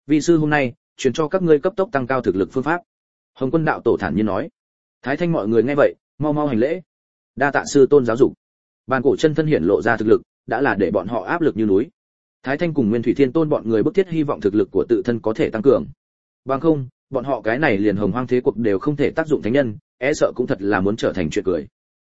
vị sư hôm nay truyền cho các ngươi cấp tốc tăng cao thực lực phương pháp. Hồng Quân đạo tổ thản nhiên nói. Thái Thanh mọi người nghe vậy, mau mau hành lễ. Đa tạ sư tôn giáo dục. Bàn cổ chân thân hiển lộ ra thực lực, đã là để bọn họ áp lực như núi. Thái Thanh cùng Nguyên Thủy Thiên Tôn bọn người bức thiết hy vọng thực lực của tự thân có thể tăng cường. Bằng không, bọn họ cái này liền hồng hoang thế cuộc đều không thể tác dụng thánh nhân, e sợ cũng thật là muốn trở thành chuyện cười.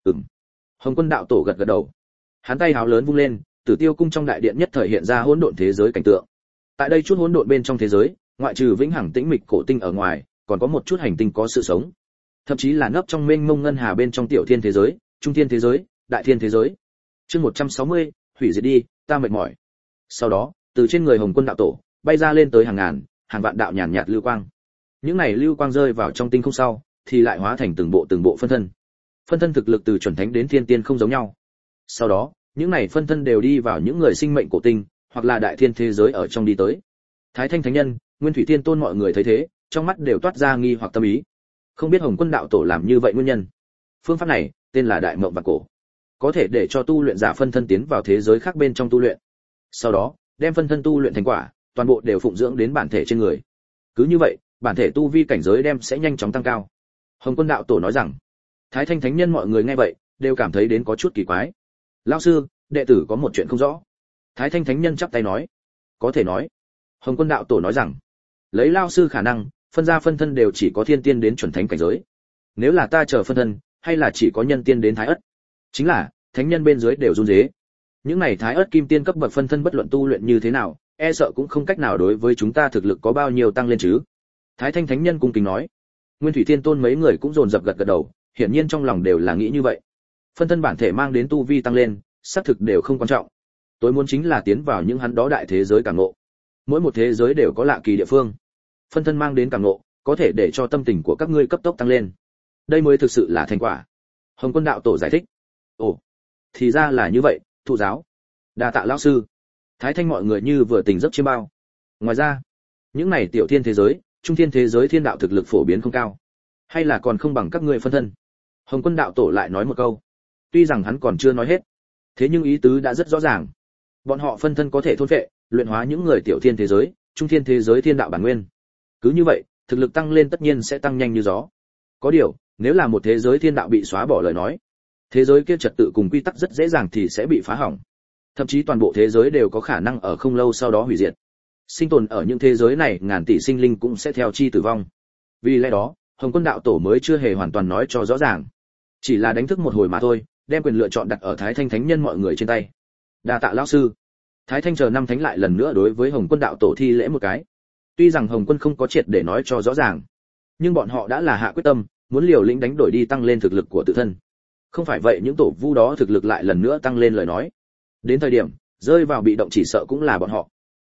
Hồng Quân đạo tổ gật gật đầu. Hắn tay háo lớn vung lên, Tử Tiêu cung trong đại điện nhất thời hiện ra hỗn độn thế giới cảnh tượng. Tại đây chút hỗn độn bên trong thế giới, ngoại trừ vĩnh hằng tĩnh mịch cổ tinh ở ngoài, còn có một chút hành tinh có sự sống. Thậm chí là nấp trong mênh mông ngân hà bên trong tiểu thiên thế giới, trung thiên thế giới, đại thiên thế giới. Chương 160, hủy diệt đi, ta mệt mỏi. Sau đó, từ trên người Hồng Quân đạo tổ, bay ra lên tới hàng ngàn, hàng vạn đạo nhàn nhạt lưu quang. Những này lưu quang rơi vào trong tinh không sau, thì lại hóa thành từng bộ phân thân. Phân thân thực lực từ chuẩn thánh đến thiên tiên không giống nhau. Sau đó, những này phân thân đều đi vào những người sinh mệnh cổ tinh, hoặc là đại thiên thế giới ở trong đi tới. Thái Thanh thánh nhân, Nguyên Thủy Thiên Tôn mọi người thấy thế, trong mắt đều toát ra nghi hoặc tâm ý. Không biết Hồng Quân đạo tổ làm như vậy nguyên nhân. Phương pháp này tên là Đại Mộng Vạn Cổ, có thể để cho tu luyện giả phân thân tiến vào thế giới khác bên trong tu luyện. Sau đó, đem phân thân tu luyện thành quả, toàn bộ đều phụng dưỡng đến bản thể trên người. Cứ như vậy, bản thể tu vi cảnh giới đem sẽ nhanh chóng tăng cao. Hồng Quân đạo tổ nói rằng. Thái Thanh thánh nhân mọi người nghe vậy, đều cảm thấy đến có chút kỳ quái. Lão sư, đệ tử có một chuyện không rõ. Thái Thanh thánh nhân chắp tay nói. Có thể nói. Hồng Quân đạo tổ nói rằng, lấy lão sư khả năng, phân ra phân thân đều chỉ có thiên tiên đến chuẩn thánh cảnh giới. Nếu là ta chờ phân thân, hay là chỉ có nhân tiên đến thái ất? Chính là, thánh nhân bên dưới đều run rế. Những này thái ất kim tiên cấp bậc phân thân bất luận tu luyện như thế nào, e sợ cũng không cách nào đối với chúng ta thực lực có bao nhiêu tăng lên chứ. Thái Thanh thánh nhân cung kính nói. Nguyên Thủy Thiên Tôn mấy người cũng dồn dập gật gật đầu, hiển nhiên trong lòng đều là nghĩ như vậy. Phân thân bản thể mang đến tu vi tăng lên, xác thực đều không quan trọng. Tối muốn chính là tiến vào những hắn đó đại thế giới cảm ngộ. Mỗi một thế giới đều có lạ kỳ địa phương. Phân thân mang đến cảm ngộ, có thể để cho tâm tình của các ngươi cấp tốc tăng lên. Đây mới thực sự là thành quả. Hồng Quân đạo tổ giải thích. Ồ, thì ra là như vậy, thụ giáo. Đa tạ lão sư. Thái Thanh mọi người như vừa tỉnh giấc chiêm bao. Ngoài ra, những này tiểu thiên thế giới, trung thiên thế giới thiên đạo thực lực phổ biến không cao, hay là còn không bằng các ngươi phân thân. Hồng Quân đạo tổ lại nói một câu. Tuy rằng hắn còn chưa nói hết, thế nhưng ý tứ đã rất rõ ràng. Bọn họ phân thân có thể thôn phệ, luyện hóa những người tiểu thiên thế giới, trung thiên thế giới thiên đạo bản nguyên. Cứ như vậy, thực lực tăng lên tất nhiên sẽ tăng nhanh như gió. Có điều, nếu là một thế giới thiên đạo bị xóa bỏ lời nói, thế giới kia trật tự cùng quy tắc rất dễ dàng thì sẽ bị phá hỏng. Thậm chí toàn bộ thế giới đều có khả năng ở không lâu sau đó hủy diệt. Sinh tồn ở những thế giới này, ngàn tỷ sinh linh cũng sẽ theo chi tử vong. Vì lẽ đó, Hồng Quân đạo tổ mới chưa hề hoàn toàn nói cho rõ ràng, chỉ là đánh thức một hồi mà thôi, đem quyền lựa chọn đặt ở Thái Thanh thánh nhân mọi người trên tay. Đa tạ lão sư. Thái Thanh chờ năm thánh lại lần nữa đối với Hồng Quân đạo tổ thi lễ một cái. Tuy rằng Hồng Quân không có triệt để nói cho rõ ràng, nhưng bọn họ đã là hạ quyết tâm, muốn liều lĩnh đánh đổi đi tăng lên thực lực của tự thân. Không phải vậy những tổ vu đó thực lực lại lần nữa tăng lên lời nói, đến thời điểm rơi vào bị động chỉ sợ cũng là bọn họ.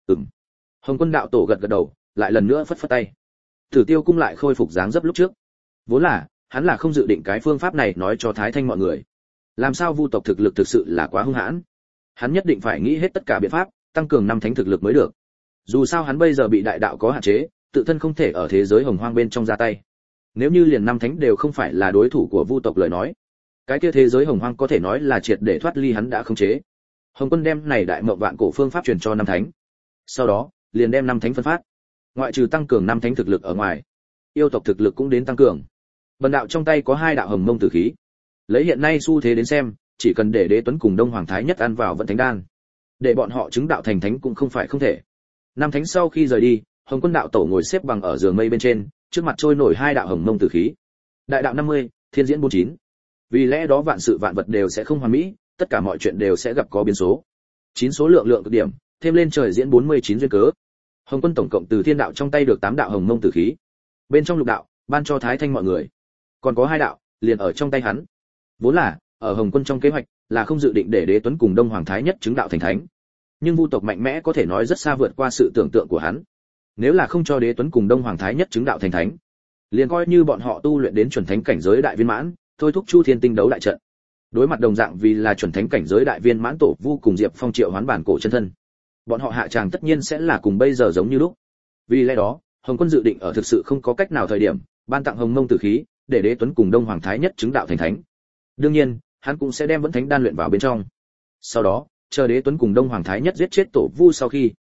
Hồng Quân đạo tổ gật gật đầu, lại lần nữa phất phất tay. Tử Tiêu cung lại khôi phục dáng dấp lúc trước. Vốn là hắn là không dự định cái phương pháp này nói cho Thái Thanh mọi người. Làm sao vu tộc thực lực thực sự là quá hung hãn, hắn nhất định phải nghĩ hết tất cả biện pháp tăng cường năm thánh thực lực mới được. Dù sao hắn bây giờ bị đại đạo có hạn chế, tự thân không thể ở thế giới hồng hoang bên trong ra tay. Nếu như liền năm thánh đều không phải là đối thủ của vu tộc lời nói, cái kia thế giới hồng hoang có thể nói là triệt để thoát ly hắn đã khống chế. Hồng Quân đem này đại mộng vạn cổ phương pháp truyền cho năm thánh, sau đó liền đem năm thánh phân phát. Ngoại trừ tăng cường năm thánh thực lực ở ngoài, yêu tộc thực lực cũng đến tăng cường. Bần đạo trong tay có hai đạo hồng mông tử khí, lấy hiện nay xu thế đến xem, chỉ cần để Đế Tuấn cùng Đông Hoàng Thái Nhất ăn vào vận thánh đan, để bọn họ chứng đạo thành thánh cũng không phải không thể. Năm thánh sau khi rời đi, Hồng Quân đạo tổ ngồi xếp bằng ở giường mây bên trên, trước mặt trôi nổi hai đạo hồng mông tử khí. Đại đạo 50, thiên diễn 49. Vì lẽ đó vạn sự vạn vật đều sẽ không hoàn mỹ, tất cả mọi chuyện đều sẽ gặp có biến số. 9 số lượng cực điểm, thêm lên trời diễn 49 duyên cớ. Hồng Quân tổng cộng từ thiên đạo trong tay được 8 đạo hồng mông tử khí. Bên trong lục đạo, ban cho Thái Thanh mọi người. Còn có 2 đạo, liền ở trong tay hắn. Vốn là, ở Hồng Quân trong kế hoạch, là không dự định để Đế Tuấn cùng Đông Hoàng Thái Nhất chứng đạo thành thánh. Nhưng vu tộc mạnh mẽ có thể nói rất xa vượt qua sự tưởng tượng của hắn. Nếu là không cho Đế Tuấn cùng Đông Hoàng Thái Nhất chứng đạo thành thánh, liền coi như bọn họ tu luyện đến chuẩn thánh cảnh giới đại viên mãn, thôi thúc Chu Thiên Tinh đấu đại trận. Đối mặt đồng dạng vì là chuẩn thánh cảnh giới đại viên mãn tổ vu cùng Diệp Phong triệu hoán bản cổ chân thân, bọn họ hạ tràng tất nhiên sẽ là cùng bây giờ giống như lúc. Vì lẽ đó, Hồng Quân dự định ở thực sự không có cách nào thời điểm, ban tặng hồng mông tử khí, để Đế Tuấn cùng Đông Hoàng Thái Nhất chứng đạo thành thánh. Đương nhiên, hắn cũng sẽ đem vẫn thánh đan luyện vào bên trong. Sau đó, chờ Đế Tuấn cùng Đông Hoàng Thái Nhất giết chết tổ vu sau khi,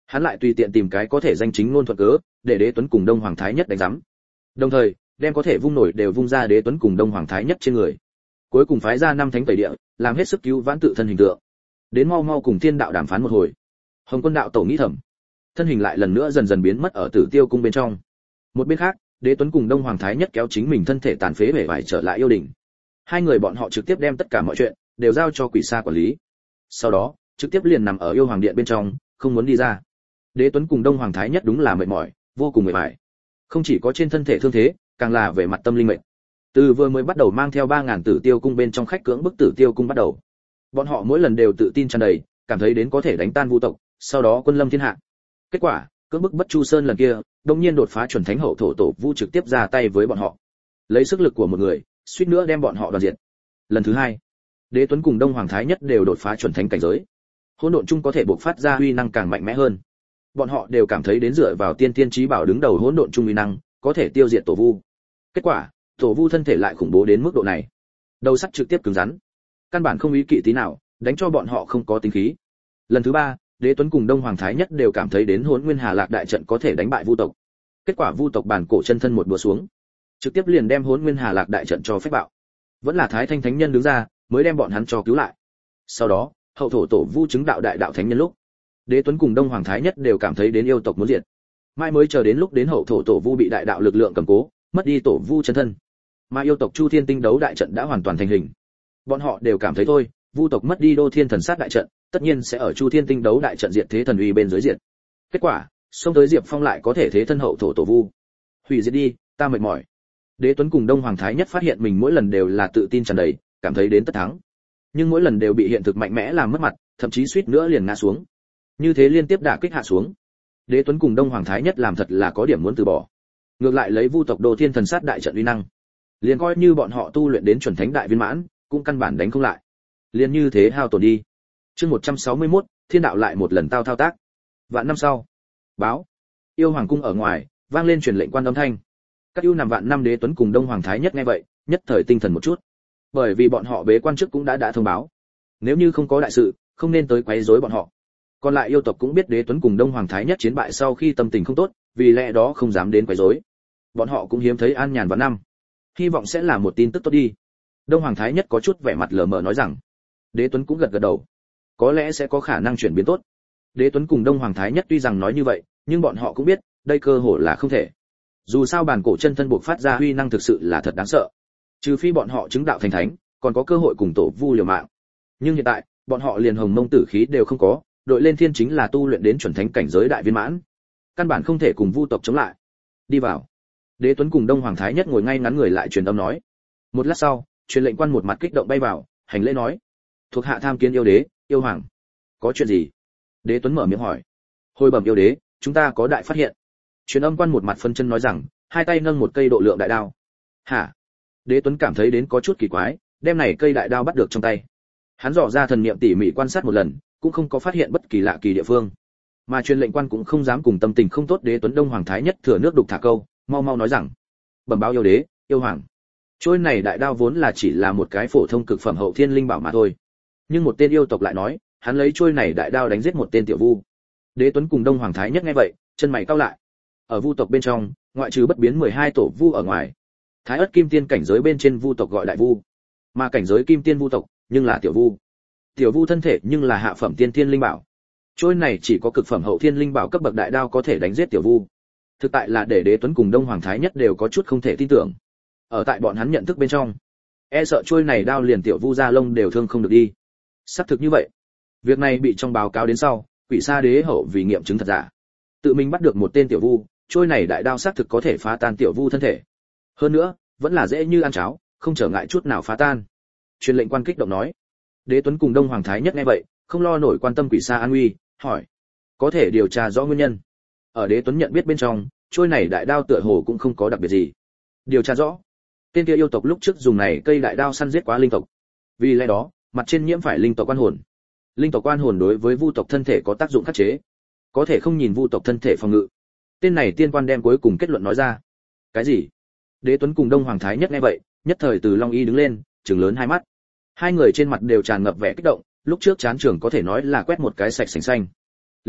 Hắn lại tùy tiện tìm cái có thể danh chính ngôn thuận cớ, để Đế Tuấn cùng Đông Hoàng Thái Nhất đánh giám. Đồng thời, đem có thể vung nổi đều vung ra Đế Tuấn cùng Đông Hoàng Thái Nhất trên người. Cuối cùng phái ra 5 thánh tẩy địa, làm hết sức cứu vãn tự thân hình tượng. Đến mau mau cùng Thiên Đạo đàm phán một hồi. Hồng Quân đạo tổ nghĩ thầm, thân hình lại lần nữa dần dần biến mất ở Tử Tiêu cung bên trong. Một bên khác, Đế Tuấn cùng Đông Hoàng Thái Nhất kéo chính mình thân thể tàn phế bể vải trở lại yêu đình. Hai người bọn họ trực tiếp đem tất cả mọi chuyện đều giao cho Quỷ Sa quản lý. Sau đó, trực tiếp liền nằm ở yêu hoàng điện bên trong, không muốn đi ra. Đế Tuấn cùng Đông Hoàng Thái Nhất đúng là mệt mỏi, vô cùng mệt mỏi. Không chỉ có trên thân thể thương thế, càng là về mặt tâm linh mệt. Từ vừa mới bắt đầu mang theo 3000 Tử Tiêu cung bên trong khách cưỡng bức Tử Tiêu cung bắt đầu, bọn họ mỗi lần đều tự tin tràn đầy, cảm thấy đến có thể đánh tan Vu tộc, sau đó quân lâm thiên hạ. Kết quả, cưỡng bức Bất Chu Sơn lần kia, đột nhiên đột phá chuẩn thánh hậu thổ tổ Vu trực tiếp ra tay với bọn họ. Lấy sức lực của một người, suýt nữa đem bọn họ đoàn diệt. Lần thứ hai, Đế Tuấn cùng Đông Hoàng Thái Nhất đều đột phá chuẩn thánh cảnh giới. Hỗn độn chung có thể bộc phát ra uy năng càng mạnh mẽ hơn. Bọn họ đều cảm thấy đến dựa vào tiên tiên chí bảo đứng đầu hỗn độn chung uy năng, có thể tiêu diệt tổ Vu. Kết quả, tổ Vu thân thể lại khủng bố đến mức độ này. Đầu sắt trực tiếp cứng rắn, căn bản không ý kỵ tí nào, đánh cho bọn họ không có tính khí. Lần thứ ba, Đế Tuấn cùng Đông Hoàng Thái Nhất đều cảm thấy đến Hỗn Nguyên Hà Lạc đại trận có thể đánh bại Vu tộc. Kết quả Vu tộc bản cổ chân thân một búa xuống, trực tiếp liền đem Hỗn Nguyên Hà Lạc đại trận cho phép bạo. Vẫn là Thái Thanh Thánh Nhân đứng ra, mới đem bọn hắn cho cứu lại. Sau đó, hậu thổ tổ Vu chứng đạo đại đạo thánh nhân lúc, Đế Tuấn cùng Đông Hoàng Thái Nhất đều cảm thấy đến yêu tộc muốn diệt. Mai mới chờ đến lúc đến hậu thổ tổ Vu bị đại đạo lực lượng cầm cố, mất đi tổ Vu chân thân. Mà yêu tộc Chu Thiên Tinh đấu đại trận đã hoàn toàn thành hình. Bọn họ đều cảm thấy thôi, Vu tộc mất đi Đô Thiên Thần Sát đại trận, tất nhiên sẽ ở Chu Thiên Tinh đấu đại trận diệt thế thần uy bên dưới diệt. Kết quả, xông tới Diệp Phong lại có thể thế thân hậu thổ tổ Vu. Hủy diệt đi, ta mệt mỏi. Đế Tuấn cùng Đông Hoàng Thái Nhất phát hiện mình mỗi lần đều là tự tin tràn đầy, cảm thấy đến tất thắng. Nhưng mỗi lần đều bị hiện thực mạnh mẽ làm mất mặt, thậm chí suýt nữa liền ngã xuống. Như thế liên tiếp đả kích hạ xuống. Đế Tuấn cùng Đông Hoàng Thái Nhất làm thật là có điểm muốn từ bỏ. Ngược lại lấy Vu tộc Đô Thiên Thần Sát đại trận uy năng, liền coi như bọn họ tu luyện đến chuẩn thánh đại viên mãn, cũng căn bản đánh không lại. Liền như thế hao tổn đi. Chương 161, Thiên đạo lại một lần thao tác. Vạn năm sau, báo. Yêu hoàng cung ở ngoài, vang lên truyền lệnh quan âm thanh. Các ưu nằm vạn năm Đế Tuấn cùng Đông Hoàng Thái Nhất nghe vậy, nhất thời tinh thần một chút. Bởi vì bọn họ bế quan trước cũng đã thông báo, nếu như không có đại sự, không nên tới quấy rối bọn họ. Còn lại yêu tộc cũng biết Đế Tuấn cùng Đông Hoàng Thái Nhất chiến bại sau khi tâm tình không tốt, vì lẽ đó không dám đến quấy rối. Bọn họ cũng hiếm thấy an nhàn vạn năm, hy vọng sẽ là một tin tức tốt đi. Đông Hoàng Thái Nhất có chút vẻ mặt lờ mờ nói rằng. Đế Tuấn cũng gật gật đầu, có lẽ sẽ có khả năng chuyển biến tốt. Đế Tuấn cùng Đông Hoàng Thái Nhất tuy rằng nói như vậy, nhưng bọn họ cũng biết, đây cơ hội là không thể. Dù sao bản cổ chân thân buộc phát ra uy năng thực sự là thật đáng sợ. Trừ phi bọn họ chứng đạo thành thánh, còn có cơ hội cùng tổ Vu liều mạng. Nhưng hiện tại, bọn họ liền hồng mông tử khí đều không có, đội lên thiên chính là tu luyện đến chuẩn thánh cảnh giới đại viên mãn, căn bản không thể cùng Vu tộc chống lại. Đi vào. Đế Tuấn cùng Đông Hoàng Thái Nhất ngồi ngay ngắn người lại truyền âm nói. Một lát sau, truyền lệnh quan một mặt kích động bay vào, hành lễ nói: "Thuộc hạ tham kiến yêu đế, yêu hoàng." "Có chuyện gì?" Đế Tuấn mở miệng hỏi. "Hồi bẩm yêu đế, chúng ta có đại phát hiện." Truyền âm quan một mặt phân chân nói rằng, hai tay nâng một cây độ lượng đại đao. "Hả?" Đế Tuấn cảm thấy đến có chút kỳ quái, đem này cây đại đao bắt được trong tay. Hắn dò ra thần niệm tỉ mỉ quan sát một lần, cũng không có phát hiện bất kỳ lạ kỳ địa phương. Mà truyền lệnh quan cũng không dám cùng tâm tình không tốt Đế Tuấn Đông Hoàng Thái Nhất thừa nước đục thả câu, mau mau nói rằng: "Bẩm báo yêu đế, yêu hoàng, trôi này đại đao vốn là chỉ là một cái phổ thông cực phẩm hậu thiên linh bảo mà thôi. Nhưng một tên yêu tộc lại nói, hắn lấy trôi này đại đao đánh giết một tên tiểu Vu." Đế Tuấn cùng Đông Hoàng Thái Nhất nghe vậy, chân mày cau lại. Ở Vu tộc bên trong, ngoại trừ bất biến 12 tổ Vu ở ngoài, Thái Ức Kim Tiên cảnh giới bên trên Vu tộc gọi đại Vu, mà cảnh giới Kim Tiên Vu tộc nhưng là tiểu Vu. Tiểu Vu thân thể nhưng là hạ phẩm tiên thiên linh bảo. Trôi này chỉ có cực phẩm hậu thiên linh bảo cấp bậc đại đao có thể đánh giết tiểu Vu. Thực tại là để Đế Tuấn cùng Đông Hoàng Thái Nhất đều có chút không thể tin tưởng. Ở tại bọn hắn nhận thức bên trong, e sợ trôi này đao liền tiểu Vu da lông đều thương không được đi. Xác thực như vậy. Việc này bị trong báo cáo đến sau, Quỷ Sa Đế hậu vì nghiệm chứng thật giả, tự mình bắt được một tên tiểu Vu, trôi này đại đao xác thực có thể phá tan tiểu Vu thân thể. Hơn nữa, vẫn là dễ như ăn cháo, không trở ngại chút nào phá tan. Truyền lệnh quan kích động nói. Đế Tuấn cùng Đông Hoàng Thái Nhất nghe vậy, không lo nổi quan tâm Quỷ Sa an nguy, hỏi: "Có thể điều tra rõ nguyên nhân?" Ở Đế Tuấn nhận biết bên trong, trôi này đại đao tựa hồ cũng không có đặc biệt gì. Điều tra rõ. Tên kia yêu tộc lúc trước dùng này cây đại đao săn giết quá linh tộc. Vì lẽ đó, mặt trên nhiễm phải linh tộc quan hồn. Linh tộc quan hồn đối với Vu tộc thân thể có tác dụng khắc chế, có thể không nhìn Vu tộc thân thể phòng ngự. Tên này tiên quan đem cuối cùng kết luận nói ra. Cái gì? Đế Tuấn cùng Đông Hoàng Thái Nhất nghe vậy, nhất thời từ Long Y đứng lên, trừng lớn hai mắt. Hai người trên mặt đều tràn ngập vẻ kích động, lúc trước chán trường có thể nói là quét một cái sạch sành xanh. Linh tộc,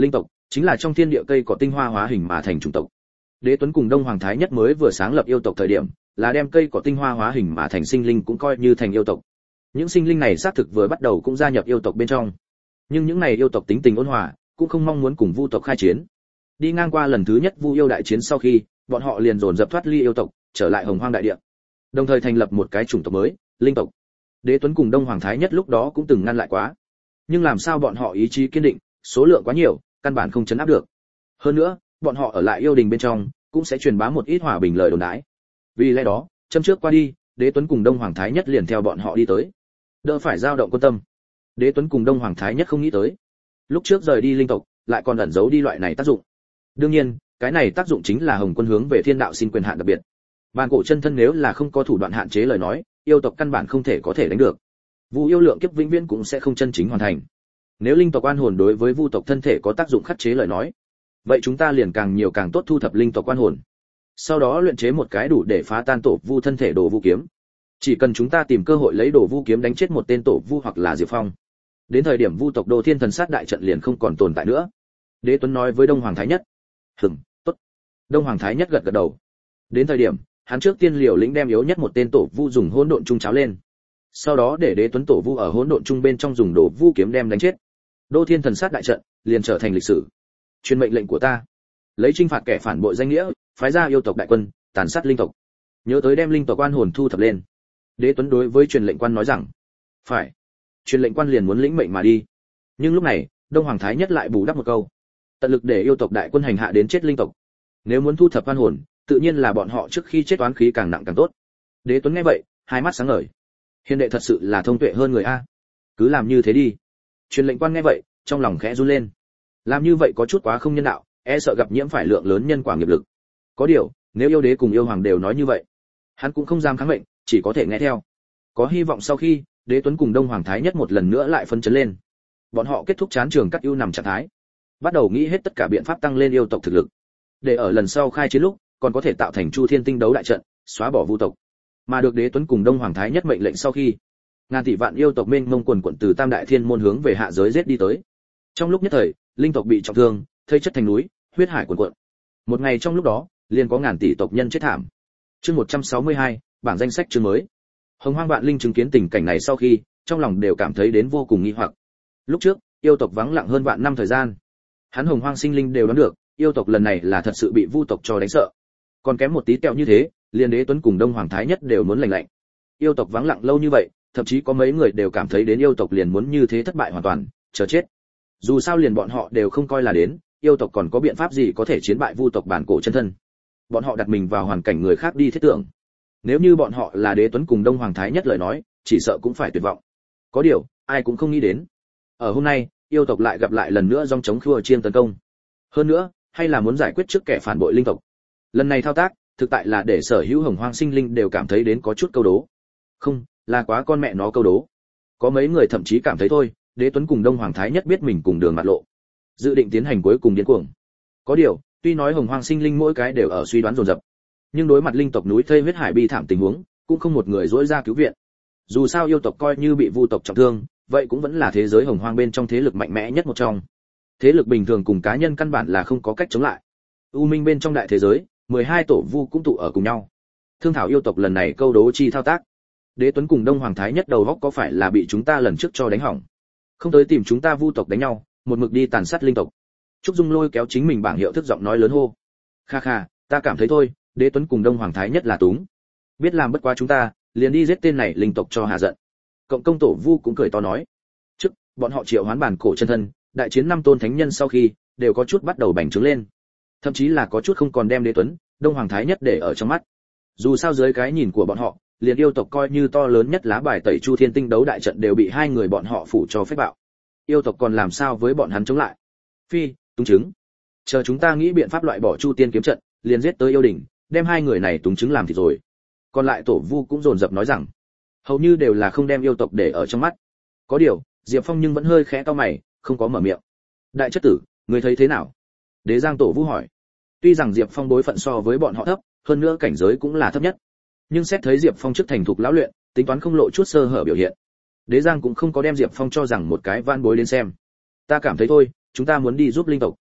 chính là trong thiên địa cây có tinh hoa hóa hình mà thành chủng tộc. Đế Tuấn cùng Đông Hoàng Thái Nhất mới vừa sáng lập yêu tộc thời điểm, là đem cây có tinh hoa hóa hình mà thành sinh linh cũng coi như thành yêu tộc. Những sinh linh này xác thực vừa bắt đầu cũng gia nhập yêu tộc bên trong. Nhưng những này yêu tộc tính tình ôn hòa, cũng không mong muốn cùng Vu tộc khai chiến. Đi ngang qua lần thứ nhất Vu yêu đại chiến sau khi, bọn họ liền dồn dập thoát ly yêu tộc, trở lại Hồng Hoang đại địa. Đồng thời thành lập một cái chủng tộc mới, linh tộc. Đế Tuấn cùng Đông Hoàng Thái Nhất lúc đó cũng từng ngăn lại quá. Nhưng làm sao bọn họ ý chí kiên định, số lượng quá nhiều, căn bản không chấn áp được. Hơn nữa, bọn họ ở lại yêu đình bên trong, cũng sẽ truyền bá một ít hòa bình lời đồn đãi. Vì lẽ đó, châm trước qua đi, Đế Tuấn cùng Đông Hoàng Thái Nhất liền theo bọn họ đi tới. Đỡ phải dao động quân tâm. Đế Tuấn cùng Đông Hoàng Thái Nhất không nghĩ tới, lúc trước rời đi linh tộc, lại còn ẩn giấu đi loại này tác dụng. Đương nhiên, cái này tác dụng chính là Hồng Quân hướng về thiên đạo xin quyền hạn đặc biệt. Bàn cổ chân thân nếu là không có thủ đoạn hạn chế lời nói, yêu tộc căn bản không thể có thể đánh được. Vu yêu lượng kiếp vĩnh viễn cũng sẽ không chân chính hoàn thành. Nếu linh tộc oan hồn đối với vu tộc thân thể có tác dụng khắc chế lời nói, vậy chúng ta liền càng nhiều càng tốt thu thập linh tộc oan hồn. Sau đó luyện chế một cái đủ để phá tan tổ vu thân thể đồ vu kiếm. Chỉ cần chúng ta tìm cơ hội lấy đồ vu kiếm đánh chết một tên tổ vu hoặc là Diệp Phong, đến thời điểm vu tộc Đồ Thiên Thần Sát đại trận liền không còn tồn tại nữa. Đế Tuấn nói với Đông Hoàng Thái Nhất. Tốt. Đông Hoàng Thái Nhất gật gật đầu. Đến thời điểm, hắn trước tiên liều lĩnh đem yếu nhất một tên tổ vu dùng hỗn độn trung cháo lên. Sau đó để Đế Tuấn tổ vu ở hỗn độn trung bên trong dùng đồ vu kiếm đem đánh chết. Đô Thiên Thần Sát đại trận liền trở thành lịch sử. Truyền mệnh lệnh của ta, lấy trinh phạt kẻ phản bội danh nghĩa, phái ra yêu tộc đại quân, tàn sát linh tộc. Nhớ tới đem linh tộc oan hồn thu thập lên. Đế Tuấn đối với truyền lệnh quan nói rằng, phải. Truyền lệnh quan liền muốn lĩnh mệnh mà đi. Nhưng lúc này, Đông Hoàng Thái Nhất lại bù đắp một câu, tận lực để yêu tộc đại quân hành hạ đến chết linh tộc. Nếu muốn thu thập oan hồn, tự nhiên là bọn họ trước khi chết oán khí càng nặng càng tốt. Đế Tuấn nghe vậy, hai mắt sáng ngời. Hiền đệ thật sự là thông tuệ hơn người a. Cứ làm như thế đi. Truyền lệnh quan nghe vậy, trong lòng khẽ run lên. Làm như vậy có chút quá không nhân đạo, e sợ gặp nhiễm phải lượng lớn nhân quả nghiệp lực. Có điều, nếu yêu đế cùng yêu hoàng đều nói như vậy, hắn cũng không dám kháng mệnh, chỉ có thể nghe theo. Có hy vọng sau khi, Đế Tuấn cùng Đông Hoàng Thái Nhất một lần nữa lại phấn chấn lên. Bọn họ kết thúc chán trường cắt ưu nằm trạng thái, bắt đầu nghĩ hết tất cả biện pháp tăng lên yêu tộc thực lực, để ở lần sau khai chiến lúc còn có thể tạo thành Chu Thiên Tinh đấu đại trận, xóa bỏ vu tộc. Mà được Đế Tuấn cùng Đông Hoàng Thái Nhất mệnh lệnh sau khi, ngàn tỷ vạn yêu tộc mênh mông quần quần từ Tam Đại Thiên môn hướng về hạ giới giết đi tới. Trong lúc nhất thời, linh tộc bị trọng thương, thây chất thành núi, huyết hải cuồn cuộn. Một ngày trong lúc đó, liền có ngàn tỷ tộc nhân chết thảm. Chương 162, bảng danh sách chương mới. Hồng Hoang Vạn Linh chứng kiến tình cảnh này sau khi, trong lòng đều cảm thấy đến vô cùng nghi hoặc. Lúc trước, yêu tộc vắng lặng hơn vạn năm thời gian. Hắn Hồng Hoang sinh linh đều đoán được, yêu tộc lần này là thật sự bị vu tộc cho đánh sợ. Còn kém một tí tẹo như thế, liền Đế Tuấn cùng Đông Hoàng Thái Nhất đều muốn lành lạnh. Yêu tộc vắng lặng lâu như vậy, thậm chí có mấy người đều cảm thấy đến yêu tộc liền muốn như thế thất bại hoàn toàn, chờ chết. Dù sao liền bọn họ đều không coi là đến, yêu tộc còn có biện pháp gì có thể chiến bại vu tộc bản cổ chân thân. Bọn họ đặt mình vào hoàn cảnh người khác đi thiết tưởng. Nếu như bọn họ là Đế Tuấn cùng Đông Hoàng Thái Nhất lời nói, chỉ sợ cũng phải tuyệt vọng. Có điều, ai cũng không nghĩ đến. Ở hôm nay, yêu tộc lại gặp lại lần nữa dòng chống khua chiêng tấn công. Hơn nữa, hay là muốn giải quyết trước kẻ phản bội linh tộc. Lần này thao tác, thực tại là để sở hữu Hồng Hoang sinh linh đều cảm thấy đến có chút câu đố. Không, là quá con mẹ nó câu đố. Có mấy người thậm chí cảm thấy thôi, Đế Tuấn cùng Đông Hoàng Thái Nhất biết mình cùng đường mặt lộ, dự định tiến hành cuối cùng điên cuồng. Có điều, tuy nói Hồng Hoang sinh linh mỗi cái đều ở suy đoán dồn dập, nhưng đối mặt linh tộc núi thây huyết hải bi thảm tình huống, cũng không một người dỗi ra cứu viện. Dù sao yêu tộc coi như bị vu tộc trọng thương, vậy cũng vẫn là thế giới Hồng Hoang bên trong thế lực mạnh mẽ nhất một trong. Thế lực bình thường cùng cá nhân căn bản là không có cách chống lại. U Minh bên trong đại thế giới, 12 tổ vu cũng tụ ở cùng nhau. Thương thảo yêu tộc lần này câu đố chi thao tác. Đế Tuấn cùng Đông Hoàng Thái Nhất đầu góc có phải là bị chúng ta lần trước cho đánh hỏng? Không tới tìm chúng ta vu tộc đánh nhau, một mực đi tàn sát linh tộc. Trúc Dung lôi kéo chính mình bảng hiệu thức giọng nói lớn hô. Kha kha, ta cảm thấy thôi, Đế Tuấn cùng Đông Hoàng Thái Nhất là túng. Biết làm bất quá chúng ta, liền đi giết tên này linh tộc cho hạ giận. Cộng công tổ vu cũng cười to nói. Trước, bọn họ triệu hoán bản cổ chân thân, đại chiến 5 tôn thánh nhân sau khi, đều có chút bắt đầu bành trướng lên. Thậm chí là có chút không còn đem Đế Tuấn, Đông Hoàng Thái Nhất để ở trong mắt. Dù sao dưới cái nhìn của bọn họ, liền yêu tộc coi như to lớn nhất lá bài tẩy Chu Thiên Tinh đấu đại trận đều bị hai người bọn họ phủ cho phép bạo. Yêu tộc còn làm sao với bọn hắn chống lại? Phi, túng chứng. Chờ chúng ta nghĩ biện pháp loại bỏ Chu Tiên kiếm trận, liền giết tới yêu đỉnh, đem hai người này túng chứng làm thì rồi. Còn lại tổ vu cũng dồn dập nói rằng, hầu như đều là không đem yêu tộc để ở trong mắt. Có điều, Diệp Phong nhưng vẫn hơi khẽ cau mày, không có mở miệng. Đại chất tử, người thấy thế nào? Đế Giang tổ vu hỏi. Tuy rằng Diệp Phong bối phận so với bọn họ thấp, hơn nữa cảnh giới cũng là thấp nhất, nhưng xét thấy Diệp Phong trước thành thục lão luyện, tính toán không lộ chút sơ hở biểu hiện. Đế Giang cũng không có đem Diệp Phong cho rằng một cái van bối đến xem. Ta cảm thấy thôi, chúng ta muốn đi giúp linh tộc.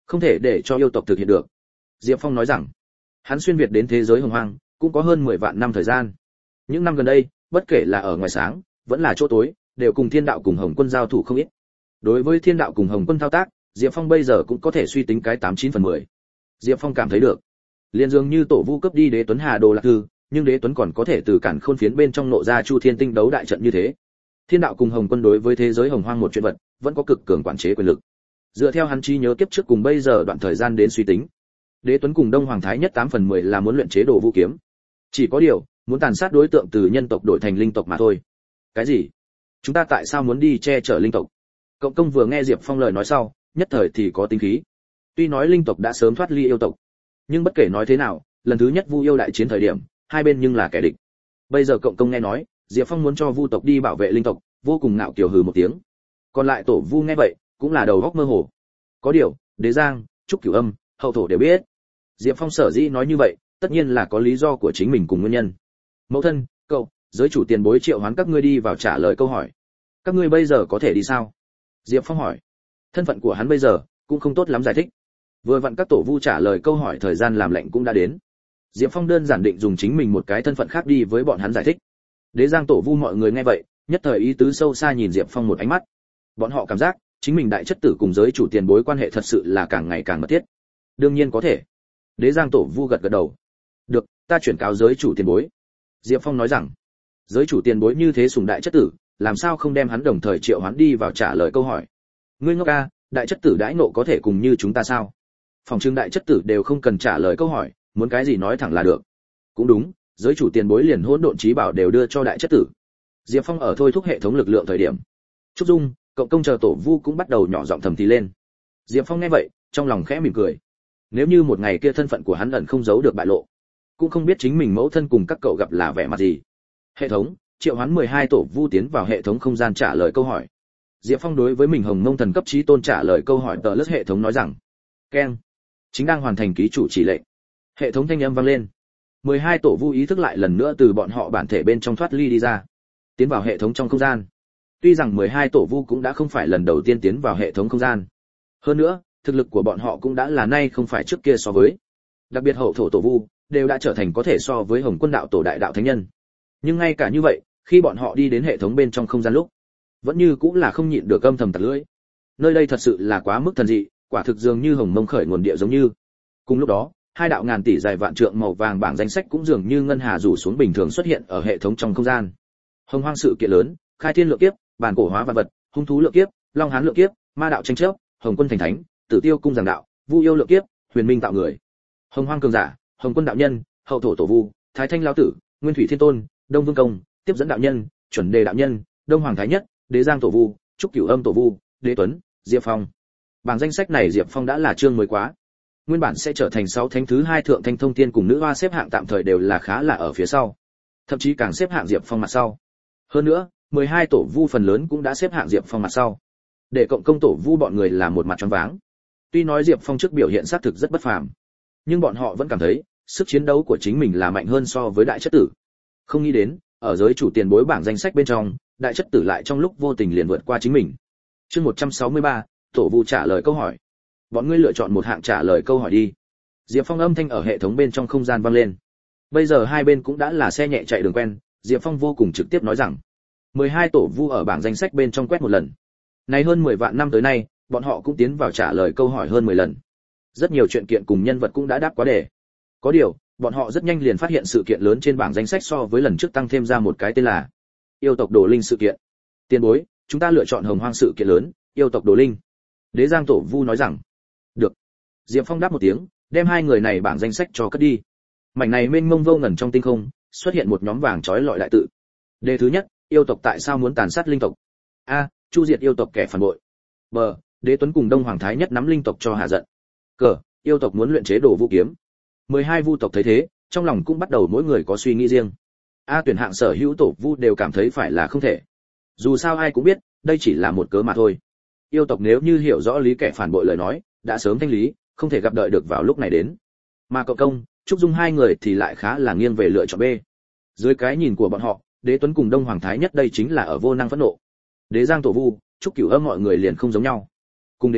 không thể để cho yêu tộc thực hiện được. Diệp Phong nói rằng, hắn xuyên việt đến thế giới hồng hoang cũng có hơn 10 vạn năm thời gian. Những năm gần đây, bất kể là ở ngoài sáng, vẫn là chỗ tối, đều cùng Thiên Đạo cùng Hồng Quân giao thủ không ít. Đối với Thiên Đạo cùng Hồng Quân thao tác, Diệp Phong bây giờ cũng có thể suy tính cái 89/10. Diệp Phong cảm thấy được, liền dường như tổ vu cấp đi Đế Tuấn Hà Đồ Lạc Thư, nhưng Đế Tuấn còn có thể từ cản khôn phiến bên trong nộ ra Chu Thiên Tinh đấu đại trận như thế. Thiên Đạo cùng Hồng Quân đối với thế giới hồng hoang một chuyện vật, vẫn có cực cường quản chế quyền lực. Dựa theo hắn trí nhớ kiếp trước cùng bây giờ đoạn thời gian đến suy tính, Đế Tuấn cùng Đông Hoàng Thái Nhất 8/10 là muốn luyện chế đồ vũ kiếm. Chỉ có điều, muốn tàn sát đối tượng từ nhân tộc đổi thành linh tộc mà thôi. Cái gì? Chúng ta tại sao muốn đi che chở linh tộc? Cộng công vừa nghe Diệp Phong lời nói sau, nhất thời thì có tính khí. Tuy nói linh tộc đã sớm thoát ly yêu tộc, nhưng bất kể nói thế nào, lần thứ nhất Vu yêu đại chiến thời điểm, hai bên nhưng là kẻ địch. Bây giờ cộng công nghe nói, Diệp Phong muốn cho Vu tộc đi bảo vệ linh tộc, vô cùng ngạo kiều hừ một tiếng. Còn lại tổ Vu nghe vậy, cũng là đầu óc mơ hồ. Có điều, Đế Giang, Trúc Cửu Âm, Hậu Thổ đều biết. Diệp Phong sở dĩ nói như vậy, tất nhiên là có lý do của chính mình cùng nguyên nhân. Mẫu thân, cậu, giới chủ tiền bối triệu hoán các ngươi đi vào trả lời câu hỏi. Các ngươi bây giờ có thể đi sao? Diệp Phong hỏi. Thân phận của hắn bây giờ cũng không tốt lắm giải thích. Vừa vặn các tổ Vu trả lời câu hỏi thời gian làm lệnh cũng đã đến. Diệp Phong đơn giản định dùng chính mình một cái thân phận khác đi với bọn hắn giải thích. Đế Giang tổ Vu mọi người nghe vậy, nhất thời ý tứ sâu xa nhìn Diệp Phong một ánh mắt. Bọn họ cảm giác, chính mình đại chất tử cùng giới chủ tiền bối quan hệ thật sự là càng ngày càng mật thiết. Đương nhiên có thể. Đế Giang tổ Vu gật gật đầu. Được, ta chuyển cáo giới chủ tiền bối. Diệp Phong nói rằng, giới chủ tiền bối như thế sùng đại chất tử, làm sao không đem hắn đồng thời triệu hoán đi vào trả lời câu hỏi. Ngươi ngốc a, đại chất tử đãi nộ có thể cùng như chúng ta sao? Phòng trưng đại chất tử đều không cần trả lời câu hỏi, muốn cái gì nói thẳng là được. Cũng đúng, giới chủ tiền bối liền hỗn độn trí bảo đều đưa cho đại chất tử. Diệp Phong ở thôi thúc hệ thống lực lượng thời điểm, Trúc Dung, cộng công chờ tổ Vu cũng bắt đầu nhỏ giọng thầm thì lên. Diệp Phong nghe vậy, trong lòng khẽ mỉm cười. Nếu như một ngày kia thân phận của hắn ẩn không giấu được bại lộ, cũng không biết chính mình mẫu thân cùng các cậu gặp là vẻ mặt gì. Hệ thống, triệu hoán 12 tổ Vu tiến vào hệ thống không gian trả lời câu hỏi. Diệp Phong đối với mình Hồng Mông Thần cấp chí tôn trả lời câu hỏi tờ lướt hệ thống nói rằng, keng, chính đang hoàn thành ký chủ chỉ lệnh. Hệ thống thanh âm vang lên. 12 tổ Vu ý thức lại lần nữa từ bọn họ bản thể bên trong thoát ly đi ra, tiến vào hệ thống trong không gian. Tuy rằng 12 tổ Vu cũng đã không phải lần đầu tiên tiến vào hệ thống không gian, hơn nữa, thực lực của bọn họ cũng đã là nay không phải trước kia so với. Đặc biệt Hậu Thổ tổ Vu đều đã trở thành có thể so với Hồng Quân đạo tổ đại đạo thánh nhân. Nhưng ngay cả như vậy, khi bọn họ đi đến hệ thống bên trong không gian lúc, vẫn như cũng là không nhịn được âm thầm tặc lưỡi. Nơi đây thật sự là quá mức thần dị, quả thực dường như hồng mông khởi nguồn địa giống như. Cùng lúc đó, hai đạo ngàn tỷ dài vạn trượng màu vàng bảng danh sách cũng dường như ngân hà rủ xuống bình thường xuất hiện ở hệ thống trong không gian. Hồng hoang sự kiện lớn, khai thiên lượng kiếp, bản cổ hóa vạn vật, hung thú lượng kiếp, long hán lượng kiếp, ma đạo tranh chấp, Hồng Quân thành thánh, Tử Tiêu cung giảng đạo, Vu yêu lượng kiếp, huyền minh tạo người. Hồng hoang cường giả, Hồng Quân đạo nhân, Hậu Thổ tổ Vu, Thái Thanh lão tử, Nguyên Thủy thiên tôn, Đông Vương công, tiếp dẫn đạo nhân, chuẩn đề đạo nhân, Đông Hoàng thái nhất, Đế Giang tổ Vu, Trúc Cửu Âm tổ Vu, Đế Tuấn, Diệp Phong. Bảng danh sách này Diệp Phong đã là chương mới quá. Nguyên bản sẽ trở thành 6 thánh thứ 2 thượng thanh thông tiên cùng nữ hoa xếp hạng tạm thời đều là khá là ở phía sau. Thậm chí càng xếp hạng Diệp Phong mặt sau. Hơn nữa, 12 tổ Vu phần lớn cũng đã xếp hạng Diệp Phong mặt sau. Để cộng công tổ Vu bọn người là một mặt choáng váng. Tuy nói Diệp Phong trước biểu hiện xác thực rất bất phàm, nhưng bọn họ vẫn cảm thấy, sức chiến đấu của chính mình là mạnh hơn so với đại chất tử. Không nghĩ đến, ở giới chủ tiền bối bảng danh sách bên trong, đại chất tử lại trong lúc vô tình liền vượt qua chính mình. Chương 163, tổ Vu trả lời câu hỏi. Bọn ngươi lựa chọn một hạng trả lời câu hỏi đi. Diệp Phong âm thanh ở hệ thống bên trong không gian vang lên. Bây giờ hai bên cũng đã là xe nhẹ chạy đường quen, Diệp Phong vô cùng trực tiếp nói rằng, 12 tổ Vu ở bảng danh sách bên trong quét một lần. Này hơn 10 vạn năm tới nay, bọn họ cũng tiến vào trả lời câu hỏi hơn 10 lần. Rất nhiều chuyện kiện cùng nhân vật cũng đã đáp quá đề. Có điều, bọn họ rất nhanh liền phát hiện sự kiện lớn trên bảng danh sách so với lần trước tăng thêm ra một cái tên là yêu tộc đồ linh sự kiện. Tiền bối, chúng ta lựa chọn hồng hoang sự kiện lớn, yêu tộc đồ linh. Đế Giang tổ Vu nói rằng, được. Diệp Phong đáp một tiếng, đem hai người này bảng danh sách cho cất đi. Mảnh này mênh mông vô ngần trong tinh không, xuất hiện một nhóm vàng chói lọi đại tự. Đề thứ nhất, yêu tộc tại sao muốn tàn sát linh tộc? A, chu diệt yêu tộc kẻ phản bội. B, Đế Tuấn cùng Đông Hoàng thái nhất nắm linh tộc cho hạ giận. C, yêu tộc muốn luyện chế đồ vũ kiếm. 12 vu tộc thấy thế, trong lòng cũng bắt đầu mỗi người có suy nghĩ riêng. A tuyển hạng sở hữu tổ vu đều cảm thấy phải là không thể. Dù sao ai cũng biết, đây chỉ là một cớ mà thôi. Yêu tộc nếu như hiểu rõ lý kẻ phản bội lời nói, đã sớm thanh lý, không thể gặp đợi được vào lúc này đến. Mà cậu công, Trúc Dung hai người thì lại khá là nghiêng về lựa chọn B. Dưới cái nhìn của bọn họ, Đế Tuấn cùng Đông Hoàng thái nhất đây chính là ở vô năng phẫn nộ. Đế Giang tổ Vu, Trúc Cửu Âm mọi người liền không giống nhau. Cùng Đế Tuấn,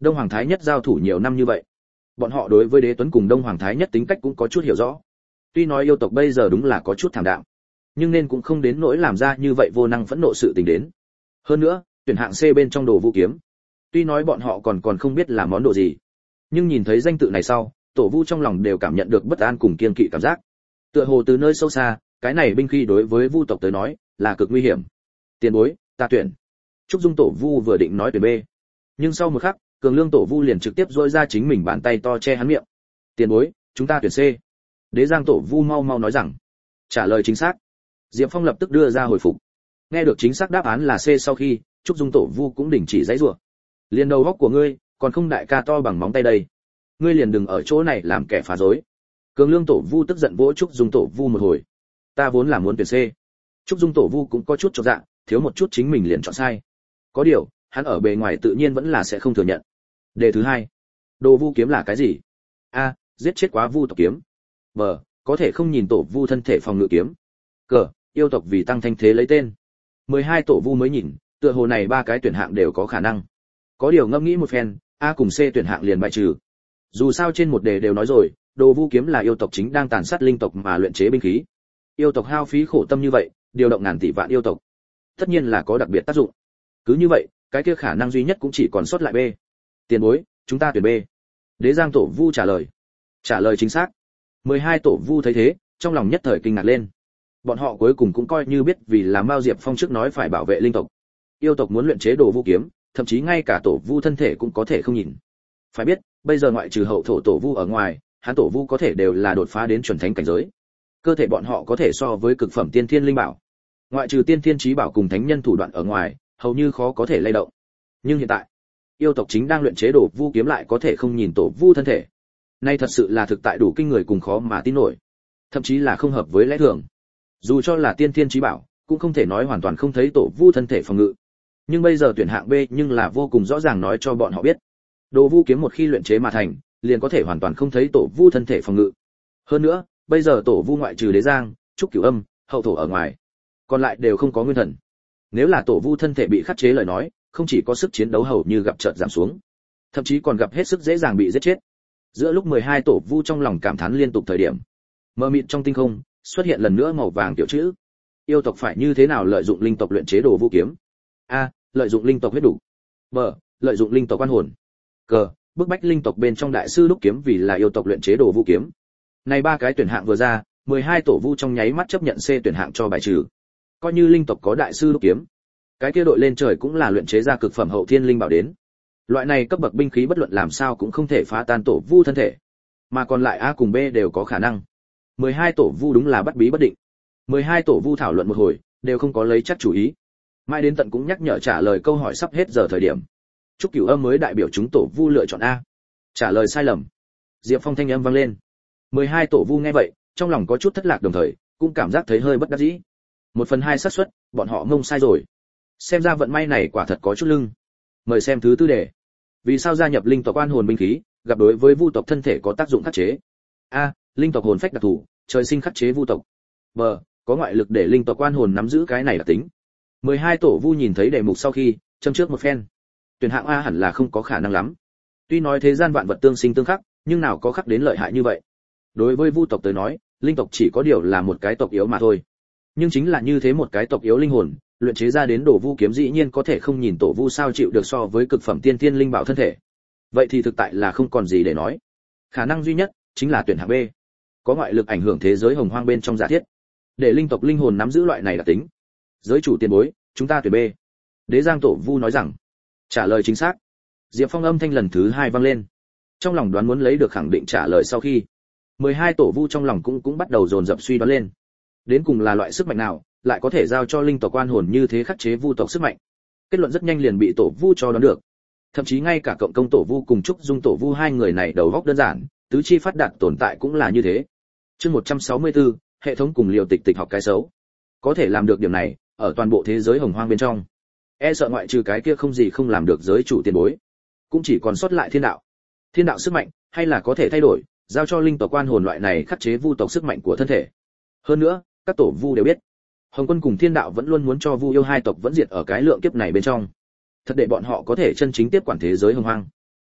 Đông Hoàng Thái Nhất giao thủ nhiều năm như vậy, bọn họ đối với Đế Tuấn cùng Đông Hoàng Thái Nhất tính cách cũng có chút hiểu rõ. Tuy nói yêu tộc bây giờ đúng là có chút thảm đạm, nhưng nên cũng không đến nỗi làm ra như vậy vô năng phẫn nộ sự tình đến. Hơn nữa, tuyển hạng C bên trong đồ vũ kiếm, tuy nói bọn họ còn không biết là món đồ gì, nhưng nhìn thấy danh tự này sau, Tổ Vu trong lòng đều cảm nhận được bất an cùng kiên kỵ cảm giác. Tựa hồ từ nơi sâu xa, cái này binh khí đối với Vu tộc tới nói là cực nguy hiểm. Tiền bối, ta tuyển. Trúc Dung Tổ Vu vừa định nói tuyển B, nhưng sau một khắc, Cường Lương Tổ Vu liền trực tiếp rỗi ra chính mình bàn tay to che hắn miệng. Tiền bối, chúng ta tuyển C. Đế Giang Tổ Vu mau mau nói rằng, trả lời chính xác. Diệp Phong lập tức đưa ra hồi phục. Nghe được chính xác đáp án là C sau khi, Trúc Dung Tổ Vu cũng đình chỉ giãy giụa. Liền đầu góc của ngươi, còn không đại ca to bằng móng tay đây. Ngươi liền đừng ở chỗ này làm kẻ phá rối. Cường Lương Tổ Vu tức giận vỗ Trúc Dung Tổ Vu một hồi. Ta vốn là muốn tuyển C. Trúc Dung Tổ Vu cũng có chút chột dạ, thiếu một chút chính mình liền chọn sai. Có điều, hắn ở bề ngoài tự nhiên vẫn là sẽ không thừa nhận. Đề thứ hai, đồ vu kiếm là cái gì? A, giết chết quá vu tộc kiếm. B, có thể không nhìn tổ vu thân thể phòng ngự kiếm. C, yêu tộc vì tăng thanh thế lấy tên. 12 tổ vu mới nhìn, tựa hồ này ba cái tuyển hạng đều có khả năng. Có điều ngẫm nghĩ một phen, A cùng C tuyển hạng liền bài trừ. Dù sao trên một đề đều nói rồi, đồ vu kiếm là yêu tộc chính đang tàn sát linh tộc mà luyện chế binh khí. Yêu tộc hao phí khổ tâm như vậy, điều động ngàn tỷ vạn yêu tộc, tất nhiên là có đặc biệt tác dụng. Cứ như vậy, cái kia khả năng duy nhất cũng chỉ còn sót lại B. Tiền bối, chúng ta tuyển B. Đế Giang Tổ Vu trả lời. Trả lời chính xác. 12 tổ vu thấy thế, trong lòng nhất thời kinh ngạc lên. Bọn họ cuối cùng cũng coi như biết vì là Mao Diệp Phong trước nói phải bảo vệ linh tộc. Yêu tộc muốn luyện chế đồ vu kiếm, thậm chí ngay cả tổ vu thân thể cũng có thể không nhìn. Phải biết, bây giờ ngoại trừ hậu thổ tổ vu ở ngoài, hắn tổ vu có thể đều là đột phá đến chuẩn thánh cảnh giới. Cơ thể bọn họ có thể so với cực phẩm tiên thiên linh bảo. Ngoại trừ tiên thiên chí bảo cùng thánh nhân thủ đoạn ở ngoài, hầu như khó có thể lay động. Nhưng hiện tại, yêu tộc chính đang luyện chế đồ vu kiếm lại có thể không nhìn tổ vu thân thể. Nay thật sự là thực tại đủ kinh người cùng khó mà tin nổi, thậm chí là không hợp với lẽ thường. Dù cho là tiên thiên chí bảo, cũng không thể nói hoàn toàn không thấy tổ vu thân thể phòng ngự. Nhưng bây giờ tuyển hạng B nhưng là vô cùng rõ ràng nói cho bọn họ biết, đồ vu kiếm một khi luyện chế mà thành, liền có thể hoàn toàn không thấy tổ vu thân thể phòng ngự. Hơn nữa, bây giờ tổ vu ngoại trừ Đế Giang, Trúc Cửu Âm, Hậu Thổ ở ngoài, còn lại đều không có nguyên thần. Nếu là tổ vu thân thể bị khắc chế lời nói, không chỉ có sức chiến đấu hầu như gặp chợt giảm xuống, thậm chí còn gặp hết sức dễ dàng bị giết chết. Giữa lúc 12 tổ vu trong lòng cảm thán liên tục thời điểm, mờ mịt trong tinh không xuất hiện lần nữa màu vàng tiểu chữ. Yêu tộc phải như thế nào lợi dụng linh tộc luyện chế đồ vu kiếm? A, lợi dụng linh tộc huyết đủ. B, lợi dụng linh tộc quan hồn. C, bức bách linh tộc bên trong đại sư đúc kiếm vì là yêu tộc luyện chế đồ vu kiếm. Này ba cái tuyển hạng vừa ra, 12 tổ vu trong nháy mắt chấp nhận C tuyển hạng cho bài trừ. Coi như linh tộc có đại sư đúc kiếm, cái kia đội lên trời cũng là luyện chế ra cực phẩm hậu thiên linh bảo đến. Loại này cấp bậc binh khí bất luận làm sao cũng không thể phá tan tổ vu thân thể, mà còn lại A cùng B đều có khả năng. 12 tổ vu đúng là bắt bí bất định. 12 tổ vu thảo luận một hồi, đều không có lấy chắc chủ ý. Mai đến tận cũng nhắc nhở trả lời câu hỏi sắp hết giờ thời điểm. Trúc Cửu Âm mới đại biểu chúng tổ vu lựa chọn A. Trả lời sai lầm. Diệp Phong thanh âm vang lên. 12 tổ vu nghe vậy, trong lòng có chút thất lạc đồng thời, cũng cảm giác thấy hơi bất đắc dĩ. 1/2 xác suất, bọn họ ngông sai rồi. Xem ra vận may này quả thật có chút lưng. Mời xem thứ tư đề. Vì sao gia nhập linh tộc quan hồn binh khí, gặp đối với vu tộc thân thể có tác dụng khắc chế? A, linh tộc hồn phách đặc thù, trời sinh khắc chế vu tộc. B, có ngoại lực để linh tộc quan hồn nắm giữ cái này là tính. 12 tổ vu nhìn thấy đề mục sau khi, châm trước một phen. Tuyển hạng A hẳn là không có khả năng lắm. Tuy nói thế gian vạn vật tương sinh tương khắc, nhưng nào có khắc đến lợi hại như vậy. Đối với vu tộc tới nói, linh tộc chỉ có điều là một cái tộc yếu mà thôi. Nhưng chính là như thế một cái tộc yếu linh hồn, luyện chế ra đến đồ vu kiếm dĩ nhiên có thể không nhìn tổ vu sao chịu được so với cực phẩm tiên thiên linh bảo thân thể. Vậy thì thực tại là không còn gì để nói. Khả năng duy nhất chính là tuyển hạng B. Có ngoại lực ảnh hưởng thế giới hồng hoang bên trong giả thiết, để linh tộc linh hồn nắm giữ loại này là tính. Giới chủ tiền bối, chúng ta tuyển B. Đế Giang Tổ Vu nói rằng. Trả lời chính xác. Diệp Phong âm thanh lần thứ 2 vang lên. Trong lòng đoán muốn lấy được khẳng định trả lời sau khi, 12 tổ vu trong lòng cũng bắt đầu dồn dập suy đoán lên. Đến cùng là loại sức mạnh nào lại có thể giao cho linh tộc quan hồn như thế khắc chế vu tộc sức mạnh? Kết luận rất nhanh liền bị tổ vu cho đoán được. Thậm chí ngay cả cộng công tổ vu cùng Trúc Dung tổ vu hai người này đầu óc đơn giản, tứ chi phát đạt tồn tại cũng là như thế. Chương 164, hệ thống cùng liều tịch học cái xấu. Có thể làm được điểm này, ở toàn bộ thế giới hồng hoang bên trong, e sợ ngoại trừ cái kia không gì không làm được giới chủ tiền bối, cũng chỉ còn sót lại thiên đạo. Thiên đạo sức mạnh hay là có thể thay đổi, giao cho linh tộc quan hồn loại này khắc chế vu tộc sức mạnh của thân thể. Hơn nữa, các tổ vu đều biết, Hồng Quân cùng Thiên Đạo vẫn luôn muốn cho Vu yêu hai tộc vẫn diệt ở cái lượng kiếp này bên trong. Thật để bọn họ có thể chân chính tiếp quản thế giới hồng hoang.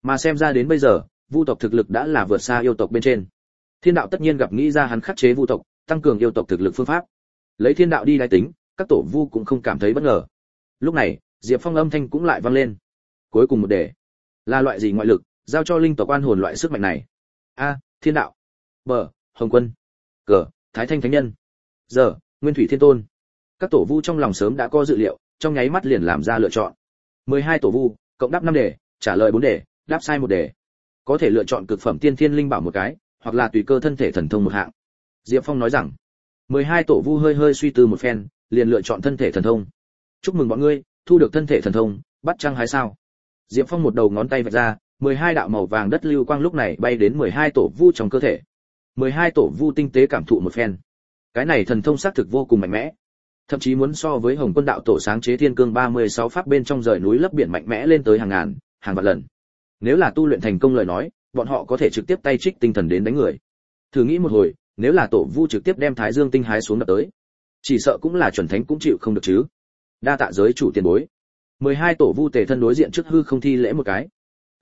Mà xem ra đến bây giờ, vu tộc thực lực đã là vượt xa yêu tộc bên trên. Thiên đạo tất nhiên gặp nghĩ ra hắn khắc chế vu tộc, tăng cường yêu tộc thực lực phương pháp. Lấy thiên đạo đi đái tính, các tổ vu cũng không cảm thấy bất ngờ. Lúc này, Diệp Phong âm thanh cũng lại vang lên. Cuối cùng một đề, là loại gì ngoại lực, giao cho linh tộc oan hồn loại sức mạnh này? A, thiên đạo. B, Hồng Quân. C, Thái Thanh Thánh Nhân. Giờ, Nguyên Thủy Thiên Tôn. Các tổ vu trong lòng sớm đã có dự liệu, trong nháy mắt liền làm ra lựa chọn. 12 tổ vu, cộng đáp 5 đề, trả lời 4 đề, đáp sai 1 đề. Có thể lựa chọn cực phẩm tiên thiên linh bảo một cái, hoặc là tùy cơ thân thể thần thông một hạng. Diệp Phong nói rằng, 12 tổ vu hơi hơi suy tư một phen, liền lựa chọn thân thể thần thông. Chúc mừng bọn ngươi, thu được thân thể thần thông, bắt trăng hái sao. Diệp Phong một đầu ngón tay vạch ra, 12 đạo màu vàng đất lưu quang lúc này bay đến 12 tổ vu trong cơ thể. 12 tổ vu tinh tế cảm thụ một phen. Cái này thần thông xác thực vô cùng mạnh mẽ, thậm chí muốn so với Hồng Quân đạo tổ sáng chế Thiên Cương 36 pháp bên trong rời núi lấp biển mạnh mẽ lên tới hàng ngàn, hàng vạn lần. Nếu là tu luyện thành công lời nói, bọn họ có thể trực tiếp tay trích tinh thần đến đánh người. Thử nghĩ một hồi, nếu là tổ vu trực tiếp đem Thái Dương tinh hái xuống đập tới, chỉ sợ cũng là chuẩn thánh cũng chịu không được chứ. Đa tạ giới chủ tiền bối. 12 tổ vu tề thân đối diện trước hư không thi lễ một cái.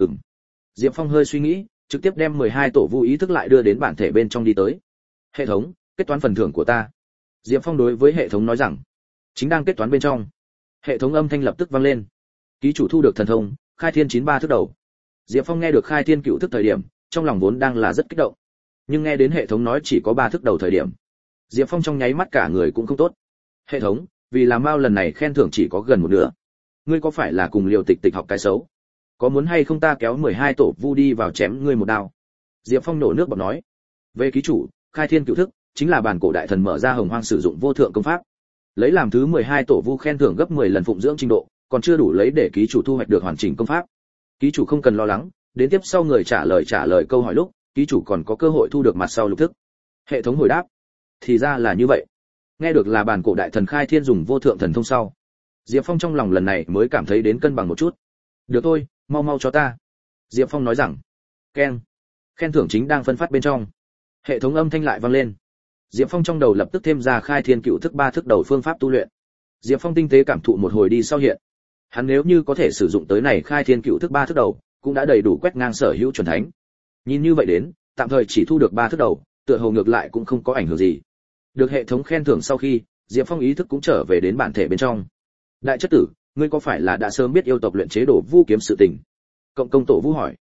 Diệp Phong hơi suy nghĩ, trực tiếp đem 12 tổ vu ý thức lại đưa đến bản thể bên trong đi tới. Hệ thống, kết toán phần thưởng của ta. Diệp Phong đối với hệ thống nói rằng, chính đang kết toán bên trong. Hệ thống âm thanh lập tức vang lên. Ký chủ thu được thần thông, Khai Thiên 93 thức đầu. Diệp Phong nghe được Khai Thiên cựu thức thời điểm, trong lòng vốn đang là rất kích động. Nhưng nghe đến hệ thống nói chỉ có 3 thức đầu thời điểm, Diệp Phong trong nháy mắt cả người cũng không tốt. Hệ thống, vì làm bao lần này khen thưởng chỉ có gần một nửa. Ngươi có phải là cùng Liều Tịch Tịch học cái xấu? Có muốn hay không ta kéo 12 tổ vu đi vào chém ngươi một đao? Diệp Phong nổ nước bọt nói. Về ký chủ, Khai Thiên cựu thức chính là bản cổ đại thần mở ra hồng hoang sử dụng vô thượng công pháp. Lấy làm thứ 12 tổ vu khen thưởng gấp 10 lần phụng dưỡng trình độ, còn chưa đủ lấy để ký chủ thu hoạch được hoàn chỉnh công pháp. Ký chủ không cần lo lắng, đến tiếp sau người trả lời câu hỏi lúc, ký chủ còn có cơ hội thu được mặt sau lục thức. Hệ thống hồi đáp. Thì ra là như vậy. Nghe được là bản cổ đại thần Khai Thiên dùng vô thượng thần thông sau, Diệp Phong trong lòng lần này mới cảm thấy đến cân bằng một chút. Được thôi, mau mau cho ta. Diệp Phong nói rằng. Keng. Khen thưởng chính đang phân phát bên trong. Hệ thống âm thanh lại vang lên. Diệp Phong trong đầu lập tức thêm ra Khai Thiên cựu thức 3 thức đầu phương pháp tu luyện. Diệp Phong tinh tế cảm thụ một hồi đi sau hiện. Hắn nếu như có thể sử dụng tới này Khai Thiên cựu thức 3 thức đầu, cũng đã đầy đủ quét ngang sở hữu chuẩn thánh. Nhìn như vậy đến, tạm thời chỉ thu được 3 thức đầu, tựa hồ ngược lại cũng không có ảnh hưởng gì. Được hệ thống khen thưởng sau khi, Diệp Phong ý thức cũng trở về đến bản thể bên trong. Đại chất tử, ngươi có phải là đã sớm biết yêu tộc luyện chế đồ vu kiếm sự tình? Cộng công tổ vu hỏi.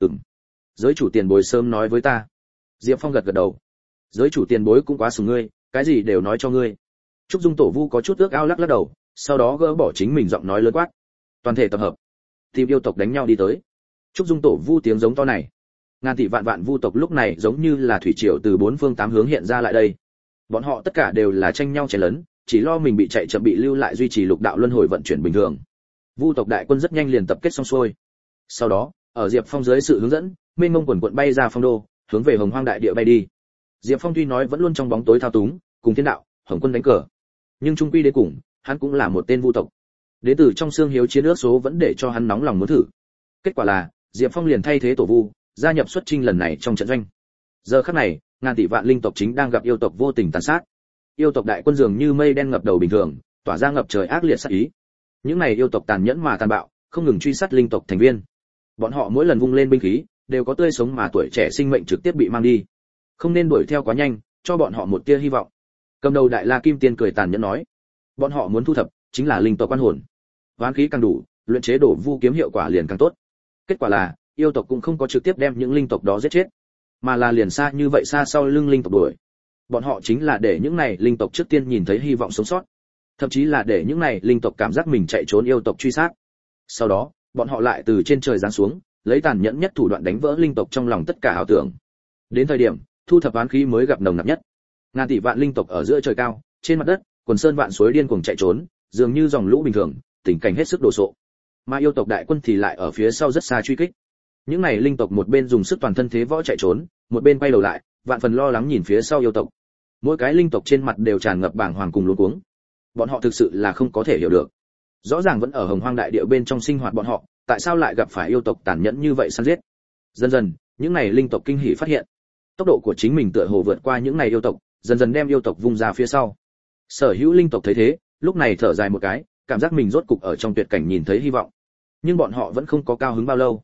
Giới chủ tiền bối sớm nói với ta. Diệp Phong gật gật đầu. Giới chủ tiền bối cũng quá sủng ngươi, cái gì đều nói cho ngươi. Trúc Dung tổ vu có chút ước ao lắc lắc đầu, sau đó gỡ bỏ chính mình giọng nói lớn quát. Toàn thể tập hợp, tìm yêu tộc đánh nhau đi tới. Trúc Dung tổ vu tiếng giống to này. Ngàn tỷ vạn vạn vu tộc lúc này giống như là thủy triều từ bốn phương tám hướng hiện ra lại đây. Bọn họ tất cả đều là tranh nhau chém lớn, chỉ lo mình bị chạy chậm bị lưu lại duy trì lục đạo luân hồi vận chuyển bình thường. Vu tộc đại quân rất nhanh liền tập kết xong xuôi. Sau đó, ở Diệp Phong dưới sự hướng dẫn, mênh mông quần quận bay ra phong đô, hướng về Hồng Hoang đại địa bay đi. Diệp Phong tuy nói vẫn luôn trong bóng tối thao túng, cùng thiên đạo, Hồng Quân đánh cờ, nhưng trung quy đến cùng, hắn cũng là một tên vu tộc. Đến từ trong xương hiếu chiến ước số vẫn để cho hắn nóng lòng muốn thử. Kết quả là, Diệp Phong liền thay thế tổ vu, gia nhập xuất chinh lần này trong trận doanh. Giờ khắc này, ngàn tỷ vạn linh tộc chính đang gặp yêu tộc vô tình tàn sát. Yêu tộc đại quân dường như mây đen ngập đầu bình thường, tỏa ra ngập trời ác liệt sát ý. Những này yêu tộc tàn nhẫn mà tàn bạo, không ngừng truy sát linh tộc thành viên. Bọn họ mỗi lần vung lên binh khí, đều có tươi sống mà tuổi trẻ sinh mệnh trực tiếp bị mang đi. Không nên đuổi theo quá nhanh, cho bọn họ một tia hy vọng. Cầm đầu đại La Kim Tiên cười tàn nhẫn nói, bọn họ muốn thu thập chính là linh tộc quan hồn. Oán khí càng đủ, luyện chế đổ vu kiếm hiệu quả liền càng tốt. Kết quả là, yêu tộc cũng không có trực tiếp đem những linh tộc đó giết chết, mà là liền xa như vậy xa sau lưng linh tộc đuổi. Bọn họ chính là để những này linh tộc trước tiên nhìn thấy hy vọng sống sót, thậm chí là để những này linh tộc cảm giác mình chạy trốn yêu tộc truy sát. Sau đó, bọn họ lại từ trên trời giáng xuống, lấy tàn nhẫn nhất thủ đoạn đánh vỡ linh tộc trong lòng tất cả ảo tưởng. Đến thời điểm, thu thập oán khí mới gặp nồng nặc nhất. Ngàn tỷ vạn linh tộc ở giữa trời cao, trên mặt đất, quần sơn vạn suối điên cuồng chạy trốn, dường như dòng lũ bình thường, tình cảnh hết sức đồ sộ. Mà yêu tộc đại quân thì lại ở phía sau rất xa truy kích. Những này linh tộc một bên dùng sức toàn thân thế võ chạy trốn, một bên quay đầu lại, vạn phần lo lắng nhìn phía sau yêu tộc. Mỗi cái linh tộc trên mặt đều tràn ngập bàng hoàng cùng luống cuống. Bọn họ thực sự là không có thể hiểu được. Rõ ràng vẫn ở Hồng Hoang đại địa bên trong sinh hoạt bọn họ, tại sao lại gặp phải yêu tộc tàn nhẫn như vậy săn giết? Dần dần, những này linh tộc kinh hỉ phát hiện, tốc độ của chính mình tựa hồ vượt qua những này yêu tộc, dần dần đem yêu tộc vung ra phía sau. Sở hữu linh tộc thấy thế, lúc này thở dài một cái, cảm giác mình rốt cục ở trong tuyệt cảnh nhìn thấy hy vọng. Nhưng bọn họ vẫn không có cao hứng bao lâu.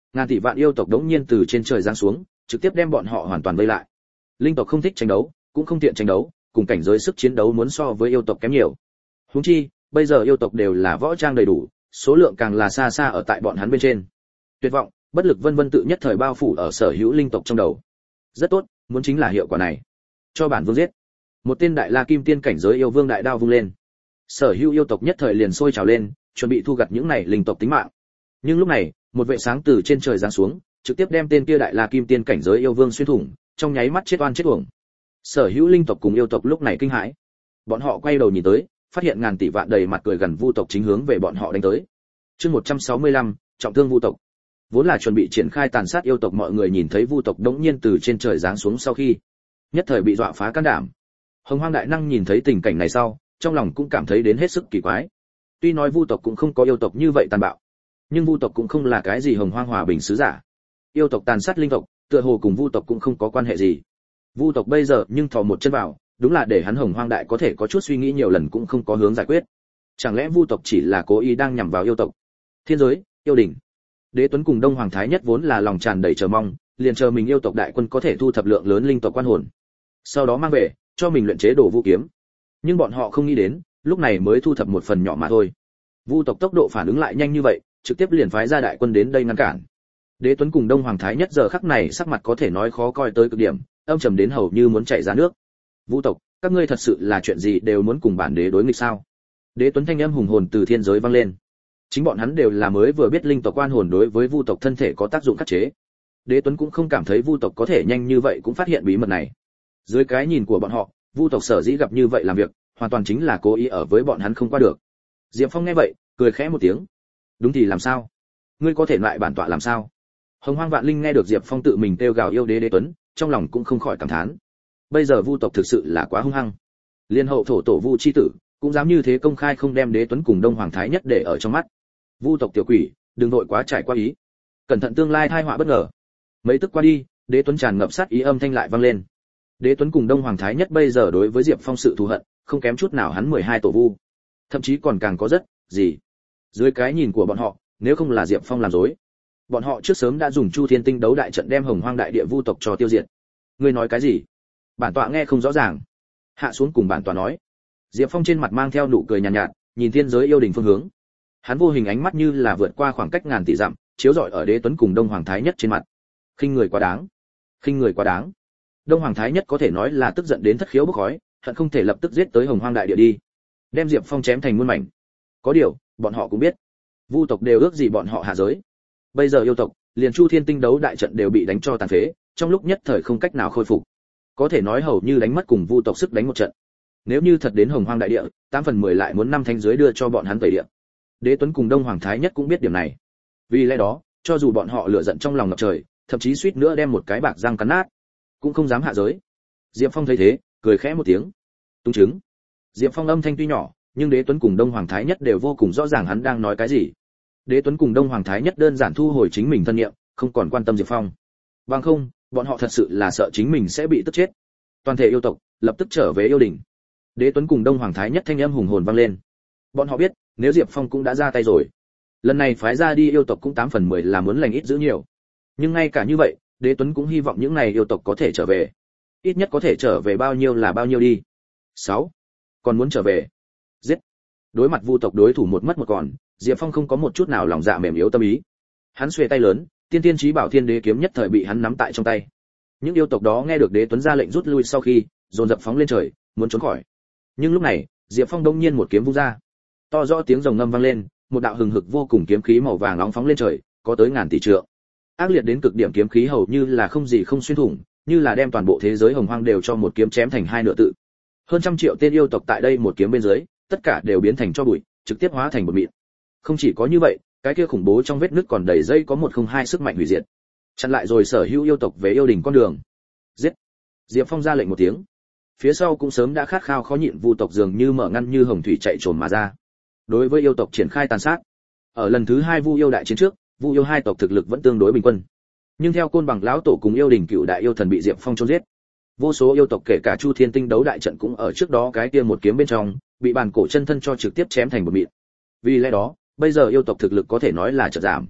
Ngàn tỷ vạn yêu tộc đống nhiên từ trên trời giáng xuống, trực tiếp đem bọn họ hoàn toàn vây lại. Linh tộc không thích tranh đấu, cũng không tiện tranh đấu, cùng cảnh giới sức chiến đấu muốn so với yêu tộc kém nhiều. Huống chi, bây giờ yêu tộc đều là võ trang đầy đủ, số lượng càng là xa xa ở tại bọn hắn bên trên. Tuyệt vọng, bất lực vân vân tự nhất thời bao phủ ở sở hữu linh tộc trong đầu. Rất tốt, muốn chính là hiệu quả này. Cho bản vương giết. Một tên đại la kim tiên cảnh giới yêu vương đại đao vung lên. Sở hữu yêu tộc nhất thời liền sôi trào lên, chuẩn bị thu gặt những này linh tộc tính mạng. Nhưng lúc này, một vệ sáng từ trên trời giáng xuống, trực tiếp đem tên kia đại la kim tiên cảnh giới yêu vương xuyên thủng, trong nháy mắt chết oan chết uổng. Sở hữu linh tộc cùng yêu tộc lúc này kinh hãi. Bọn họ quay đầu nhìn tới, phát hiện ngàn tỷ vạn đầy mặt cười gần vu tộc chính hướng về bọn họ đánh tới. Chương 165, trọng thương vu tộc. Vốn là chuẩn bị triển khai tàn sát yêu tộc, mọi người nhìn thấy vu tộc đống nhiên từ trên trời giáng xuống sau khi, nhất thời bị dọa phá can đảm. Hồng Hoang đại năng nhìn thấy tình cảnh này sau, trong lòng cũng cảm thấy đến hết sức kỳ quái. Tuy nói vu tộc cũng không có yêu tộc như vậy tàn bạo, nhưng vu tộc cũng không là cái gì hồng hoang hòa bình sứ giả. Yêu tộc tàn sát linh tộc, tựa hồ cùng vu tộc cũng không có quan hệ gì. Vu tộc bây giờ nhưng thò một chân vào, đúng là để hắn Hồng Hoang đại có thể có chút suy nghĩ nhiều lần cũng không có hướng giải quyết. Chẳng lẽ vu tộc chỉ là cố ý đang nhằm vào yêu tộc? Thiên giới, yêu đỉnh. Đế Tuấn cùng Đông Hoàng Thái Nhất vốn là lòng tràn đầy chờ mong, liền chờ mình yêu tộc đại quân có thể thu thập lượng lớn linh tộc quan hồn, sau đó mang về, cho mình luyện chế đồ vũ kiếm. Nhưng bọn họ không nghĩ đến, lúc này mới thu thập một phần nhỏ mà thôi. Vu tộc tốc độ phản ứng lại nhanh như vậy, trực tiếp liền phái ra đại quân đến đây ngăn cản. Đế Tuấn cùng Đông Hoàng Thái Nhất giờ khắc này sắc mặt có thể nói khó coi tới cực điểm, âm trầm đến hầu như muốn chảy ra nước. Vu tộc, các ngươi thật sự là chuyện gì đều muốn cùng bản đế đối nghịch sao? Đế Tuấn thanh âm hùng hồn từ thiên giới vang lên. Chính bọn hắn đều là mới vừa biết linh tộc quan hồn đối với vu tộc thân thể có tác dụng khắc chế. Đế Tuấn cũng không cảm thấy vu tộc có thể nhanh như vậy cũng phát hiện bí mật này. Dưới cái nhìn của bọn họ, vu tộc sở dĩ gặp như vậy làm việc, hoàn toàn chính là cố ý ở với bọn hắn không qua được. Diệp Phong nghe vậy, cười khẽ một tiếng. Đúng thì làm sao? Ngươi có thể loại bản tọa làm sao? Hồng Hoang Vạn Linh nghe được Diệp Phong tự mình kêu gào yêu đế Đế Tuấn, trong lòng cũng không khỏi cảm thán. Bây giờ vu tộc thực sự là quá hung hăng. Liên hậu thổ tổ vu chi tử, cũng dám như thế công khai không đem Đế Tuấn cùng Đông Hoàng Thái Nhất để ở trong mắt. Vu tộc tiểu quỷ, đừng vội quá trải qua ý. Cẩn thận tương lai tai họa bất ngờ. Mấy tức qua đi, Đế Tuấn tràn ngập sát ý âm thanh lại vang lên. Đế Tuấn cùng Đông Hoàng Thái Nhất bây giờ đối với Diệp Phong sự thù hận, không kém chút nào hắn 12 tổ vu. Thậm chí còn càng có rất gì. Dưới cái nhìn của bọn họ, nếu không là Diệp Phong làm dối, bọn họ trước sớm đã dùng Chu Thiên Tinh đấu đại trận đem Hồng Hoang đại địa vu tộc cho tiêu diệt. Ngươi nói cái gì? Bản tọa nghe không rõ ràng. Hạ xuống cùng bản tọa nói. Diệp Phong trên mặt mang theo nụ cười nhàn nhạt, nhìn thiên giới yêu đình phương hướng. Hắn vô hình ánh mắt như là vượt qua khoảng cách ngàn tỷ dặm, chiếu rọi ở Đế Tuấn cùng Đông Hoàng Thái Nhất trên mặt. Khinh người quá đáng, khinh người quá đáng. Đông Hoàng Thái Nhất có thể nói là tức giận đến thất khiếu bốc khói, hận không thể lập tức giết tới Hồng Hoang đại địa đi, đem Diệp Phong chém thành muôn mảnh. Có điều, bọn họ cũng biết, vu tộc đều ước gì bọn họ hạ giới. Bây giờ yêu tộc, liền Chu Thiên Tinh đấu đại trận đều bị đánh cho tàn phế, trong lúc nhất thời không cách nào khôi phục. Có thể nói hầu như đánh mất cùng vu tộc sức đánh một trận. Nếu như thật đến Hồng Hoang đại địa, 8/10 lại muốn năm thánh giới đưa cho bọn hắn tẩy địa. Đế Tuấn cùng Đông Hoàng Thái Nhất cũng biết điểm này. Vì lẽ đó, cho dù bọn họ lửa giận trong lòng ngập trời, thậm chí suýt nữa đem một cái bạc răng cắn nát, cũng không dám hạ giới. Diệp Phong thấy thế, cười khẽ một tiếng. Tung chứng. Diệp Phong âm thanh tuy nhỏ, nhưng Đế Tuấn cùng Đông Hoàng Thái Nhất đều vô cùng rõ ràng hắn đang nói cái gì. Đế Tuấn cùng Đông Hoàng Thái Nhất đơn giản thu hồi chính mình thân niệm, không còn quan tâm Diệp Phong. Bằng không, bọn họ thật sự là sợ chính mình sẽ bị tức chết. Toàn thể yêu tộc lập tức trở về yêu đình. Đế Tuấn cùng Đông Hoàng Thái Nhất thanh âm hùng hồn vang lên. Bọn họ biết, nếu Diệp Phong cũng đã ra tay rồi, lần này phái ra đi yêu tộc cũng 8/10 là muốn lành ít giữ nhiều. Nhưng ngay cả như vậy, Đế Tuấn cũng hy vọng những này yêu tộc có thể trở về. Ít nhất có thể trở về bao nhiêu là bao nhiêu đi. 6. Còn muốn trở về. Giết. Đối mặt vu tộc đối thủ một mất một còn, Diệp Phong không có một chút nào lòng dạ mềm yếu tâm ý. Hắn xuề tay lớn, tiên tiên chí bảo thiên đế kiếm nhất thời bị hắn nắm tại trong tay. Những yêu tộc đó nghe được Đế Tuấn ra lệnh rút lui sau khi, dồn dập phóng lên trời, muốn trốn khỏi. Nhưng lúc này, Diệp Phong đông nhiên một kiếm vung ra. To rõ tiếng rồng ngâm vang lên, một đạo hừng hực vô cùng kiếm khí màu vàng nóng phóng lên trời, có tới ngàn tỷ trượng. Ác liệt đến cực điểm kiếm khí hầu như là không gì không xuyên thủng, như là đem toàn bộ thế giới hồng hoang đều cho một kiếm chém thành hai nửa tự. Hơn trăm triệu tên yêu tộc tại đây một kiếm bên dưới, tất cả đều biến thành tro bụi, trực tiếp hóa thành bột mịn. Không chỉ có như vậy, cái kia khủng bố trong vết nứt còn đầy dây có 102 sức mạnh hủy diệt. Chặn lại rồi sở hữu yêu tộc về yêu đình con đường. Giết! Diệp Phong ra lệnh một tiếng. Phía sau cũng sớm đã khát khao khó nhịn vu tộc dường như mở ngăn như hồng thủy chạy trồm mà ra. Đối với yêu tộc triển khai tàn sát. Ở lần thứ 2 vu yêu đại chiến trước, vu yêu hai tộc thực lực vẫn tương đối bình quân. Nhưng theo côn bằng lão tổ cùng yêu đình cựu đại yêu thần bị Diệp Phong chôn giết, vô số yêu tộc kể cả Chu Thiên Tinh đấu đại trận cũng ở trước đó cái kia một kiếm bên trong, bị bàn cổ chân thân cho trực tiếp chém thành một mịn. Vì lẽ đó, bây giờ yêu tộc thực lực có thể nói là chợt giảm.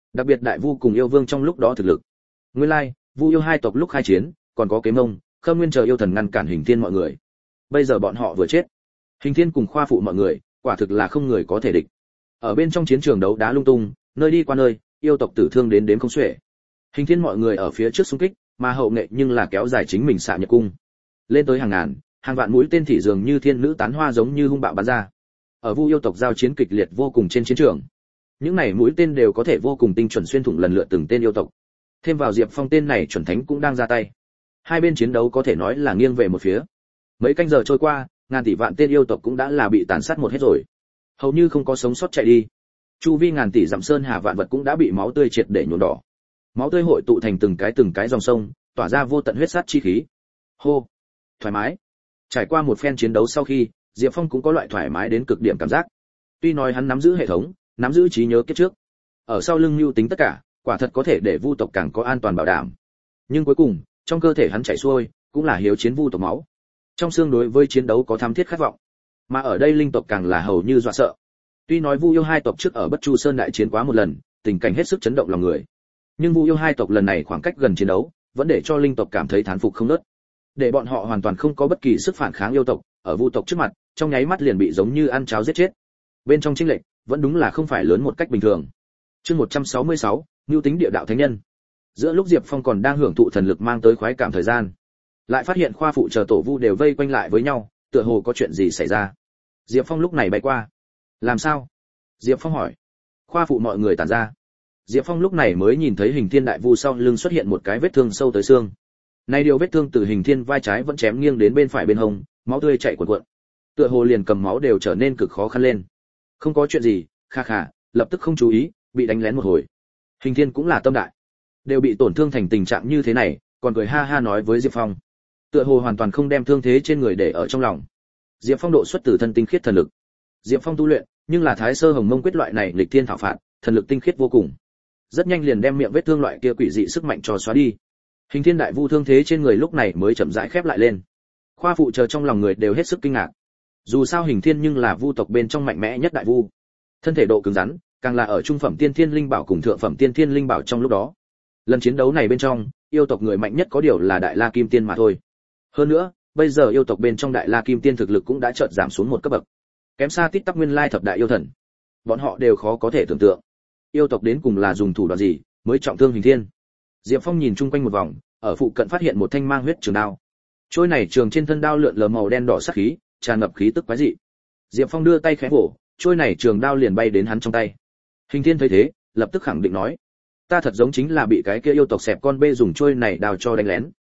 đặc biệt đại vu cùng yêu vương trong lúc đó thực lực. Nguyên lai, vu yêu hai tộc lúc khai chiến, còn có Kế Mông, Khâm Nguyên chờ yêu thần ngăn cản Hình Thiên mọi người. Bây giờ bọn họ vừa chết, Hình Thiên cùng Khoa phụ mọi người, quả thực là không người có thể địch. Ở bên trong chiến trường đấu đá lung tung, nơi đi qua nơi, yêu tộc tử thương đến không xuể. Hình Thiên mọi người ở phía trước xung kích, mà hậu nghệ nhưng là kéo dài chính mình xạ nhật cung. Lên tới hàng ngàn, hàng vạn mũi tên thị dường như thiên nữ tán hoa giống như hung bạo bắn ra. Ở vu yêu tộc giao chiến kịch liệt vô cùng trên chiến trường. Những này mũi tên đều có thể vô cùng tinh chuẩn xuyên thủng lần lượt từng tên yêu tộc. Thêm vào Diệp Phong tên này chuẩn thánh cũng đang ra tay. Hai bên chiến đấu có thể nói là nghiêng về một phía. Mấy canh giờ trôi qua, ngàn tỷ vạn tên yêu tộc cũng đã là bị tàn sát một hết rồi. Hầu như không có sống sót chạy đi. Chu vi ngàn tỷ dặm sơn hà vạn vật cũng đã bị máu tươi triệt để nhuộm đỏ. Máu tươi hội tụ thành từng cái dòng sông, tỏa ra vô tận huyết sát chi khí. Hô, thoải mái. Trải qua một phen chiến đấu sau khi, Diệp Phong cũng có loại thoải mái đến cực điểm cảm giác. Tuy nói hắn nắm giữ hệ thống, nắm giữ trí nhớ kiếp trước, ở sau lưng mưu tính tất cả, quả thật có thể để vu tộc càng có an toàn bảo đảm. Nhưng cuối cùng, trong cơ thể hắn chảy xuôi, cũng là hiếu chiến vu tộc máu. Trong xương đối với chiến đấu có tham thiết khát vọng, mà ở đây linh tộc càng là hầu như dọa sợ. Tuy nói vu yêu hai tộc trước ở Bất Chu Sơn đại chiến quá một lần, tình cảnh hết sức chấn động lòng người, nhưng vu yêu hai tộc lần này khoảng cách gần chiến đấu, vẫn để cho linh tộc cảm thấy thán phục không ngớt. Để bọn họ hoàn toàn không có bất kỳ sức phản kháng yêu tộc, ở vu tộc trước mặt, trong nháy mắt liền bị giống như ăn cháo giết chết. Bên trong chênh lệch, vẫn đúng là không phải lớn một cách bình thường. Chương 166, Nưu tính địa đạo thánh nhân. Giữa lúc Diệp Phong còn đang hưởng thụ thần lực mang tới khoái cảm thời gian, lại phát hiện Khoa phụ chờ tổ vu đều vây quanh lại với nhau, tựa hồ có chuyện gì xảy ra. Diệp Phong lúc này bay qua. Làm sao? Diệp Phong hỏi. Khoa phụ mọi người tản ra. Diệp Phong lúc này mới nhìn thấy Hình Thiên đại vu sau lưng xuất hiện một cái vết thương sâu tới xương. Này điều vết thương từ Hình Thiên vai trái vẫn chém nghiêng đến bên phải bên hông, máu tươi chảy cuồn cuộn. Tựa hồ liền cầm máu đều trở nên cực khó khăn lên. Không có chuyện gì, kha khà, lập tức không chú ý, bị đánh lén một hồi. Hình Thiên cũng là tâm đại, đều bị tổn thương thành tình trạng như thế này, còn cười ha ha nói với Diệp Phong. Tựa hồ hoàn toàn không đem thương thế trên người để ở trong lòng. Diệp Phong độ xuất từ thân tinh khiết thần lực. Diệp Phong tu luyện, nhưng là Thái Sơ Hồng Mông quyết loại này lịch thiên thảo phạt, thần lực tinh khiết vô cùng. Rất nhanh liền đem miệng vết thương loại kia quỷ dị sức mạnh cho xóa đi. Hình Thiên đại vu thương thế trên người lúc này mới chậm rãi khép lại lên. Khoa phụ chờ trong lòng người đều hết sức kinh ngạc. Dù sao Hình Thiên nhưng là vu tộc bên trong mạnh mẽ nhất đại vu. Thân thể độ cứng rắn, càng là ở trung phẩm tiên thiên linh bảo cùng thượng phẩm tiên thiên linh bảo trong lúc đó. Lần chiến đấu này bên trong, yêu tộc người mạnh nhất có điều là Đại La Kim Tiên mà thôi. Hơn nữa, bây giờ yêu tộc bên trong Đại La Kim Tiên thực lực cũng đã chợt giảm xuống một cấp bậc. Kém xa tít tắp nguyên lai thập đại yêu thần. Bọn họ đều khó có thể tưởng tượng, yêu tộc đến cùng là dùng thủ đoạn gì mới trọng thương Hình Thiên. Diệp Phong nhìn chung quanh một vòng, ở phụ cận phát hiện một thanh mang huyết trường đao. Trôi này trường trên thân đao lượn lờ màu đen đỏ sắc khí, tràn ngập khí tức quái dị. Diệp Phong đưa tay khẽ vỗ, trôi này trường đao liền bay đến hắn trong tay. Hình Thiên thấy thế, lập tức khẳng định nói: "Ta thật giống chính là bị cái kia yêu tộc xẹp con bê dùng trôi này đao cho đánh lén."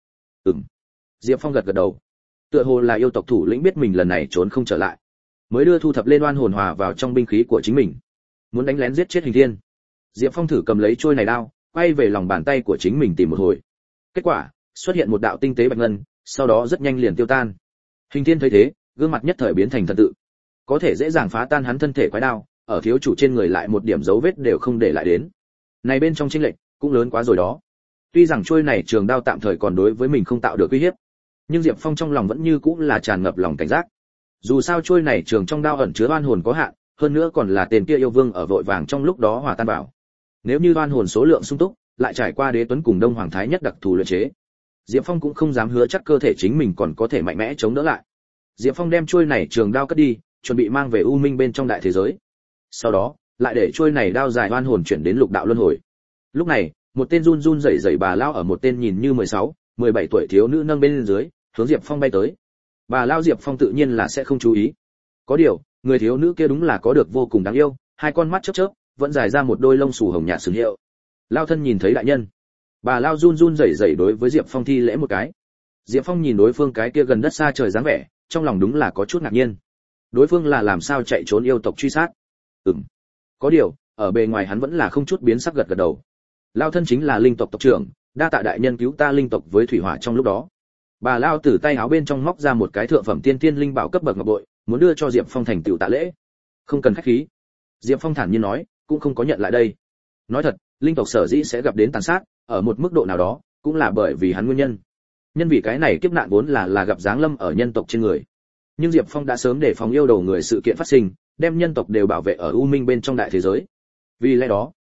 Diệp Phong gật gật đầu. Tựa hồ là yêu tộc thủ lĩnh biết mình lần này trốn không trở lại, mới đưa thu thập lên oan hồn hòa vào trong binh khí của chính mình, muốn đánh lén giết chết Hình Thiên. Diệp Phong thử cầm lấy trôi này đao, quay về lòng bàn tay của chính mình tìm một hồi. Kết quả, xuất hiện một đạo tinh tế bạch ngân, sau đó rất nhanh liền tiêu tan. Hình Thiên thấy thế, gương mặt nhất thời biến thành thần tự. Có thể dễ dàng phá tan hắn thân thể quái đao, ở thiếu chủ trên người lại một điểm dấu vết đều không để lại đến. Này bên trong chênh lệch cũng lớn quá rồi đó. Tuy rằng trôi này trường đao tạm thời còn đối với mình không tạo được uy hiếp, nhưng Diệp Phong trong lòng vẫn như cũng là tràn ngập lòng cảnh giác. Dù sao trôi này trường trong đao ẩn chứa oan hồn có hạn, hơn nữa còn là tên kia yêu vương ở vội vàng trong lúc đó hòa tan bảo. Nếu như oan hồn số lượng sung túc, lại trải qua Đế Tuấn cùng Đông Hoàng Thái Nhất đặc thù luyện chế, Diệp Phong cũng không dám hứa chắc cơ thể chính mình còn có thể mạnh mẽ chống đỡ lại. Diệp Phong đem trôi này trường đao cất đi, chuẩn bị mang về U Minh bên trong đại thế giới. Sau đó, lại để trôi này đao dài oan hồn chuyển đến lục đạo luân hồi. Lúc này, một tên run run rẩy rẩy bà lao ở một tên nhìn như 16, 17 tuổi thiếu nữ nâng bên dưới, hướng Diệp Phong bay tới. Bà lao Diệp Phong tự nhiên là sẽ không chú ý. Có điều, người thiếu nữ kia đúng là có được vô cùng đáng yêu, hai con mắt chớp chớp, vẫn dài ra một đôi lông xù hồng nhạt sừng hiệu. Lao thân nhìn thấy đại nhân. Bà lao run run rẩy rẩy đối với Diệp Phong thi lễ một cái. Diệp Phong nhìn đối phương cái kia gần đất xa trời dáng vẻ, trong lòng đúng là có chút ngạc nhiên. Đối phương là làm sao chạy trốn yêu tộc truy sát? Có điều, ở bề ngoài hắn vẫn là không chút biến sắc gật gật đầu. Lao thân chính là linh tộc tộc trưởng, đa tạ đại nhân cứu ta linh tộc với thủy hỏa trong lúc đó. Bà lao từ tay áo bên trong móc ra một cái thượng phẩm tiên tiên linh bảo cấp bậc ngọc bội, muốn đưa cho Diệp Phong thành tựu tạ lễ. Không cần khách khí. Diệp Phong thản nhiên nói, cũng không có nhận lại đây. Nói thật, linh tộc sở dĩ sẽ gặp đến tàn sát, ở một mức độ nào đó, cũng là bởi vì hắn nguyên nhân. Nhân vì cái này kiếp nạn vốn là gặp giáng lâm ở nhân tộc trên người. Nhưng Diệp Phong đã sớm để phòng yêu đầu người sự kiện phát sinh, đem nhân tộc đều bảo vệ ở U Minh bên trong đại thế giới. Vì lẽ đó,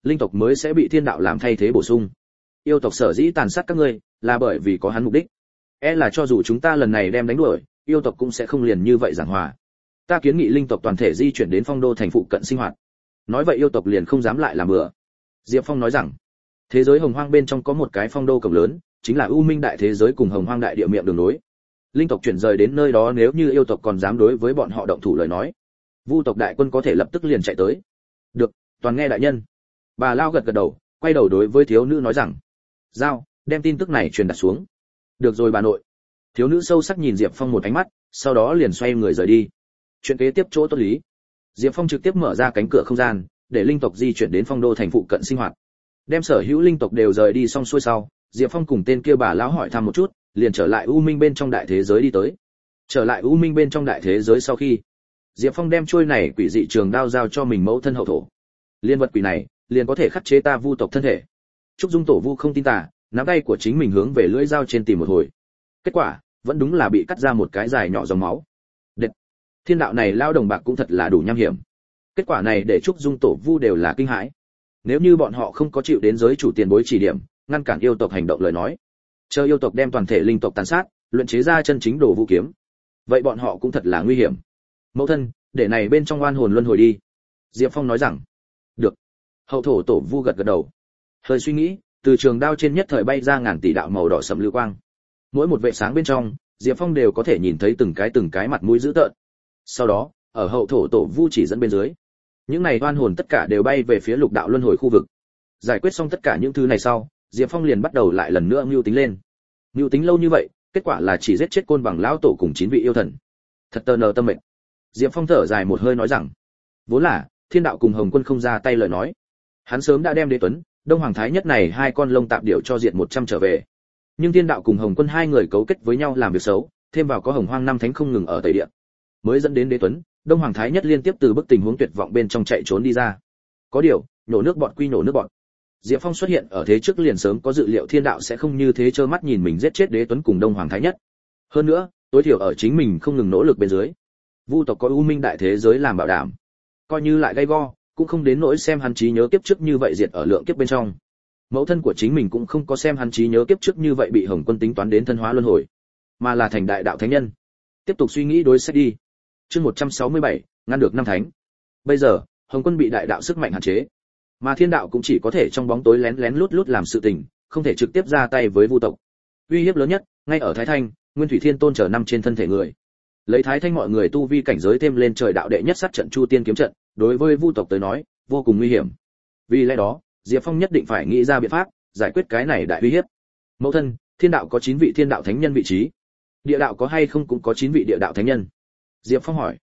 linh tộc mới sẽ bị thiên đạo làm thay thế bổ sung. Yêu tộc sở dĩ tàn sát các ngươi là bởi vì có hắn mục đích. Là cho dù chúng ta lần này đem đánh đuổi, yêu tộc cũng sẽ không liền như vậy giảng hòa. Ta kiến nghị linh tộc toàn thể di chuyển đến Phong Đô thành phụ cận sinh hoạt. Nói vậy yêu tộc liền không dám lại làm bừa. Diệp Phong nói rằng, thế giới hồng hoang bên trong có một cái Phong Đô cổng lớn, chính là U Minh đại thế giới cùng hồng hoang đại địa miệng đường nối. Linh tộc chuyển rời đến nơi đó, nếu như yêu tộc còn dám đối với bọn họ động thủ lời nói, Vu tộc đại quân có thể lập tức liền chạy tới. Được, toàn nghe đại nhân. Bà Lao gật gật đầu, quay đầu đối với thiếu nữ nói rằng, giao, đem tin tức này truyền đạt xuống. Được rồi bà nội. Thiếu nữ sâu sắc nhìn Diệp Phong một ánh mắt, sau đó liền xoay người rời đi. Chuyện kế tiếp chỗ tốt lý. Diệp Phong trực tiếp mở ra cánh cửa không gian, để linh tộc di chuyển đến Phong Đô thành phụ cận sinh hoạt. Đem sở hữu linh tộc đều rời đi xong xuôi sau, Diệp Phong cùng tên kia bà lão hỏi thăm một chút, liền trở lại U Minh bên trong đại thế giới đi tới. Trở lại U Minh bên trong đại thế giới sau khi, Diệp Phong đem trôi này quỷ dị trường đao giao cho mình mẫu thân hậu thổ. Liên vật quỷ này, liền có thể khắc chế ta Vu tộc thân thể. Trúc Dung tổ Vu không tin tà, nắm tay của chính mình hướng về lưỡi dao trên tìm một hồi. Kết quả, vẫn đúng là bị cắt ra một cái dài nhỏ dòng máu. Đệt, thiên đạo này lao đồng bạc cũng thật là đủ nham hiểm. Kết quả này để Trúc Dung tổ Vu đều là kinh hãi. Nếu như bọn họ không có chịu đến giới chủ tiền bối chỉ điểm, ngăn cản yêu tộc hành động lời nói, chờ yêu tộc đem toàn thể linh tộc tàn sát, luyện chế ra chân chính đồ vũ kiếm, vậy bọn họ cũng thật là nguy hiểm. Mẫu thân, để này bên trong oan hồn luân hồi đi. Diệp Phong nói rằng, được. Hậu thổ tổ Vu gật gật đầu. Hơi suy nghĩ, từ trường đao trên nhất thời bay ra ngàn tỷ đạo màu đỏ sẫm lưu quang. Mỗi một vệ sáng bên trong, Diệp Phong đều có thể nhìn thấy từng cái mặt mũi dữ tợn. Sau đó, ở hậu thổ tổ Vu chỉ dẫn bên dưới, những này oan hồn tất cả đều bay về phía lục đạo luân hồi khu vực. Giải quyết xong tất cả những thứ này sau, Diệp Phong liền bắt đầu lại lần nữa mưu tính lên. Mưu tính lâu như vậy, kết quả là chỉ giết chết Côn Bằng lão tổ cùng 9 vị yêu thần. Thật tờ nờ tâm mệnh. Diệp Phong thở dài một hơi nói rằng, vốn là thiên đạo cùng Hồng Quân không ra tay lời nói, hắn sớm đã đem Đế Tuấn, Đông Hoàng Thái Nhất này hai con lông tạp điểu cho diệt 100 trở về. Nhưng thiên đạo cùng Hồng Quân hai người cấu kết với nhau làm việc xấu, thêm vào có Hồng Hoang năm thánh không ngừng ở tây địa, mới dẫn đến Đế Tuấn, Đông Hoàng Thái Nhất liên tiếp từ bức tình huống tuyệt vọng bên trong chạy trốn đi ra. Có điều, nhổ nước bọt quy nhổ nước bọt. Diệp Phong xuất hiện ở thế trước liền sớm có dự liệu thiên đạo sẽ không như thế trơ mắt nhìn mình giết chết Đế Tuấn cùng Đông Hoàng Thái Nhất. Hơn nữa, tối thiểu ở chính mình không ngừng nỗ lực bên dưới, Vu tộc có U Minh đại thế giới làm bảo đảm, coi như lại gay go, cũng không đến nỗi xem hắn trí nhớ kiếp trước như vậy diệt ở lượng kiếp bên trong. Mẫu thân của chính mình cũng không có xem hắn trí nhớ kiếp trước như vậy bị Hồng Quân tính toán đến thân hóa luân hồi, mà là thành đại đạo thánh nhân. Tiếp tục suy nghĩ đối sách đi. Chương 167, ngăn được năm thánh. Bây giờ, Hồng Quân bị đại đạo sức mạnh hạn chế, mà thiên đạo cũng chỉ có thể trong bóng tối lén lén lút lút làm sự tình, không thể trực tiếp ra tay với Vu tộc. Uy hiếp lớn nhất, ngay ở Thái Thanh, Nguyên Thủy Thiên Tôn chờ năm trên thân thể người. Lấy Thái Thanh mọi người tu vi cảnh giới thêm lên trời đạo đệ nhất sát trận Chu Tiên kiếm trận, đối với Vu tộc tới nói, vô cùng nguy hiểm. Vì lẽ đó, Diệp Phong nhất định phải nghĩ ra biện pháp giải quyết cái này đại uy hiếp. Mẫu thân, thiên đạo có 9 vị thiên đạo thánh nhân vị trí, địa đạo có hay không cũng có 9 vị địa đạo thánh nhân. Diệp Phong hỏi.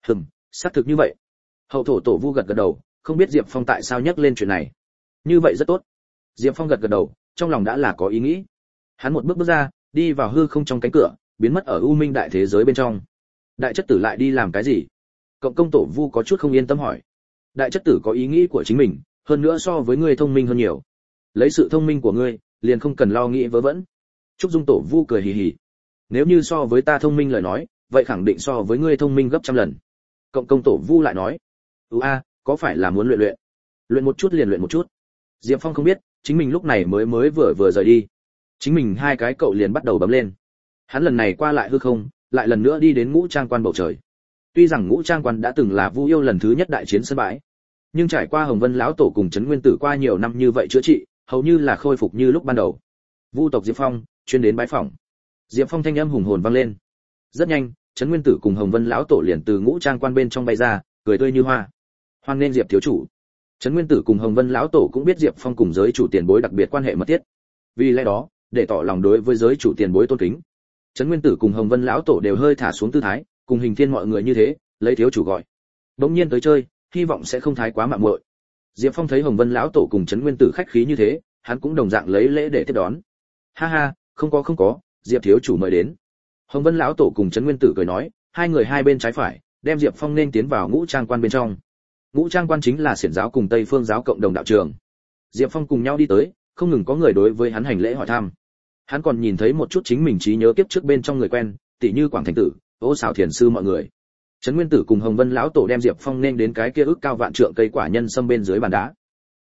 Xác thực như vậy. Hậu thổ tổ Vu gật gật đầu, không biết Diệp Phong tại sao nhắc lên chuyện này. Như vậy rất tốt. Diệp Phong gật gật đầu, trong lòng đã là có ý nghĩ. Hắn một bước ra, đi vào hư không trong cánh cửa, biến mất ở U Minh đại thế giới bên trong. Đại chất tử lại đi làm cái gì? Cộng công tổ Vu có chút không yên tâm hỏi. Đại chất tử có ý nghĩ của chính mình, hơn nữa so với ngươi thông minh hơn nhiều. Lấy sự thông minh của ngươi, liền không cần lo nghĩ vớ vẩn. Trúc Dung tổ Vu cười hì hì. Nếu như so với ta thông minh lời nói, vậy khẳng định so với ngươi thông minh gấp trăm lần. Cộng công tổ Vu lại nói. Có phải là muốn luyện một chút liền luyện một chút. Diệp Phong không biết, chính mình lúc này mới vừa rời đi, chính mình hai cái cậu liền bắt đầu bấm lên. Hắn lần này qua lại hư không, lại lần nữa đi đến Ngũ Trang Quan bầu trời. Tuy rằng Ngũ Trang Quan đã từng là Vu yêu lần thứ nhất đại chiến sân bãi, nhưng trải qua Hồng Vân lão tổ cùng Trấn Nguyên Tử qua nhiều năm như vậy chữa trị, hầu như là khôi phục như lúc ban đầu. Vu tộc Diệp Phong chuyên đến bái phỏng. Diệp Phong thanh âm hùng hồn vang lên. Rất nhanh, Trấn Nguyên Tử cùng Hồng Vân lão tổ liền từ Ngũ Trang Quan bên trong bay ra, cười tươi như hoa. Hoan nghênh Diệp thiếu chủ. Trấn Nguyên Tử cùng Hồng Vân lão tổ cũng biết Diệp Phong cùng giới chủ tiền bối đặc biệt quan hệ mật thiết. Vì lẽ đó, để tỏ lòng đối với giới chủ tiền bối tôn kính, Trấn Nguyên Tử cùng Hồng Vân lão tổ đều hơi thả xuống tư thái, cùng Hình Thiên mọi người như thế, lấy thiếu chủ gọi. Bỗng nhiên tới chơi, hy vọng sẽ không thái quá mạo muội. Diệp Phong thấy Hồng Vân lão tổ cùng Trấn Nguyên Tử khách khí như thế, hắn cũng đồng dạng lấy lễ để tiếp đón. Ha ha, không có, Diệp thiếu chủ mời đến. Hồng Vân lão tổ cùng Trấn Nguyên Tử cười nói, hai người hai bên trái phải, đem Diệp Phong nên tiến vào Ngũ Trang Quan bên trong. Ngũ Trang Quan chính là xiển giáo cùng Tây Phương giáo cộng đồng đạo trường. Diệp Phong cùng nhau đi tới, không ngừng có người đối với hắn hành lễ hỏi thăm. Hắn còn nhìn thấy một chút chính mình trí nhớ kiếp trước bên trong người quen, tỷ như Quảng Thành Tử, Ô Sào Thiền sư mọi người. Trấn Nguyên Tử cùng Hồng Vân lão tổ đem Diệp Phong nên đến cái kia ước cao vạn trượng cây quả nhân sâm bên dưới bàn đá.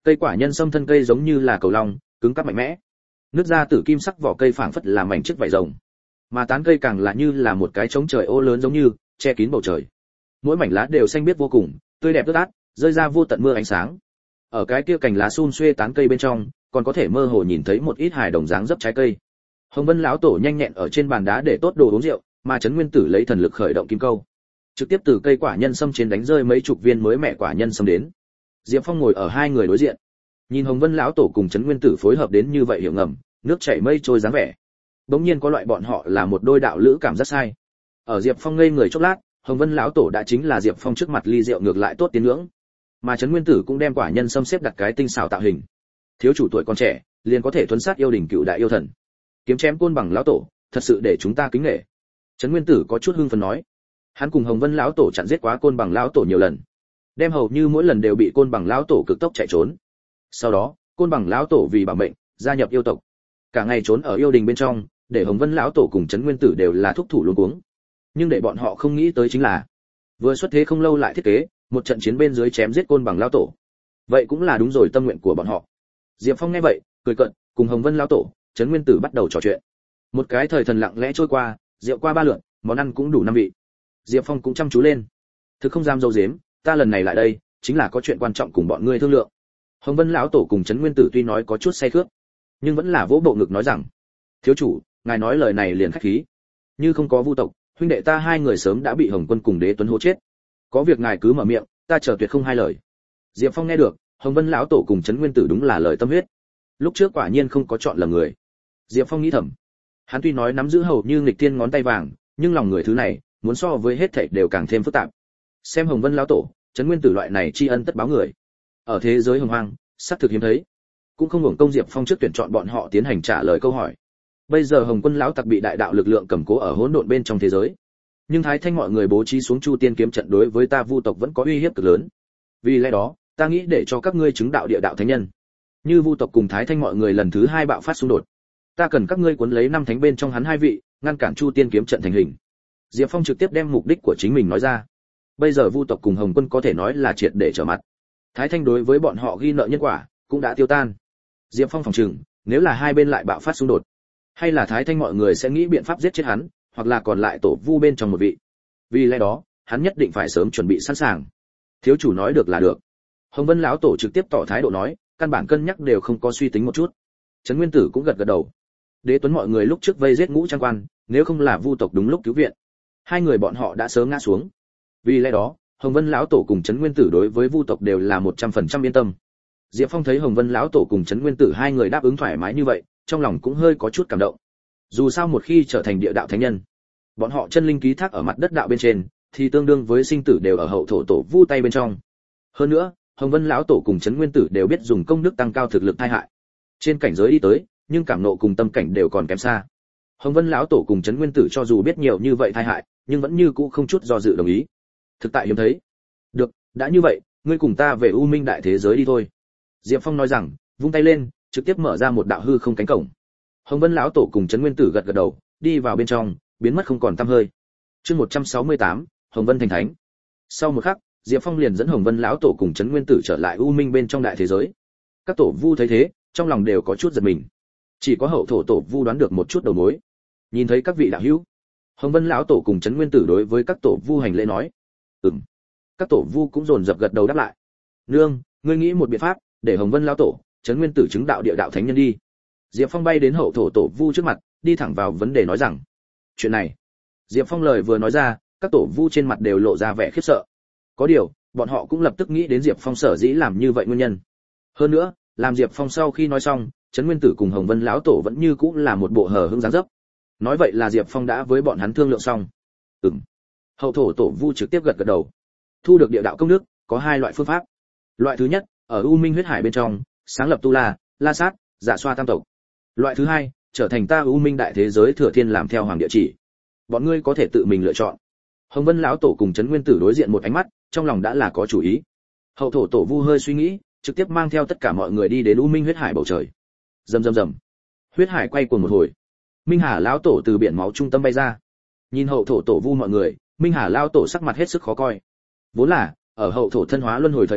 Cây quả nhân sâm thân cây giống như là cầu long, cứng cáp mạnh mẽ. Nứt ra tử kim sắc vỏ cây phảng phất là mảnh chiếc vảy rồng, mà tán cây càng là như là một cái trống trời ô lớn giống như che kín bầu trời. Mỗi mảnh lá đều xanh biếc vô cùng, tươi đẹp ướt át, rơi ra vô tận mưa ánh sáng. Ở cái kia cành lá sum xuê tán cây bên trong, còn có thể mơ hồ nhìn thấy một ít hài đồng dáng dấp trái cây. Hồng Vân lão tổ nhanh nhẹn ở trên bàn đá để tốt đồ uống rượu, mà Trấn Nguyên Tử lấy thần lực khởi động kim câu, trực tiếp từ cây quả nhân sâm trên đánh rơi mấy chục viên mới mẹ quả nhân sâm đến. Diệp Phong ngồi ở hai người đối diện, nhìn Hồng Vân lão tổ cùng Trấn Nguyên Tử phối hợp đến như vậy hiểu ngầm, nước chảy mây trôi dáng vẻ. Bỗng nhiên có loại bọn họ là một đôi đạo lữ cảm giác sai. Ở Diệp Phong ngây người chốc lát, Hồng Vân lão tổ đã chính là Diệp Phong trước mặt ly rượu ngược lại tốt tiến ngưỡng, mà Trấn Nguyên Tử cũng đem quả nhân sâm xếp đặt cái tinh xảo tạo hình. Thiếu chủ tuổi còn trẻ, liền có thể thuấn sát yêu đỉnh cựu đại yêu thần, kiếm chém côn bằng lão tổ, thật sự để chúng ta kính nể. Trấn Nguyên Tử có chút hưng phấn nói, hắn cùng Hồng Vân lão tổ chặn giết quá côn bằng lão tổ nhiều lần, đem hầu như mỗi lần đều bị côn bằng lão tổ cực tốc chạy trốn. Sau đó, côn bằng lão tổ vì bảo mệnh, gia nhập yêu tộc, cả ngày trốn ở yêu đình bên trong, để Hồng Vân lão tổ cùng Trấn Nguyên Tử đều là thúc thủ luống cuống. Nhưng để bọn họ không nghĩ tới chính là, vừa xuất thế không lâu lại thiết kế một trận chiến bên dưới chém giết côn bằng lão tổ. Vậy cũng là đúng rồi tâm nguyện của bọn họ. Diệp Phong nghe vậy, cười cợt, cùng Hồng Vân lão tổ, Trấn Nguyên Tử bắt đầu trò chuyện. Một cái thời thần lặng lẽ trôi qua, rượu qua ba lượt, món ăn cũng đủ năm vị. Diệp Phong cũng chăm chú lên. Thực không dám dâu dếm, ta lần này lại đây, chính là có chuyện quan trọng cùng bọn ngươi thương lượng. Hồng Vân lão tổ cùng Trấn Nguyên Tử tuy nói có chút say khướt, nhưng vẫn là vỗ bộ ngực nói rằng, thiếu chủ, ngài nói lời này liền khách khí. Như không có Vu tộc, huynh đệ ta hai người sớm đã bị Hồng Quân cùng Đế Tuấn hố chết. Có việc ngài cứ mở miệng, ta chờ tuyệt không hai lời. Diệp Phong nghe được, Hồng Vân lão tổ cùng Trấn Nguyên Tử đúng là lời tâm huyết. Lúc trước quả nhiên không có chọn lầm người. Diệp Phong nghĩ thầm, hắn tuy nói nắm giữ hầu như nghịch thiên ngón tay vàng, nhưng lòng người thứ này, muốn so với hết thảy đều càng thêm phức tạp. Xem Hồng Vân lão tổ, Trấn Nguyên Tử loại này tri ân tất báo người, ở thế giới hồng hoang, xác thực hiếm thấy. Cũng không hưởng công Diệp Phong trước tuyển chọn bọn họ tiến hành trả lời câu hỏi. Bây giờ Hồng Quân lão tặc bị đại đạo lực lượng cầm cố ở hỗn độn bên trong thế giới, nhưng Thái Thanh mọi người bố trí xuống Chu Tiên kiếm trận đối với ta Vu tộc vẫn có uy hiếp cực lớn. Vì lẽ đó, ta nghĩ để cho các ngươi chứng đạo địa đạo thánh nhân. Như Vu tộc cùng Thái Thanh mọi người lần thứ hai bạo phát xung đột, ta cần các ngươi cuốn lấy năm thánh bên trong hắn hai vị, ngăn cản Chu Tiên kiếm trận thành hình. Diệp Phong trực tiếp đem mục đích của chính mình nói ra. Bây giờ Vu tộc cùng Hồng Quân có thể nói là triệt để trở mặt. Thái Thanh đối với bọn họ ghi nợ nhân quả cũng đã tiêu tan. Diệp Phong phòng trừng, nếu là hai bên lại bạo phát xung đột, hay là Thái Thanh mọi người sẽ nghĩ biện pháp giết chết hắn, hoặc là còn lại tổ Vu bên trong một vị. Vì lẽ đó, hắn nhất định phải sớm chuẩn bị sẵn sàng. Thiếu chủ nói được là được. Hồng Vân lão tổ trực tiếp tỏ thái độ nói, căn bản cân nhắc đều không có suy tính một chút. Trấn Nguyên Tử cũng gật gật đầu. Đế Tuấn mọi người lúc trước vây giết Ngũ Trang Quan, nếu không là Vu tộc đúng lúc cứu viện, hai người bọn họ đã sớm ngã xuống. Vì lẽ đó, Hồng Vân lão tổ cùng Trấn Nguyên Tử đối với Vu tộc đều là 100% yên tâm. Diệp Phong thấy Hồng Vân lão tổ cùng Trấn Nguyên Tử hai người đáp ứng thoải mái như vậy, trong lòng cũng hơi có chút cảm động. Dù sao một khi trở thành địa đạo thánh nhân, bọn họ chân linh ký thác ở mặt đất đạo bên trên, thì tương đương với sinh tử đều ở hậu thổ tổ Vu tay bên trong. Hơn nữa, Hồng Vân lão tổ cùng Trấn Nguyên Tử đều biết dùng công đức tăng cao thực lực tai hại. Trên cảnh giới đi tới, nhưng cảm nộ cùng tâm cảnh đều còn kém xa. Hồng Vân lão tổ cùng Trấn Nguyên Tử cho dù biết nhiều như vậy tai hại, nhưng vẫn như cũ không chút do dự đồng ý. Thực tại hiếm thấy. Được, đã như vậy, ngươi cùng ta về U Minh đại thế giới đi thôi. Diệp Phong nói rằng, vung tay lên, trực tiếp mở ra một đạo hư không cánh cổng. Hồng Vân lão tổ cùng Trấn Nguyên Tử gật gật đầu, đi vào bên trong, biến mất không còn tăm hơi. Chương 168, Hồng Vân thành thánh. Sau một khắc, Diệp Phong liền dẫn Hồng Vân lão tổ cùng Trấn Nguyên Tử trở lại U Minh bên trong đại thế giới. Các tổ Vu thấy thế, trong lòng đều có chút giật mình. Chỉ có hậu thổ tổ Vu đoán được một chút đầu mối. Nhìn thấy các vị đạo hữu, Hồng Vân lão tổ cùng Trấn Nguyên Tử đối với các tổ Vu hành lễ nói, "Ừm." Các tổ Vu cũng dồn dập gật đầu đáp lại. "Nương, ngươi nghĩ một biện pháp, để Hồng Vân lão tổ, Trấn Nguyên Tử chứng đạo địa đạo thánh nhân đi." Diệp Phong bay đến hậu thổ tổ Vu trước mặt, đi thẳng vào vấn đề nói rằng, "Chuyện này." Diệp Phong lời vừa nói ra, các tổ Vu trên mặt đều lộ ra vẻ khiếp sợ. Có điều, bọn họ cũng lập tức nghĩ đến Diệp Phong sở dĩ làm như vậy nguyên nhân. Hơn nữa, làm Diệp Phong sau khi nói xong, Trấn Nguyên Tử cùng Hồng Vân lão tổ vẫn như cũng là một bộ hờ hững dáng dấp. Nói vậy là Diệp Phong đã với bọn hắn thương lượng xong. Ừm. Hậu thổ tổ Vu trực tiếp gật gật đầu. Thu được địa đạo công đức, có hai loại phương pháp. Loại thứ nhất, ở U Minh huyết hải bên trong, sáng lập Tu La, La Sát, Dạ Xoa tam tộc. Loại thứ hai, trở thành ta U Minh đại thế giới thừa thiên làm theo hoàng địa chỉ. Bọn ngươi có thể tự mình lựa chọn. Hồng Vân lão tổ cùng Trấn Nguyên Tử đối diện một ánh mắt, trong lòng đã là có chủ ý. Hậu thổ tổ Vu hơi suy nghĩ, trực tiếp mang theo tất cả mọi người đi đến U Minh huyết hải bầu trời. Rầm rầm rầm. Huyết hải quay cuồng một hồi. Minh Hà lão tổ từ biển máu trung tâm bay ra. Nhìn hậu thổ tổ Vu mọi người, Minh Hà lão tổ sắc mặt hết sức khó coi. Vốn là, ở hậu thổ thân hóa luân hồi thời điểm,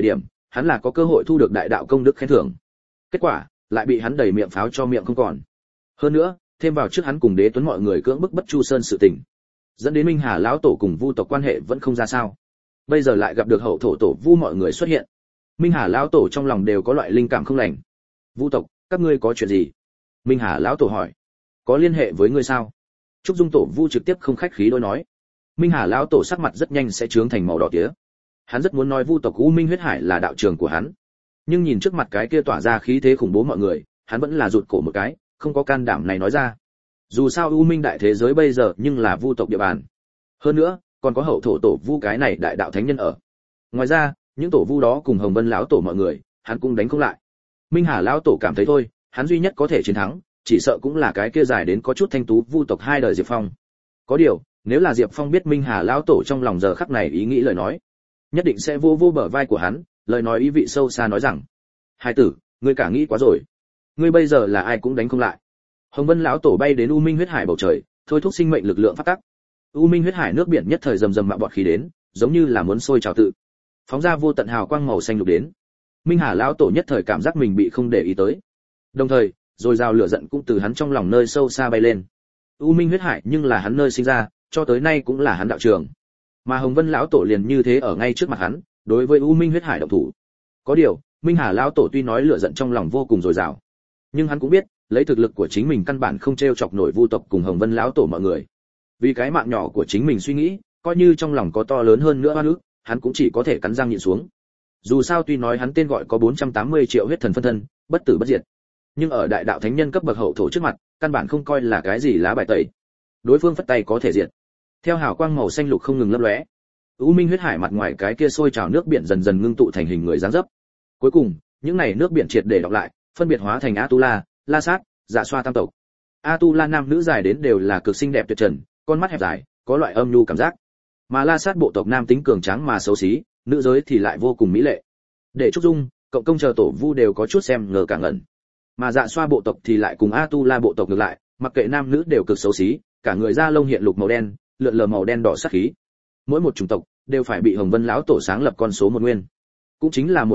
hắn là có cơ hội thu được đại đạo công đức khen thưởng. Kết quả lại bị hắn đẩy miệng pháo cho miệng không còn. Hơn nữa, thêm vào trước hắn cùng Đế Tuấn mọi người cưỡng bức Bất Chu Sơn sự tình, dẫn đến Minh Hà lão tổ cùng Vu tộc quan hệ vẫn không ra sao. Bây giờ lại gặp được hậu thổ tổ Vu mọi người xuất hiện, Minh Hà lão tổ trong lòng đều có loại linh cảm không lành. Vu tộc, các ngươi có chuyện gì? Minh Hà lão tổ hỏi. Có liên hệ với ngươi sao? Trúc Dung tổ Vu trực tiếp không khách khí đối nói. Minh Hà lão tổ sắc mặt rất nhanh sẽ trướng thành màu đỏ tía. Hắn rất muốn nói Vu tộc U Minh huyết hải là đạo trường của hắn, nhưng nhìn trước mặt cái kia tỏa ra khí thế khủng bố mọi người, hắn vẫn là rụt cổ một cái, không có can đảm này nói ra. Dù sao U Minh đại thế giới bây giờ nhưng là Vu tộc địa bàn. Hơn nữa, còn có hậu thổ tổ Vu cái này đại đạo thánh nhân ở. Ngoài ra, những tổ Vu đó cùng Hồng Vân lão tổ mọi người, hắn cũng đánh không lại. Minh Hà lão tổ cảm thấy thôi, hắn duy nhất có thể chiến thắng, chỉ sợ cũng là cái kia dài đến có chút thanh tú Vu tộc hai đời Diệp Phong. Có điều, nếu là Diệp Phong biết Minh Hà lão tổ trong lòng giờ khắc này ý nghĩ lời nói, nhất định sẽ vô vô bờ vai của hắn, lời nói ý vị sâu xa nói rằng: "Hai tử, ngươi cả nghĩ quá rồi. Ngươi bây giờ là ai cũng đánh không lại." Hồng Vân lão tổ bay đến U Minh huyết hải bầu trời, thôi thúc sinh mệnh lực lượng phát tác. U Minh huyết hải nước biển nhất thời rầm rầm mạo bọt khí đến, giống như là muốn sôi trào tự, phóng ra vô tận hào quang màu xanh lục đến. Minh Hà lão tổ nhất thời cảm giác mình bị không để ý tới. Đồng thời, rồi rào lửa giận cũng từ hắn trong lòng nơi sâu xa bay lên. U Minh huyết hải nhưng là hắn nơi sinh ra, cho tới nay cũng là hắn đạo trường. Mà Hồng Vân lão tổ liền như thế ở ngay trước mặt hắn, đối với U Minh huyết hải động thủ. Có điều, Minh Hà lão tổ tuy nói lửa giận trong lòng vô cùng dồi dào, nhưng hắn cũng biết, lấy thực lực của chính mình căn bản không trêu chọc nổi Vu tộc cùng Hồng Vân lão tổ mọi người. Vì cái mạng nhỏ của chính mình suy nghĩ, coi như trong lòng có to lớn hơn nữa oan ức, hắn cũng chỉ có thể cắn răng nhịn xuống. Dù sao tuy nói hắn tên gọi có 480 triệu huyết thần phân thân, bất tử bất diệt, nhưng ở đại đạo thánh nhân cấp bậc hậu thổ trước mặt, căn bản không coi là cái gì lá bài tẩy. Đối phương phất tay có thể diệt. Theo hào quang màu xanh lục không ngừng lấp lóe, U Minh huyết hải mặt ngoài cái kia sôi trào nước biển dần dần ngưng tụ thành hình người dáng dấp. Cuối cùng, những này nước biển triệt để đọng lại, phân biệt hóa thành Atula, La Sát, Dạ Xoa tam tộc. Atula nam nữ dài đến đều là cực xinh đẹp tuyệt trần, con mắt hẹp dài, có loại âm nhu cảm giác. Mà La Sát bộ tộc nam tính cường tráng mà xấu xí, nữ giới thì lại vô cùng mỹ lệ. Để Trúc Dung, cộng công chờ tổ Vu đều có chút xem ngờ cả ngẩn. Mà Dạ Xoa bộ tộc thì lại cùng Atula bộ tộc ngược lại, mặc kệ nam nữ đều cực xấu xí, cả người da lông hiện lục màu đen, lượn lờ màu đen đỏ sắc khí. Mỗi một chủng tộc đều phải bị Hồng Vân lão tổ sáng lập con số một nguyên, cũng chính là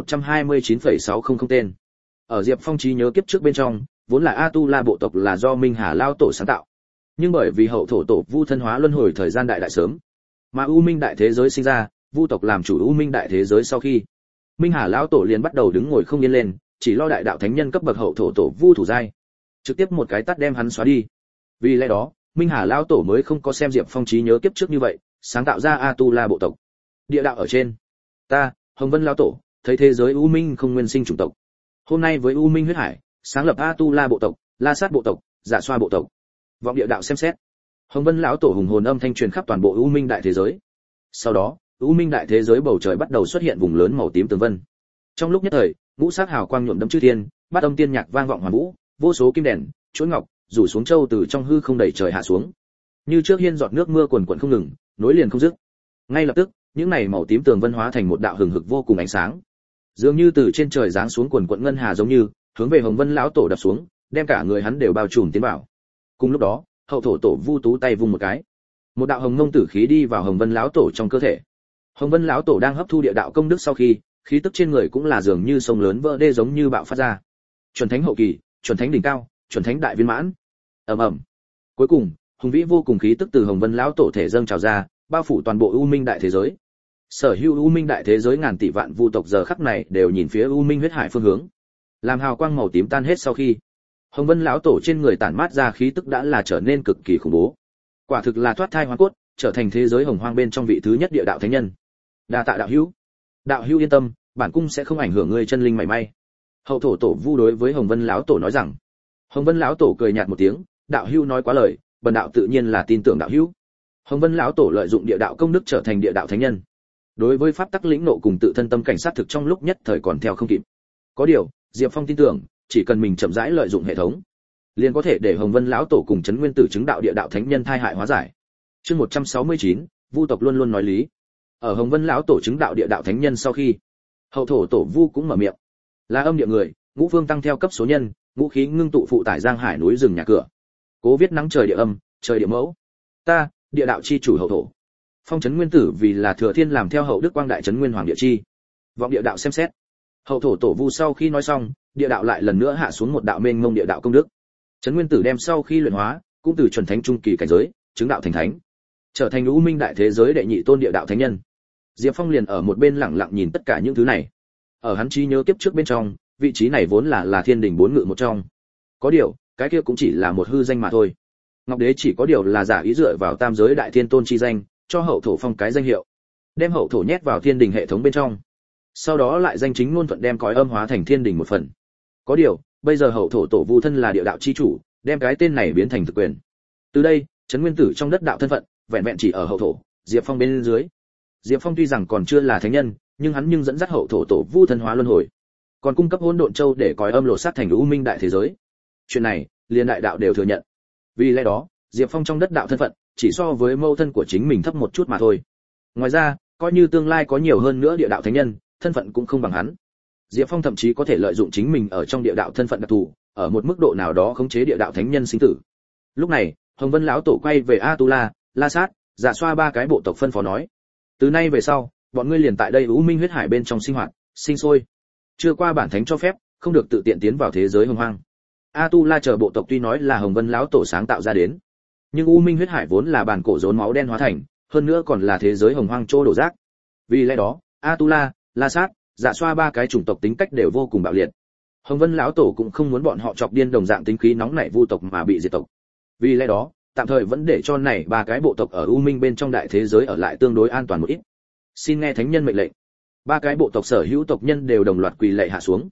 129,600 tên. Ở Diệp Phong trí nhớ kiếp trước bên trong, vốn là Atula bộ tộc là do Minh Hà lão tổ sáng tạo, nhưng bởi vì hậu thổ tổ Vu thân hóa luân hồi thời gian đại sớm, mà U Minh đại thế giới sinh ra, Vu tộc làm chủ U Minh đại thế giới sau khi, Minh Hà lão tổ liền bắt đầu đứng ngồi không yên lên, chỉ lo đại đạo thánh nhân cấp bậc hậu thổ tổ Vu thủ giai, trực tiếp một cái tát đem hắn xóa đi. Vì lẽ đó, Minh Hà lão tổ mới không có xem Diệp Phong trí nhớ kiếp trước như vậy, sáng tạo ra Atula bộ tộc. Địa đạo ở trên, ta, Hồng Vân lão tổ, thấy thế giới U Minh không nguyên sinh chủng tộc. Hôm nay với U Minh huyết hải, sáng lập Atula bộ tộc, La Sát bộ tộc, Dạ Xoa bộ tộc. Vọng địa đạo xem xét. Hồng Vân lão tổ hùng hồn âm thanh truyền khắp toàn bộ U Minh đại thế giới. Sau đó, U Minh đại thế giới bầu trời bắt đầu xuất hiện vùng lớn màu tím tường vân. Trong lúc nhất thời, ngũ sắc hào quang nhuộm đẫm chư thiên, bát âm tiên nhạc vang vọng hoàn vũ, vô số kim đèn, chuỗi ngọc, rủ xuống châu từ trong hư không đẩy trời hạ xuống. Như trước hiên giọt nước mưa quần quần không ngừng, nối liền không dứt. Ngay lập tức, những này màu tím tường vân hóa thành một đạo hừng hực vô cùng ánh sáng, dường như từ trên trời giáng xuống quần quần ngân hà giống như, hướng về Hồng Vân lão tổ đập xuống, đem cả người hắn đều bao trùm tiến vào. Cùng lúc đó, hậu thổ tổ Vu tú tay vung một cái, một đạo hồng ngông tử khí đi vào Hồng Vân lão tổ trong cơ thể. Hồng Vân lão tổ đang hấp thu địa đạo công đức sau khi, khí tức trên người cũng là dường như sông lớn vỡ đê giống như bạo phát ra. Chuẩn thánh hậu kỳ, chuẩn thánh đỉnh cao, chuẩn thánh đại viên mãn. Ầm ầm. Cuối cùng, hùng vĩ vô cùng khí tức từ Hồng Vân lão tổ thể dâng trào ra, bao phủ toàn bộ U Minh đại thế giới. Sở hữu U Minh đại thế giới ngàn tỷ vạn Vu tộc giờ khắc này đều nhìn phía U Minh huyết hải phương hướng. Làm hào quang màu tím tan hết sau khi, Hồng Vân lão tổ trên người tản mát ra khí tức đã là trở nên cực kỳ khủng bố. Quả thực là thoát thai hóa cốt, trở thành thế giới hồng hoang bên trong vị thứ nhất địa đạo thánh nhân. Đa tạ đạo hữu. Đạo hữu yên tâm, bản cung sẽ không ảnh hưởng ngươi chân linh mảy may. Hậu thổ tổ Vu đối với Hồng Vân lão tổ nói rằng. Hồng Vân lão tổ cười nhạt một tiếng, đạo hữu nói quá lời, bần đạo tự nhiên là tin tưởng đạo hữu. Hồng Vân lão tổ lợi dụng địa đạo công đức trở thành địa đạo thánh nhân. Đối với pháp tắc lĩnh nộ cùng tự thân tâm cảnh sát thực trong lúc nhất thời còn theo không kịp. Có điều, Diệp Phong tin tưởng, chỉ cần mình chậm rãi lợi dụng hệ thống, liền có thể để Hồng Vân lão tổ cùng Trấn Nguyên Tử chứng đạo địa đạo thánh nhân thai hại hóa giải. Chương 169, Vu tộc luôn luôn nói lý. Ở Hồng Vân lão tổ chứng đạo địa đạo thánh nhân sau khi, hậu thổ tổ Vu cũng mở miệng. Là âm địa người, ngũ phương tăng theo cấp số nhân, ngũ khí ngưng tụ phụ tải giang hải núi rừng nhà cửa. Cố viết nắng trời địa âm, trời địa mẫu. Ta, địa đạo chi chủ hậu thổ. Phong Trấn Nguyên Tử vì là thừa thiên làm theo hậu đức quang đại Trấn Nguyên hoàng địa chi. Vọng địa đạo xem xét. Hậu thổ tổ vu sau khi nói xong, địa đạo lại lần nữa hạ xuống một đạo mênh mông địa đạo công đức. Trấn Nguyên Tử đem sau khi luyện hóa, cũng từ chuẩn thánh trung kỳ cảnh giới, chứng đạo thành thánh, trở thành U Minh đại thế giới đệ nhị tôn địa đạo thánh nhân. Diệp Phong liền ở một bên lặng lặng nhìn tất cả những thứ này. Ở hắn trí nhớ kiếp trước bên trong, vị trí này vốn là Thiên Đình bốn ngự một trong. Có điều, cái kia cũng chỉ là một hư danh mà thôi. Ngọc Đế chỉ có điều là giả ý dựa vào tam giới đại thiên tôn chi danh, cho hậu thổ phong cái danh hiệu, đem hậu thổ nhét vào Thiên Đình hệ thống bên trong. Sau đó lại danh chính ngôn thuận đem cõi âm hóa thành Thiên Đình một phần. Có điều, bây giờ hậu thổ tổ vu thân là địa đạo chi chủ, đem cái tên này biến thành thực quyền. Từ đây, Trấn Nguyên Tử trong đất đạo thân phận, vẹn vẹn chỉ ở hậu thổ, Diệp Phong bên dưới. Diệp Phong tuy rằng còn chưa là thánh nhân, nhưng hắn dẫn dắt hậu thổ tổ vu thân hóa luân hồi, còn cung cấp hỗn độn châu để cõi âm lột xác thành U Minh đại thế giới. Chuyện này, liền đại đạo đều thừa nhận. Vì lẽ đó, Diệp Phong trong đất đạo thân phận, chỉ so với mâu thân của chính mình thấp một chút mà thôi. Ngoài ra, coi như tương lai có nhiều hơn nữa địa đạo thánh nhân, thân phận cũng không bằng hắn. Diệp Phong thậm chí có thể lợi dụng chính mình ở trong địa đạo thân phận đặc thù, ở một mức độ nào đó khống chế địa đạo thánh nhân sinh tử. Lúc này, Hồng Vân lão tổ quay về Atula, La Sát, Dạ Xoa ba cái bộ tộc phân phó nói: từ nay về sau, bọn ngươi liền tại đây U Minh huyết hải bên trong sinh hoạt, sinh sôi. Chưa qua bản thánh cho phép, không được tự tiện tiến vào thế giới hồng hoang. Atula chờ bộ tộc tuy nói là Hồng Vân lão tổ sáng tạo ra đến, nhưng U Minh huyết hải vốn là bản cổ rốn máu đen hóa thành, hơn nữa còn là thế giới hồng hoang trô đổ rác. Vì lẽ đó, Atula, La Sát, Dạ Xoa ba cái chủng tộc tính cách đều vô cùng bạo liệt. Hồng Vân lão tổ cũng không muốn bọn họ chọc điên đồng dạng tính khí nóng nảy vu tộc mà bị diệt tộc. Vì lẽ đó, tạm thời vẫn để cho này ba cái bộ tộc ở U Minh bên trong đại thế giới ở lại tương đối an toàn một ít. Xin nghe thánh nhân mệnh lệnh. Ba cái bộ tộc sở hữu tộc nhân đều đồng loạt quỳ lạy hạ xuống.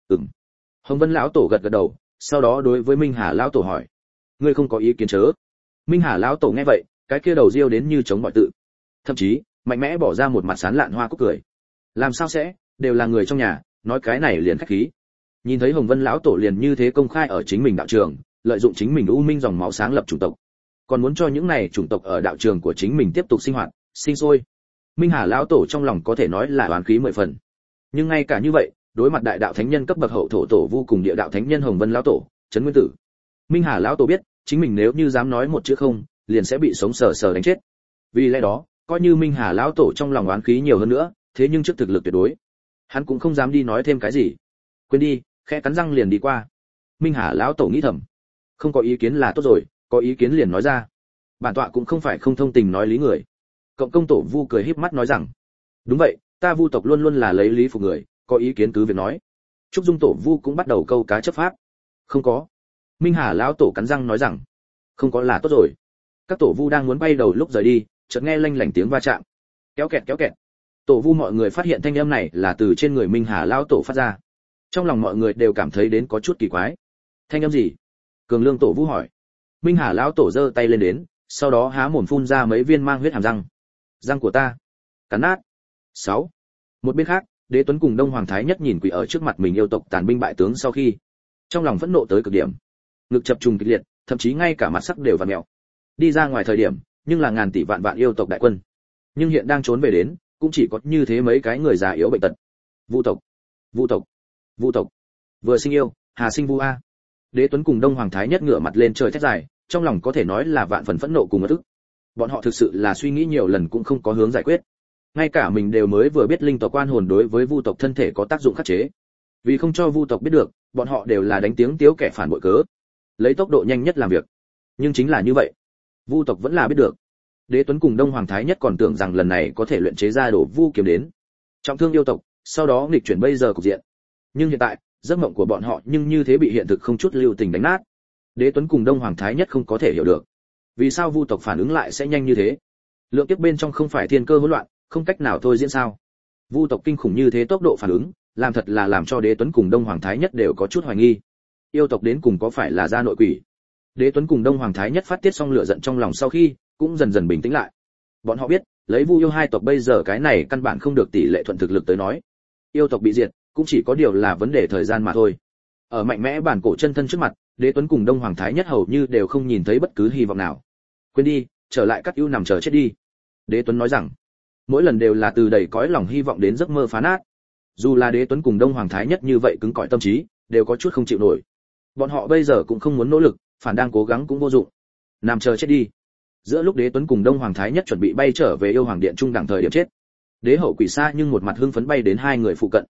Hồng Vân lão tổ gật gật đầu, sau đó đối với Minh Hà lão tổ hỏi: ngươi không có ý kiến chớ? Minh Hà lão tổ nghe vậy, cái kia đầu riêu đến như chống mọi tự, thậm chí mạnh mẽ bỏ ra một mặt sán lạn hoa cúc cười. Làm sao sẽ, đều là người trong nhà, nói cái này liền khách khí. Nhìn thấy Hồng Vân lão tổ liền như thế công khai ở chính mình đạo trường, lợi dụng chính mình U Minh dòng máu sáng lập chủng tộc, còn muốn cho những này chủng tộc ở đạo trường của chính mình tiếp tục sinh hoạt, sinh sôi. Minh Hà lão tổ trong lòng có thể nói là oán khí 10 phần. Nhưng ngay cả như vậy, đối mặt đại đạo thánh nhân cấp bậc hậu thổ tổ vô cùng địa đạo thánh nhân Hồng Vân lão tổ, Trấn Nguyên Tử, Minh Hà lão tổ biết, chính mình nếu như dám nói một chữ không, liền sẽ bị sống sờ sờ đánh chết. Vì lẽ đó, coi như Minh Hà lão tổ trong lòng oán khí nhiều hơn nữa, thế nhưng trước thực lực tuyệt đối, hắn cũng không dám đi nói thêm cái gì. Quên đi, khẽ cắn răng liền đi qua. Minh Hà lão tổ nghĩ thầm, không có ý kiến là tốt rồi, có ý kiến liền nói ra. Bản tọa cũng không phải không thông tình nói lý người. Cộng công tổ vu cười híp mắt nói rằng: đúng vậy, ta vu tộc luôn luôn là lấy lý phục người, có ý kiến cứ việc nói. Trúc Dung tổ vu cũng bắt đầu câu cá chấp pháp. Không có. Minh Hà lão tổ cắn răng nói rằng: không có là tốt rồi. Các tổ vu đang muốn bay đầu lúc rời đi, chợt nghe lanh lảnh tiếng va chạm. Kéo kẹt kéo kẹt. Tổ vu mọi người phát hiện thanh âm này là từ trên người Minh Hà lão tổ phát ra. Trong lòng mọi người đều cảm thấy đến có chút kỳ quái. Thanh âm gì? Cường Lương tổ vu hỏi. Minh Hà lão tổ giơ tay lên đến, sau đó há mồm phun ra mấy viên mang huyết hàm răng. Răng của ta cắn nát. 6. Một bên khác, Đế Tuấn cùng Đông Hoàng Thái Nhất nhìn quỷ ở trước mặt mình yêu tộc tàn binh bại tướng sau khi, trong lòng phẫn nộ tới cực điểm, ngực chập trùng kịch liệt, thậm chí ngay cả mặt sắc đều vặn mèo. Đi ra ngoài thời điểm, nhưng là ngàn tỷ vạn vạn yêu tộc đại quân, nhưng hiện đang trốn về đến, cũng chỉ có như thế mấy cái người già yếu bệnh tật. Vu tộc, Vu tộc, Vu tộc, vừa sinh yêu, hà sinh Vu a. Đế Tuấn cùng Đông Hoàng Thái Nhất ngửa mặt lên trời thét dài, trong lòng có thể nói là vạn phần phẫn nộ cùng uất ức. Bọn họ thực sự là suy nghĩ nhiều lần cũng không có hướng giải quyết. Ngay cả mình đều mới vừa biết linh tộc quan hồn đối với vu tộc thân thể có tác dụng khắc chế. Vì không cho vu tộc biết được, bọn họ đều là đánh tiếng tiếu kẻ phản bội cớ, lấy tốc độ nhanh nhất làm việc. Nhưng chính là như vậy, vu tộc vẫn là biết được. Đế Tuấn cùng Đông Hoàng Thái Nhất còn tưởng rằng lần này có thể luyện chế ra đồ vu kiếm đến, trọng thương yêu tộc, sau đó nghịch chuyển bây giờ cục diện. Nhưng hiện tại, giấc mộng của bọn họ nhưng như thế bị hiện thực không chút lưu tình đánh nát. Đế Tuấn cùng Đông Hoàng Thái Nhất không có thể hiểu được, vì sao vu tộc phản ứng lại sẽ nhanh như thế. Lượng kiếp bên trong không phải thiên cơ hỗn loạn, không cách nào thôi diễn sao? Vu tộc kinh khủng như thế tốc độ phản ứng, làm thật là làm cho Đế Tuấn cùng Đông Hoàng Thái Nhất đều có chút hoài nghi. Yêu tộc đến cùng có phải là gia nội quỷ? Đế Tuấn cùng Đông Hoàng Thái Nhất phát tiết xong lửa giận trong lòng sau khi, cũng dần dần bình tĩnh lại. Bọn họ biết, lấy Vu yêu hai tộc bây giờ cái này căn bản không được tỷ lệ thuận thực lực tới nói. Yêu tộc bị diệt, cũng chỉ có điều là vấn đề thời gian mà thôi. Ở mạnh mẽ bản cổ chân thân trước mặt, Đế Tuấn cùng Đông Hoàng Thái Nhất hầu như đều không nhìn thấy bất cứ hy vọng nào. Quên đi, trở lại các ưu nằm chờ chết đi. Đế Tuấn nói rằng, mỗi lần đều là từ đầy cõi lòng hy vọng đến giấc mơ phá nát. Dù là Đế Tuấn cùng Đông Hoàng Thái Nhất như vậy cứng cỏi tâm trí, đều có chút không chịu nổi. Bọn họ bây giờ cũng không muốn nỗ lực, phản đang cố gắng cũng vô dụng. Nằm chờ chết đi. Giữa lúc Đế Tuấn cùng Đông Hoàng Thái Nhất chuẩn bị bay trở về yêu hoàng điện trung đẳng thời điểm chết, Đế hậu quỷ xa nhưng một mặt hưng phấn bay đến hai người phụ cận.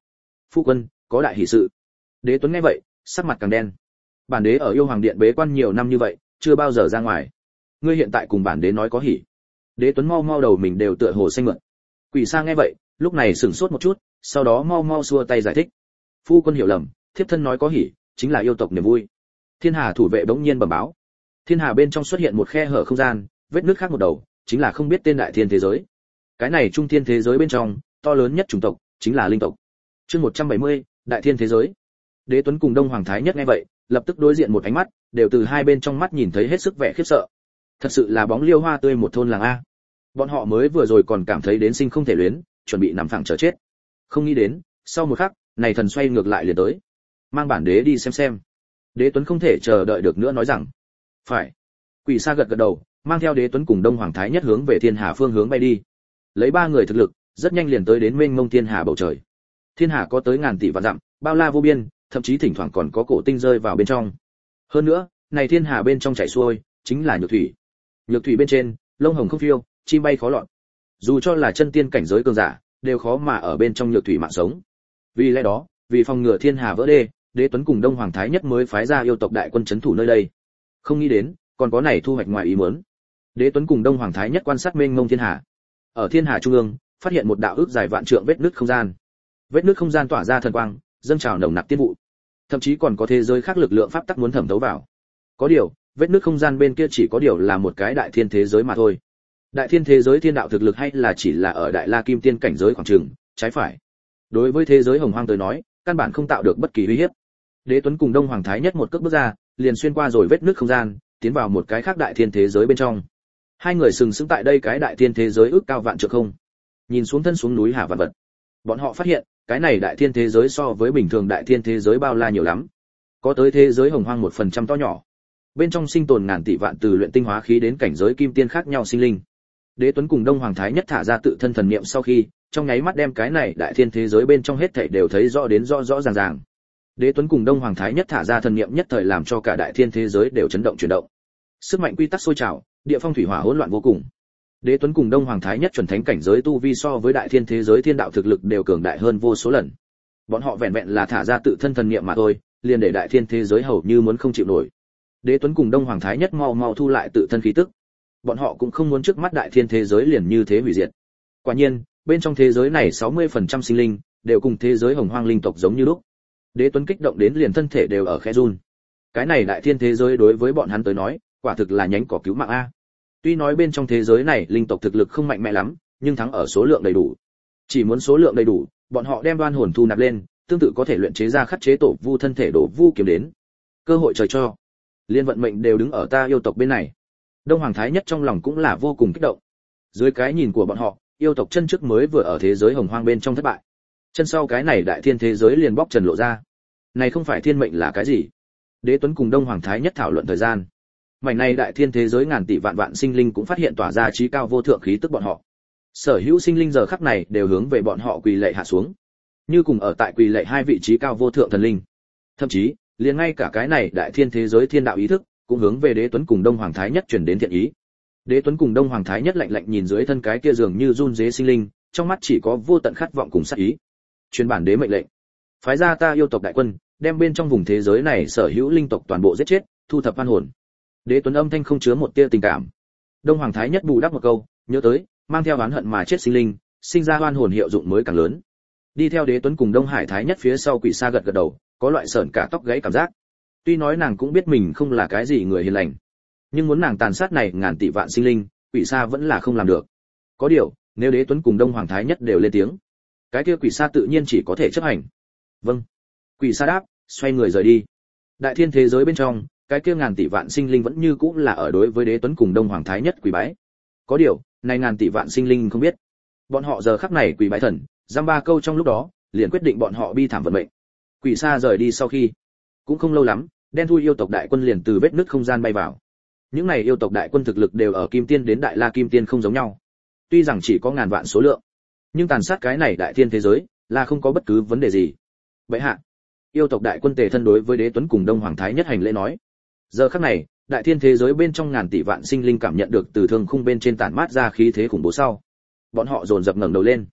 Phu quân, có đại hỷ sự. Đế Tuấn nghe vậy, sắc mặt càng đen. Bản đế ở yêu hoàng điện bế quan nhiều năm như vậy, chưa bao giờ ra ngoài. Ngươi hiện tại cùng bản đế nói có hỉ. Đế Tuấn mau mau đầu mình đều tựa hồ xanh mượn. Quỷ Sa nghe vậy, lúc này sửng sốt một chút, sau đó mau mau xua tay giải thích. Phu quân hiểu lầm, thiếp thân nói có hỉ, chính là yêu tộc niềm vui. Thiên Hà thủ vệ bỗng nhiên bẩm báo. Thiên Hà bên trong xuất hiện một khe hở không gian, vết nứt khác một đầu, chính là không biết tên đại thiên thế giới. Cái này trung thiên thế giới bên trong, to lớn nhất chủng tộc chính là linh tộc. Chương 170, đại thiên thế giới. Đế Tuấn cùng Đông Hoàng Thái Nhất nghe vậy, lập tức đối diện một ánh mắt, đều từ hai bên trong mắt nhìn thấy hết sức vẻ khiếp sợ. Thật sự là bóng liêu hoa tươi một thôn làng a. Bọn họ mới vừa rồi còn cảm thấy đến sinh không thể luyến, chuẩn bị nằm phẳng chờ chết. Không nghĩ đến, sau một khắc, này thần xoay ngược lại liền tới. Mang bản đế đi xem. Đế Tuấn không thể chờ đợi được nữa nói rằng. Phải. Quỷ Sa gật gật đầu, mang theo Đế Tuấn cùng Đông Hoàng Thái Nhất hướng về Thiên Hà phương hướng bay đi. Lấy ba người thực lực, rất nhanh liền tới đến mênh mông Thiên Hà bầu trời. Thiên Hà có tới ngàn tỷ vạn dặm, bao la vô biên, thậm chí thỉnh thoảng còn có cổ tinh rơi vào bên trong. Hơn nữa, này Thiên Hà bên trong chảy xuôi, chính là nhược thủy. Nhược thủy bên trên, lông hồng không phiêu, chim bay khó lọt. Dù cho là chân tiên cảnh giới cường giả, đều khó mà ở bên trong nhược thủy mạng sống. Vì lẽ đó, vì phòng ngừa Thiên Hà vỡ đê, Đế Tuấn cùng Đông Hoàng Thái Nhất mới phái ra yêu tộc đại quân trấn thủ nơi đây. Không nghĩ đến, còn có này thu hoạch ngoài ý muốn. Đế Tuấn cùng Đông Hoàng Thái Nhất quan sát mênh mông Thiên Hà. Ở Thiên Hà trung ương, phát hiện một đạo ước dài vạn trượng vết nứt không gian. Vết nứt không gian tỏa ra thần quang, dâng trào nồng nặc tiên vụ. Thậm chí còn có thế giới khác lực lượng pháp tắc muốn thẩm thấu vào. Có điều, vết nứt không gian bên kia chỉ có điều là một cái đại thiên thế giới mà thôi. Đại thiên thế giới thiên đạo thực lực hay là chỉ là ở đại la kim tiên cảnh giới khoảng chừng, trái phải. Đối với thế giới hồng hoang tới nói, căn bản không tạo được bất kỳ uy hiếp. Đế Tuấn cùng Đông Hoàng Thái Nhất một cước bước ra, liền xuyên qua rồi vết nứt không gian, tiến vào một cái khác đại thiên thế giới bên trong. Hai người sừng sững tại đây cái đại thiên thế giới ước cao vạn trượng không. Nhìn xuống thân xuống núi hà vạn vật. Bọn họ phát hiện, cái này đại thiên thế giới so với bình thường đại thiên thế giới bao la nhiều lắm. Có tới thế giới hồng hoang 1% to nhỏ. Bên trong sinh tồn ngàn tỷ vạn từ luyện tinh hóa khí đến cảnh giới kim tiên khác nhau sinh linh. Đế Tuấn cùng Đông Hoàng Thái Nhất thả ra tự thân thần niệm sau khi, trong nháy mắt đem cái này đại thiên thế giới bên trong hết thảy đều thấy rõ đến rõ rõ ràng ràng. Đế Tuấn cùng Đông Hoàng Thái Nhất thả ra thần niệm nhất thời làm cho cả đại thiên thế giới đều chấn động chuyển động. Sức mạnh quy tắc sôi trào, địa phong thủy hỏa hỗn loạn vô cùng. Đế Tuấn cùng Đông Hoàng Thái Nhất chuẩn thánh cảnh giới tu vi so với đại thiên thế giới thiên đạo thực lực đều cường đại hơn vô số lần. Bọn họ vẹn vẹn là thả ra tự thân thần niệm mà thôi, liền để đại thiên thế giới hầu như muốn không chịu nổi. Đế Tuấn cùng Đông Hoàng Thái Nhất mau mau thu lại tự thân khí tức. Bọn họ cũng không muốn trước mắt đại thiên thế giới liền như thế hủy diệt. Quả nhiên, bên trong thế giới này 60% sinh linh đều cùng thế giới hồng hoang linh tộc giống như lúc. Đế Tuấn kích động đến liền thân thể đều ở khẽ run. Cái này đại thiên thế giới đối với bọn hắn tới nói, quả thực là nhánh cỏ cứu mạng a. Tuy nói bên trong thế giới này linh tộc thực lực không mạnh mẽ lắm, nhưng thắng ở số lượng đầy đủ. Chỉ muốn số lượng đầy đủ, bọn họ đem đoan hồn thu nạp lên, tương tự có thể luyện chế ra khắc chế tổ vu thân thể đổ vu kiếm đến. Cơ hội trời cho. Liên vận mệnh đều đứng ở ta yêu tộc bên này. Đông Hoàng Thái Nhất trong lòng cũng là vô cùng kích động. Dưới cái nhìn của bọn họ, yêu tộc chân trước mới vừa ở thế giới hồng hoang bên trong thất bại. Chân sau cái này đại thiên thế giới liền bóc trần lộ ra. Này không phải thiên mệnh là cái gì? Đế Tuấn cùng Đông Hoàng Thái Nhất thảo luận thời gian. Mảnh này đại thiên thế giới ngàn tỷ vạn vạn sinh linh cũng phát hiện tỏa ra trí cao vô thượng khí tức bọn họ. Sở hữu sinh linh giờ khắc này đều hướng về bọn họ quỳ lạy hạ xuống, như cùng ở tại quỳ lạy hai vị trí cao vô thượng thần linh. Thậm chí, liền ngay cả cái này đại thiên thế giới thiên đạo ý thức cũng hướng về Đế Tuấn cùng Đông Hoàng Thái Nhất truyền đến thiện ý. Đế Tuấn cùng Đông Hoàng Thái Nhất lạnh lạnh nhìn dưới thân cái kia dường như run rế sinh linh, trong mắt chỉ có vô tận khát vọng cùng sát ý. Truyền bản đế mệnh lệnh, phái ra ta yêu tộc đại quân, đem bên trong vùng thế giới này sở hữu linh tộc toàn bộ giết chết, thu thập oan hồn. Đế Tuấn âm thanh không chứa một tia tình cảm. Đông Hoàng Thái Nhất bù đắp một câu, nhớ tới, mang theo oán hận mà chết sinh linh, sinh ra oan hồn hiệu dụng mới càng lớn. Đi theo Đế Tuấn cùng Đông Hải Thái Nhất phía sau Quỷ Sa gật gật đầu, có loại sởn cả tóc gáy cảm giác. Tuy nói nàng cũng biết mình không là cái gì người hiền lành, nhưng muốn nàng tàn sát này ngàn tỷ vạn sinh linh, Quỷ Sa vẫn là không làm được. Có điều, nếu Đế Tuấn cùng Đông Hoàng Thái Nhất đều lên tiếng, cái kia Quỷ Sa tự nhiên chỉ có thể chấp hành. Vâng. Quỷ Sa đáp, xoay người rời đi. Đại thiên thế giới bên trong, cái kia ngàn tỷ vạn sinh linh vẫn như cũ là ở đối với Đế Tuấn cùng Đông Hoàng Thái Nhất quỳ bái. Có điều, này ngàn tỷ vạn sinh linh không biết, bọn họ giờ khắc này quỳ bái thần, giam ba câu trong lúc đó, liền quyết định bọn họ bi thảm vận mệnh. Quỷ Sa rời đi sau khi, cũng không lâu lắm, đen thui yêu tộc đại quân liền từ vết nứt không gian bay vào. Những này yêu tộc đại quân thực lực đều ở kim tiên đến đại la kim tiên không giống nhau. Tuy rằng chỉ có ngàn vạn số lượng, nhưng tàn sát cái này đại thiên thế giới là không có bất cứ vấn đề gì. Bệ hạ, yêu tộc đại quân tề thân đối với Đế Tuấn cùng Đông Hoàng Thái Nhất hành lễ nói. Giờ khắc này, đại thiên thế giới bên trong ngàn tỷ vạn sinh linh cảm nhận được từ thương khung bên trên tản mát ra khí thế khủng bố sau, bọn họ dồn dập ngẩng đầu lên.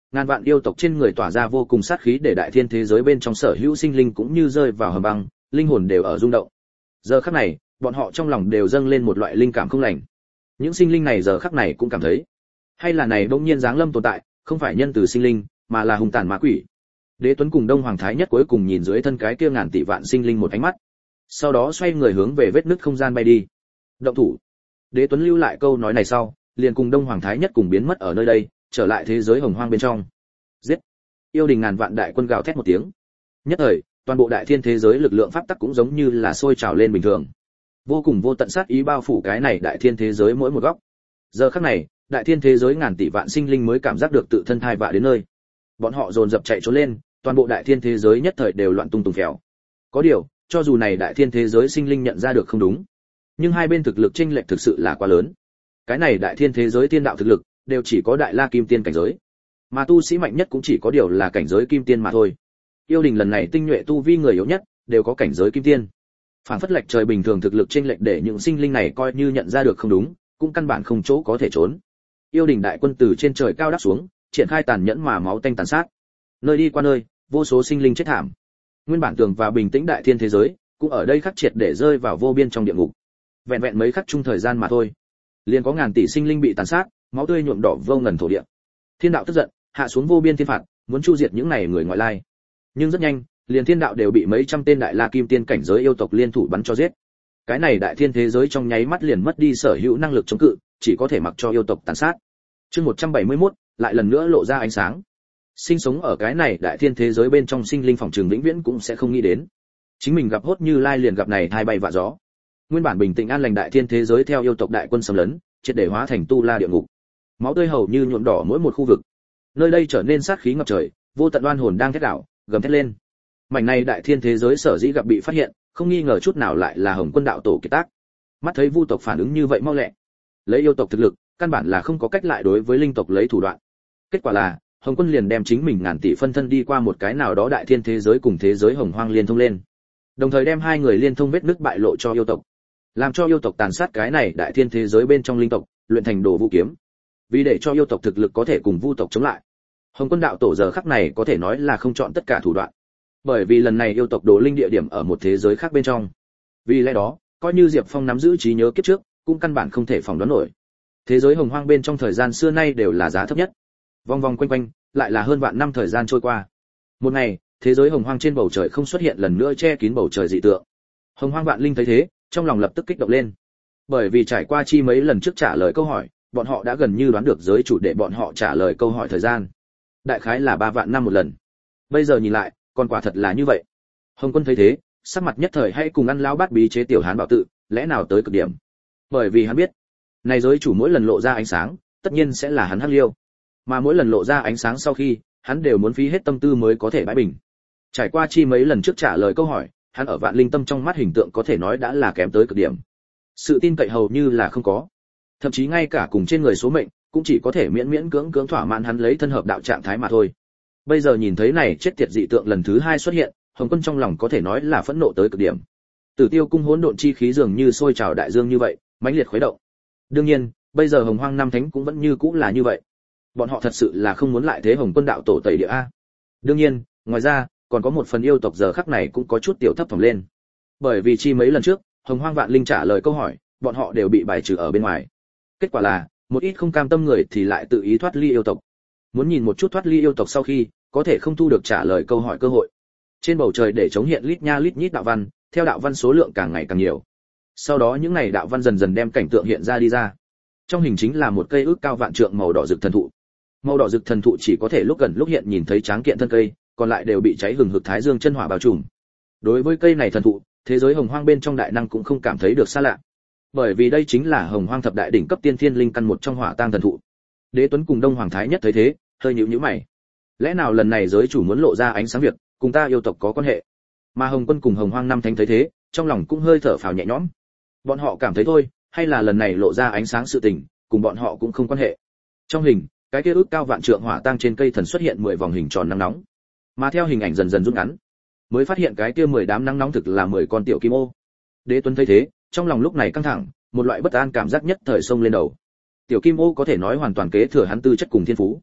Ngàn vạn yêu tộc trên người tỏa ra vô cùng sát khí để đại thiên thế giới bên trong sở hữu sinh linh cũng như rơi vào hầm băng, linh hồn đều ở rung động. Giờ khắc này, bọn họ trong lòng đều dâng lên một loại linh cảm không lành. Những sinh linh này giờ khắc này cũng cảm thấy, hay là này bỗng nhiên giáng lâm tồn tại, không phải nhân từ sinh linh, mà là hung tàn ma quỷ. Đế Tuấn cùng Đông Hoàng Thái Nhất cuối cùng nhìn dưới thân cái kia ngàn tỷ vạn sinh linh một ánh mắt, sau đó xoay người hướng về vết nứt không gian bay đi. Động thủ. Đế Tuấn lưu lại câu nói này sau, liền cùng Đông Hoàng Thái Nhất cùng biến mất ở nơi đây, trở lại thế giới hồng hoang bên trong. Giết! Yêu đình ngàn vạn đại quân gào thét một tiếng. Nhất thời, toàn bộ đại thiên thế giới lực lượng pháp tắc cũng giống như là sôi trào lên bình thường. Vô cùng vô tận sát ý bao phủ cái này đại thiên thế giới mỗi một góc. Giờ khắc này, đại thiên thế giới ngàn tỷ vạn sinh linh mới cảm giác được tự thân thai vạ đến nơi. Bọn họ dồn dập chạy trốn lên, toàn bộ đại thiên thế giới nhất thời đều loạn tung tung phèo. Có điều, cho dù này đại thiên thế giới sinh linh nhận ra được không đúng, nhưng hai bên thực lực chênh lệch thực sự là quá lớn. Cái này đại thiên thế giới tiên đạo thực lực đều chỉ có đại la kim tiên cảnh giới, mà tu sĩ mạnh nhất cũng chỉ có điều là cảnh giới kim tiên mà thôi. Yêu đình lần này tinh nhuệ tu vi người yếu nhất đều có cảnh giới kim tiên. Phản phất lệch trời bình thường thực lực chênh lệch để những sinh linh này coi như nhận ra được không đúng, cũng căn bản không chỗ có thể trốn. Yêu đình đại quân từ trên trời cao đáp xuống, triển khai tàn nhẫn mà máu tanh tàn sát. Nơi đi qua nơi, vô số sinh linh chết thảm. Nguyên bản tường và bình tĩnh đại thiên thế giới, cũng ở đây khắc triệt để rơi vào vô biên trong địa ngục. Vẹn vẹn mấy khắc chung thời gian mà thôi, liền có ngàn tỷ sinh linh bị tàn sát, máu tươi nhuộm đỏ vô ngần thổ địa. Thiên đạo tức giận, hạ xuống vô biên thiên phạt, muốn chu diệt những này người ngoại lai. Nhưng rất nhanh, liền thiên đạo đều bị mấy trăm tên đại la kim tiên cảnh giới yêu tộc liên thủ bắn cho giết. Cái này đại thiên thế giới trong nháy mắt liền mất đi sở hữu năng lực chống cự, chỉ có thể mặc cho yêu tộc tàn sát. Chương 171 lại lần nữa lộ ra ánh sáng. Sinh sống ở cái này đại thiên thế giới bên trong sinh linh phòng trường vĩnh viễn cũng sẽ không nghĩ đến, chính mình gặp hốt Như Lai liền gặp này thai bay vạ gió. Nguyên bản bình tĩnh an lành đại thiên thế giới theo yêu tộc đại quân xâm lấn, triệt để hóa thành tu la địa ngục. Máu tươi hầu như nhuộm đỏ mỗi một khu vực. Nơi đây trở nên sát khí ngập trời, vô tận oan hồn đang thét đảo, gầm thét lên. Mảnh này đại thiên thế giới sở dĩ gặp bị phát hiện, không nghi ngờ chút nào lại là Hồng Quân đạo tổ kiệt tác. Mắt thấy vu tộc phản ứng như vậy mau lẹ, lấy yêu tộc thực lực, căn bản là không có cách lại đối với linh tộc lấy thủ đoạn. Kết quả là, Hồng Quân liền đem chính mình ngàn tỷ phân thân đi qua một cái nào đó đại thiên thế giới cùng thế giới hồng hoang liên thông lên. Đồng thời đem hai người liên thông vết nứt bại lộ cho yêu tộc, làm cho yêu tộc tàn sát cái này đại thiên thế giới bên trong linh tộc, luyện thành đồ vũ kiếm. Vì để cho yêu tộc thực lực có thể cùng vu tộc chống lại, Hồng Quân đạo tổ giờ khắc này có thể nói là không chọn tất cả thủ đoạn. Bởi vì lần này yêu tộc đồ linh địa điểm ở một thế giới khác bên trong. Vì lẽ đó, coi như Diệp Phong nắm giữ trí nhớ kiếp trước, cũng căn bản không thể phỏng đoán nổi. Thế giới hồng hoang bên trong thời gian xưa nay đều là giá thấp nhất. Vòng vòng quanh quanh, lại là hơn vạn năm thời gian trôi qua. Một ngày, thế giới hồng hoang trên bầu trời không xuất hiện lần nữa che kín bầu trời dị tượng. Hồng hoang vạn linh thấy thế, trong lòng lập tức kích động lên. Bởi vì trải qua chi mấy lần trước trả lời câu hỏi, bọn họ đã gần như đoán được giới chủ để bọn họ trả lời câu hỏi thời gian. Đại khái là 3 vạn năm một lần. Bây giờ nhìn lại, còn quả thật là như vậy. Hồng Quân thấy thế, sắc mặt nhất thời hay cùng ăn lão bát bí chế tiểu hán bảo tự, lẽ nào tới cực điểm. Bởi vì hắn biết, này giới chủ mỗi lần lộ ra ánh sáng, tất nhiên sẽ là hắn hắc liêu. Mà mỗi lần lộ ra ánh sáng sau khi, hắn đều muốn phí hết tâm tư mới có thể bãi bình. Trải qua chi mấy lần trước trả lời câu hỏi, hắn ở vạn linh tâm trong mắt hình tượng có thể nói đã là kém tới cực điểm. Sự tin cậy hầu như là không có. Thậm chí ngay cả cùng trên người số mệnh, cũng chỉ có thể miễn miễn cưỡng cưỡng thỏa mãn hắn lấy thân hợp đạo trạng thái mà thôi. Bây giờ nhìn thấy này chết tiệt dị tượng lần thứ 2 xuất hiện, Hồng Quân trong lòng có thể nói là phẫn nộ tới cực điểm. Tử Tiêu cung hỗn độn chi khí dường như sôi trào đại dương như vậy, mãnh liệt khuấy động. Đương nhiên, bây giờ Hồng Hoang năm thánh cũng vẫn như cũ là như vậy. Bọn họ thật sự là không muốn lại thế Hồng Quân đạo tổ tẩy địa a. Đương nhiên, ngoài ra, còn có một phần yêu tộc giờ khắc này cũng có chút tiểu thấp thỏm lên. Bởi vì chi mấy lần trước, Hồng Hoang vạn linh trả lời câu hỏi, bọn họ đều bị bài trừ ở bên ngoài. Kết quả là, một ít không cam tâm người thì lại tự ý thoát ly yêu tộc. Muốn nhìn một chút thoát ly yêu tộc sau khi, có thể không thu được trả lời câu hỏi cơ hội. Trên bầu trời để chống hiện lít nha lít nhít đạo văn, theo đạo văn số lượng càng ngày càng nhiều. Sau đó những này đạo văn dần dần đem cảnh tượng hiện ra đi ra. Trong hình chính là một cây ước cao vạn trượng màu đỏ rực thần thụ. Màu đỏ rực thần thụ chỉ có thể lúc gần lúc hiện nhìn thấy tráng kiện thân cây, còn lại đều bị cháy hừng hực thái dương chân hỏa bao trùm. Đối với cây này thần thụ, thế giới hồng hoang bên trong đại năng cũng không cảm thấy được xa lạ. Bởi vì đây chính là hồng hoang thập đại đỉnh cấp tiên thiên linh căn một trong hỏa tang thần thụ. Đế Tuấn cùng Đông Hoàng Thái Nhất thấy thế, hơi nhíu nhíu mày. Lẽ nào lần này giới chủ muốn lộ ra ánh sáng việc, cùng ta yêu tộc có quan hệ? Mà Hồng Quân cùng Hồng Hoang năm thánh thấy thế, trong lòng cũng hơi thở phào nhẹ nhõm. Bọn họ cảm thấy thôi, hay là lần này lộ ra ánh sáng sự tình, cùng bọn họ cũng không quan hệ. Trong hình, cái kia ước cao vạn trượng hỏa tang trên cây thần xuất hiện 10 vòng hình tròn nắng nóng. Mà theo hình ảnh dần dần rút ngắn, mới phát hiện cái kia 10 đám nắng nóng thực là 10 con tiểu kim ô. Đế Tuấn thấy thế, trong lòng lúc này căng thẳng, một loại bất an cảm giác nhất thời xông lên đầu. Tiểu kim ô có thể nói hoàn toàn kế thừa hắn tư chất cùng thiên phú.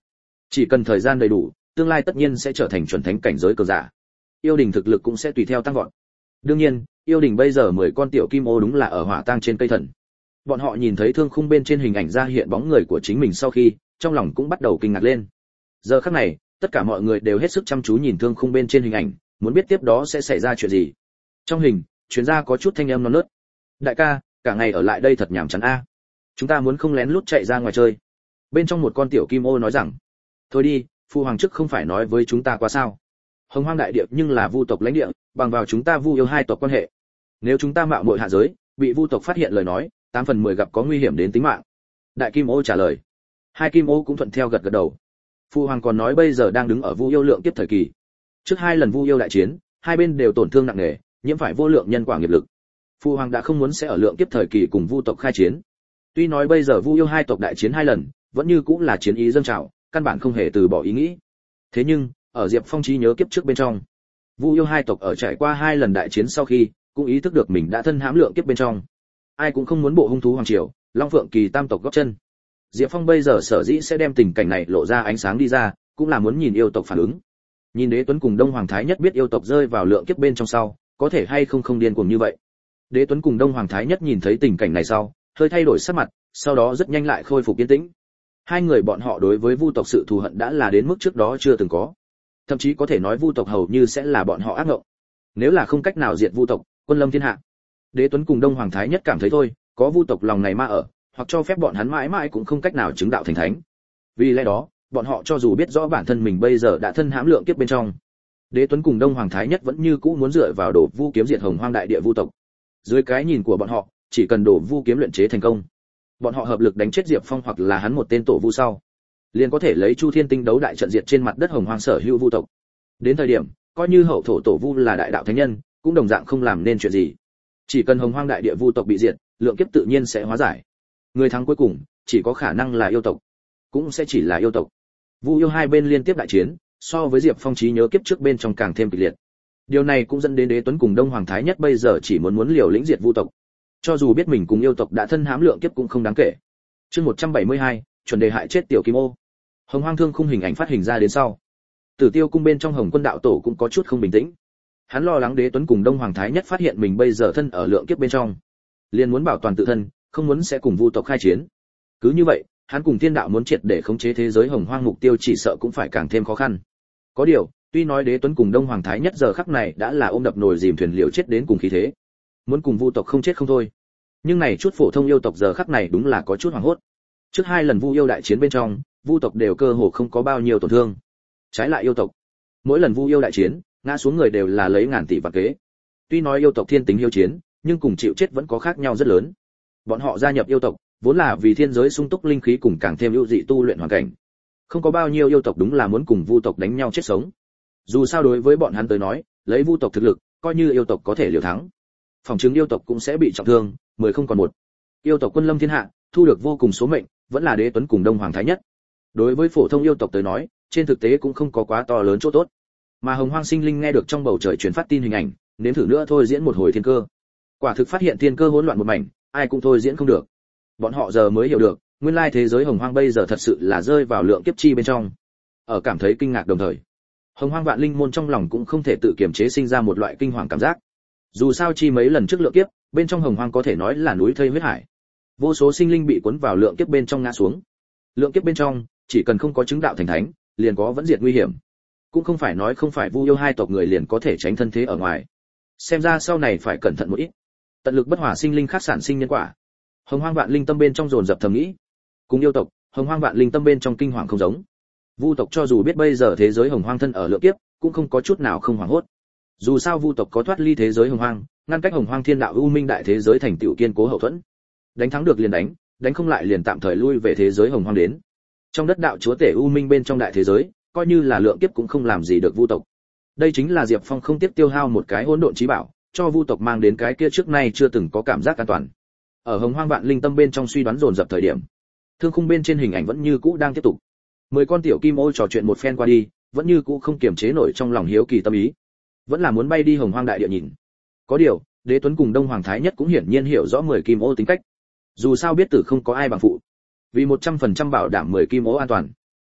Chỉ cần thời gian đầy đủ, tương lai tất nhiên sẽ trở thành chuẩn thánh cảnh giới cường giả. Yêu đình thực lực cũng sẽ tùy theo tăng vọt. Đương nhiên, yêu đình bây giờ 10 con tiểu kim ô đúng là ở hỏa tang trên cây thần. Bọn họ nhìn thấy thương khung bên trên hình ảnh ra hiện bóng người của chính mình sau khi, trong lòng cũng bắt đầu kinh ngạc lên. Giờ khắc này, tất cả mọi người đều hết sức chăm chú nhìn thương khung bên trên hình ảnh, muốn biết tiếp đó sẽ xảy ra chuyện gì. Trong hình, chuyên gia có chút thanh âm non nớt. Đại ca, cả ngày ở lại đây thật nhàm chán a. Chúng ta muốn không lén lút chạy ra ngoài chơi. Bên trong một con tiểu kim ô nói rằng, thôi đi, phu hoàng trước không phải nói với chúng ta quá sao? Hồng Hoang đại địa nhưng là vu tộc lãnh địa, bằng vào chúng ta vu yêu hai tộc quan hệ. Nếu chúng ta mạo muội hạ giới, bị vu tộc phát hiện lời nói, 8 phần 10 gặp có nguy hiểm đến tính mạng. Đại kim ô trả lời. Hai kim ô cũng thuận theo gật gật đầu. Phu hoàng còn nói bây giờ đang đứng ở vu yêu lượng kiếp thời kỳ. Trước 2 lần vu yêu đại chiến, hai bên đều tổn thương nặng nề, nhiễm phải vô lượng nhân quả nghiệp lực. Phu hoàng đã không muốn sẽ ở lượng kiếp thời kỳ cùng vu tộc khai chiến. Tuy nói bây giờ vu yêu hai tộc đại chiến 2 lần, vẫn như cũng là chiến ý dâng trào, căn bản không hề từ bỏ ý nghĩ. Thế nhưng, ở Diệp Phong trí nhớ kiếp trước bên trong, vu yêu hai tộc ở trải qua 2 lần đại chiến sau khi, cũng ý thức được mình đã thân hãm lượng kiếp bên trong. Ai cũng không muốn bộ hung thú hoàng triều, Long Phượng Kỳ tam tộc góp chân. Diệp Phong bây giờ sở dĩ sẽ đem tình cảnh này lộ ra ánh sáng đi ra, cũng là muốn nhìn yêu tộc phản ứng. Nhìn Đế Tuấn cùng Đông Hoàng Thái Nhất biết yêu tộc rơi vào lượng kiếp bên trong sau, có thể hay không điên cuồng như vậy. Đế Tuấn cùng Đông Hoàng Thái Nhất nhìn thấy tình cảnh này sau, hơi thay đổi sắc mặt, sau đó rất nhanh lại khôi phục yên tĩnh. Hai người bọn họ đối với vu tộc sự thù hận đã là đến mức trước đó chưa từng có. Thậm chí có thể nói vu tộc hầu như sẽ là bọn họ ác ngộng. Nếu là không cách nào diệt vu tộc, quân lâm thiên hạ. Đế Tuấn cùng Đông Hoàng Thái Nhất cảm thấy thôi, có vu tộc lòng này ma ở, hoặc cho phép bọn hắn mãi mãi cũng không cách nào chứng đạo thành thánh. Vì lẽ đó, bọn họ cho dù biết rõ bản thân mình bây giờ đã thân hãm lượng kiếp bên trong, Đế Tuấn cùng Đông Hoàng Thái Nhất vẫn như cũ muốn dựa vào đổ vu kiếm diệt Hồng Hoang đại địa vu tộc. Dưới cái nhìn của bọn họ, chỉ cần đổ vu kiếm luyện chế thành công, bọn họ hợp lực đánh chết Diệp Phong hoặc là hắn một tên tổ vu sau, liền có thể lấy Chu Thiên Tinh đấu đại trận diệt trên mặt đất Hồng Hoang sở hữu vu tộc. Đến thời điểm, coi như hậu thổ tổ vu là đại đạo thánh nhân, cũng đồng dạng không làm nên chuyện gì. Chỉ cần Hồng Hoang đại địa vu tộc bị diệt, lượng kiếp tự nhiên sẽ hóa giải. Người thắng cuối cùng chỉ có khả năng là yêu tộc, cũng sẽ chỉ là yêu tộc. Vu yêu hai bên liên tiếp đại chiến, so với Diệp Phong trí nhớ kiếp trước bên trong càng thêm kịch liệt. Điều này cũng dẫn đến Đế Tuấn cùng Đông Hoàng Thái Nhất bây giờ chỉ muốn liều lĩnh diệt vu tộc. Cho dù biết mình cùng yêu tộc đã thân hãm lượng kiếp cũng không đáng kể. Chương 172, chuẩn đề hại chết tiểu kim ô. Hồng Hoang Thương khung hình ảnh phát hình ra đến sau, Tử Tiêu cung bên trong Hồng Quân đạo tổ cũng có chút không bình tĩnh. Hắn lo lắng Đế Tuấn cùng Đông Hoàng Thái Nhất phát hiện mình bây giờ thân ở lượng kiếp bên trong, liền muốn bảo toàn tự thân, không muốn sẽ cùng vu tộc khai chiến. Cứ như vậy, hắn cùng thiên đạo muốn triệt để khống chế thế giới Hồng Hoang mục tiêu chỉ sợ cũng phải càng thêm khó khăn. Có điều, tuy nói Đế Tuấn cùng Đông Hoàng Thái Nhất giờ khắc này đã là ôm đập nồi dìm thuyền liều chết đến cùng khí thế, muốn cùng vu tộc không chết không thôi. Nhưng này chút phổ thông yêu tộc giờ khắc này đúng là có chút hoảng hốt. Trước 2 lần vu yêu đại chiến bên trong, vu tộc đều cơ hồ không có bao nhiêu tổn thương. Trái lại yêu tộc, mỗi lần vu yêu đại chiến, ngã xuống người đều là lấy ngàn tỷ vạn kế. Tuy nói yêu tộc thiên tính hiếu chiến, nhưng cùng chịu chết vẫn có khác nhau rất lớn. Bọn họ gia nhập yêu tộc, vốn là vì thiên giới sung túc linh khí cùng càng thêm ưu dị tu luyện hoàn cảnh. Không có bao nhiêu yêu tộc đúng là muốn cùng vu tộc đánh nhau chết sống. Dù sao đối với bọn hắn tới nói, lấy vu tộc thực lực, coi như yêu tộc có thể liều thắng, phòng chứng yêu tộc cũng sẽ bị trọng thương, 10 không còn một. Yêu tộc quân lâm thiên hạ, thu được vô cùng số mệnh, vẫn là Đế Tuấn cùng Đông Hoàng Thái Nhất. Đối với phổ thông yêu tộc tới nói, trên thực tế cũng không có quá to lớn chỗ tốt. Mà Hồng Hoang sinh linh nghe được trong bầu trời truyền phát tin hình ảnh, nếm thử nữa thôi diễn một hồi thiên cơ. Quả thực phát hiện thiên cơ hỗn loạn một mảnh, ai cũng thôi diễn không được. Bọn họ giờ mới hiểu được, nguyên lai thế giới Hồng Hoang bây giờ thật sự là rơi vào lượng kiếp chi bên trong. Ở cảm thấy kinh ngạc đồng thời, Hồng Hoang vạn linh môn trong lòng cũng không thể tự kiềm chế sinh ra một loại kinh hoàng cảm giác. Dù sao chi mấy lần trước lượng kiếp, bên trong Hồng Hoang có thể nói là núi thây huyết hải. Vô số sinh linh bị cuốn vào lượng kiếp bên trong ngã xuống. Lượng kiếp bên trong, chỉ cần không có chứng đạo thành thánh, liền có vẫn diệt nguy hiểm. Cũng không phải nói không phải vu yêu hai tộc người liền có thể tránh thân thế ở ngoài. Xem ra sau này phải cẩn thận một ít. Tận lực bất hòa sinh linh khác sản sinh nhân quả. Hồng Hoang vạn linh tâm bên trong dồn dập thầm nghĩ. Cùng yêu tộc, Hồng Hoang vạn linh tâm bên trong kinh hoàng không giống. Vu tộc cho dù biết bây giờ thế giới Hồng Hoang thân ở lượng kiếp, cũng không có chút nào không hoảng hốt. Dù sao vu tộc có thoát ly thế giới Hồng Hoang, ngăn cách Hồng Hoang thiên đạo u minh đại thế giới thành tựu kiên cố hậu thuẫn. Đánh thắng được liền đánh không lại liền tạm thời lui về thế giới Hồng Hoang đến. Trong đất đạo chúa tể u minh bên trong đại thế giới, coi như là lượng kiếp cũng không làm gì được vu tộc. Đây chính là Diệp Phong không tiếp tiêu hao một cái hỗn độn chí bảo, cho vu tộc mang đến cái kia trước nay chưa từng có cảm giác an toàn. Ở Hồng Hoang vạn linh tâm bên trong suy đoán dồn dập thời điểm, thương khung bên trên hình ảnh vẫn như cũ đang tiếp tục. 10 con tiểu kim ô trò chuyện một phen qua đi, vẫn như cũ không kiềm chế nổi trong lòng hiếu kỳ tâm ý, vẫn là muốn bay đi Hồng Hoang đại địa nhìn. Có điều, Đế Tuấn cùng Đông Hoàng Thái Nhất cũng hiển nhiên hiểu rõ 10 kim ô tính cách. Dù sao biết tử không có ai bằng phụ, vì 100% bảo đảm 10 kim ô an toàn,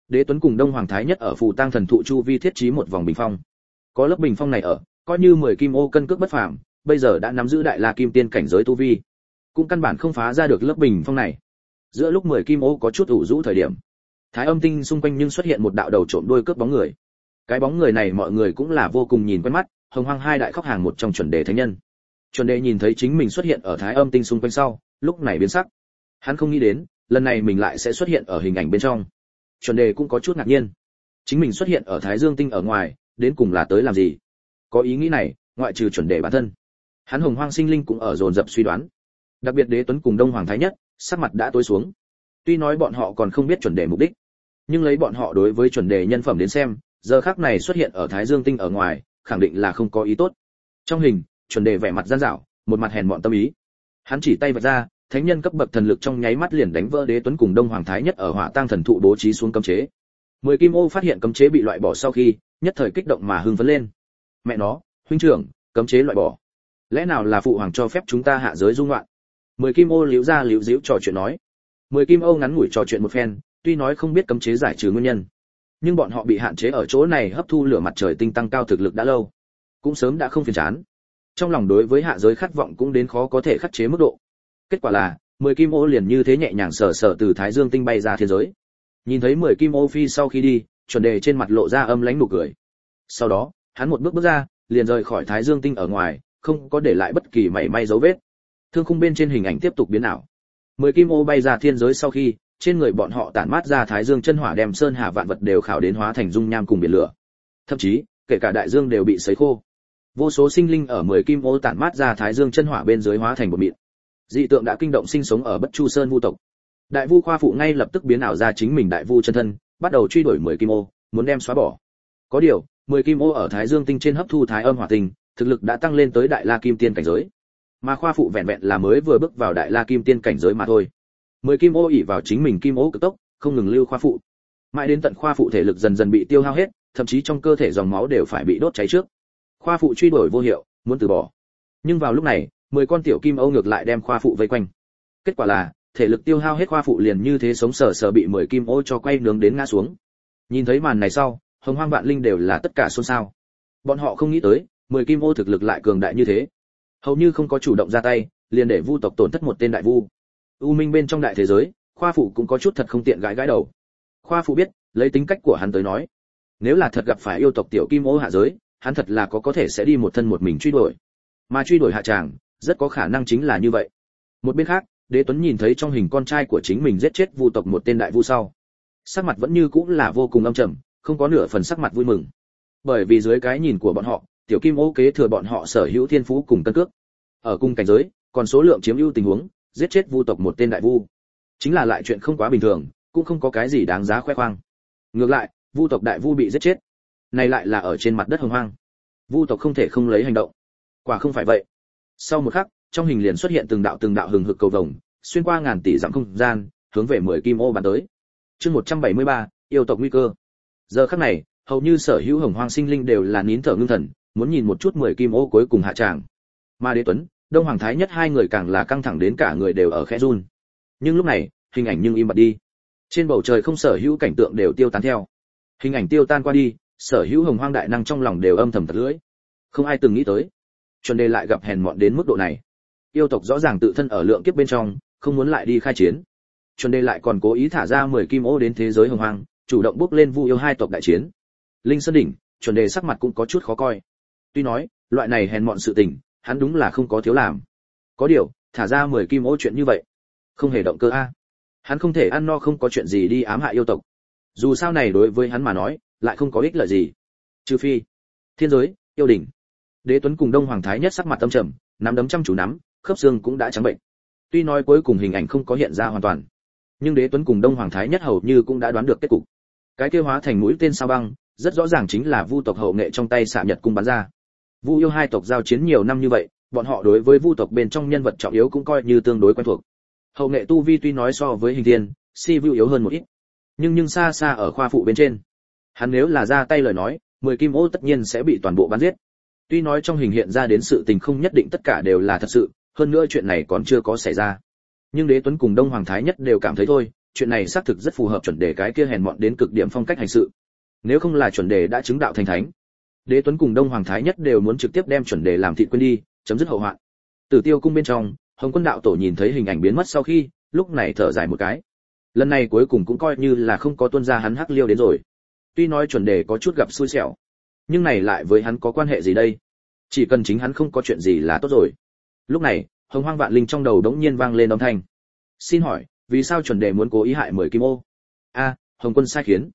Đế Tuấn cùng Đông Hoàng Thái Nhất ở phù tang thần thụ chu vi thiết trí một vòng bình phong. Có lớp bình phong này ở, coi như 10 kim ô cân cước bất phàm, bây giờ đã nắm giữ đại la kim tiên cảnh giới tu vi, cũng căn bản không phá ra được lớp bình phong này. Giữa lúc 10 kim ô có chút ủ rũ thời điểm, Thái Âm Tinh xung quanh nhưng xuất hiện một đạo đầu trộm đuôi cướp bóng người. Cái bóng người này mọi người cũng là vô cùng nhìn quen mắt, Hồng Hoang hai đại khóc hàng một trong chuẩn đề thánh nhân. Chuẩn đề nhìn thấy chính mình xuất hiện ở Thái Âm Tinh xung quanh sau, lúc này biến sắc. Hắn không nghĩ đến, lần này mình lại sẽ xuất hiện ở hình ảnh bên trong. Chuẩn đề cũng có chút ngạc nhiên. Chính mình xuất hiện ở Thái Dương Tinh ở ngoài, đến cùng là tới làm gì? Có ý nghĩ này, ngoại trừ chuẩn đề bản thân, hắn Hồng Hoang sinh linh cũng ở dồn dập suy đoán. Đặc biệt Đế Tuấn cùng Đông Hoàng Thái Nhất, sắc mặt đã tối xuống. Tuy nói bọn họ còn không biết chuẩn đề mục đích, nhưng lấy bọn họ đối với chuẩn đề nhân phẩm đến xem, giờ khắc này xuất hiện ở Thái Dương Tinh ở ngoài, khẳng định là không có ý tốt. Trong hình, chuẩn đề vẻ mặt gian dảo, một mặt hèn mọn tâm ý. Hắn chỉ tay vạch ra, thánh nhân cấp bậc thần lực trong nháy mắt liền đánh vỡ Đế Tuấn cùng Đông Hoàng Thái Nhất ở Hỏa Tang thần thụ bố trí xuống cấm chế. 10 kim ô phát hiện cấm chế bị loại bỏ sau khi, nhất thời kích động mà hưng phấn lên. Mẹ nó, huynh trưởng, cấm chế loại bỏ. Lẽ nào là phụ hoàng cho phép chúng ta hạ giới du ngoạn? 10 kim ô liễu ra liễu díu trò chuyện nói. 10 kim ô ngắn ngủi trò chuyện một phen, tuy nói không biết cấm chế giải trừ nguyên nhân, nhưng bọn họ bị hạn chế ở chỗ này hấp thu lửa mặt trời tinh tăng cao thực lực đã lâu, cũng sớm đã không phiền chán. Trong lòng đối với hạ giới khát vọng cũng đến khó có thể khắc chế mức độ. Kết quả là 10 kim ô liền như thế nhẹ nhàng sờ sờ từ Thái Dương Tinh bay ra thiên giới. Nhìn thấy 10 kim ô phi sau khi đi, chuẩn đề trên mặt lộ ra âm lãnh nụ cười. Sau đó, hắn một bước bước ra, liền rời khỏi Thái Dương Tinh ở ngoài, không có để lại bất kỳ mảy may dấu vết. Thương khung bên trên hình ảnh tiếp tục biến ảo. 10 kim ô bay ra thiên giới sau khi, trên người bọn họ tản mát ra Thái Dương chân hỏa đem sơn hà vạn vật đều khảo đến hóa thành dung nham cùng biển lửa. Thậm chí, kể cả đại dương đều bị sấy khô. Vô số sinh linh ở 10 kim ô tản mát ra Thái Dương chân hỏa bên dưới hóa thành bột mịn. Dị tượng đã kinh động sinh sống ở Bất Chu Sơn Vu tộc. Đại Vu Khoa phụ ngay lập tức biến ảo ra chính mình Đại Vu chân thân, bắt đầu truy đuổi 10 kim ô, muốn đem xóa bỏ. Có điều, 10 kim ô ở Thái Dương Tinh trên hấp thu Thái Âm Hỏa Tinh, thực lực đã tăng lên tới Đại La Kim Tiên cảnh giới. Mà Khoa phụ vẹn vẹn là mới vừa bước vào Đại La Kim Tiên cảnh giới mà thôi. 10 kim ô ỷ vào chính mình kim ô cực tốc, không ngừng lưu Khoa phụ. Mãi đến tận Khoa phụ thể lực dần dần bị tiêu hao hết, thậm chí trong cơ thể dòng máu đều phải bị đốt cháy trước. Khoa phụ truy đuổi vô hiệu, muốn từ bỏ. Nhưng vào lúc này, 10 con tiểu kim ô ngược lại đem Khoa phụ vây quanh. Kết quả là, thể lực tiêu hao hết Khoa phụ liền như thế sống sờ sờ bị 10 kim ô cho quay nướng đến ngã xuống. Nhìn thấy màn này sau, Hồng Hoang vạn linh đều là tất cả xôn xao. Bọn họ không nghĩ tới, 10 kim ô thực lực lại cường đại như thế. Hầu như không có chủ động ra tay, liền để Vu tộc tổn thất một tên đại vu. U Minh bên trong đại thế giới, Khoa phụ cũng có chút thật không tiện gãi gãi đầu. Khoa phụ biết, lấy tính cách của hắn tới nói, nếu là thật gặp phải yêu tộc tiểu kim ô hạ giới, hắn thật là có thể sẽ đi một thân một mình truy đuổi. Mà truy đuổi hạ tràng, rất có khả năng chính là như vậy. Một bên khác, Đế Tuấn nhìn thấy trong hình con trai của chính mình giết chết Vu tộc một tên đại vu sau, sắc mặt vẫn như cũng là vô cùng âm trầm, không có nửa phần sắc mặt vui mừng. Bởi vì dưới cái nhìn của bọn họ, tiểu kim ô kế thừa bọn họ sở hữu thiên phú cùng cân cước. Ở cùng cảnh giới, còn số lượng chiếm ưu tình huống, giết chết Vu tộc một tên đại vu, chính là lại chuyện không quá bình thường, cũng không có cái gì đáng giá khoe khoang. Ngược lại, Vu tộc đại vu bị giết chết, này lại là ở trên mặt đất Hồng Hoang. Vu tộc không thể không lấy hành động. Quả không phải vậy. Sau một khắc, trong hình liền xuất hiện từng đạo hừng hực cầu vồng, xuyên qua ngàn tỷ dặm không gian, hướng về 10 kim ô bắn tới. Chương 173, yêu tộc nguy cơ. Giờ khắc này, hầu như sở hữu Hồng Hoang sinh linh đều là nín thở ngưng thần, muốn nhìn một chút 10 kim ô cuối cùng hạ tràng. Mà Đế Tuấn, Đông Hoàng Thái Nhất hai người càng là căng thẳng đến cả người đều ở khẽ run. Nhưng lúc này, hình ảnh nhưng im bặt đi. Trên bầu trời không sở hữu cảnh tượng đều tiêu tán theo. Hình ảnh tiêu tan qua đi, sở hữu Hồng Hoang đại năng trong lòng đều âm thầm thật lưỡi. Không ai từng nghĩ tới, chuẩn đề lại gặp hèn mọn đến mức độ này. Yêu tộc rõ ràng tự thân ở lượng kiếp bên trong, không muốn lại đi khai chiến. Chuẩn đề lại còn cố ý thả ra 10 kim ô đến thế giới Hồng Hoang, chủ động bước lên Vu yêu hai tộc đại chiến. Linh Sơn đỉnh, chuẩn đề sắc mặt cũng có chút khó coi. Tuy nói, loại này hèn mọn sự tình, hắn đúng là không có thiếu làm. Có điều, thả ra 10 kim ô chuyện như vậy, không hề động cơ a. Hắn không thể ăn no không có chuyện gì đi ám hại yêu tộc. Dù sao này đối với hắn mà nói, lại không có ích lợi gì. Trừ phi, thiên giới, yêu đỉnh. Đế Tuấn cùng Đông Hoàng Thái Nhất sắc mặt âm trầm, nắm đấm chăm chú nắm, khớp xương cũng đã trắng bệnh. Tuy nói cuối cùng hình ảnh không có hiện ra hoàn toàn, nhưng Đế Tuấn cùng Đông Hoàng Thái Nhất hầu như cũng đã đoán được kết cục. Cái kia hóa thành mũi tên sao băng, rất rõ ràng chính là Vu tộc hậu nghệ trong tay xạ nhật cung bắn ra. Vu yêu hai tộc giao chiến nhiều năm như vậy, bọn họ đối với Vu tộc bên trong nhân vật trọng yếu cũng coi như tương đối quen thuộc. Hậu nghệ tu vi tuy nói so với Hình Thiên, Si Vu yếu hơn một ít, nhưng xa xa ở khoa phụ bên trên. Hắn nếu là ra tay lời nói, 10 kim ô tất nhiên sẽ bị toàn bộ bắn giết. Tuy nói trong hình hiện ra đến sự tình không nhất định tất cả đều là thật sự, hơn nữa chuyện này còn chưa có xảy ra. Nhưng Đế Tuấn cùng Đông Hoàng Thái Nhất đều cảm thấy thôi, chuyện này xác thực rất phù hợp chuẩn đề cái kia hèn mọn đến cực điểm phong cách hành sự. Nếu không là chuẩn đề đã chứng đạo thành thánh, Đế Tuấn cùng Đông Hoàng Thái Nhất đều muốn trực tiếp đem chuẩn đề làm thịt quên đi, chấm dứt hậu hoạn. Tử Tiêu cung bên trong, Hồng Quân đạo tổ nhìn thấy hình ảnh biến mất sau khi, lúc này thở dài một cái. Lần này cuối cùng cũng coi như là không có tuôn ra hắn hắc liêu đến rồi. Tuy nói chuẩn đề có chút gặp xui xẻo, nhưng này lại với hắn có quan hệ gì đây? Chỉ cần chính hắn không có chuyện gì là tốt rồi. Lúc này, Hồng Hoang Vạn Linh trong đầu đống nhiên vang lên âm thanh. Xin hỏi, vì sao chuẩn đề muốn cố ý hại 10 kim ô? A, Hồng Quân sai khiến.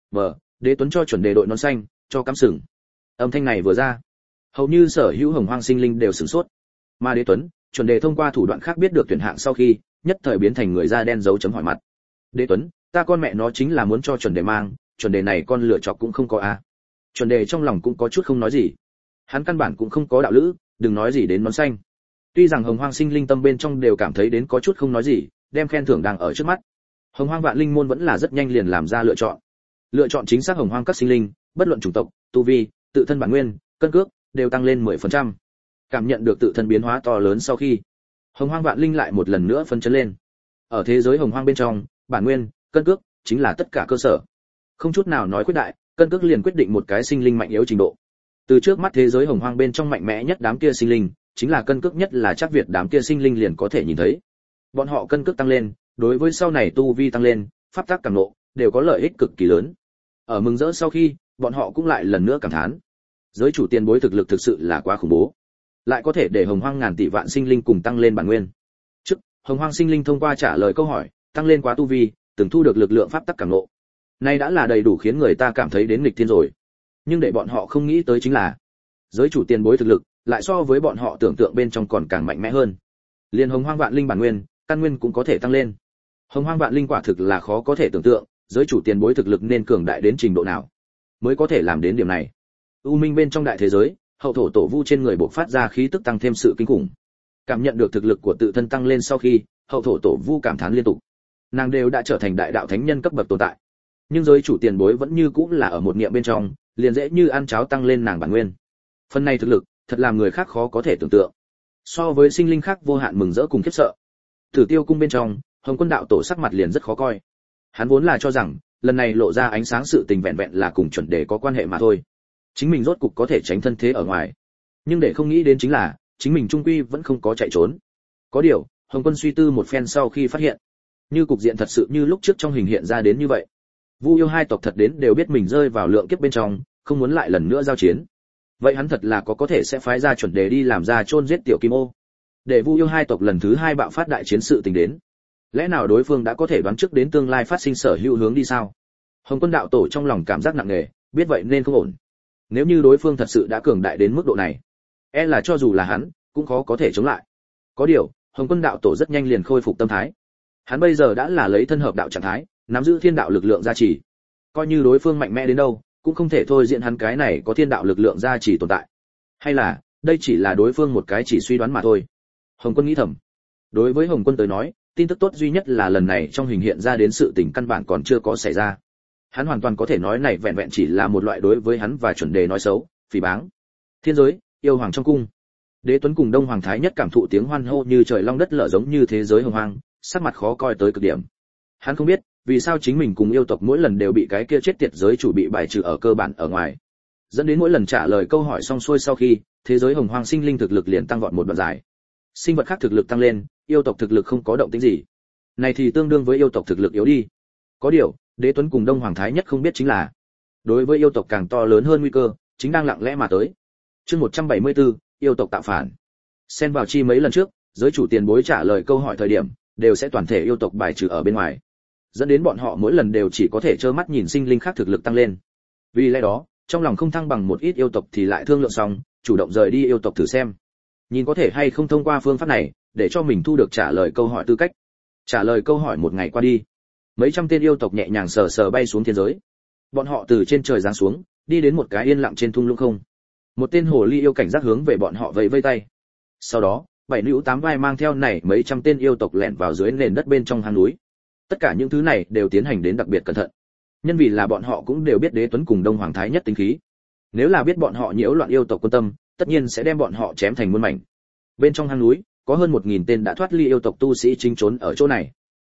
Đế Tuấn cho chuẩn đề đội nón xanh, cho cắm sừng. Âm thanh này vừa ra, hầu như sở hữu Hồng Hoang sinh linh đều sửng sốt. Mà Đế Tuấn, chuẩn đề thông qua thủ đoạn khác biết được tuyển hạng sau khi, nhất thời biến thành người da đen dấu chấm hỏi mặt. Đế Tuấn, ta con mẹ nó chính là muốn cho chuẩn đề mang, chuẩn đề này con lựa chọc cũng không có a. Chuẩn đề trong lòng cũng có chút không nói gì. Hắn căn bản cũng không có đạo lữ, đừng nói gì đến nón xanh. Tuy rằng Hồng Hoang sinh linh tâm bên trong đều cảm thấy đến có chút không nói gì, đem khen thưởng đang ở trước mắt. Hồng Hoang Vạn Linh môn vẫn là rất nhanh liền làm ra lựa chọn. Lựa chọn chính xác Hồng Hoang các sinh linh, bất luận chủng tộc, tu vi, tự thân bản nguyên, cân cước đều tăng lên 10%. Cảm nhận được tự thân biến hóa to lớn sau khi, Hồng Hoang Vạn Linh lại một lần nữa phấn chấn lên. Ở thế giới Hồng Hoang bên trong, bản nguyên, cân cước chính là tất cả cơ sở. Không chút nào nói quyết đại, cân cước liền quyết định một cái sinh linh mạnh yếu trình độ. Từ trước mắt thế giới Hồng Hoang bên trong mạnh mẽ nhất đám kia sinh linh, chính là cân cước nhất là chắc Việt đám kia sinh linh liền có thể nhìn thấy. Bọn họ cân cước tăng lên, đối với sau này tu vi tăng lên, pháp tắc càng nộ, đều có lợi ích cực kỳ lớn. Ở mừng rỡ sau khi, bọn họ cũng lại lần nữa cảm thán. Giới chủ tiền bối thực lực thực sự là quá khủng bố. Lại có thể để Hồng Hoang ngàn tỷ vạn sinh linh cùng tăng lên bản nguyên. Trước, Hồng Hoang sinh linh thông qua trả lời câu hỏi, tăng lên quá tu vi, từng thu được lực lượng pháp tắc càng nộ. Nay đã là đầy đủ khiến người ta cảm thấy đến nghịch thiên rồi. Nhưng để bọn họ không nghĩ tới chính là, giới chủ tiền bối thực lực lại so với bọn họ tưởng tượng bên trong còn càng mạnh mẽ hơn. Liên Hồng Hoang Vạn Linh bản nguyên, căn nguyên cũng có thể tăng lên. Hồng Hoang Vạn Linh quả thực là khó có thể tưởng tượng, giới chủ tiền bối thực lực nên cường đại đến trình độ nào mới có thể làm đến điểm này. U Minh bên trong đại thế giới, hậu thổ tổ vu trên người bộc phát ra khí tức tăng thêm sự kinh khủng. Cảm nhận được thực lực của tự thân tăng lên sau khi, hậu thổ tổ vu cảm thán liên tục. Nàng đều đã trở thành đại đạo thánh nhân cấp bậc tồn tại, nhưng giới chủ tiền bối vẫn như cũ là ở một niệm bên trong, liền dễ như ăn cháo tăng lên nàng bản nguyên. Phần này thực lực, thật làm người khác khó có thể tưởng tượng. So với sinh linh khác vô hạn mừng rỡ cùng khiếp sợ. Tử Tiêu cung bên trong, Hồng Quân đạo tổ sắc mặt liền rất khó coi. Hắn vốn là cho rằng, lần này lộ ra ánh sáng sự tình vẹn vẹn là cùng chuẩn đề có quan hệ mà thôi. Chính mình rốt cục có thể tránh thân thế ở ngoài. Nhưng để không nghĩ đến chính là, chính mình trung quy vẫn không có chạy trốn. Có điều, Hồng Quân suy tư một phen sau khi phát hiện, như cục diện thật sự như lúc trước trong hình hiện ra đến như vậy. Vu yêu hai tộc thật đến đều biết mình rơi vào lượng kiếp bên trong, không muốn lại lần nữa giao chiến. Vậy hắn thật là có thể sẽ phái ra chuẩn đề đi làm ra chôn giết tiểu kim ô, để Vu yêu hai tộc lần thứ hai bạo phát đại chiến sự tình đến. Lẽ nào đối phương đã có thể đoán trước đến tương lai phát sinh sở hữu hướng đi sao? Hồng Quân đạo tổ trong lòng cảm giác nặng nề, biết vậy nên không ổn. Nếu như đối phương thật sự đã cường đại đến mức độ này, e là cho dù là hắn cũng khó có thể chống lại. Có điều, Hồng Quân đạo tổ rất nhanh liền khôi phục tâm thái. Hắn bây giờ đã là lấy thân hợp đạo trạng thái, nắm giữ thiên đạo lực lượng gia trì. Coi như đối phương mạnh mẽ đến đâu, cũng không thể thôi diện hắn cái này có thiên đạo lực lượng gia trì tồn tại. Hay là, đây chỉ là đối phương một cái chỉ suy đoán mà thôi. Hồng Quân nghĩ thầm. Đối với Hồng Quân tới nói, tin tức tốt duy nhất là lần này trong hình hiện ra đến sự tình căn bản còn chưa có xảy ra. Hắn hoàn toàn có thể nói này vẹn vẹn chỉ là một loại đối với hắn và chuẩn đề nói xấu, phỉ báng. Thiên giới, yêu hoàng trong cung. Đế Tuấn cùng Đông Hoàng Thái Nhất cảm thụ tiếng hoan hô như trời long đất lở giống như thế giới hồng hoang, sắc mặt khó coi tới cực điểm. Hắn không biết, vì sao chính mình cùng yêu tộc mỗi lần đều bị cái kia chết tiệt giới chủ bị bài trừ ở cơ bản ở ngoài. Dẫn đến mỗi lần trả lời câu hỏi xong xuôi sau khi, thế giới hồng hoang sinh linh thực lực liền tăng vọt một đoạn dài. Sinh vật khác thực lực tăng lên, yêu tộc thực lực không có động tĩnh gì. Này thì tương đương với yêu tộc thực lực yếu đi. Có điều, Đế Tuấn cùng Đông Hoàng Thái Nhất không biết chính là, đối với yêu tộc càng to lớn hơn nguy cơ, chính đang lặng lẽ mà tới. Chương 174, yêu tộc tạo phản. Xen vào chi mấy lần trước, giới chủ tiền bối trả lời câu hỏi thời điểm, đều sẽ toàn thể yêu tộc bài trừ ở bên ngoài. Dẫn đến bọn họ mỗi lần đều chỉ có thể trơ mắt nhìn sinh linh khác thực lực tăng lên. Vì lẽ đó, trong lòng không thăng bằng một ít yêu tộc thì lại thương lượng xong, chủ động rời đi yêu tộc thử xem. Nhìn có thể hay không thông qua phương pháp này, để cho mình thu được trả lời câu hỏi tư cách. Trả lời câu hỏi một ngày qua đi, mấy trăm tên yêu tộc nhẹ nhàng sờ sờ bay xuống thiên giới. Bọn họ từ trên trời giáng xuống, đi đến một cái yên lặng trên thung lũng không. Một tên hồ ly yêu cảnh giác hướng về bọn họ vẫy vây tay. Sau đó, bảy nữ tám vai mang theo này mấy trăm tên yêu tộc lẻn vào dưới nền đất bên trong hang núi. Tất cả những thứ này đều tiến hành đến đặc biệt cẩn thận. Nhân vì là bọn họ cũng đều biết Đế Tuấn cùng Đông Hoàng Thái Nhất tính khí. Nếu là biết bọn họ nhiễu loạn yêu tộc quân tâm, tất nhiên sẽ đem bọn họ chém thành muôn mảnh. Bên trong hang núi, có hơn 1000 tên đã thoát ly yêu tộc tu sĩ chính trốn ở chỗ này.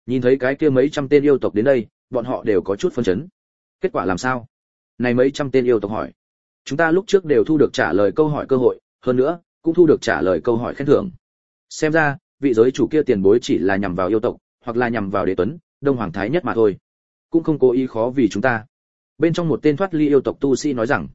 Nhìn thấy cái kia mấy trăm tên yêu tộc đến đây, bọn họ đều có chút phân chấn. Kết quả làm sao? Này mấy trăm tên yêu tộc hỏi. Chúng ta lúc trước đều thu được trả lời câu hỏi cơ hội, hơn nữa, cũng thu được trả lời câu hỏi khen thưởng. Xem ra, vị giới chủ kia tiền bối chỉ là nhằm vào yêu tộc, hoặc là nhằm vào Đế Tuấn, Đông Hoàng Thái Nhất mà thôi. Cũng không cố ý khó vì chúng ta. Bên trong một tên thoát ly yêu tộc tu sĩ nói rằng,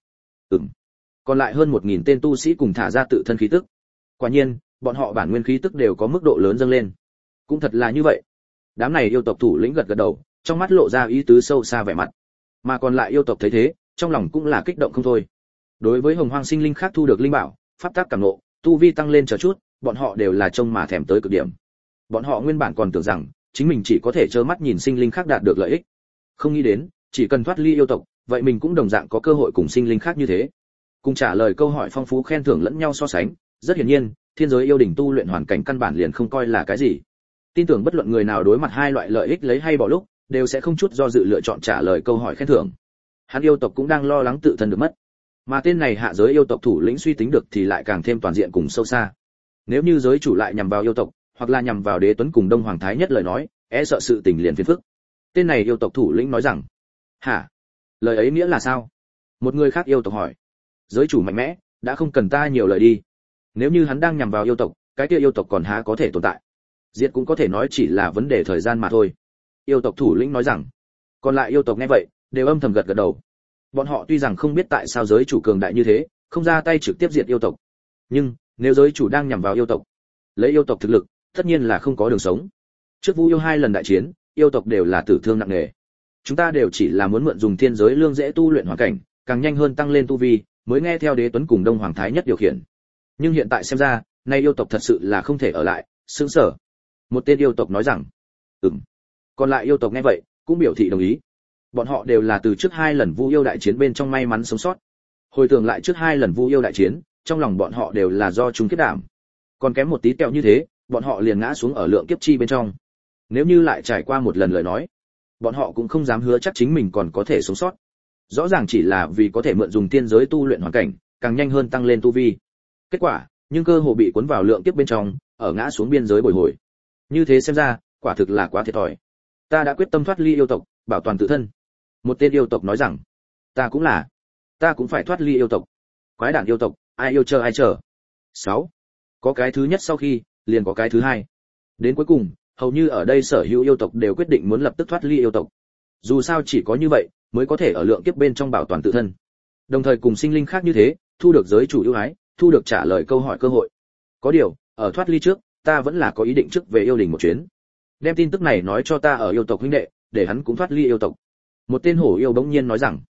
còn lại hơn 1000 tên tu sĩ cùng thả ra tự thân khí tức. Quả nhiên, bọn họ bản nguyên khí tức đều có mức độ lớn dâng lên. Cũng thật là như vậy. Đám này yêu tộc thủ lĩnh gật gật đầu, trong mắt lộ ra ý tứ sâu xa vẻ mặt. Mà còn lại yêu tộc thấy thế, trong lòng cũng là kích động không thôi. Đối với hồng hoang sinh linh khác thu được linh bảo, pháp tác cảm ngộ, tu vi tăng lên chờ chút, bọn họ đều là trông mà thèm tới cực điểm. Bọn họ nguyên bản còn tưởng rằng chính mình chỉ có thể trơ mắt nhìn sinh linh khác đạt được lợi ích, không nghĩ đến chỉ cần thoát ly yêu tộc, vậy mình cũng đồng dạng có cơ hội cùng sinh linh khác như thế. Cùng trả lời câu hỏi phong phú khen thưởng lẫn nhau so sánh, rất hiển nhiên, thiên giới yêu đỉnh tu luyện hoàn cảnh căn bản liền không coi là cái gì. Tin tưởng bất luận người nào đối mặt hai loại lợi ích lấy hay bỏ lúc, đều sẽ không chút do dự lựa chọn trả lời câu hỏi khen thưởng. Hắn yêu tộc cũng đang lo lắng tự thân được mất, mà tên này hạ giới yêu tộc thủ lĩnh suy tính được thì lại càng thêm toàn diện cùng sâu xa. Nếu như giới chủ lại nhằm vào yêu tộc, hoặc là nhằm vào Đế Tuấn cùng Đông Hoàng Thái Nhất lời nói, e sợ sự tình liền phiền phức. Tên này yêu tộc thủ lĩnh nói rằng, hả? Lời ấy nghĩa là sao? Một người khác yêu tộc hỏi. Giới chủ mạnh mẽ, đã không cần ta nhiều lời đi. Nếu như hắn đang nhằm vào yêu tộc, cái kia yêu tộc còn há có thể tồn tại? Diệt cũng có thể nói chỉ là vấn đề thời gian mà thôi. Yêu tộc thủ lĩnh nói rằng. Còn lại yêu tộc nghe vậy, đều âm thầm gật gật đầu. Bọn họ tuy rằng không biết tại sao giới chủ cường đại như thế, không ra tay trực tiếp diệt yêu tộc. Nhưng, nếu giới chủ đang nhằm vào yêu tộc, lấy yêu tộc thực lực, tất nhiên là không có đường sống. Trước Vu yêu 2 lần đại chiến, yêu tộc đều là tử thương nặng nề. Chúng ta đều chỉ là muốn mượn dùng thiên giới lương dễ tu luyện hoàn cảnh, càng nhanh hơn tăng lên tu vi, mới nghe theo Đế Tuấn cùng Đông Hoàng Thái Nhất điều khiển. Nhưng hiện tại xem ra, nay yêu tộc thật sự là không thể ở lại, sững sờ. Một tên yêu tộc nói rằng, Còn lại yêu tộc nghe vậy, cũng biểu thị đồng ý. Bọn họ đều là từ trước 2 lần Vu yêu đại chiến bên trong may mắn sống sót. Hồi tưởng lại trước 2 lần Vu yêu đại chiến, trong lòng bọn họ đều là do chúng kết đảm. Còn kém một tí tẹo như thế, bọn họ liền ngã xuống ở lượng kiếp chi bên trong. Nếu như lại trải qua một lần lời nói, bọn họ cũng không dám hứa chắc chính mình còn có thể sống sót. Rõ ràng chỉ là vì có thể mượn dùng tiên giới tu luyện hoàn cảnh, càng nhanh hơn tăng lên tu vi. Kết quả, nhưng cơ hồ bị cuốn vào lượng kiếp bên trong, ở ngã xuống biên giới bồi hồi. Như thế xem ra, quả thực là quá thiệt thòi. Ta đã quyết tâm thoát ly yêu tộc, bảo toàn tự thân. Một tên yêu tộc nói rằng, ta cũng phải thoát ly yêu tộc. Quái đản yêu tộc, ai yêu chờ ai chờ. 6. Có cái thứ nhất sau khi, liền có cái thứ hai. Đến cuối cùng, hầu như ở đây sở hữu yêu tộc đều quyết định muốn lập tức thoát ly yêu tộc. Dù sao chỉ có như vậy, mới có thể ở lượng kiếp bên trong bảo toàn tự thân. Đồng thời cùng sinh linh khác như thế, thu được giới chủ ưu ái, thu được trả lời câu hỏi cơ hội. Có điều, ở thoát ly trước, ta vẫn là có ý định trước về yêu đình một chuyến. Đem tin tức này nói cho ta ở yêu tộc huynh đệ, để hắn cũng thoát ly yêu tộc. Một tên hổ yêu bỗng nhiên nói rằng,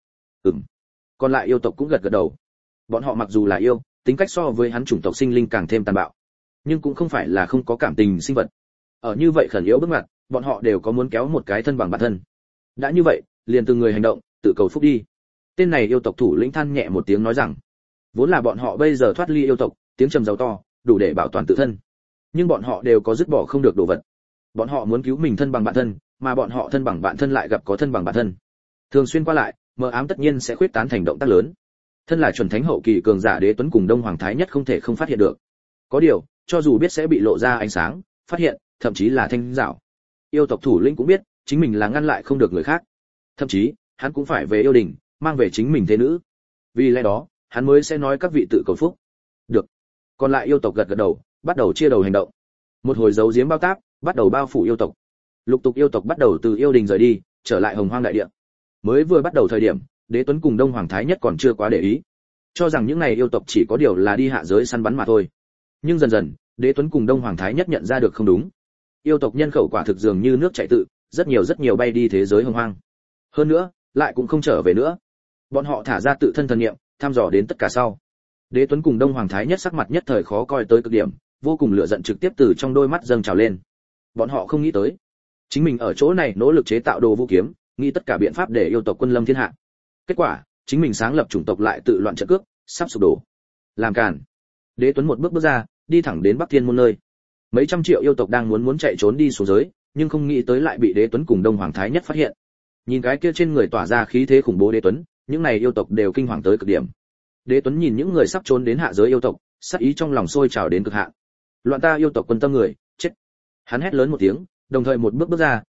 Còn lại yêu tộc cũng gật gật đầu. Bọn họ mặc dù là yêu, tính cách so với hắn chủng tộc sinh linh càng thêm tàn bạo, nhưng cũng không phải là không có cảm tình sinh vật. Ở như vậy khẩn yếu bước ngoặt, bọn họ đều có muốn kéo một cái thân bằng bản thân. Đã như vậy, liền từng người hành động, tự cầu phúc đi. Tên này yêu tộc thủ lĩnh than nhẹ một tiếng nói rằng, vốn là bọn họ bây giờ thoát ly yêu tộc, tiếng trầm giàu to, đủ để bảo toàn tự thân. Nhưng bọn họ đều có dứt bỏ không được đồ vật. Bọn họ muốn cứu mình thân bằng bản thân, mà bọn họ thân bằng bản thân lại gặp có thân bằng bản thân. Thường xuyên qua lại, mờ ám tất nhiên sẽ khuyết tán thành động tác lớn. Thân là chuẩn thánh hậu kỳ cường giả Đế Tuấn cùng Đông Hoàng Thái Nhất không thể không phát hiện được. Có điều, cho dù biết sẽ bị lộ ra ánh sáng, phát hiện, thậm chí là thanh rảo. Yêu tộc thủ lĩnh cũng biết, chính mình là ngăn lại không được người khác. Thậm chí, hắn cũng phải về yêu đình, mang về chính mình thế nữ. Vì lẽ đó, hắn mới sẽ nói các vị tự cầu phúc. Được. Còn lại yêu tộc gật gật đầu, bắt đầu chia đầu hành động. Một hồi dấu giếm bao táp, bắt đầu bao phủ yêu tộc. Lục tục yêu tộc bắt đầu từ yêu đình rời đi, trở lại Hồng Hoang đại địa. Mới vừa bắt đầu thời điểm, Đế Tuấn cùng Đông Hoàng Thái Nhất còn chưa quá để ý, cho rằng những này yêu tộc chỉ có điều là đi hạ giới săn bắn mà thôi. Nhưng dần dần, Đế Tuấn cùng Đông Hoàng Thái Nhất nhận ra được không đúng. Yêu tộc nhân khẩu quả thực dường như nước chảy tự, rất nhiều bay đi thế giới Hồng Hoang. Hơn nữa, lại cũng không trở về nữa. Bọn họ thả ra tự thân thần niệm, thăm dò đến tất cả sau. Đế Tuấn cùng Đông Hoàng Thái Nhất sắc mặt nhất thời khó coi tới cực điểm, vô cùng lửa giận trực tiếp từ trong đôi mắt dâng trào lên. Bọn họ không nghĩ tới, chính mình ở chỗ này nỗ lực chế tạo đồ vũ kiếm, nghĩ tất cả biện pháp để yêu tộc quân lâm thiên hạ. Kết quả, chính mình sáng lập chủng tộc lại tự loạn trận cước, sắp sụp đổ. Làm càn. Đế Tuấn một bước bước ra, đi thẳng đến Bắc Thiên môn nơi. Mấy trăm triệu yêu tộc đang muốn chạy trốn đi xuống giới, nhưng không nghĩ tới lại bị Đế Tuấn cùng Đông Hoàng Thái Nhất phát hiện. Nhìn cái kia trên người tỏa ra khí thế khủng bố Đế Tuấn, những này yêu tộc đều kinh hoàng tới cực điểm. Đế Tuấn nhìn những người sắp trốn đến hạ giới yêu tộc, sát ý trong lòng sôi trào đến cực hạn. Loạn ta yêu tộc quân tâm người, chết. Hắn hét lớn một tiếng, đồng thời một bước bước ra,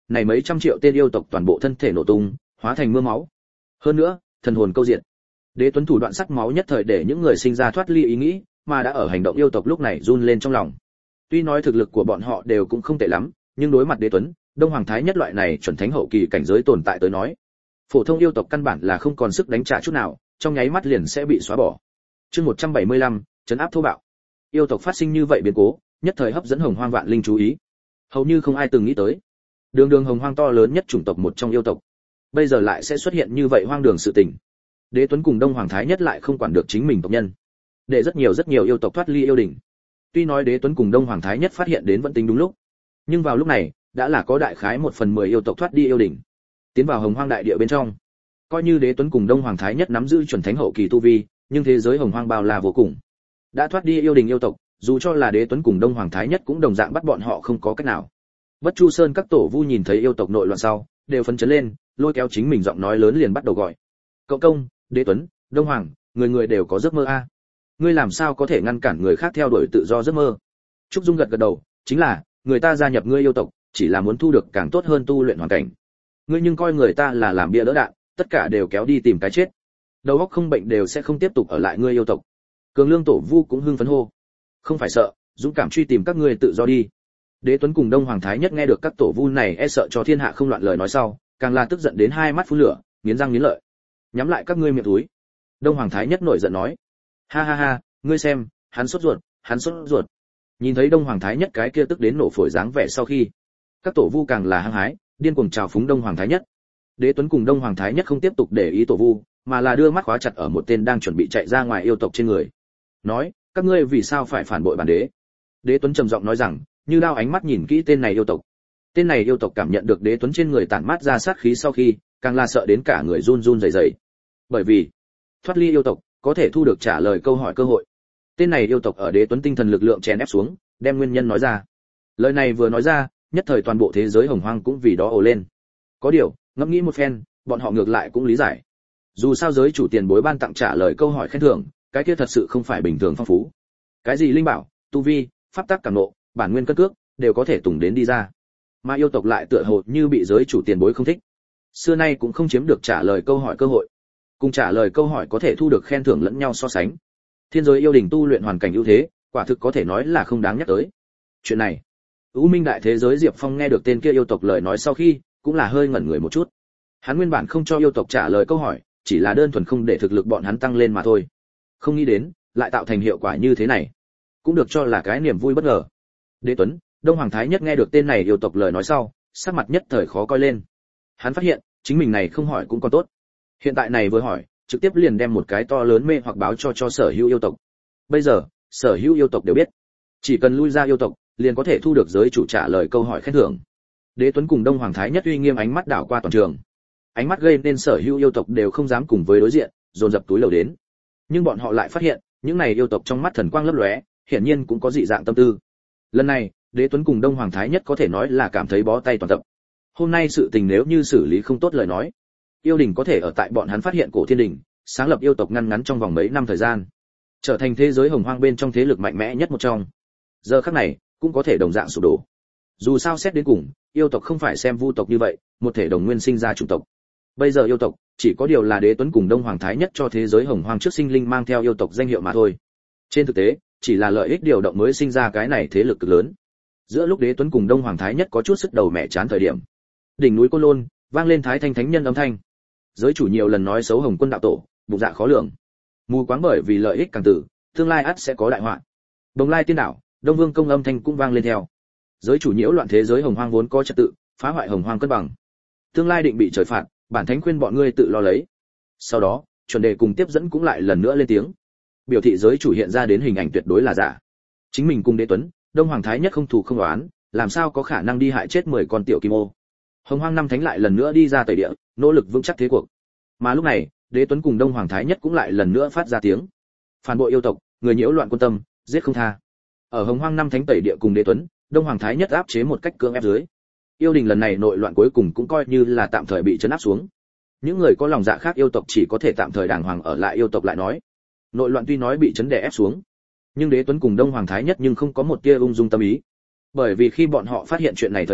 này mấy trăm triệu tên yêu tộc toàn bộ thân thể nổ tung, hóa thành mưa máu. Hơn nữa, thần hồn câu diệt. Đế Tuấn thủ đoạn sắc máu nhất thời để những người sinh ra thoát ly ý nghĩ, mà đã ở hành động yêu tộc lúc này run lên trong lòng. Tuy nói thực lực của bọn họ đều cũng không tệ lắm, nhưng đối mặt Đế Tuấn, Đông Hoàng Thái Nhất loại này chuẩn thánh hậu kỳ cảnh giới tồn tại tới nói, phổ thông yêu tộc căn bản là không còn sức đánh trả chút nào, trong nháy mắt liền sẽ bị xóa bỏ. Chương 175, trấn áp thô bạo. Yêu tộc phát sinh như vậy biến cố, nhất thời hấp dẫn Hồng Hoang vạn linh chú ý. Hầu như không ai từng nghĩ tới. Đường Hồng Hoang to lớn nhất chủng tộc một trong yêu tộc, bây giờ lại sẽ xuất hiện như vậy hoang đường sự tình. Đế Tuấn cùng Đông Hoàng Thái Nhất lại không quản được chính mình tộc nhân, để rất nhiều yêu tộc thoát ly yêu đình. Tuy nói Đế Tuấn cùng Đông Hoàng Thái Nhất phát hiện đến vẫn tính đúng lúc, nhưng vào lúc này, đã là có đại khái 1/10 yêu tộc thoát đi yêu đình, tiến vào Hồng Hoang đại địa bên trong. Coi như Đế Tuấn cùng Đông Hoàng Thái Nhất nắm giữ chuẩn thánh hậu kỳ tu vi, nhưng thế giới Hồng Hoang bao la vô cùng. Đã thoát đi yêu đình yêu tộc, dù cho là Đế Tuấn cùng Đông Hoàng Thái Nhất cũng đồng dạng bắt bọn họ không có cách nào. Bất Chu Sơn các tổ vu nhìn thấy yêu tộc nội loạn sau, đều phấn chấn lên, lôi kéo chính mình giọng nói lớn liền bắt đầu gọi. Cộng công, Đế Tuấn, Đông Hoàng, người đều có giấc mơ a. Ngươi làm sao có thể ngăn cản người khác theo đuổi tự do giấc mơ? Trúc Dung gật đầu, chính là, người ta gia nhập ngươi yêu tộc, chỉ là muốn thu được càng tốt hơn tu luyện hoàn cảnh. Ngươi nhưng coi người ta là làm bia đỡ đạn, tất cả đều kéo đi tìm cái chết. Đầu óc không bệnh đều sẽ không tiếp tục ở lại ngươi yêu tộc. Cường Lương tổ vu cũng hưng phấn hô. Không phải sợ, dũng cảm truy tìm các ngươi tự do đi. Đế Tuấn cùng Đông Hoàng Thái Nhất nghe được các tổ vu này e sợ cho thiên hạ không loạn lời nói sau, càng là tức giận đến hai mắt phun lửa, nghiến răng nghiến lợi. Nhắm lại các ngươi miệng túi. Đông Hoàng Thái Nhất nổi giận nói. Ha ha ha, ngươi xem, hắn sốt ruột. Nhìn thấy Đông Hoàng Thái Nhất cái kia tức đến nổ phổi dáng vẻ sau khi, các tổ vu càng là hăng hái, điên cuồng chào phúng Đông Hoàng Thái Nhất. Đế Tuấn cùng Đông Hoàng Thái Nhất không tiếp tục để ý tổ vu, mà là đưa mắt khóa chặt ở một tên đang chuẩn bị chạy ra ngoài yêu tộc trên người. Nói, các ngươi vì sao phải phản bội bản đế? Đế Tuấn trầm giọng nói rằng, như đao ánh mắt nhìn kỹ tên này yêu tộc. Tên này yêu tộc cảm nhận được Đế Tuấn trên người tản mát ra sát khí sau khi, càng là sợ đến cả người run run rẩy rẩy. Bởi vì, thoát ly yêu tộc, có thể thu được trả lời câu hỏi cơ hội. Tên này yêu tộc ở Đế Tuấn tinh thần lực lượng chèn ép xuống, đem nguyên nhân nói ra. Lời này vừa nói ra, nhất thời toàn bộ thế giới Hồng Hoang cũng vì đó ồ lên. Có điều, ngẫm nghĩ một phen, bọn họ ngược lại cũng lý giải. Dù sao giới chủ tiền bối ban tặng trả lời câu hỏi khen thưởng, cái kia thật sự không phải bình thường phong phú. Cái gì linh bảo, tu vi, pháp tắc cảm ngộ, bản nguyên cân cước, đều có thể tùng đến đi ra. Mà yêu tộc lại tựa hồ như bị giới chủ tiền bối không thích. Xưa nay cũng không chiếm được trả lời câu hỏi cơ hội. Cùng trả lời câu hỏi có thể thu được khen thưởng lẫn nhau so sánh. Thiên giới yêu đình tu luyện hoàn cảnh ưu thế, quả thực có thể nói là không đáng nhắc tới. Chuyện này, U Minh đại thế giới Diệp Phong nghe được tên kia yêu tộc lời nói sau khi, cũng là hơi ngẩn người một chút. Hắn nguyên bản không cho yêu tộc trả lời câu hỏi, chỉ là đơn thuần không để thực lực bọn hắn tăng lên mà thôi. Không nghĩ đến, lại tạo thành hiệu quả như thế này, cũng được cho là cái niềm vui bất ngờ. Đế Tuấn, Đông Hoàng Thái Nhất nghe được tên này yêu tộc lời nói sau, sắc mặt nhất thời khó coi lên. Hắn phát hiện, chính mình này không hỏi cũng còn tốt. Hiện tại này vừa hỏi, trực tiếp liền đem một cái to lớn mê hoặc báo cho sở hữu yêu tộc. Bây giờ, sở hữu yêu tộc đều biết, chỉ cần lui ra yêu tộc, liền có thể thu được giới chủ trả lời câu hỏi khen thưởng. Đế Tuấn cùng Đông Hoàng Thái Nhất uy nghiêm ánh mắt đảo qua toàn trường. Ánh mắt gây nên sở hữu yêu tộc đều không dám cùng với đối diện, dồn dập túi lầu đến. Nhưng bọn họ lại phát hiện, những này yêu tộc trong mắt thần quang lấp lóe, hiển nhiên cũng có dị dạng tâm tư. Lần này, Đế Tuấn cùng Đông Hoàng Thái Nhất có thể nói là cảm thấy bó tay toàn tập. Hôm nay sự tình nếu như xử lý không tốt lời nói, yêu đình có thể ở tại bọn hắn phát hiện cổ thiên đình, sáng lập yêu tộc ngắn trong vòng mấy năm thời gian, trở thành thế giới Hồng Hoang bên trong thế lực mạnh mẽ nhất một trong. Giờ khắc này, cũng có thể đồng dạng sụp đổ. Dù sao xét đến cùng, yêu tộc không phải xem vu tộc như vậy, một thể đồng nguyên sinh ra chủng tộc. Bây giờ yêu tộc, chỉ có điều là Đế Tuấn cùng Đông Hoàng Thái Nhất cho thế giới Hồng Hoang trước sinh linh mang theo yêu tộc danh hiệu mà thôi. Trên thực tế, chỉ là lợi ích điều động mới sinh ra cái này thế lực cực lớn. Giữa lúc Đế Tuấn cùng Đông Hoàng Thái Nhất có chút sức đầu mẹ chán thời điểm, đỉnh núi Côn Lôn vang lên Thái Thanh Thánh Nhân âm thanh. Giới chủ nhiều lần nói xấu Hồng Quân đạo tổ, bụng dạ khó lường. Mù quáng bởi vì lợi ích càng tử, tương lai ắt sẽ có đại họa. Bồng Lai Tiên Đảo, Đông Vương công âm thanh cũng vang lên theo. Giới chủ nhiễu loạn thế giới Hồng Hoang vốn có trật tự, phá hoại Hồng Hoang cân bằng. Tương lai định bị trời phạt, bản thánh khuyên bọn ngươi tự lo lấy. Sau đó, chuẩn đề cùng tiếp dẫn cũng lại lần nữa lên tiếng, biểu thị giới chủ hiện ra đến hình ảnh tuyệt đối là giả. Chính mình cùng Đế Tuấn, Đông Hoàng Thái Nhất không thù không oán, làm sao có khả năng đi hại chết 10 con tiểu kim ô. Hồng Hoang năm thánh lại lần nữa đi ra tẩy địa, nỗ lực vững chắc thế cuộc. Mà lúc này, Đế Tuấn cùng Đông Hoàng Thái Nhất cũng lại lần nữa phát ra tiếng, phản bội yêu tộc, người nhiễu loạn quân tâm, giết không tha. Ở Hồng Hoang năm thánh tẩy địa cùng Đế Tuấn, Đông Hoàng Thái Nhất áp chế một cách cưỡng ép dưới, yêu đình lần này nội loạn cuối cùng cũng coi như là tạm thời bị trấn áp xuống. Những người có lòng dạ khác yêu tộc chỉ có thể tạm thời đàng hoàng ở lại yêu tộc lại nói. Nội loạn tuy nói bị trấn đè ép xuống, nhưng Đế Tuấn cùng Đông Hoàng Thái Nhất nhưng không có một tia ung dung tâm ý. Bởi vì khi bọn họ phát hiện chuyện này thời điểm,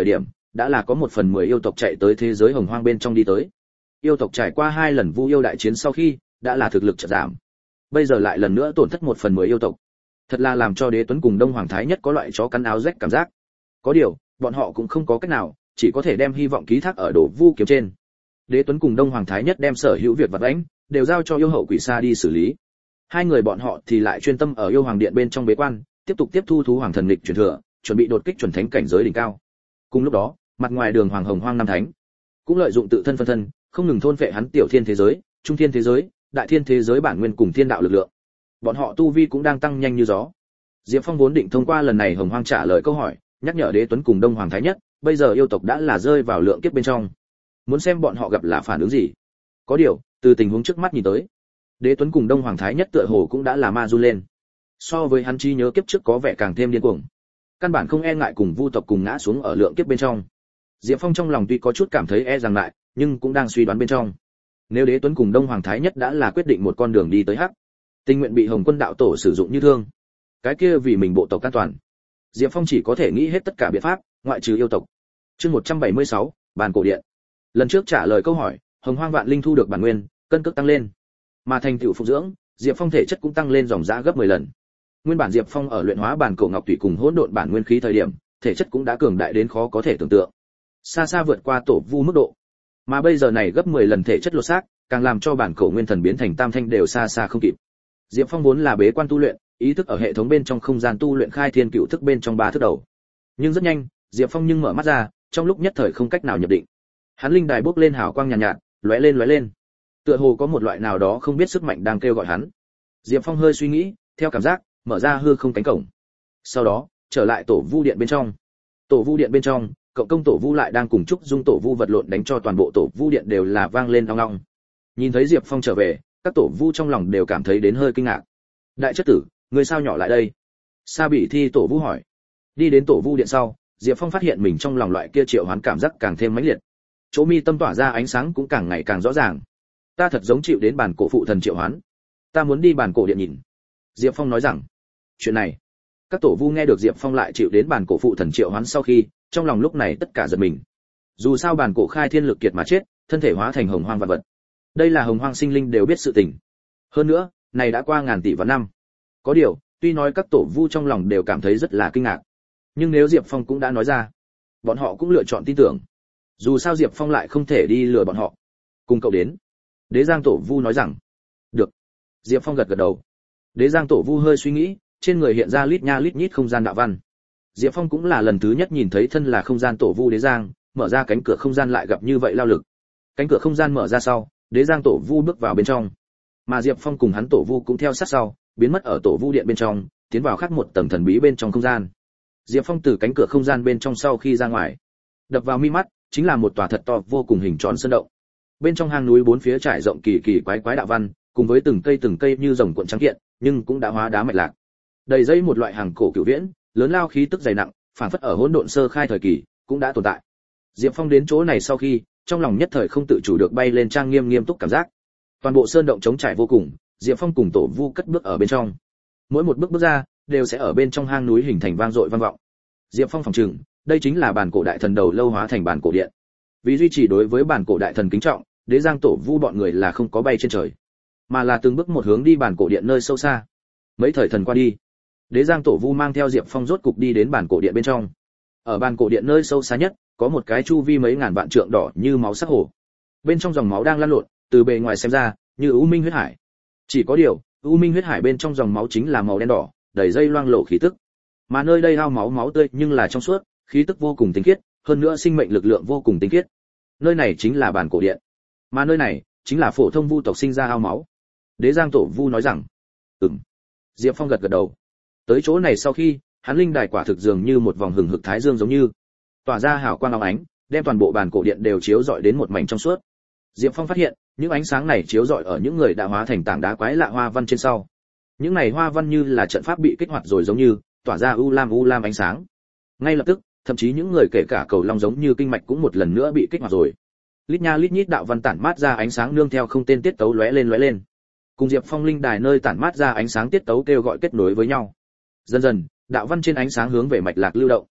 đã là có 1/10 yêu tộc chạy tới thế giới hồng hoang bên trong đi tới. Yêu tộc trải qua 2 lần vu yêu đại chiến sau khi, đã là thực lực chợt giảm. Bây giờ lại lần nữa tổn thất 1/10 yêu tộc. Thật là làm cho Đế Tuấn cùng Đông Hoàng Thái Nhất có loại chó cắn áo rách cảm giác. Có điều, bọn họ cũng không có cách nào, chỉ có thể đem hy vọng ký thác ở Đồ Vu kiếm trên. Đế Tuấn cùng Đông Hoàng Thái Nhất đem sở hữu việc vặt vãnh đều giao cho yêu hậu Quỷ Sa đi xử lý. Hai người bọn họ thì lại chuyên tâm ở yêu hoàng điện bên trong bế quan, tiếp tục tiếp thu thú hoàng thần lịch truyền thừa, chuẩn bị đột kích chuẩn thánh cảnh giới đỉnh cao. Cùng lúc đó, mặt ngoài đường hoàng hồng hoang năm thánh cũng lợi dụng tự thân phân thân, không ngừng thôn phệ hắn tiểu thiên thế giới, trung thiên thế giới, đại thiên thế giới bản nguyên cùng thiên đạo lực lượng. Bọn họ tu vi cũng đang tăng nhanh như gió. Diệp Phong vốn định thông qua lần này hồng hoang trả lời câu hỏi, nhắc nhở Đế Tuấn cùng Đông Hoàng Thái Nhất, bây giờ yêu tộc đã là rơi vào lượng kiếp bên trong, muốn xem bọn họ gặp là phản ứng gì. Có điều, từ tình huống trước mắt nhìn tới, Đế Tuấn cùng Đông Hoàng Thái Nhất tựa hồ cũng đã là ma run lên. So với hắn chi nhớ kiếp trước có vẻ càng thêm điên cuồng, căn bản không e ngại cùng vu tộc cùng ngã xuống ở lượng kiếp bên trong. Diệp Phong trong lòng tuy có chút cảm thấy e rằng lại, nhưng cũng đang suy đoán bên trong. Nếu Đế Tuấn cùng Đông Hoàng Thái Nhất đã là quyết định một con đường đi tới hắc, tình nguyện bị Hồng Quân đạo tổ sử dụng như thương, cái kia vì mình bộ tộc an toàn, Diệp Phong chỉ có thể nghĩ hết tất cả biện pháp, ngoại trừ yêu tộc. Chương 176, bàn cổ điện. Lần trước trả lời câu hỏi, Hồng Hoang Vạn Linh thu được bản nguyên, cân cước tăng lên, mà thành tựu phục dưỡng, Diệp Phong thể chất cũng tăng lên dòng dã gấp 10 lần. Nguyên bản Diệp Phong ở luyện hóa bản cổ ngọc thủy cùng hỗn độn bản nguyên khí thời điểm, thể chất cũng đã cường đại đến khó có thể tưởng tượng, xa xa vượt qua tổ vu mức độ. Mà bây giờ này gấp 10 lần thể chất lột xác, càng làm cho bản cổ nguyên thần biến thành tam thanh đều xa xa không kịp. Diệp Phong vốn là bế quan tu luyện, ý thức ở hệ thống bên trong không gian tu luyện khai thiên cựu thức bên trong 3 thức đầu. Nhưng rất nhanh, Diệp Phong nhưng mở mắt ra, trong lúc nhất thời không cách nào nhập định. Hắn linh đài bốc lên hào quang nhàn nhạt, lóe lên. Tựa hồ có một loại nào đó không biết sức mạnh đang kêu gọi hắn. Diệp Phong hơi suy nghĩ, theo cảm giác, mở ra hư không cánh cổng. Sau đó, trở lại tổ vu điện bên trong. Tổ vu điện bên trong, cộng công tổ vu lại đang cùng trúc dung tổ vu vật lộn đánh cho toàn bộ tổ vu điện đều là vang lên ong ong. Nhìn thấy Diệp Phong trở về, các tổ vu trong lòng đều cảm thấy đến hơi kinh ngạc. Đại chất tử, người sao nhỏ lại đây? Sa Bị Thi tổ vu hỏi. Đi đến tổ vu điện sau, Diệp Phong phát hiện mình trong lòng loại kia triệu hoán cảm giác càng thêm mãnh liệt. Chỗ mi tâm tỏa ra ánh sáng cũng càng ngày càng rõ ràng. Ta thật giống chịu đến bản cổ phụ thần triệu hoán. Ta muốn đi bản cổ điện nhìn. Diệp Phong nói rằng, chuyện này, các tổ vu nghe được Diệp Phong lại chịu đến bản cổ phụ thần triệu hoán sau khi, trong lòng lúc này tất cả giật mình. Dù sao bản cổ khai thiên lực kiệt mà chết, thân thể hóa thành hồng hoang vạn vật. Đây là hồng hoang sinh linh đều biết sự tình. Hơn nữa, này đã qua ngàn tỷ vạn năm. Có điều, tuy nói các tổ vu trong lòng đều cảm thấy rất là kinh ngạc, nhưng nếu Diệp Phong cũng đã nói ra, bọn họ cũng lựa chọn tin tưởng. Dù sao Diệp Phong lại không thể đi lừa bọn họ. Cùng cậu đến. Đế Giang tổ vu nói rằng. Được. Diệp Phong gật gật đầu. Đế Giang tổ vu hơi suy nghĩ, trên người hiện ra lít nha lít nhít không gian đạo văn. Diệp Phong cũng là lần thứ nhất nhìn thấy thân là không gian tổ vu Đế Giang, mở ra cánh cửa không gian lại gặp như vậy lao lực. Cánh cửa không gian mở ra sau, Đế Giang tổ vu bước vào bên trong, mà Diệp Phong cùng hắn tổ vu cũng theo sát sau, biến mất ở tổ vu điện bên trong, tiến vào khác một tầng thần bí bên trong không gian. Diệp Phong từ cánh cửa không gian bên trong sau khi ra ngoài, đập vào mi mắt chính là một tòa thật to vô cùng hình tròn sơn động. Bên trong hang núi bốn phía trải rộng kỳ kỳ quái quái đạo văn, cùng với từng cây như rồng cuộn trắng kiện, nhưng cũng đã hóa đá mạch lạc. Đầy dây một loại hàng cổ cửu viễn, lớn lao khí tức dày nặng, phản phất ở hỗn độn sơ khai thời kỳ, cũng đã tồn tại. Diệp Phong đến chỗ này sau khi, trong lòng nhất thời không tự chủ được bay lên trang nghiêm nghiêm túc cảm giác. Toàn bộ sơn động trống trải vô cùng, Diệp Phong cùng tổ vu cất bước ở bên trong. Mỗi một bước ra, đều sẽ ở bên trong hang núi hình thành vang dội vang vọng. Diệp Phong phỏng chừng, đây chính là bản cổ đại thần đầu lâu hóa thành bản cổ điện. Vì duy trì đối với bản cổ đại thần kính trọng, Đế Giang tổ vu bọn người là không có bay trên trời, mà là từng bước một hướng đi bản cổ điện nơi sâu xa. Mấy thời thần qua đi, Đế Giang tổ vu mang theo Diệp Phong rốt cục đi đến bản cổ điện bên trong. Ở bản cổ điện nơi sâu xa nhất, có một cái chu vi mấy ngàn vạn trượng đỏ như máu sắc hồ. Bên trong dòng máu đang lăn lộn, từ bề ngoài xem ra, như U Minh huyết hải. Chỉ có điều, U Minh huyết hải bên trong dòng máu chính là màu đen đỏ, đầy dây loang lổ khí tức. Mà nơi đây ao máu tươi nhưng là trong suốt, khí tức vô cùng tinh khiết, hơn nữa sinh mệnh lực lượng vô cùng tinh khiết. Nơi này chính là bản cổ điện, mà nơi này chính là phổ thông vu tộc sinh ra ao máu. Đế Giang tổ vu nói rằng, Diệp Phong gật gật đầu. Tới chỗ này sau khi, hắn linh đài quả thực dường như một vòng hừng hực thái dương giống như, tỏa ra hào quang óng ánh, đem toàn bộ bản cổ điện đều chiếu rọi đến một mảnh trong suốt. Diệp Phong phát hiện, những ánh sáng này chiếu rọi ở những người đã hóa thành tảng đá quái lạ hoa văn trên sau. Những này hoa văn như là trận pháp bị kích hoạt rồi giống như, tỏa ra u lam ánh sáng. Ngay lập tức, thậm chí những người kể cả cầu long giống như kinh mạch cũng một lần nữa bị kích hoạt rồi. Lít nha lít nhít đạo văn tản mát ra ánh sáng nương theo không tên tiết tấu lóe lên. Cùng Diệp Phong linh đài nơi tản mát ra ánh sáng tiết tấu kêu gọi kết nối với nhau. Dần dần, đạo văn trên ánh sáng hướng về mạch lạc lưu động.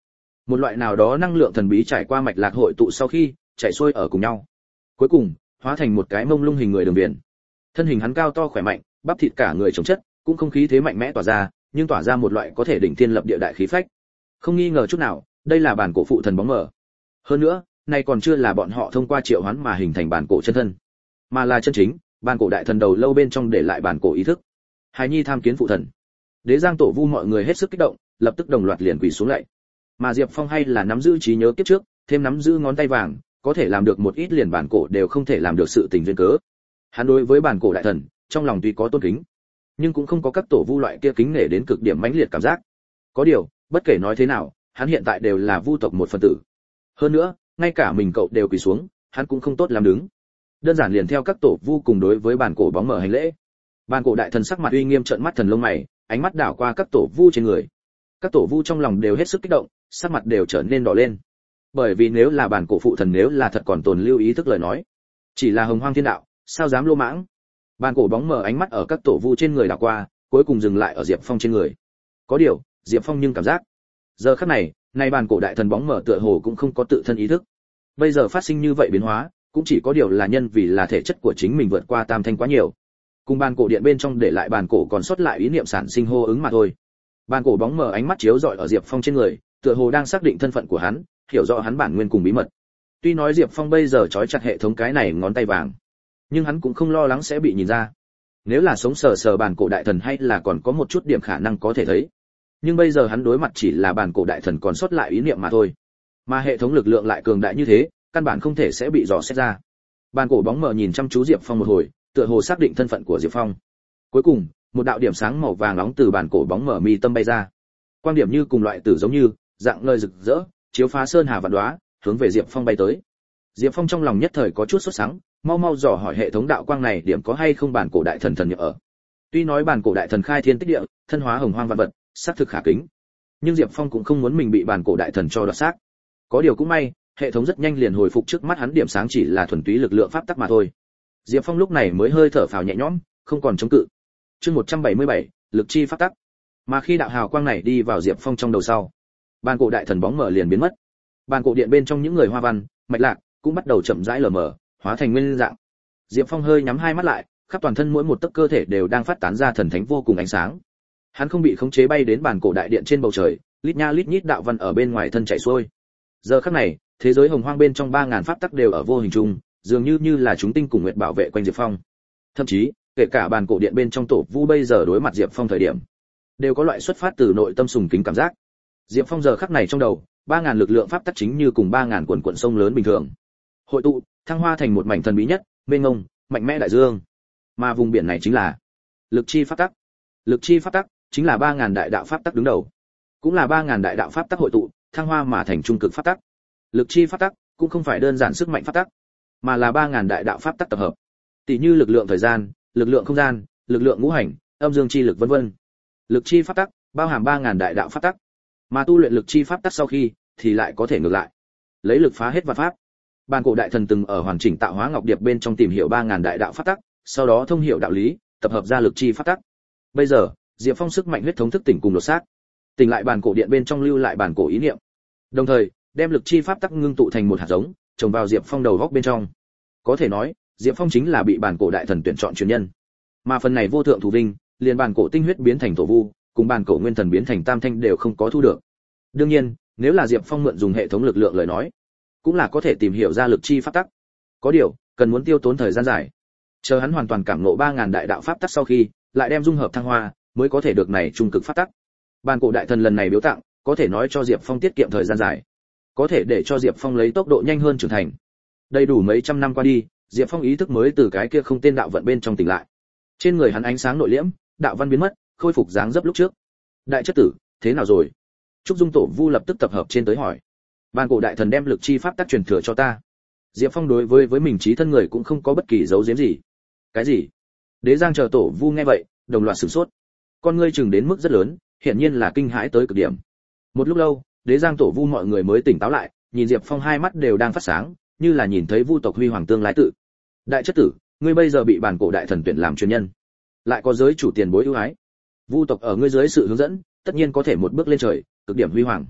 Một loại nào đó năng lượng thần bí trải qua mạch lạc hội tụ sau khi chảy xuôi ở cùng nhau, cuối cùng hóa thành một cái mông lung hình người đường viền. Thân hình hắn cao to khỏe mạnh, bắp thịt cả người chống chất, cũng không khí thế mạnh mẽ tỏa ra, nhưng tỏa ra một loại có thể đỉnh thiên lập địa đại khí phách. Không nghi ngờ chút nào, đây là bản cổ phụ thần bóng mờ. Hơn nữa, này còn chưa là bọn họ thông qua triệu hoán mà hình thành bản cổ chân thân, mà là chân chính bản cổ đại thần đầu lâu bên trong để lại bản cổ ý thức. Hài nhi tham kiến phụ thần. Đế Giang Tổ Vu mọi người hết sức kích động, lập tức đồng loạt liền quỳ xuống lạy. Mà Diệp Phong hay là nắm giữ trí nhớ kiếp trước, thêm nắm giữ ngón tay vàng, có thể làm được một ít liền bản cổ đều không thể làm được sự tình duyên cớ. Hắn đối với bản cổ đại thần, trong lòng tuy có tôn kính, nhưng cũng không có các tổ vu loại kia kính nể đến cực điểm mãnh liệt cảm giác. Có điều, bất kể nói thế nào, hắn hiện tại đều là vu tộc một phần tử. Hơn nữa, ngay cả mình cậu đều quỳ xuống, hắn cũng không tốt làm đứng. Đơn giản liền theo các tổ vu cùng đối với bản cổ bóng mở hành lễ. Bản cổ đại thần sắc mặt uy nghiêm trợn mắt thần lông mày, ánh mắt đảo qua các tổ vu trên người. Các tổ vu trong lòng đều hết sức kích động, sắc mặt đều trở nên đỏ lên. Bởi vì nếu là bản cổ phụ thần nếu là thật còn tồn lưu ý thức lời nói, chỉ là hồng hoang thiên đạo, sao dám lô mãng. Bản cổ bóng mở ánh mắt ở các tổ vu trên người đảo qua, cuối cùng dừng lại ở Diệp Phong trên người. Có điều, Diệp Phong nhưng cảm giác, giờ khắc này, nay bản cổ đại thần bóng mở tựa hồ cũng không có tự thân ý thức. Bây giờ phát sinh như vậy biến hóa, cũng chỉ có điều là nhân vì là thể chất của chính mình vượt qua tam thanh quá nhiều. Cùng bản cổ điện bên trong để lại bản cổ còn sót lại ý niệm sản sinh hô ứng mà thôi. Bản cổ bóng mở ánh mắt chiếu rọi ở Diệp Phong trên người, tựa hồ đang xác định thân phận của hắn, hiểu rõ hắn bản nguyên cùng bí mật. Tuy nói Diệp Phong bây giờ trói chặt hệ thống cái này ngón tay vàng, nhưng hắn cũng không lo lắng sẽ bị nhìn ra. Nếu là sống sờ sờ bản cổ đại thần hay là còn có một chút điểm khả năng có thể thấy. Nhưng bây giờ hắn đối mặt chỉ là bản cổ đại thần còn sót lại ý niệm mà thôi. Mà hệ thống lực lượng lại cường đại như thế, căn bản không thể sẽ bị dò xét ra. Bản cổ bóng mờ nhìn chăm chú Diệp Phong một hồi, tựa hồ xác định thân phận của Diệp Phong. Cuối cùng, một đạo điểm sáng màu vàng nóng từ bản cổ bóng mờ mi tâm bay ra. Quang điểm như cùng loại tử giống như, dạng ngời rực rỡ, chiếu phá sơn hà vạn đóa, hướng về Diệp Phong bay tới. Diệp Phong trong lòng nhất thời có chút sốt sắng, mau mau dò hỏi hệ thống đạo quang này điểm có hay không bản cổ đại thần thần nhập ở. Tuy nói bản cổ đại thần khai thiên tích địa, thân hóa hồng hoang vạn vật, xác thực khả kính. Nhưng Diệp Phong cũng không muốn mình bị bản cổ đại thần cho đoạt xác. Có điều cũng may, hệ thống rất nhanh liền hồi phục trước mắt hắn điểm sáng chỉ là thuần túy lực lượng pháp tắc mà thôi. Diệp Phong lúc này mới hơi thở phào nhẹ nhõm, không còn chống cự. Chương 177, lực chi pháp tắc. Mà khi đạo hào quang này đi vào Diệp Phong trong đầu sau, bản cổ đại thần bóng mở liền biến mất. Bản cổ điện bên trong những người hoa văn, mạch lạc cũng bắt đầu chậm rãi lờ mờ, hóa thành nguyên dạng. Diệp Phong hơi nhắm hai mắt lại, khắp toàn thân mỗi một tấc cơ thể đều đang phát tán ra thần thánh vô cùng ánh sáng. Hắn không bị khống chế bay đến bản cổ đại điện trên bầu trời, lít nha lít nhít đạo văn ở bên ngoài thân chảy xuôi. Giờ khắc này, thế giới hồng hoang bên trong 3000 pháp tắc đều ở vô hình chung, dường như là chúng tinh cùng nguyệt bảo vệ quanh Diệp Phong. Thậm chí, kể cả bản cổ điện bên trong tổ vu bây giờ đối mặt Diệp Phong thời điểm, đều có loại xuất phát từ nội tâm sùng kính cảm giác. Diệp Phong giờ khắc này trong đầu, 3000 lực lượng pháp tắc chính như cùng 3000 quần quần sông lớn bình thường, hội tụ, thăng hoa thành một mảnh thần bí nhất, mênh mông, mạnh mẽ đại dương. Mà vùng biển này chính là lực chi pháp tắc. Lực chi pháp tắc chính là 3000 đại đạo pháp tắc đứng đầu, cũng là 3000 đại đạo pháp tắc hội tụ, thăng hoa mà thành trung cực pháp tắc. Lực chi pháp tắc cũng không phải đơn giản sức mạnh pháp tắc, mà là 3000 đại đạo pháp tắc tập hợp. Tỷ như lực lượng thời gian, lực lượng không gian, lực lượng ngũ hành, âm dương chi lực vân vân. Lực chi pháp tắc bao hàm 3000 đại đạo pháp tắc. Mà tu luyện lực chi pháp tắc sau khi thì lại có thể ngược lại, lấy lực phá hết vạn pháp. Bản cổ đại thần từng ở hoàn chỉnh tạo hóa ngọc điệp bên trong tìm hiểu 3000 đại đạo pháp tắc, sau đó thông hiểu đạo lý, tập hợp ra lực chi pháp tắc. Bây giờ, Diệp Phong sức mạnh huyết thống thức tỉnh cùng đột xác, tỉnh lại bản cổ điện bên trong lưu lại bản cổ ý niệm, đồng thời đem lực chi pháp tắc ngưng tụ thành một hạt giống, trồng vào Diệp Phong đầu góc bên trong. Có thể nói, Diệp Phong chính là bị bản cổ đại thần tuyển chọn truyền nhân. Mà phần này vô thượng thủ vinh, liền bản cổ tinh huyết biến thành tổ vu, cùng bản cổ nguyên thần biến thành tam thanh đều không có thu được. Đương nhiên, nếu là Diệp Phong mượn dùng hệ thống lực lượng lời nói, cũng là có thể tìm hiểu ra lực chi pháp tắc. Có điều, cần muốn tiêu tốn thời gian dài. Chờ hắn hoàn toàn cảm ngộ 3000 đại đạo pháp tắc sau khi, lại đem dung hợp thăng hoa, mới có thể được này trung cực pháp tắc. Bản cổ đại thần lần này biếu tặng, có thể nói cho Diệp Phong tiết kiệm thời gian dài, có thể để cho Diệp Phong lấy tốc độ nhanh hơn trưởng thành. Đầy đủ mấy trăm năm qua đi, Diệp Phong ý thức mới từ cái kia không tên đạo vận bên trong tỉnh lại. Trên người hắn ánh sáng nội liễm, đạo văn biến mất, khôi phục dáng dấp lúc trước. Đại chất tử, thế nào rồi? Trúc Dung Tổ Vu lập tức tập hợp trên tới hỏi. Bản cổ đại thần đem lực chi pháp tắc truyền thừa cho ta. Diệp Phong đối với mình trí thân người cũng không có bất kỳ dấu giếm gì. Cái gì? Đế Giang chờ Tổ Vu nghe vậy, đồng loạt sửng sốt. Con ngươi chừng đến mức rất lớn, hiển nhiên là kinh hãi tới cực điểm. Một lúc lâu, Đế Giang Tổ Vu mọi người mới tỉnh táo lại, nhìn Diệp Phong hai mắt đều đang phát sáng, như là nhìn thấy Vu tộc huy hoàng tương lai tự. Đại chất tử, ngươi bây giờ bị bản cổ đại thần tuyển làm truyền nhân, lại có giới chủ tiền bối ưu ái. Vu tộc ở ngươi dưới sự hướng dẫn, tất nhiên có thể một bước lên trời, cực điểm huy hoàng.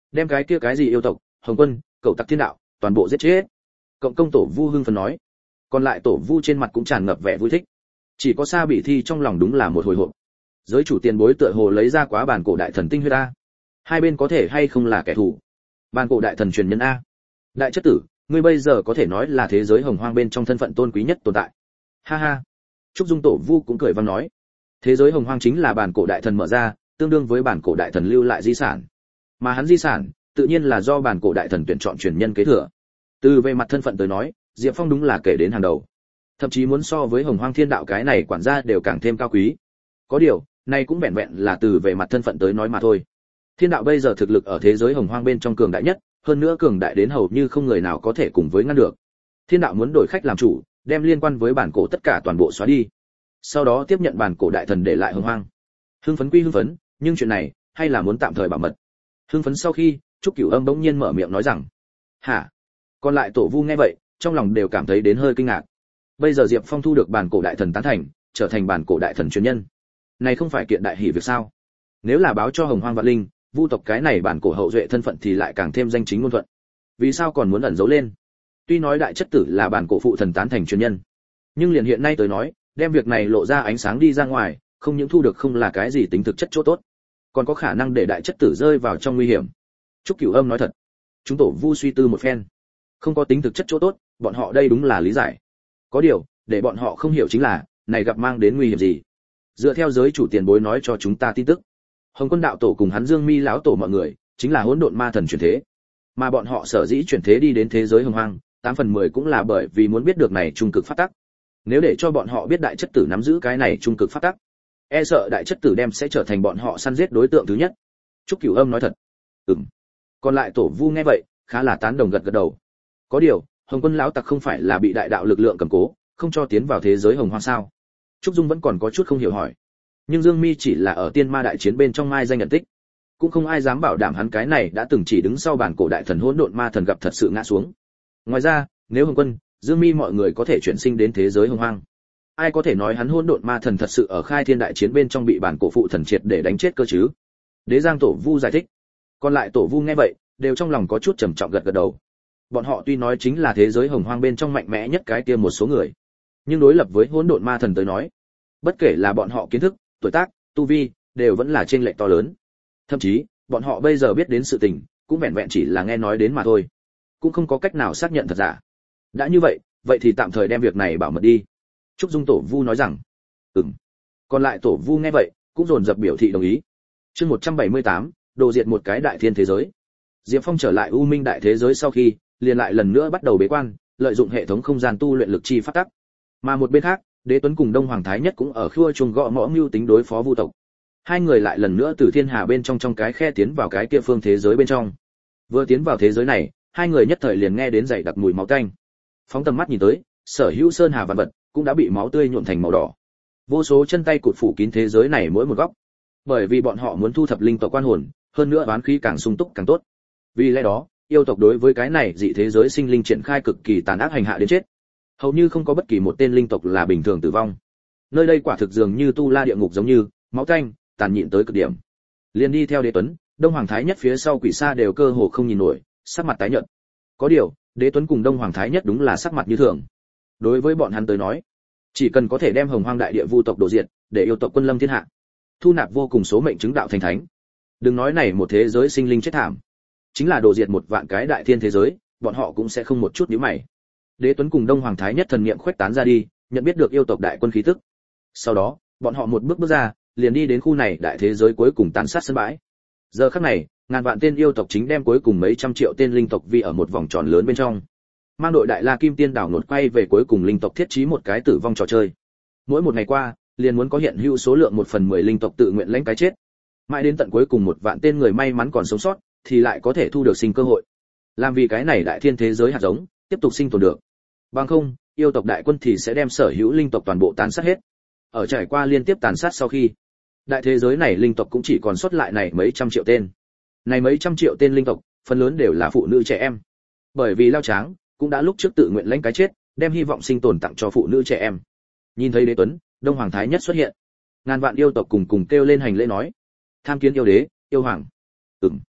đem cái gì yêu tộc, Hồng Quân, cậu tặc thiên đạo, toàn bộ giết chết. Cộng công tổ vu hưng phấn nói. Còn lại tổ vu trên mặt cũng tràn ngập vẻ vui thích. Chỉ có Sa Bỉ Thi trong lòng đúng là một hồi hộp. Giới chủ tiền bối tựa hồ lấy ra quá bản cổ đại thần tinh huyết a. Hai bên có thể hay không là kẻ thù? Bản cổ đại thần truyền nhân a. Đại chất tử, ngươi bây giờ có thể nói là thế giới hồng hoang bên trong thân phận tôn quý nhất tồn tại. Ha ha. Trúc Dung tổ vu cũng cười vang nói. Thế giới hồng hoang chính là bản cổ đại thần mở ra, tương đương với bản cổ đại thần lưu lại di sản. Mà hắn di sản, tự nhiên là do bản cổ đại thần tuyển chọn truyền nhân kế thừa. Từ về mặt thân phận tới nói, Diệp Phong đúng là kể đến hàng đầu. Thậm chí muốn so với Hồng Hoang Thiên Đạo cái này quản gia đều càng thêm cao quý. Có điều, này cũng vẹn vẹn là từ về mặt thân phận tới nói mà thôi. Thiên Đạo bây giờ thực lực ở thế giới Hồng Hoang bên trong cường đại nhất, hơn nữa cường đại đến hầu như không người nào có thể cùng với ngăn được. Thiên Đạo muốn đổi khách làm chủ, đem liên quan với bản cổ tất cả toàn bộ xóa đi. Sau đó tiếp nhận bản cổ đại thần để lại Hồng Hoang. Hưng phấn quy hưng phấn, nhưng chuyện này hay là muốn tạm thời bảo mật. Hưng phấn sau khi, Trúc Cửu Âm bỗng nhiên mở miệng nói rằng: "Hả?" Còn lại tổ vu nghe vậy, trong lòng đều cảm thấy đến hơi kinh ngạc. Bây giờ Diệp Phong thu được bản cổ đại thần tán thành, trở thành bản cổ đại thần truyền nhân. Này không phải kiện đại hỷ việc sao? Nếu là báo cho Hồng Hoang Vạn Linh, vu tộc cái này bản cổ hậu duệ thân phận thì lại càng thêm danh chính ngôn thuận. Vì sao còn muốn ẩn giấu lên? Tuy nói đại chất tử là bản cổ phụ thần tán thành truyền nhân, nhưng liền hiện nay tới nói, đem việc này lộ ra ánh sáng đi ra ngoài, không những thu được không là cái gì tính thực chất chỗ tốt, còn có khả năng để đại chất tử rơi vào trong nguy hiểm. Trúc Cửu Âm nói thật. Chúng tổ vu suy tư một phen, không có tính thực chất chỗ tốt, bọn họ đây đúng là lý giải. Có điều, để bọn họ không hiểu chính là, này gặp mang đến nguy hiểm gì. Dựa theo giới chủ tiền bối nói cho chúng ta tin tức, Hồng Quân đạo tổ cùng hắn Dương Mi lão tổ mọi người, chính là hỗn độn ma thần chuyển thế. Mà bọn họ sở dĩ chuyển thế đi đến thế giới hồng hoang, 8/10 cũng là bởi vì muốn biết được này trung cực pháp tắc. Nếu để cho bọn họ biết đại chất tử nắm giữ cái này trung cực pháp tắc, e sợ đại chất tử đem sẽ trở thành bọn họ săn giết đối tượng thứ nhất. Trúc Cửu Âm nói thật. Còn lại tổ vu nghe vậy, khá là tán đồng gật gật đầu. Có điều, Hồng Quân lão tặc không phải là bị đại đạo lực lượng cầm cố, không cho tiến vào thế giới hồng hoang sao? Trúc Dung vẫn còn có chút không hiểu hỏi. Nhưng Dương Mi chỉ là ở tiên ma đại chiến bên trong mai danh nhận tích, cũng không ai dám bảo đảm hắn cái này đã từng chỉ đứng sau bản cổ đại thần hỗn độn ma thần gặp thật sự ngã xuống. Ngoài ra, nếu Hồng Quân, Dương Mi mọi người có thể chuyển sinh đến thế giới hồng hoang, ai có thể nói hắn hỗn độn ma thần thật sự ở khai thiên đại chiến bên trong bị bản cổ phụ thần triệt để đánh chết cơ chứ? Đế Giang tổ vu giải thích. Còn lại tổ vu nghe vậy, đều trong lòng có chút trầm trọng gật gật đầu. Bọn họ tuy nói chính là thế giới hồng hoang bên trong mạnh mẽ nhất cái kia một số người, nhưng đối lập với hỗn độn ma thần tới nói, bất kể là bọn họ kiến thức, tuổi tác, tu vi, đều vẫn là chênh lệch to lớn. Thậm chí, bọn họ bây giờ biết đến sự tình, cũng vẹn vẹn chỉ là nghe nói đến mà thôi, cũng không có cách nào xác nhận thật giả. Đã như vậy, vậy thì tạm thời đem việc này bảo mật đi. Trúc Dung tổ vu nói rằng. Còn lại tổ vu nghe vậy, cũng dồn dập biểu thị đồng ý. Chương 178, đồ diệt một cái đại thiên thế giới. Diệp Phong trở lại U Minh đại thế giới sau khi, liền lại lần nữa bắt đầu bế quan, lợi dụng hệ thống không gian tu luyện lực chi pháp tắc. Mà một bên khác, Đế Tuấn cùng Đông Hoàng Thái Nhất cũng ở khua chuông gõ mõ mưu tính đối phó vu tộc. Hai người lại lần nữa từ thiên hà bên trong cái khe tiến vào cái kia phương thế giới bên trong. Vừa tiến vào thế giới này, hai người nhất thời liền nghe đến dày đặc mùi máu tanh. Phóng tầm mắt nhìn tới, sở hữu sơn hà vạn vật cũng đã bị máu tươi nhuộm thành màu đỏ. Vô số chân tay cụt phủ kín thế giới này mỗi một góc. Bởi vì bọn họ muốn thu thập linh tộc quan hồn, hơn nữa oán khí càng sung túc càng tốt. Vì lẽ đó, yêu tộc đối với cái này dị thế giới sinh linh triển khai cực kỳ tàn ác hành hạ đến chết. Hầu như không có bất kỳ một tên linh tộc là bình thường tử vong. Nơi đây quả thực dường như tu la địa ngục giống như, máu tanh, tàn nhịn tới cực điểm. Liền đi theo Đế Tuấn, Đông Hoàng Thái Nhất phía sau Quỷ Sa đều cơ hồ không nhìn nổi, sắc mặt tái nhợt. Có điều, Đế Tuấn cùng Đông Hoàng Thái Nhất đúng là sắc mặt như thường. Đối với bọn hắn tới nói, chỉ cần có thể đem Hồng Hoang đại địa vu tộc đổ diệt, để yêu tộc quân lâm thiên hạ, thu nạp vô cùng số mệnh chứng đạo thành thánh. Đừng nói này một thế giới sinh linh chết thảm, chính là đổ diệt một vạn cái đại thiên thế giới, bọn họ cũng sẽ không một chút nhíu mày. Đế Tuấn cùng Đông Hoàng Thái Nhất thần niệm khuếch tán ra đi, nhận biết được yêu tộc đại quân khí tức. Sau đó, bọn họ một bước bước ra, liền đi đến khu này đại thế giới cuối cùng tàn sát sân bãi. Giờ khắc này, ngàn vạn tên yêu tộc chính đem cuối cùng mấy trăm triệu tên linh tộc vi ở một vòng tròn lớn bên trong. Mang đội Đại La Kim Tiên đảo nột quay về cuối cùng linh tộc thiết trí một cái tử vong trò chơi. Mỗi một ngày qua, liền muốn có hiện hữu số lượng 1/10 linh tộc tự nguyện lãnh cái chết. Mãi đến tận cuối cùng một vạn tên người may mắn còn sống sót, thì lại có thể thu được sinh cơ hội. Làm vì cái này đại thiên thế giới hạt giống, tiếp tục sinh tồn được. Bằng không, yêu tộc đại quân thì sẽ đem sở hữu linh tộc toàn bộ tàn sát hết. Ở trải qua liên tiếp tàn sát sau khi, đại thế giới này linh tộc cũng chỉ còn sót lại này mấy trăm triệu tên. Này mấy trăm triệu tên linh tộc, phần lớn đều là phụ nữ trẻ em. Bởi vì Lao Tráng cũng đã lúc trước tự nguyện lãnh cái chết, đem hy vọng sinh tồn tặng cho phụ nữ trẻ em. Nhìn thấy Đế Tuấn, Đông Hoàng Thái Nhất xuất hiện, ngàn vạn yêu tộc cùng kêu lên hành lễ nói: tham kiến yêu đế, yêu hoàng.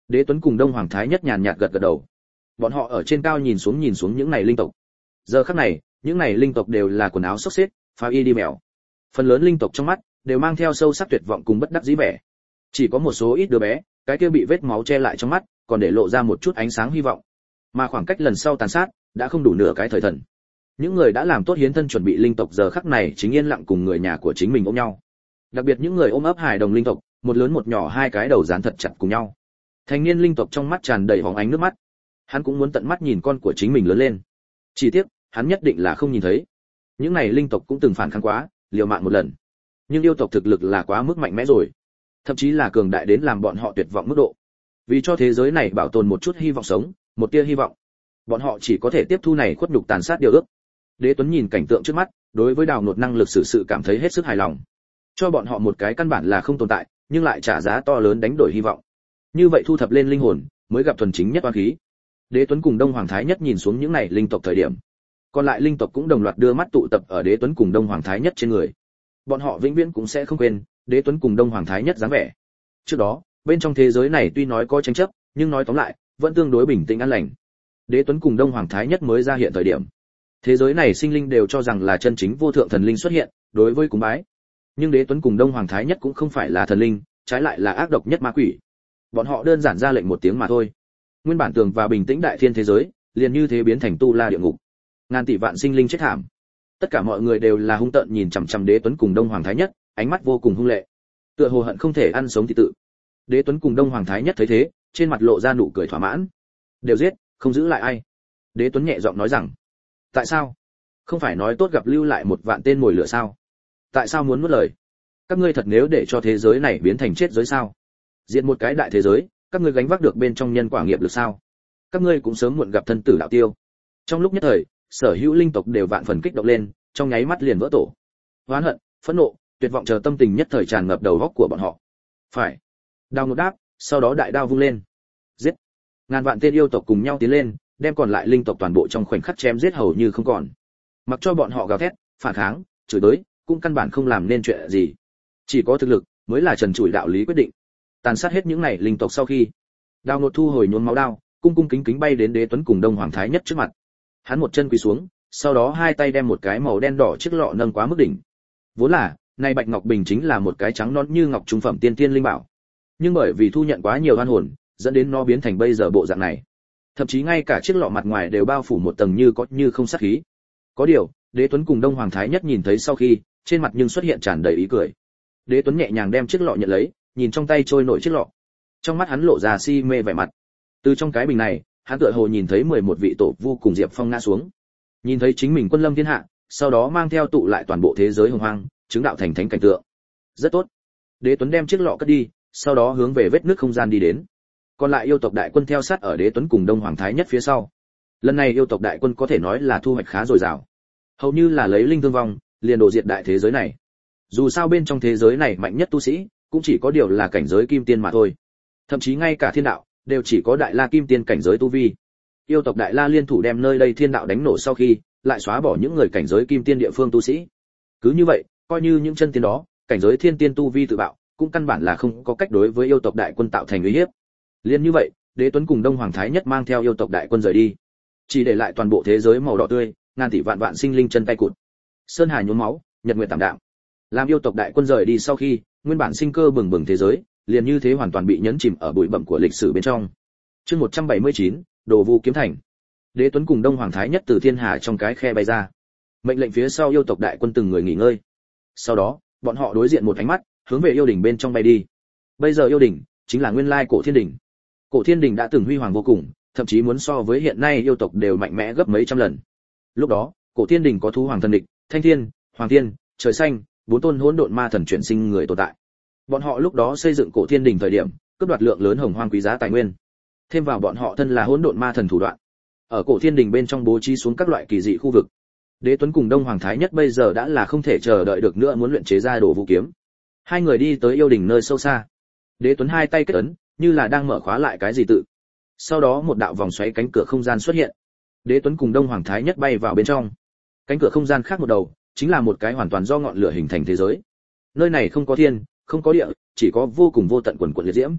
Đế Tuấn cùng Đông Hoàng Thái Nhất nhàn nhạt gật gật đầu. Bọn họ ở trên cao nhìn xuống những này linh tộc. Giờ khắc này, những này linh tộc đều là quần áo xốc xếch, phá y đi mèo. Phần lớn linh tộc trong mắt đều mang theo sâu sắc tuyệt vọng cùng bất đắc dĩ vẻ. Chỉ có một số ít đứa bé, cái kia bị vết máu che lại trong mắt, còn để lộ ra một chút ánh sáng hy vọng. Mà khoảng cách lần sau tàn sát đã không đủ nửa cái thời thần. Những người đã làm tốt hiến thân chuẩn bị linh tộc giờ khắc này chính yên lặng cùng người nhà của chính mình ôm nhau. Đặc biệt những người ôm ấp hài đồng linh tộc, một lớn một nhỏ hai cái đầu dán thật chặt cùng nhau. Thanh niên linh tộc trong mắt tràn đầy hóng ánh nước mắt. Hắn cũng muốn tận mắt nhìn con của chính mình lớn lên. Chỉ tiếc, hắn nhất định là không nhìn thấy. Những này linh tộc cũng từng phản kháng quá, liều mạng một lần. Nhưng yêu tộc thực lực là quá mức mạnh mẽ rồi, thậm chí là cường đại đến làm bọn họ tuyệt vọng mức độ. Vì cho thế giới này bảo tồn một chút hy vọng sống, một tia hy vọng, bọn họ chỉ có thể tiếp thu này khuất nhục tàn sát điều ước. Đế Tuấn nhìn cảnh tượng trước mắt, đối với đào nột năng lực xử sự cảm thấy hết sức hài lòng. Cho bọn họ một cái căn bản là không tồn tại, nhưng lại trả giá to lớn đánh đổi hy vọng. Như vậy thu thập lên linh hồn, mới gặp thuần chính nhất oan khí. Đế Tuấn cùng Đông Hoàng Thái Nhất nhìn xuống những này linh tộc thời điểm, còn lại linh tộc cũng đồng loạt đưa mắt tụ tập ở Đế Tuấn cùng Đông Hoàng Thái Nhất trên người. Bọn họ vĩnh viễn cũng sẽ không quên Đế Tuấn cùng Đông Hoàng Thái Nhất dáng vẻ. Trước đó, bên trong thế giới này tuy nói có tranh chấp, nhưng nói tóm lại, vẫn tương đối bình tĩnh an lành. Đế Tuấn cùng Đông Hoàng Thái Nhất mới ra hiện thời điểm, thế giới này sinh linh đều cho rằng là chân chính vô thượng thần linh xuất hiện, đối với cúng bái. Nhưng Đế Tuấn cùng Đông Hoàng Thái Nhất cũng không phải là thần linh, trái lại là ác độc nhất ma quỷ. Bọn họ đơn giản ra lệnh một tiếng mà thôi. Nguyên bản tường và bình tĩnh đại thiên thế giới, liền như thế biến thành tu la địa ngục. Ngàn tỷ vạn sinh linh chết thảm. Tất cả mọi người đều là hung tợn nhìn chằm chằm Đế Tuấn cùng Đông Hoàng Thái Nhất, ánh mắt vô cùng hung lệ. Tựa hồ hận không thể ăn sống thì tự. Đế Tuấn cùng Đông Hoàng Thái Nhất thấy thế, trên mặt lộ ra nụ cười thỏa mãn. Đều giết, không giữ lại ai. Đế Tuấn nhẹ giọng nói rằng, tại sao? Không phải nói tốt gặp lưu lại một vạn tên mồi lửa sao? Tại sao muốn nuốt lời? Các ngươi thật nếu để cho thế giới này biến thành chết giới sao? Diệt một cái đại thế giới, các ngươi gánh vác được bên trong nhân quả nghiệp lực sao? Các ngươi cũng sớm muộn gặp thân tử đạo tiêu. Trong lúc nhất thời, sở hữu linh tộc đều vạn phần kích động lên, trong nháy mắt liền vỡ tổ. Oán hận, phẫn nộ, tuyệt vọng chờ tâm tình nhất thời tràn ngập đầu óc của bọn họ. Phải. Đao ngột đáp, sau đó đại đao vung lên. Giết. Ngàn vạn tên yêu tộc cùng nhau tiến lên, đem còn lại linh tộc toàn bộ trong khoảnh khắc chém giết hầu như không còn. Mặc cho bọn họ gào thét, phản kháng, chửi bới, cũng căn bản không làm nên chuyện gì. Chỉ có thực lực mới là trần trụi đạo lý quyết định. Tàn sát hết những này linh tộc sau khi, Đao Ngột thu hồi nhuốm máu đao, cung cung kính kính bay đến Đế Tuấn cùng Đông Hoàng Thái Nhất trước mặt. Hắn một chân quỳ xuống, sau đó hai tay đem một cái màu đen đỏ chiếc lọ nâng quá mức đỉnh. Vốn là, này bạch ngọc bình chính là một cái trắng nõn như ngọc trung phẩm tiên tiên linh bảo. Nhưng bởi vì thu nhận quá nhiều oan hồn, dẫn đến nó biến thành bây giờ bộ dạng này. Thậm chí ngay cả chiếc lọ mặt ngoài đều bao phủ một tầng như có như không sát khí. Có điều, Đế Tuấn cùng Đông Hoàng Thái Nhất nhìn thấy sau khi, trên mặt nhưng xuất hiện tràn đầy ý cười. Đế Tuấn nhẹ nhàng đem chiếc lọ nhận lấy, nhìn trong tay trôi nổi chiếc lọ. Trong mắt hắn lộ ra si mê vẻ mặt. Từ trong cái bình này, hắn tựa hồ nhìn thấy 11 vị tổ vu cùng Diệp Phong ngã xuống. Nhìn thấy chính mình quân lâm thiên hạ, sau đó mang theo tụ lại toàn bộ thế giới hồng hoang, chứng đạo thành thánh cảnh tượng. Rất tốt. Đế Tuấn đem chiếc lọ cất đi, sau đó hướng về vết nước không gian đi đến. Còn lại yêu tộc đại quân theo sát ở Đế Tuấn cùng Đông Hoàng Thái Nhất phía sau. Lần này yêu tộc đại quân có thể nói là thu hoạch khá dồi dào. Hầu như là lấy linh thương vong, liền đổ diệt đại thế giới này. Dù sao bên trong thế giới này mạnh nhất tu sĩ, cũng chỉ có điều là cảnh giới kim tiên mà thôi. Thậm chí ngay cả thiên đạo đều chỉ có đại la kim tiên cảnh giới tu vi. Yêu tộc đại la liên thủ đem nơi đây thiên đạo đánh nổ sau khi, lại xóa bỏ những người cảnh giới kim tiên địa phương tu sĩ. Cứ như vậy, coi như những chân tiên đó, cảnh giới thiên tiên tu vi tự bạo, cũng căn bản là không có cách đối với yêu tộc đại quân tạo thành uy hiếp. Liên như vậy, Đế Tuấn cùng Đông Hoàng Thái Nhất mang theo yêu tộc đại quân rời đi, chỉ để lại toàn bộ thế giới màu đỏ tươi, ngàn tỷ vạn vạn sinh linh chân tay cụt. Sơn hà nhuốm máu, nhật nguyệt tạm đạm. Làm yêu tộc đại quân rời đi sau khi, nguyên bản sinh cơ bừng bừng thế giới, liền như thế hoàn toàn bị nhấn chìm ở bụi bặm của lịch sử bên trong. Chương 179, Đồ Vu kiếm thành. Đế Tuấn cùng Đông Hoàng Thái Nhất từ thiên hà trong cái khe bay ra. Mệnh lệnh phía sau yêu tộc đại quân từng người nghỉ ngơi. Sau đó, bọn họ đối diện một ánh mắt, hướng về yêu đỉnh bên trong bay đi. Bây giờ yêu đỉnh chính là nguyên lai cổ thiên đỉnh. Cổ thiên đỉnh đã từng huy hoàng vô cùng, thậm chí muốn so với hiện nay yêu tộc đều mạnh mẽ gấp mấy trăm lần. Lúc đó, cổ thiên đỉnh có thú hoàng thần địch, thanh thiên, hoàng thiên, trời xanh, bốn tôn hỗn độn ma thần chuyển sinh người tồn tại. Bọn họ lúc đó xây dựng cổ thiên đỉnh thời điểm, cướp đoạt lượng lớn hồng hoang quý giá tài nguyên. Thêm vào bọn họ thân là hỗn độn ma thần thủ đoạn, ở cổ thiên đỉnh bên trong bố trí xuống các loại kỳ dị khu vực. Đế Tuấn cùng Đông Hoàng Thái Nhất bây giờ đã là không thể chờ đợi được nữa muốn luyện chế ra Đồ Vu kiếm. Hai người đi tới yêu đỉnh nơi sâu xa. Đế Tuấn hai tay kết ấn, như là đang mở khóa lại cái gì tự. Sau đó một đạo vòng xoáy cánh cửa không gian xuất hiện. Đế Tuấn cùng Đông Hoàng Thái Nhất bay vào bên trong. Cánh cửa không gian khác một đầu, chính là một cái hoàn toàn do ngọn lửa hình thành thế giới. Nơi này không có thiên, không có địa, chỉ có vô cùng vô tận quần quần liệt diễm.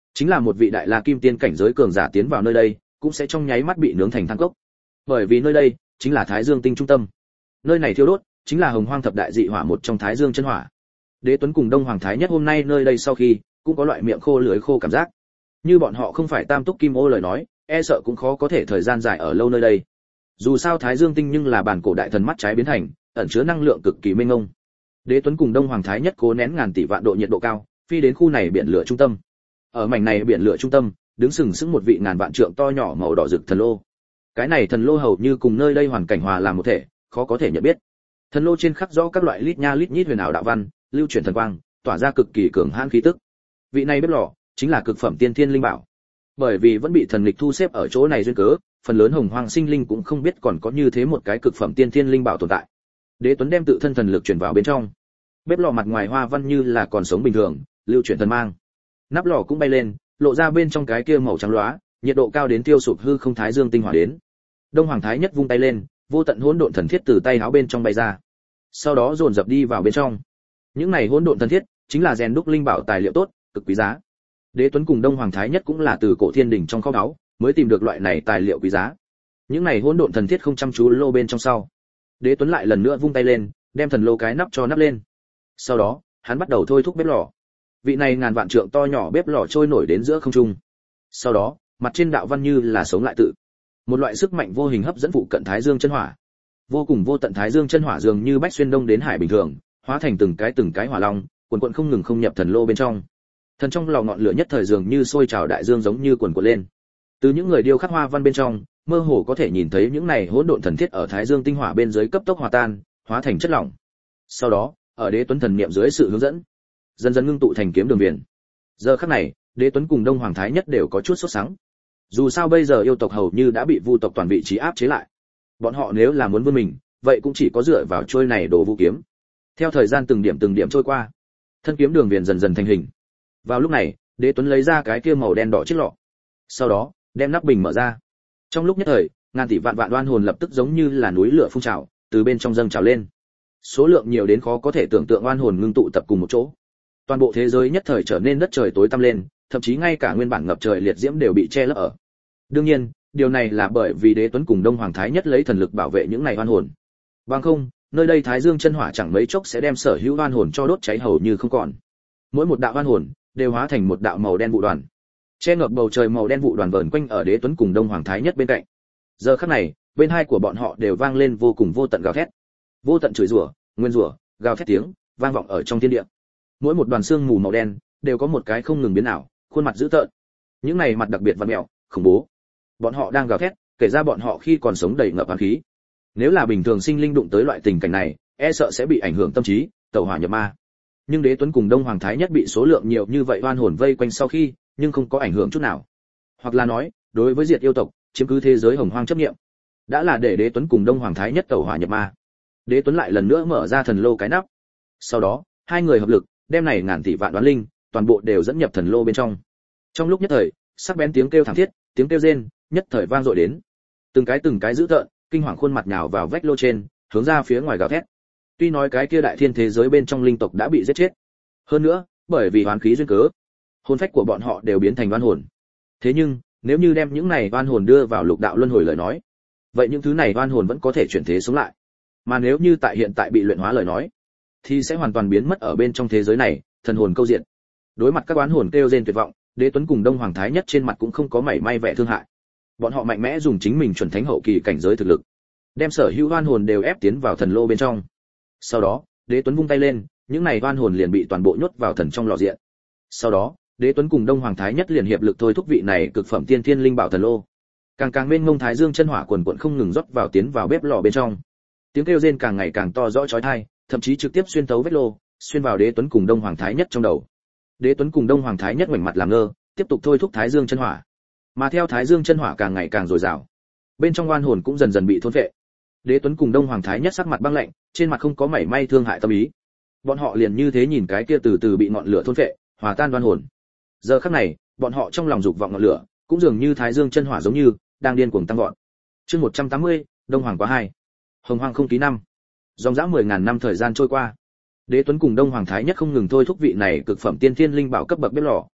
chính là một vị đại la kim tiên cảnh giới cường giả tiến vào nơi đây cũng sẽ trong nháy mắt bị nướng thành than cốc, bởi vì nơi đây chính là Thái Dương tinh trung tâm. Nơi này thiêu đốt chính là Hồng Hoang thập đại dị hỏa một trong Thái Dương chân hỏa. Đế Tuấn cùng Đông Hoàng Thái Nhất hôm nay nơi đây sau khi cũng có loại miệng khô lưỡi khô cảm giác. Như bọn họ không phải tam túc kim ô lời nói, e sợ cũng khó có thể thời gian dài ở lâu nơi đây. Dù sao Thái Dương tinh nhưng là bản cổ đại thần mắt trái biến thành, ẩn chứa năng lượng cực kỳ mênh mông. Đế Tuấn cùng Đông Hoàng Thái Nhất cố nén ngàn tỷ vạn độ nhiệt độ cao, phi đến khu này biển lửa trung tâm. Ở mảnh này biển lửa trung tâm, đứng sừng sững một vị ngàn vạn trượng to nhỏ màu đỏ rực thần lô. Cái này thần lô hầu như cùng nơi đây hoàn cảnh hòa làm một thể, khó có thể nhận biết. Thần lô trên khắc rõ các loại lít nha lít nhít huyền ảo đạo văn, lưu chuyển thần quang, tỏa ra cực kỳ cường hãn khí tức. Vị này bếp lò chính là cực phẩm tiên thiên linh bảo. Bởi vì vẫn bị thần lịch thu xếp ở chỗ này duyên cớ, phần lớn Hồng Hoang sinh linh cũng không biết còn có như thế một cái cực phẩm tiên thiên linh bảo tồn tại. Đế Tuấn đem tự thân thần lực chuyển vào bên trong. Bếp lò mặt ngoài hoa văn như là còn sống bình thường, lưu chuyển thần mang. Nắp lò cũng bay lên, lộ ra bên trong cái kia màu trắng lóa, nhiệt độ cao đến tiêu sụp hư không Thái Dương tinh hỏa đến. Đông Hoàng Thái Nhất vung tay lên, vô tận hỗn độn thần thiết từ tay áo bên trong bay ra. Sau đó dồn dập đi vào bên trong. Những này hỗn độn thần thiết chính là rèn đúc linh bảo tài liệu tốt, cực quý giá. Đế Tuấn cùng Đông Hoàng Thái Nhất cũng là từ cổ thiên đỉnh trong kho báu mới tìm được loại này tài liệu quý giá. Những này hỗn độn thần thiết không chăm chú lô bên trong sau. Đế Tuấn lại lần nữa vung tay lên, đem thần lô cái nắp cho nắp lên. Sau đó, hắn bắt đầu thôi thúc bếp lò. Vị này ngàn vạn trượng to nhỏ bếp lò trôi nổi đến giữa không trung. Sau đó, mặt trên đạo văn như là sống lại tự. Một loại sức mạnh vô hình hấp dẫn phụ cận Thái Dương chân hỏa. Vô cùng vô tận Thái Dương chân hỏa dường như bách xuyên đông đến hải bình thường, hóa thành từng cái hỏa long, cuồn cuộn không ngừng không nhập thần lô bên trong. Thần trong lò ngọn lửa nhất thời dường như sôi trào đại dương giống như cuồn cuộn lên. Từ những người điêu khắc hoa văn bên trong, mơ hồ có thể nhìn thấy những này hỗn độn thần thiết ở Thái Dương tinh hỏa bên dưới cấp tốc hòa tan, hóa thành chất lỏng. Sau đó, ở Đế Tuấn thần niệm dưới sự hướng dẫn, dần dần ngưng tụ thành kiếm đường viền. Giờ khắc này, Đế Tuấn cùng Đông Hoàng Thái Nhất đều có chút sốt sắng. Dù sao bây giờ yêu tộc hầu như đã bị vu tộc toàn vị trí áp chế lại. Bọn họ nếu là muốn vươn mình, vậy cũng chỉ có dựa vào trôi này đồ vũ kiếm. Theo thời gian từng điểm trôi qua, thân kiếm đường viền dần dần thành hình. Vào lúc này, Đế Tuấn lấy ra cái kia màu đen đỏ chiếc lọ. Sau đó, đem nắp bình mở ra. Trong lúc nhất thời, ngàn tỷ vạn vạn oan hồn lập tức giống như là núi lửa phun trào, từ bên trong dâng trào lên. Số lượng nhiều đến khó có thể tưởng tượng oan hồn ngưng tụ tập cùng một chỗ. Toàn bộ thế giới nhất thời trở nên đất trời tối tăm lên, thậm chí ngay cả nguyên bản ngập trời liệt diễm đều bị che lấp ở. Đương nhiên, điều này là bởi vì Đế Tuấn cùng Đông Hoàng Thái Nhất lấy thần lực bảo vệ những này oan hồn. Bằng không, nơi đây Thái Dương chân hỏa chẳng mấy chốc sẽ đem sở hữu oan hồn cho đốt cháy hầu như không còn. Mỗi một đạo oan hồn đều hóa thành một đạo màu đen vụ đoàn. Che ngập bầu trời màu đen vụ đoàn vờn quanh ở Đế Tuấn cùng Đông Hoàng Thái Nhất bên cạnh. Giờ khắc này, bên hai của bọn họ đều vang lên vô cùng vô tận gào thét. Vô tận chửi rủa, nguyên rủa, gào thét tiếng vang vọng ở trong thiên địa. Mỗi một đoàn xương mù màu đen đều có một cái không ngừng biến ảo, khuôn mặt dữ tợn. Những này mặt đặc biệt vặn mèo, khủng bố. Bọn họ đang gào thét, kể ra bọn họ khi còn sống đầy ngập oán khí. Nếu là bình thường sinh linh đụng tới loại tình cảnh này, e sợ sẽ bị ảnh hưởng tâm trí, tẩu hỏa nhập ma. Nhưng Đế Tuấn cùng Đông Hoàng Thái Nhất bị số lượng nhiều như vậy oan hồn vây quanh sau khi, nhưng không có ảnh hưởng chút nào. Hoặc là nói, đối với diệt yêu tộc, chiếm cứ thế giới hồng hoang chấp niệm, đã là để Đế Tuấn cùng Đông Hoàng Thái Nhất tẩu hỏa nhập ma. Đế Tuấn lại lần nữa mở ra thần lô cái nắp. Sau đó, hai người hợp lực, đem này ngàn tỷ vạn đoán linh, toàn bộ đều dẫn nhập thần lô bên trong. Trong lúc nhất thời, sắc bén tiếng kêu thảm thiết, tiếng kêu rên, nhất thời vang dội đến. Từng cái dữ tợn, kinh hoàng khuôn mặt nhào vào vách lô trên, hướng ra phía ngoài gào thét. Tuy nói cái kia đại thiên thế giới bên trong linh tộc đã bị giết chết, hơn nữa, bởi vì oán khí duyên cớ, hồn phách của bọn họ đều biến thành oan hồn. Thế nhưng, nếu như đem những này oan hồn đưa vào lục đạo luân hồi lời nói, vậy những thứ này oan hồn vẫn có thể chuyển thế sống lại. Mà nếu như tại hiện tại bị luyện hóa lời nói, thì sẽ hoàn toàn biến mất ở bên trong thế giới này, thần hồn câu diện. Đối mặt các oán hồn kêu rên tuyệt vọng, Đế Tuấn cùng Đông Hoàng Thái Nhất trên mặt cũng không có mảy may vẻ thương hại. Bọn họ mạnh mẽ dùng chính mình chuẩn thánh hậu kỳ cảnh giới thực lực, đem sở hữu oan hồn đều ép tiến vào thần lô bên trong. Sau đó, Đế Tuấn vung tay lên, những này oan hồn liền bị toàn bộ nhốt vào thần trong lò diện. Sau đó, Đế Tuấn cùng Đông Hoàng Thái Nhất liền hiệp lực thôi thúc vị này cực phẩm tiên thiên linh bảo thần lô. Càng mênh mông Thái Dương chân hỏa quần quần không ngừng rót vào tiến vào bếp lò bên trong. Tiếng kêu rên càng ngày càng to rõ chói tai, thậm chí trực tiếp xuyên thấu vết lô, xuyên vào Đế Tuấn cùng Đông Hoàng Thái Nhất trong đầu. Đế Tuấn cùng Đông Hoàng Thái Nhất ngoảnh mặt làm ngơ, tiếp tục thôi thúc Thái Dương chân hỏa. Mà theo Thái Dương chân hỏa càng ngày càng dồi dào, bên trong oan hồn cũng dần dần bị thôn phệ. Đế Tuấn cùng Đông Hoàng Thái Nhất sắc mặt băng lạnh, trên mặt không có mảy may thương hại tâm ý. Bọn họ liền như thế nhìn cái kia từ từ bị ngọn lửa thôn phệ, hòa tan oan hồn. Giờ khắc này, bọn họ trong lòng dục vọng ngọn lửa, cũng dường như Thái Dương chân hỏa giống như đang điên cuồng tăng vọt. Chương 180, Đông Hoàng quá hai. Hồng Hoang không ký năm. Dòng dã 10.000 năm thời gian trôi qua. Đế Tuấn cùng Đông Hoàng Thái Nhất không ngừng thôi thúc vị này cực phẩm tiên thiên linh bảo cấp bậc bếp lò.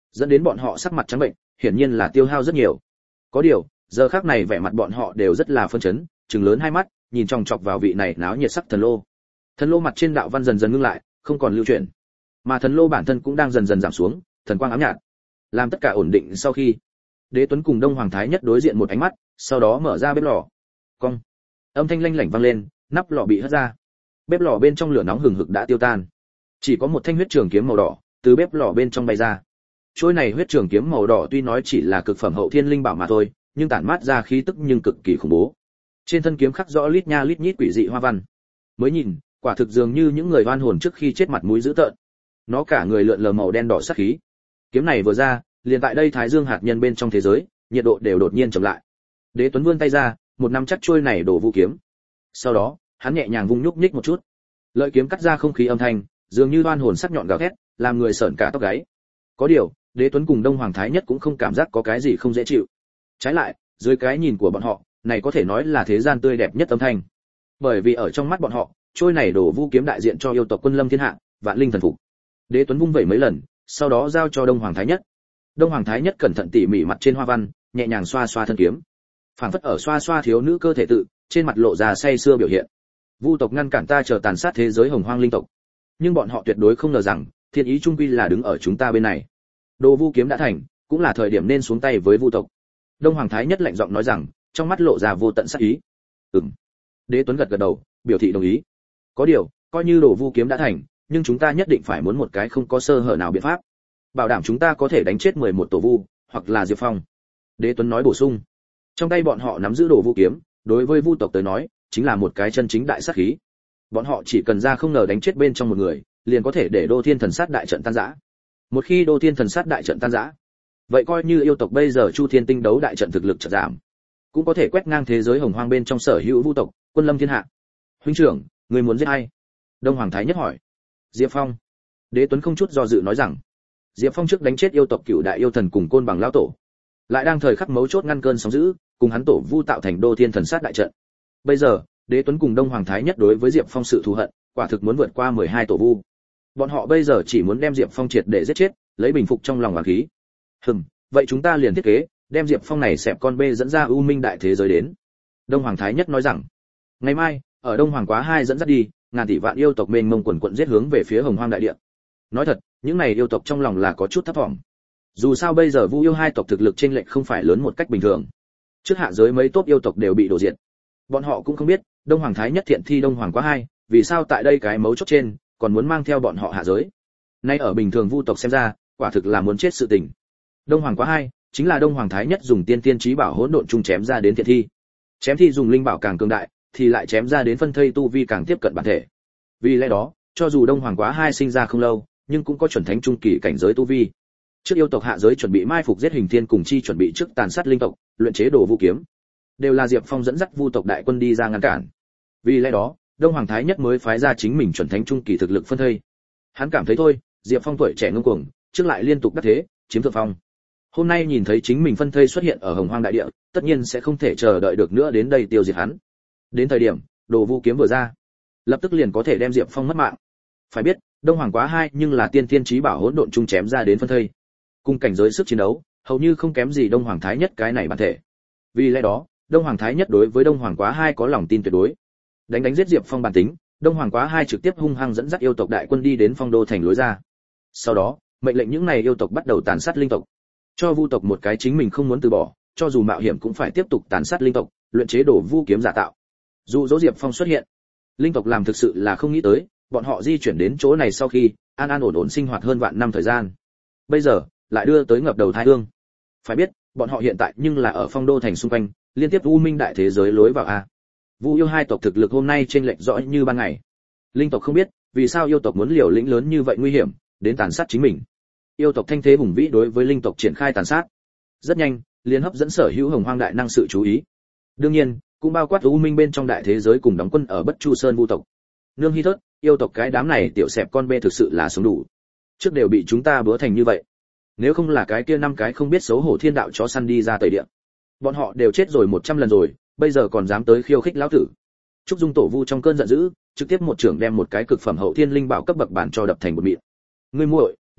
dẫn đến bọn họ sắc mặt trắng bệnh, hiển nhiên là tiêu hao rất nhiều. Có điều, giờ khắc này vẻ mặt bọn họ đều rất là phân chấn, trừng lớn hai mắt, nhìn chòng chọc vào vị này náo nhiệt sắc thần lô. Thần lô mặt trên đạo văn dần dần ngưng lại, không còn lưu chuyển, mà thần lô bản thân cũng đang dần dần giảm xuống, thần quang ám nhạt. Làm tất cả ổn định sau khi, Đế Tuấn cùng Đông Hoàng Thái Nhất đối diện một ánh mắt, sau đó mở ra bếp lò. Cong. Âm thanh lanh lảnh vang lên, nắp lò bị hất ra. Bếp lò bên trong lửa nóng hừng hực đã tiêu tan, chỉ có một thanh huyết trường kiếm màu đỏ từ bếp lò bên trong bay ra. Trôi này huyết trường kiếm màu đỏ tuy nói chỉ là cực phẩm hậu thiên linh bảo mà thôi, nhưng tản mát ra khí tức nhưng cực kỳ khủng bố. Trên thân kiếm khắc rõ lít nha lít nhít quỷ dị hoa văn. Mới nhìn, quả thực dường như những người oan hồn trước khi chết mặt mũi dữ tợn. Nó cả người lượn lờ màu đen đỏ sát khí. Kiếm này vừa ra, liền tại đây Thái Dương hạt nhân bên trong thế giới, nhiệt độ đều đột nhiên chậm lại. Đế Tuấn vươn tay ra, một nắm chắc trôi này đổ vũ kiếm. Sau đó, hắn nhẹ nhàng vung nhúc nhích một chút. Lợi kiếm cắt ra không khí âm thanh, dường như oan hồn sắc nhọn gào thét, làm người sởn cả tóc gáy. Có điều, Đế Tuấn cùng Đông Hoàng Thái Nhất cũng không cảm giác có cái gì không dễ chịu. Trái lại, dưới cái nhìn của bọn họ, này có thể nói là thế gian tươi đẹp nhất âm thanh. Bởi vì ở trong mắt bọn họ, trôi này đổ vũ kiếm đại diện cho yêu tộc quân lâm thiên hạ, vạn linh thần phục. Đế Tuấn vung vẩy mấy lần, sau đó giao cho Đông Hoàng Thái Nhất. Đông Hoàng Thái Nhất cẩn thận tỉ mỉ mặt trên hoa văn, nhẹ nhàng xoa xoa thân kiếm. Phảng phất ở xoa xoa thiếu nữ cơ thể tự, trên mặt lộ ra say sưa biểu hiện. Vu tộc ngăn cản ta chờ tàn sát thế giới hồng hoang linh tộc, nhưng bọn họ tuyệt đối không ngờ rằng, thiên ý trung quy là đứng ở chúng ta bên này. Đồ Vu kiếm đã thành, cũng là thời điểm nên xuống tay với Vu tộc. Đông Hoàng Thái Nhất lạnh giọng nói rằng, trong mắt lộ ra vô tận sát ý. Đế Tuấn gật gật đầu, biểu thị đồng ý. Có điều, coi như Đồ Vu kiếm đã thành, nhưng chúng ta nhất định phải muốn một cái không có sơ hở nào biện pháp, bảo đảm chúng ta có thể đánh chết 11 tổ vu, hoặc là Diệp Phong. Đế Tuấn nói bổ sung. Trong tay bọn họ nắm giữ Đồ Vu kiếm, đối với Vu tộc tới nói, chính là một cái chân chính đại sát khí. Bọn họ chỉ cần ra không ngờ đánh chết bên trong một người, liền có thể để Đô Thiên Thần Sát đại trận tan rã. Một khi Đô Thiên Thần Sát đại trận tan rã, vậy coi như yêu tộc bây giờ Chu Thiên Tinh đấu đại trận thực lực chợt giảm, cũng có thể quét ngang thế giới hồng hoang bên trong sở hữu vu tộc, quân lâm thiên hạ. Huynh trưởng, người muốn giết ai? Đông Hoàng Thái Nhất hỏi. Diệp Phong. Đế Tuấn không chút do dự nói rằng, Diệp Phong trước đánh chết yêu tộc Cửu đại yêu thần cùng Côn Bằng lão tổ, lại đang thời khắc mấu chốt ngăn cơn sóng dữ, cùng hắn tổ vu tạo thành Đô Thiên Thần Sát đại trận. Bây giờ, Đế Tuấn cùng Đông Hoàng Thái Nhất đối với Diệp Phong sự thù hận, quả thực muốn vượt qua 12 tổ vu. Bọn họ bây giờ chỉ muốn đem Diệp Phong triệt để giết chết, lấy bình phục trong lòng oán khí. Vậy chúng ta liền thiết kế, đem Diệp Phong này xẹp con bê dẫn ra U Minh đại thế giới đến. Đông Hoàng Thái Nhất nói rằng, ngày mai, ở Đông Hoàng Quá 2 dẫn dắt đi, ngàn tỷ vạn yêu tộc mênh mông quần quận giết hướng về phía Hồng Hoang đại địa. Nói thật, những này yêu tộc trong lòng là có chút thấp vọng. Dù sao bây giờ Vu yêu hai tộc thực lực chênh lệch không phải lớn một cách bình thường. Trước hạ giới mấy top yêu tộc đều bị đổ diệt. Bọn họ cũng không biết, Đông Hoàng Thái Nhất thiện thi Đông Hoàng Quá 2, vì sao tại đây cái mấu chốt trên, còn muốn mang theo bọn họ hạ giới. Nay ở bình thường vu tộc xem ra, quả thực là muốn chết sự tình. Đông Hoàng Quá 2, chính là Đông Hoàng Thái Nhất dùng tiên tiên chí bảo hỗn độn trung chém ra đến thiện thi. Chém thi dùng linh bảo càng cường đại, thì lại chém ra đến phân thây tu vi càng tiếp cận bản thể. Vì lẽ đó, cho dù Đông Hoàng Quá 2 sinh ra không lâu, nhưng cũng có chuẩn thánh trung kỳ cảnh giới tu vi. Trước yêu tộc hạ giới chuẩn bị mai phục giết hình thiên cùng chi chuẩn bị trước tàn sát linh tộc, luyện chế đồ vũ kiếm, đều là Diệp Phong dẫn dắt vu tộc đại quân đi ra ngăn cản. Vì lẽ đó, Đông Hoàng Thái Nhất mới phái ra chính mình chuẩn thánh trung kỳ thực lực phân thây. Hắn cảm thấy thôi, Diệp Phong tuổi trẻ ngông cuồng, trước lại liên tục đắc thế, chiếm thượng phong. Hôm nay nhìn thấy chính mình phân thây xuất hiện ở Hồng Hoang đại địa, tất nhiên sẽ không thể chờ đợi được nữa đến đây tiêu diệt hắn. Đến thời điểm, đồ vũ kiếm vừa ra, lập tức liền có thể đem Diệp Phong mất mạng. Phải biết, Đông Hoàng Quá 2 nhưng là tiên thiên chí bảo hỗn độn trung chém ra đến phân thây. Cùng cảnh giới sức chiến đấu, hầu như không kém gì Đông Hoàng Thái Nhất cái này bản thể. Vì lẽ đó, Đông Hoàng Thái Nhất đối với Đông Hoàng Quá 2 có lòng tin tuyệt đối. Đánh giết Diệp Phong bản tính, Đông Hoàng Quá 2 trực tiếp hung hăng dẫn dắt yêu tộc đại quân đi đến Phong Đô thành lối ra. Sau đó, mệnh lệnh những này yêu tộc bắt đầu tàn sát linh tộc, cho vu tộc một cái chính mình không muốn từ bỏ, cho dù mạo hiểm cũng phải tiếp tục tàn sát linh tộc, luyện chế đồ vu kiếm giả tạo. Dù dỗ Diệp Phong xuất hiện, linh tộc làm thực sự là không nghĩ tới, bọn họ di chuyển đến chỗ này sau khi an an ổn ổn sinh hoạt hơn vạn năm thời gian, bây giờ lại đưa tới ngập đầu tai ương. Phải biết, bọn họ hiện tại nhưng là ở Phong Đô thành xung quanh, liên tiếp U Minh đại thế giới lối vào a. Vu yêu hai tộc thực lực hôm nay chênh lệch rõ như ban ngày. Linh tộc không biết, vì sao yêu tộc muốn liều lĩnh lớn như vậy nguy hiểm, đến tàn sát chính mình. Yêu tộc thanh thế hùng vĩ đối với linh tộc triển khai tàn sát. Rất nhanh, liền hấp dẫn sở hữu Hồng Hoang đại năng sự chú ý. Đương nhiên, cũng bao quát U Minh bên trong đại thế giới cùng đóng quân ở Bất Chu Sơn vu tộc. Nương hi thớt, yêu tộc cái đám này tiểu xẹp con bê thực sự là sống đủ. Trước đều bị chúng ta bữa thành như vậy. Nếu không là cái kia 5 cái không biết xấu hổ thiên đạo chó săn đi ra tẩy địa, bọn họ đều chết rồi 100 lần rồi, bây giờ còn dám tới khiêu khích lão tử. Trúc Dung tổ vu trong cơn giận dữ, trực tiếp một trưởng đem một cái cực phẩm hậu thiên linh bảo cấp bậc bản cho đập thành một mịn. Ngươi muội,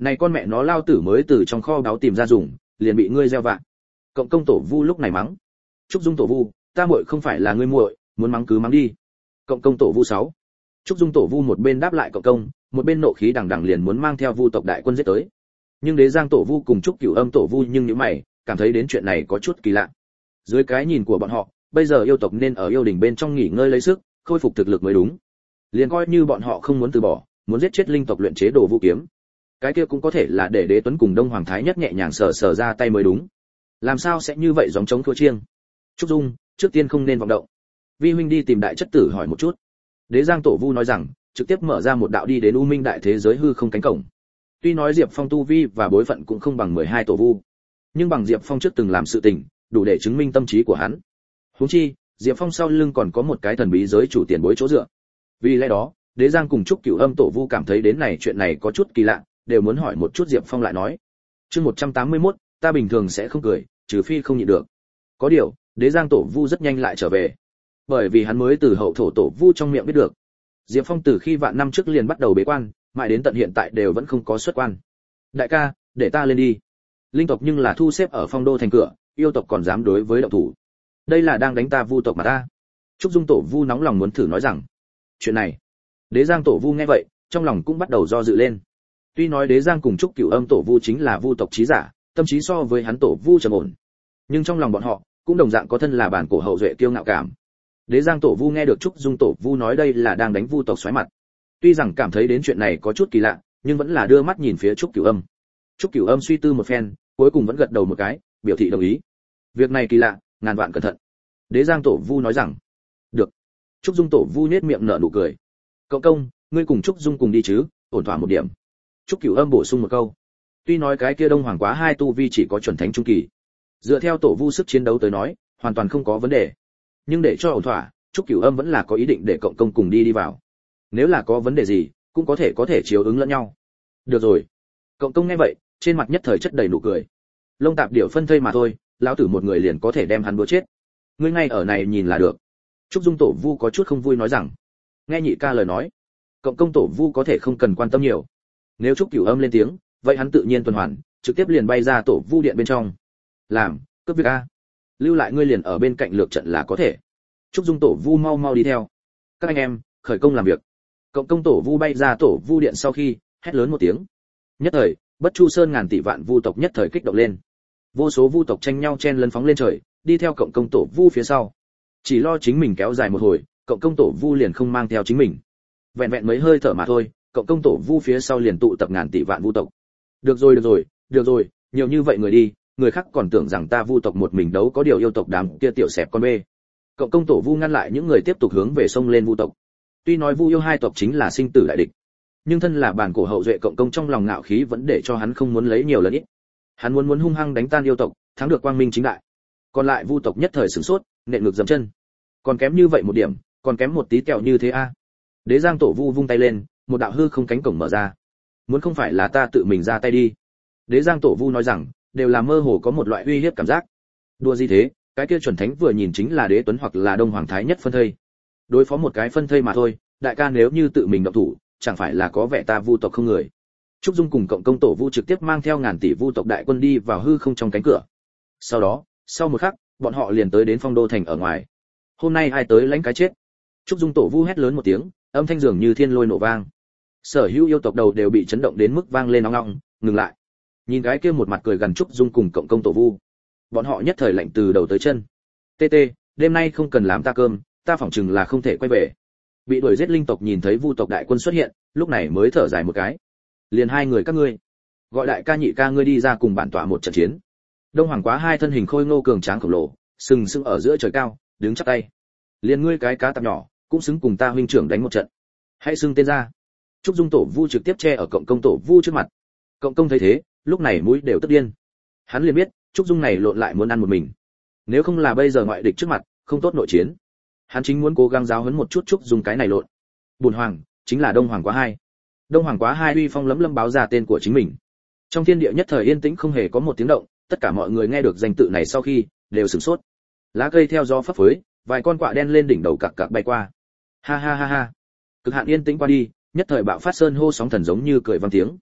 Này con mẹ nó lao tử mới từ trong kho báu tìm ra dùng, liền bị ngươi gieo vạ. Cộng công tổ vu lúc này mắng. Trúc Dung tổ vu, ta muội không phải là ngươi muội, muốn mắng cứ mắng đi. Cộng công tổ vu 6. Trúc Dung tổ vu một bên đáp lại cộng công, một bên nộ khí đằng đằng liền muốn mang theo vu tộc đại quân giết tới. Nhưng Đế Giang tổ vu cùng Trúc Cửu Âm tổ vu nhưng những mày, cảm thấy đến chuyện này có chút kỳ lạ. Dưới cái nhìn của bọn họ, bây giờ yêu tộc nên ở yêu đình bên trong nghỉ ngơi lấy sức, khôi phục thực lực mới đúng. Liền coi như bọn họ không muốn từ bỏ, muốn giết chết linh tộc luyện chế đồ vũ kiếm, cái kia cũng có thể là để Đế Tuấn cùng Đông Hoàng Thái Nhất nhẹ nhàng sờ ra tay mới đúng. Làm sao sẽ như vậy giống chống thua chiêng? Trúc Dung, trước tiên không nên vọng động. Vi huynh đi tìm đại chất tử hỏi một chút. Đế Giang tổ vu nói rằng, trực tiếp mở ra một đạo đi đến U Minh đại thế giới hư không cánh cổng. Tuy nói Diệp Phong tu vi và bối phận cũng không bằng 12 tổ vu, nhưng bằng Diệp Phong trước từng làm sự tình, đủ để chứng minh tâm trí của hắn. Huống chi, Diệp Phong sau lưng còn có một cái thần bí giới chủ tiền bối chỗ dựa. Vì lẽ đó, Đế Giang cùng Trúc Cửu Âm tổ vu cảm thấy đến này chuyện này có chút kỳ lạ, đều muốn hỏi một chút Diệp Phong lại nói. Chương 181, ta bình thường sẽ không cười, trừ phi không nhịn được. Có điều, Đế Giang tổ vu rất nhanh lại trở về, bởi vì hắn mới từ hậu thổ tổ vu trong miệng biết được, Diệp Phong từ khi vạn năm trước liền bắt đầu bế quan, mãi đến tận hiện tại đều vẫn không có xuất quan. Đại ca, để ta lên đi. Linh tộc nhưng là thu xếp ở Phong Đô thành cửa, yêu tộc còn dám đối với động thủ. Đây là đang đánh ta vu tộc mà ta. Trúc Dung tổ vu nóng lòng muốn thử nói rằng, chuyện này. Đế Giang tổ vu nghe vậy, trong lòng cũng bắt đầu do dự lên. Tuy nói Đế Giang cùng Trúc Cửu Âm tổ vu chính là vu tộc chí giả, tâm trí so với hắn tổ vu trầm ổn, nhưng trong lòng bọn họ cũng đồng dạng có thân là bản cổ hậu duệ kiêu ngạo cảm. Đế Giang tổ vu nghe được Trúc Dung tổ vu nói đây là đang đánh vu tộc xoáy mặt, tuy rằng cảm thấy đến chuyện này có chút kỳ lạ, nhưng vẫn là đưa mắt nhìn phía Trúc Cửu Âm. Trúc Cửu Âm suy tư một phen, cuối cùng vẫn gật đầu một cái, biểu thị đồng ý. Việc này kỳ lạ, ngàn vạn cẩn thận. Đế Giang tổ vu nói rằng, được. Trúc Dung tổ vu nhếch miệng nở nụ cười. Cậu công, ngươi cùng Trúc Dung cùng đi chứ, ổn thỏa một điểm. Trúc Cửu Âm bổ sung một câu. Tuy nói cái kia Đông Hoàng Quá hai tu vi chỉ có chuẩn thánh trung kỳ, dựa theo tổ vu sức chiến đấu tới nói, hoàn toàn không có vấn đề. Nhưng để cho ổn thỏa, Trúc Cửu Âm vẫn là có ý định để cộng công cùng đi vào. Nếu là có vấn đề gì, cũng có thể chiếu ứng lẫn nhau. Được rồi. Cộng công nghe vậy, trên mặt nhất thời chất đầy nụ cười. Lông tạp điểu phân thây mà thôi, lão tử một người liền có thể đem hắn đuối chết. Ngươi ngay ở này nhìn là được. Trúc Dung tổ vu có chút không vui nói rằng, nghe nhị ca lời nói, cộng công tổ vu có thể không cần quan tâm nhiều. Nếu Trúc Cửu Âm lên tiếng, vậy hắn tự nhiên tuần hoàn, trực tiếp liền bay ra tổ vu điện bên trong. Làm, cướp việc a. Lưu lại ngươi liền ở bên cạnh lược trận là có thể. Trúc Dung tổ vu mau mau đi theo. Các anh em, khởi công làm việc. Cộng công tổ vu bay ra tổ vu điện sau khi, hét lớn một tiếng. Nhất thời, Bất Chu Sơn ngàn tỷ vạn vu tộc nhất thời kích động lên. Vô số vu tộc tranh nhau chen lấn phóng lên trời, đi theo cộng công tổ vu phía sau. Chỉ lo chính mình kéo dài một hồi, cộng công tổ vu liền không mang theo chính mình. Vẹn vẹn mấy hơi thở mà thôi, cộng công tổ vu phía sau liền tụ tập ngàn tỷ vạn vu tộc. Được rồi, nhiều như vậy người đi, người khác còn tưởng rằng ta vu tộc một mình đấu có điều yêu tộc đám kia tiểu xẹp con bê. Cộng công tổ vu ngăn lại những người tiếp tục hướng về sông lên vu tộc. Tuy nói vu yêu hai tộc chính là sinh tử đại địch, nhưng thân là bản cổ hậu duệ cộng công trong lòng ngạo khí vẫn để cho hắn không muốn lấy nhiều lần ít. Hắn muốn hung hăng đánh tan yêu tộc, thắng được quang minh chính đại. Còn lại vu tộc nhất thời sửng sốt, nện ngược dậm chân. Còn kém như vậy một điểm, còn kém một tí tẹo như thế a. Đế Giang tổ vu vung tay lên, một đạo hư không cánh cổng mở ra. Muốn không phải là ta tự mình ra tay đi. Đế Giang tổ vu nói rằng, đều là mơ hồ có một loại uy hiếp cảm giác. Đùa gì thế, cái kia chuẩn thánh vừa nhìn chính là Đế Tuấn hoặc là Đông Hoàng Thái Nhất phân thây. Đối phó một cái phân thây mà thôi, đại ca nếu như tự mình động thủ, chẳng phải là có vẻ ta vu tộc không người. Trúc Dung cùng cộng công tổ vu trực tiếp mang theo ngàn tỷ vu tộc đại quân đi vào hư không trong cánh cửa. Sau đó, sau một khắc, bọn họ liền tới đến Phong Đô thành ở ngoài. Hôm nay ai tới lãnh cái chết? Trúc Dung tổ vu hét lớn một tiếng, âm thanh dường như thiên lôi nổ vang. Sở hữu yêu tộc đầu đều bị chấn động đến mức vang lên ong ong, ngừng lại. Nhìn cái kia một mặt cười gần Trúc Dung cùng cộng công tổ vu, bọn họ nhất thời lạnh từ đầu tới chân. TT, đêm nay không cần làm ta cơm, ta phỏng chừng là không thể quay về. Bị đuổi giết linh tộc nhìn thấy vu tộc đại quân xuất hiện, lúc này mới thở dài một cái. Liền hai người các ngươi, gọi đại ca nhị ca ngươi đi ra cùng bản tọa một trận chiến. Đông Hoàng Quá hai thân hình khôi ngô cường tráng khổng lồ, sừng sững ở giữa trời cao, đứng chắp tay. Liền ngươi cái cá tạp nhỏ, cũng xứng cùng ta huynh trưởng đánh một trận. Hãy xưng tên ra. Trúc Dung tổ vu trực tiếp che ở cộng công tổ vu trước mặt. Cộng công thấy thế, lúc này mũi đều tức điên. Hắn liền biết, Trúc Dung này lộn lại muốn ăn một mình. Nếu không là bây giờ ngoại địch trước mặt, không tốt nội chiến. Hắn chính muốn cố gắng giáo huấn một chút Trúc Dung cái này lộn. Bổn hoàng chính là Đông Hoàng Quá hai. Đông Hoàng Quá hai uy phong lấm lấm báo ra tên của chính mình. Trong thiên địa nhất thời yên tĩnh không hề có một tiếng động, tất cả mọi người nghe được danh tự này sau khi đều sửng sốt. Lá cây theo gió phấp phới, vài con quạ đen lên đỉnh đầu cặc cặc bay qua. Ha ha ha ha. Cực hạn yên tĩnh qua đi, nhất thời bạo phát sơn hô sóng thần giống như cười vang tiếng.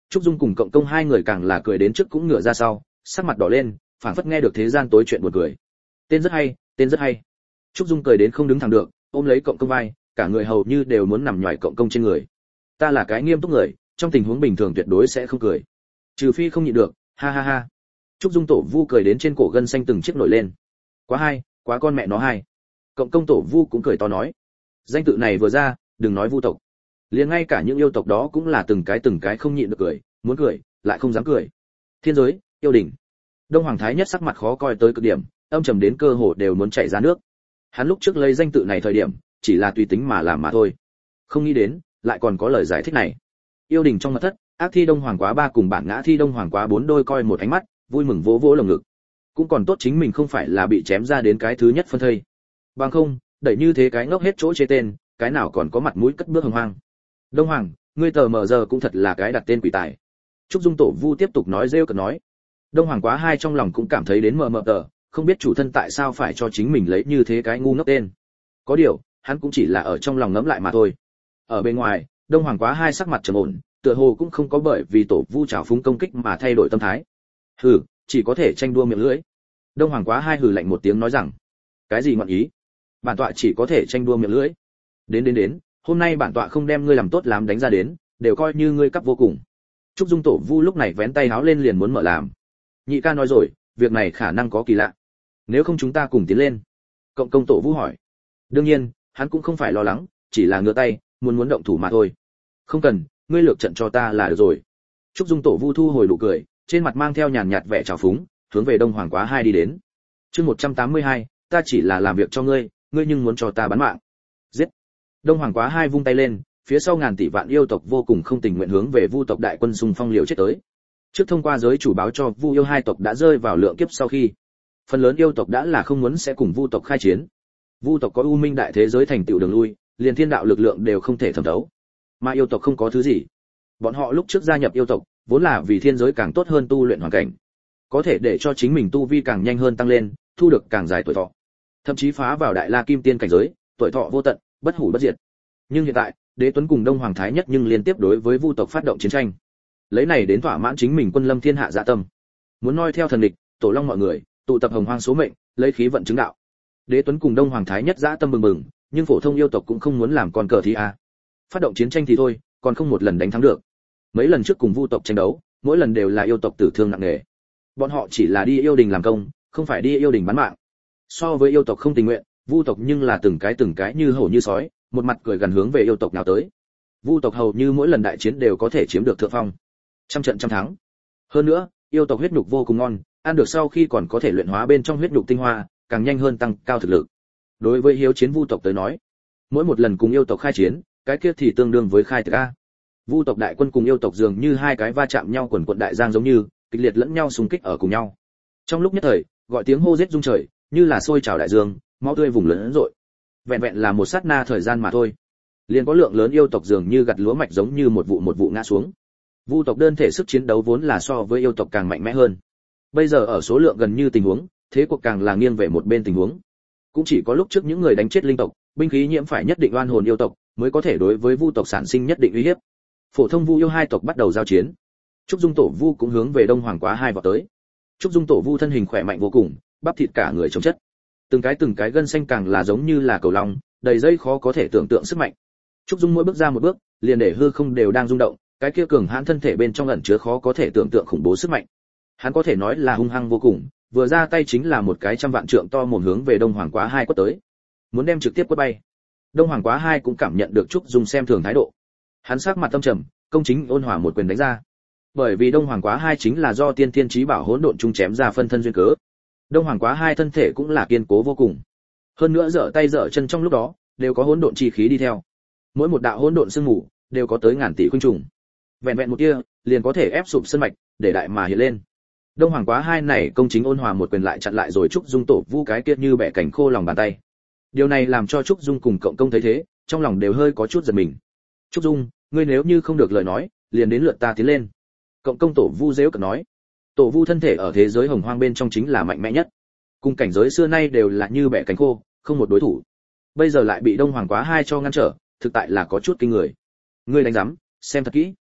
Trúc Dung cùng Cộng Công hai người càng là cười đến trước cũng ngửa ra sau, sắc mặt đỏ lên, phảng phất nghe được thế gian tối chuyện buồn cười. Tên rất hay, tên rất hay. Trúc Dung cười đến không đứng thẳng được, ôm lấy Cộng Công vai, cả người hầu như đều muốn nằm nhòi Cộng Công trên người. Ta là cái nghiêm túc người, trong tình huống bình thường tuyệt đối sẽ không cười, trừ phi không nhịn được, ha ha ha. Trúc Dung Tổ Vu cười đến trên cổ gân xanh từng chiếc nổi lên. Quá hay, quá con mẹ nó hay. Cộng Công Tổ Vu cũng cười to nói, danh tự này vừa ra, đừng nói Vu tộc, liền ngay cả những yêu tộc đó cũng là từng cái không nhịn được cười, muốn cười lại không dám cười. Thiên giới, yêu đình. Đông Hoàng Thái Nhất sắc mặt khó coi tới cực điểm, âm trầm đến cơ hồ đều muốn chảy ra nước. Hắn lúc trước lấy danh tự này thời điểm, chỉ là tùy tính mà làm mà thôi, không nghĩ đến lại còn có lời giải thích này. Yêu đình trong mật thất, Ác Thi Đông Hoàng Quá 3 cùng Bản Ngã Thi Đông Hoàng Quá 4 đôi coi một ánh mắt, vui mừng vỗ vỗ lồng ngực. Cũng còn tốt chính mình không phải là bị chém ra đến cái thứ nhất phân thây. Bằng không, đẩy như thế cái ngốc hết chỗ chế tên, cái nào còn có mặt mũi cất bước hồng hoang. Đông Hoàng, ngươi tờ mờ giờ cũng thật là cái đặt tên quỷ tài. Trúc Dung Tổ Vu tiếp tục nói rêu cợt nói. Đông Hoàng Quá 2 trong lòng cũng cảm thấy đến mờ mờ tờ, không biết chủ thân tại sao phải cho chính mình lấy như thế cái ngu ngốc tên. Có điều, hắn cũng chỉ là ở trong lòng ngẫm lại mà thôi. Ở bên ngoài, Đông Hoàng Quá 2 sắc mặt trầm ổn, tựa hồ cũng không có bởi vì Tổ Vu trào phúng công kích mà thay đổi tâm thái. Hừ, chỉ có thể tranh đua miệng lưỡi. Đông Hoàng Quá 2 hừ lạnh một tiếng nói rằng, cái gì ngọn ý? Bản tọa chỉ có thể tranh đua miệng lưỡi. Đến, hôm nay bản tọa không đem ngươi làm tốt lắm đánh ra đến, đều coi như ngươi cắp vô cùng. Trúc Dung Tổ Vu lúc này vén tay háo lên liền muốn mở làm. Nhị ca nói rồi, việc này khả năng có kỳ lạ. Nếu không chúng ta cùng tiến lên. Cộng Công Tổ Vu hỏi. Đương nhiên, hắn cũng không phải lo lắng, chỉ là ngửa tay, muốn động thủ mà thôi. Không cần, ngươi lược trận cho ta là được rồi. Trúc Dung Tổ Vu thu hồi nụ cười, trên mặt mang theo nhàn nhạt vẻ trào phúng, hướng về Đông Hoàng Quá 2 đi đến. Chương 182, ta chỉ là làm việc cho ngươi, ngươi nhưng muốn cho ta bán mạng. Giết. Đông Hoàng Quá 2 vung tay lên, phía sau ngàn tỷ vạn yêu tộc vô cùng không tình nguyện hướng về Vu tộc đại quân xung phong liều chết tới. Trước thông qua giới chủ báo cho Vu yêu hai tộc đã rơi vào lượng kiếp sau khi, phần lớn yêu tộc đã là không muốn sẽ cùng Vu tộc khai chiến. Vu tộc có u minh đại thế giới thành tựu đường lui, liền thiên đạo lực lượng đều không thể thẩm thấu. Mà yêu tộc không có thứ gì. Bọn họ lúc trước gia nhập yêu tộc, vốn là vì thiên giới càng tốt hơn tu luyện hoàn cảnh, có thể để cho chính mình tu vi càng nhanh hơn tăng lên, thu được càng dài tuổi thọ, thậm chí phá vào đại la kim tiên cảnh giới, tuổi thọ vô tận, bất hủ bất diệt. Nhưng hiện tại, Đế Tuấn cùng Đông Hoàng Thái Nhất nhưng liên tiếp đối với Vu tộc phát động chiến tranh, lấy này đến thỏa mãn chính mình quân lâm thiên hạ dạ tâm, muốn noi theo thần địch, tổ long mọi người, tụ tập hồng hoang số mệnh, lấy khí vận chứng đạo. Đế Tuấn cùng Đông Hoàng Thái Nhất dạ tâm bừng bừng, nhưng phổ thông yêu tộc cũng không muốn làm con cờ thì a. Phát động chiến tranh thì thôi, còn không một lần đánh thắng được. Mấy lần trước cùng Vu tộc tranh đấu, mỗi lần đều là yêu tộc tử thương nặng nề. Bọn họ chỉ là đi yêu đình làm công, không phải đi yêu đình bán mạng. So với yêu tộc không tình nguyện, Vu tộc nhưng là từng cái như hổ như sói, một mặt cười gần hướng về yêu tộc nào tới. Vu tộc hầu như mỗi lần đại chiến đều có thể chiếm được thượng phong, trăm trận trăm thắng. Hơn nữa, yêu tộc huyết nhục vô cùng ngon, ăn được sau khi còn có thể luyện hóa bên trong huyết nhục tinh hoa, càng nhanh hơn tăng cao thực lực. Đối với hiếu chiến Vu tộc tới nói, mỗi một lần cùng yêu tộc khai chiến, cái kia thì tương đương với khai tiệc a. Vu tộc đại quân cùng yêu tộc dường như hai cái va chạm nhau quần quần đại giang giống như, kịch liệt lẫn nhau xung kích ở cùng nhau. Trong lúc nhất thời, gọi tiếng hô giết rung trời, như là sôi trào đại dương, máu tươi vùng lớn rội. Vẹn vẹn là một sát na thời gian mà thôi, liền có lượng lớn yêu tộc dường như gặt lúa mạch giống như một vụ ngã xuống. Vu tộc đơn thể sức chiến đấu vốn là so với yêu tộc càng mạnh mẽ hơn. Bây giờ ở số lượng gần như tình huống, thế cuộc càng là nghiêng về một bên tình huống. Cũng chỉ có lúc trước những người đánh chết linh tộc, binh khí nhiễm phải nhất định oan hồn yêu tộc, mới có thể đối với Vu tộc sản sinh nhất định uy hiếp. Phổ thông Vu yêu hai tộc bắt đầu giao chiến. Trúc Dung Tổ Vu cũng hướng về Đông Hoàng Quá 2 vọt tới. Trúc Dung Tổ Vu thân hình khỏe mạnh vô cùng, bắp thịt cả người chống chất. Từng cái gân xanh càng là giống như là cầu long, đầy dây khó có thể tưởng tượng sức mạnh. Trúc Dung mỗi bước ra một bước, liền để hư không đều đang rung động, cái kia cường hãn thân thể bên trong ẩn chứa khó có thể tưởng tượng khủng bố sức mạnh. Hắn có thể nói là hung hăng vô cùng, vừa ra tay chính là một cái trăm vạn trượng to mồm hướng về Đông Hoàng Quá 2 quất tới, muốn đem trực tiếp quất bay. Đông Hoàng Quá 2 cũng cảm nhận được Trúc Dung xem thường thái độ. Hắn sắc mặt tâm trầm, công chính ôn hòa một quyền đánh ra. Bởi vì Đông Hoàng Quá 2 chính là do tiên thiên chí bảo hỗn độn trung chém ra phân thân duyên cớ. Đông Hoàng Quá 2 thân thể cũng là kiên cố vô cùng. Hơn nữa giở tay giở chân trong lúc đó, đều có hỗn độn chi khí đi theo. Mỗi một đạo hỗn độn sương mù đều có tới ngàn tỷ khuynh trùng. Vẹn vẹn một tia, liền có thể ép sụp sơn mạch, để đại mà hiện lên. Đông Hoàng Quá 2 này công chính ôn hòa một quyền lại chặn lại rồi Trúc Dung Tổ Vu cái kia như bẻ cảnh khô lòng bàn tay. Điều này làm cho Trúc Dung cùng Cộng Công thấy thế, trong lòng đều hơi có chút giật mình. Trúc Dung, ngươi nếu như không được lời nói, liền đến lượt ta tiến lên. Cộng Công Tổ Vu giễu cợt nói. Tổ Vu thân thể ở thế giới hồng hoang bên trong chính là mạnh mẽ nhất, cùng cảnh giới xưa nay đều là như bẻ cánh khô, không một đối thủ. Bây giờ lại bị Đông Hoàng Quá 2 cho ngăn trở, thực tại là có chút kinh người. Ngươi đánh rắm, xem thật kỹ.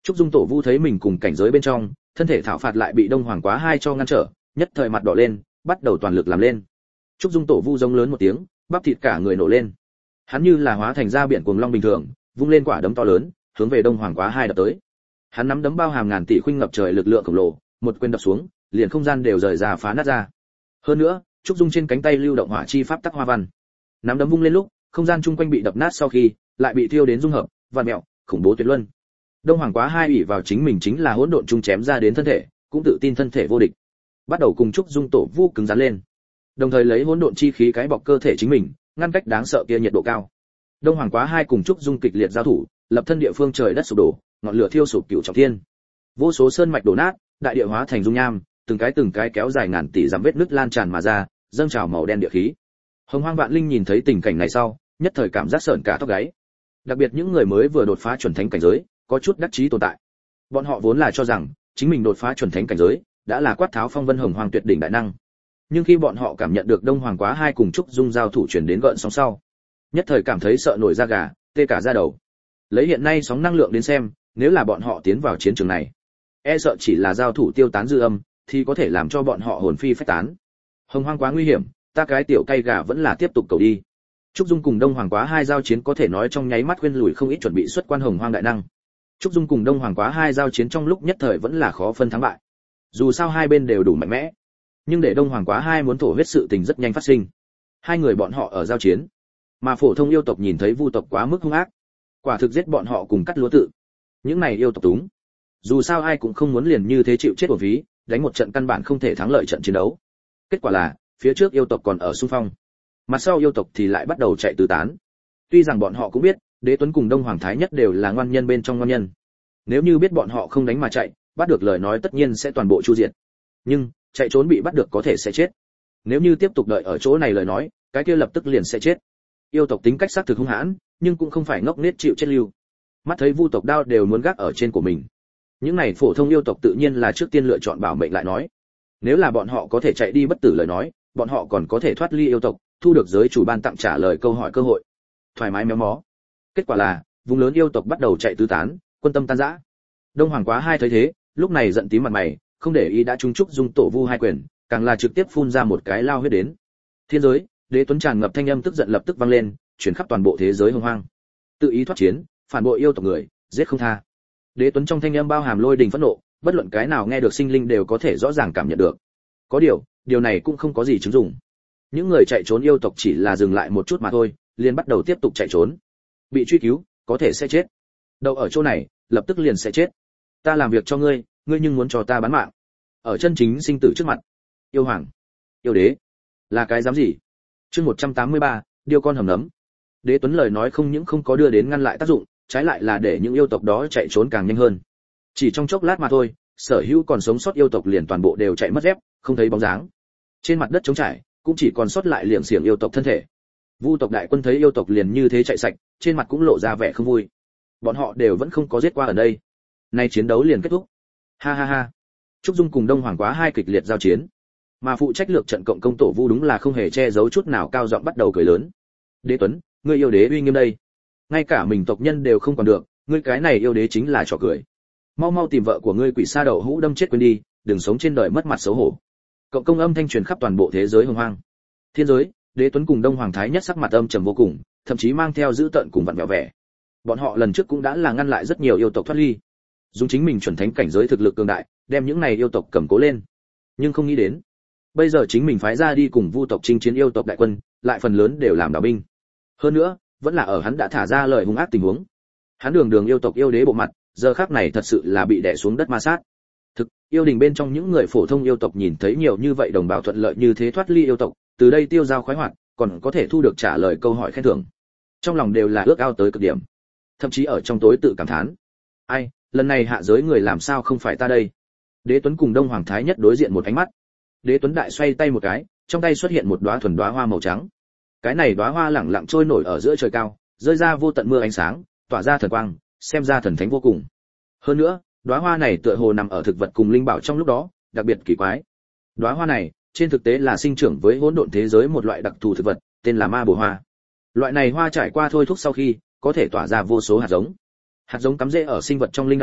Trúc Dung Tổ Vu thấy mình cùng cảnh giới bên trong, thân thể thảo phạt lại bị Đông Hoàng Quá Hai cho ngăn trở, nhất thời mặt đỏ lên, bắt đầu toàn lực làm lên. Trúc Dung Tổ Vu giống lớn một tiếng, bắp thịt cả người nổ lên. Hắn như là hóa thành ra biển cuồng long bình thường, vung lên quả đấm to lớn, hướng về Đông Hoàng Quá Hai đập tới. Hắn nắm đấm bao hàm ngàn tỷ khuynh ngập trời lực lượng khổng lồ, một quyền đập xuống, liền không gian đều rời ra phá nát ra. Hơn nữa, Trúc Dung trên cánh tay lưu động hỏa chi pháp tắc hoa văn. Nắm đấm vung lên lúc, không gian chung quanh bị đập nát sau khi, lại bị thiêu đến dung hợp, vạn mèo, khủng bố tuyệt luân. Đông Hoàng Quá Hai ủy vào chính mình chính là hỗn độn trung chém ra đến thân thể, cũng tự tin thân thể vô địch. Bắt đầu cùng Trúc Dung Tổ Vu cứng rắn lên. Đồng thời lấy hỗn độn chi khí cái bọc cơ thể chính mình, ngăn cách đáng sợ kia nhiệt độ cao. Đông Hoàng Quá Hai cùng Trúc Dung kịch liệt giao thủ, lập thân địa phương trời đất sụp đổ, ngọn lửa thiêu sụp cửu trọng thiên. Vô số sơn mạch đổ nát, đại địa hóa thành dung nham, từng cái kéo dài ngàn tỷ dặm vết nứt lan tràn mà ra, dâng trào màu đen địa khí. Hồng Hoang Vạn Linh nhìn thấy tình cảnh này sau, nhất thời cảm giác sởn cả tóc gáy. Đặc biệt những người mới vừa đột phá chuẩn thánh cảnh giới, có chút đắc chí tồn tại. Bọn họ vốn là cho rằng chính mình đột phá chuẩn thánh cảnh giới, đã là quát tháo phong vân hồng hoàng tuyệt đỉnh đại năng. Nhưng khi bọn họ cảm nhận được Đông Hoàng Quá Hai cùng Trúc Dung giao thủ truyền đến gợn sóng sau, nhất thời cảm thấy sợ nổi da gà, tê cả da đầu. Lấy hiện nay sóng năng lượng đến xem, nếu là bọn họ tiến vào chiến trường này, e sợ chỉ là giao thủ tiêu tán dư âm, thì có thể làm cho bọn họ hồn phi phách tán. Hồng Hoang quá nguy hiểm, ta cái tiểu cay gà vẫn là tiếp tục cầu đi. Trúc Dung cùng Đông Hoàng Quá Hai giao chiến có thể nói trong nháy mắt khuyên lùi không ít chuẩn bị xuất quan Hồng Hoang đại năng. Trúc Dung cùng Đông Hoàng Quá Hai giao chiến trong lúc nhất thời vẫn là khó phân thắng bại. Dù sao hai bên đều đủ mạnh mẽ, nhưng để Đông Hoàng Quá Hai muốn thổ huyết sự tình rất nhanh phát sinh. Hai người bọn họ ở giao chiến, mà phổ thông yêu tộc nhìn thấy vu tộc quá mức hung ác, quả thực giết bọn họ cùng cắt lúa tự. Những này yêu tộc túng, dù sao ai cũng không muốn liền như thế chịu chết uổng phí, đánh một trận căn bản không thể thắng lợi trận chiến đấu. Kết quả là, phía trước yêu tộc còn ở xung phong, mặt sau yêu tộc thì lại bắt đầu chạy tứ tán. Tuy rằng bọn họ cũng biết, Đế Tuấn cùng Đông Hoàng Thái Nhất đều là ngoan nhân bên trong ngoan nhân. Nếu như biết bọn họ không đánh mà chạy, bắt được lời nói tất nhiên sẽ toàn bộ chu diệt. Nhưng, chạy trốn bị bắt được có thể sẽ chết. Nếu như tiếp tục đợi ở chỗ này lời nói, cái kia lập tức liền sẽ chết. Yêu tộc tính cách xác thực hung hãn, nhưng cũng không phải ngốc nghếch chịu chết lưu. Mắt thấy vu tộc đao đều muốn gác ở trên của mình. Những này phổ thông yêu tộc tự nhiên là trước tiên lựa chọn bảo mệnh lại nói. Nếu là bọn họ có thể chạy đi bất tử lời nói, bọn họ còn có thể thoát ly yêu tộc, thu được giới chủ ban tặng trả lời câu hỏi cơ hội. Thoải mái méo mó. Kết quả là, vùng lớn yêu tộc bắt đầu chạy tứ tán, quân tâm tan rã. Đông Hoàng Quá Hai thấy thế, lúc này giận tím mặt mày, không để ý đã trúng Trúc Dung tổ vu hai quyền, càng là trực tiếp phun ra một cái lao huyết đến. Thiên giới, Đế Tuấn tràn ngập thanh âm tức giận lập tức vang lên, truyền khắp toàn bộ thế giới hồng hoang. Tự ý thoát chiến, phản bội yêu tộc người, giết không tha. Đế Tuấn trong thanh âm bao hàm lôi đình phẫn nộ, bất luận cái nào nghe được sinh linh đều có thể rõ ràng cảm nhận được. Có điều này cũng không có gì chứng dụng. Những người chạy trốn yêu tộc chỉ là dừng lại một chút mà thôi, liền bắt đầu tiếp tục chạy trốn. Bị truy cứu, có thể sẽ chết. Đâu ở chỗ này, lập tức liền sẽ chết. Ta làm việc cho ngươi, ngươi nhưng muốn cho ta bán mạng. Ở chân chính sinh tử trước mặt. Yêu hoàng, yêu đế, là cái dám gì? Chương 183, điêu con hầm nấm. Đế Tuấn lời nói không những không có đưa đến ngăn lại tác dụng, trái lại là để những yêu tộc đó chạy trốn càng nhanh hơn. Chỉ trong chốc lát mà thôi, sở hữu còn sống sót yêu tộc liền toàn bộ đều chạy mất dép, không thấy bóng dáng. Trên mặt đất trống trải, cũng chỉ còn sót lại liệng xiềng yêu tộc thân thể. Vu tộc đại quân thấy yêu tộc liền như thế chạy sạch, trên mặt cũng lộ ra vẻ không vui. Bọn họ đều vẫn không có giết qua ở đây. Nay chiến đấu liền kết thúc. Ha ha ha. Trúc Dung cùng Đông Hoàng Quá Hai kịch liệt giao chiến, mà phụ trách lược trận cộng công tổ Vu đúng là không hề che giấu chút nào cao giọng bắt đầu cười lớn. Đế Tuấn, ngươi yêu đế uy nghiêm đây, ngay cả mình tộc nhân đều không còn được, ngươi cái này yêu đế chính là trò cười. Mau mau tìm vợ của ngươi quỷ sa đậu hũ đâm chết quên đi, đừng sống trên đời mất mặt xấu hổ. Cộng công âm thanh truyền khắp toàn bộ thế giới hồng hoang. Thiên giới, Đế Tuấn cùng Đông Hoàng Thái Nhất sắc mặt âm trầm vô cùng, thậm chí mang theo dữ tợn cùng vặn vẹo vẻ. Bọn họ lần trước cũng đã là ngăn lại rất nhiều yêu tộc thoát ly, dùng chính mình chuẩn thánh cảnh giới thực lực cường đại, đem những này yêu tộc cầm cố lên. Nhưng không nghĩ đến, bây giờ chính mình phái ra đi cùng vu tộc chinh chiến yêu tộc đại quân, lại phần lớn đều làm đạo binh. Hơn nữa, vẫn là ở hắn đã thả ra lời hung ác tình huống. Hắn đường yêu tộc yêu đế bộ mặt, giờ khắc này thật sự là bị đè xuống đất ma sát. Thực, yêu đình bên trong những người phổ thông yêu tộc nhìn thấy nhiều như vậy đồng bào thuận lợi như thế thoát ly yêu tộc, từ đây tiêu dao khoái hoạt, còn có thể thu được trả lời câu hỏi khen thưởng. Trong lòng đều là ước ao tới cực điểm. Thậm chí ở trong tối tự cảm thán. Ai, lần này hạ giới người làm sao không phải ta đây? Đế Tuấn cùng Đông Hoàng Thái Nhất đối diện một ánh mắt. Đế Tuấn đại xoay tay một cái, trong tay xuất hiện một đóa thuần đóa hoa màu trắng. Cái này đóa hoa lẳng lặng trôi nổi ở giữa trời cao, rơi ra vô tận mưa ánh sáng, tỏa ra thần quang, xem ra thần thánh vô cùng. Hơn nữa, đóa hoa này tựa hồ nằm ở thực vật cùng linh bảo trong lúc đó, đặc biệt kỳ quái. Đóa hoa này, trên thực tế là sinh trưởng với hỗn độn thế giới một loại đặc thù thực vật, tên là ma bồ hoa. Loại này hoa trải qua thôi thúc sau khi, có thể tỏa ra vô số hạt giống. Hạt giống cắm rễ ở sinh vật trong linh đài,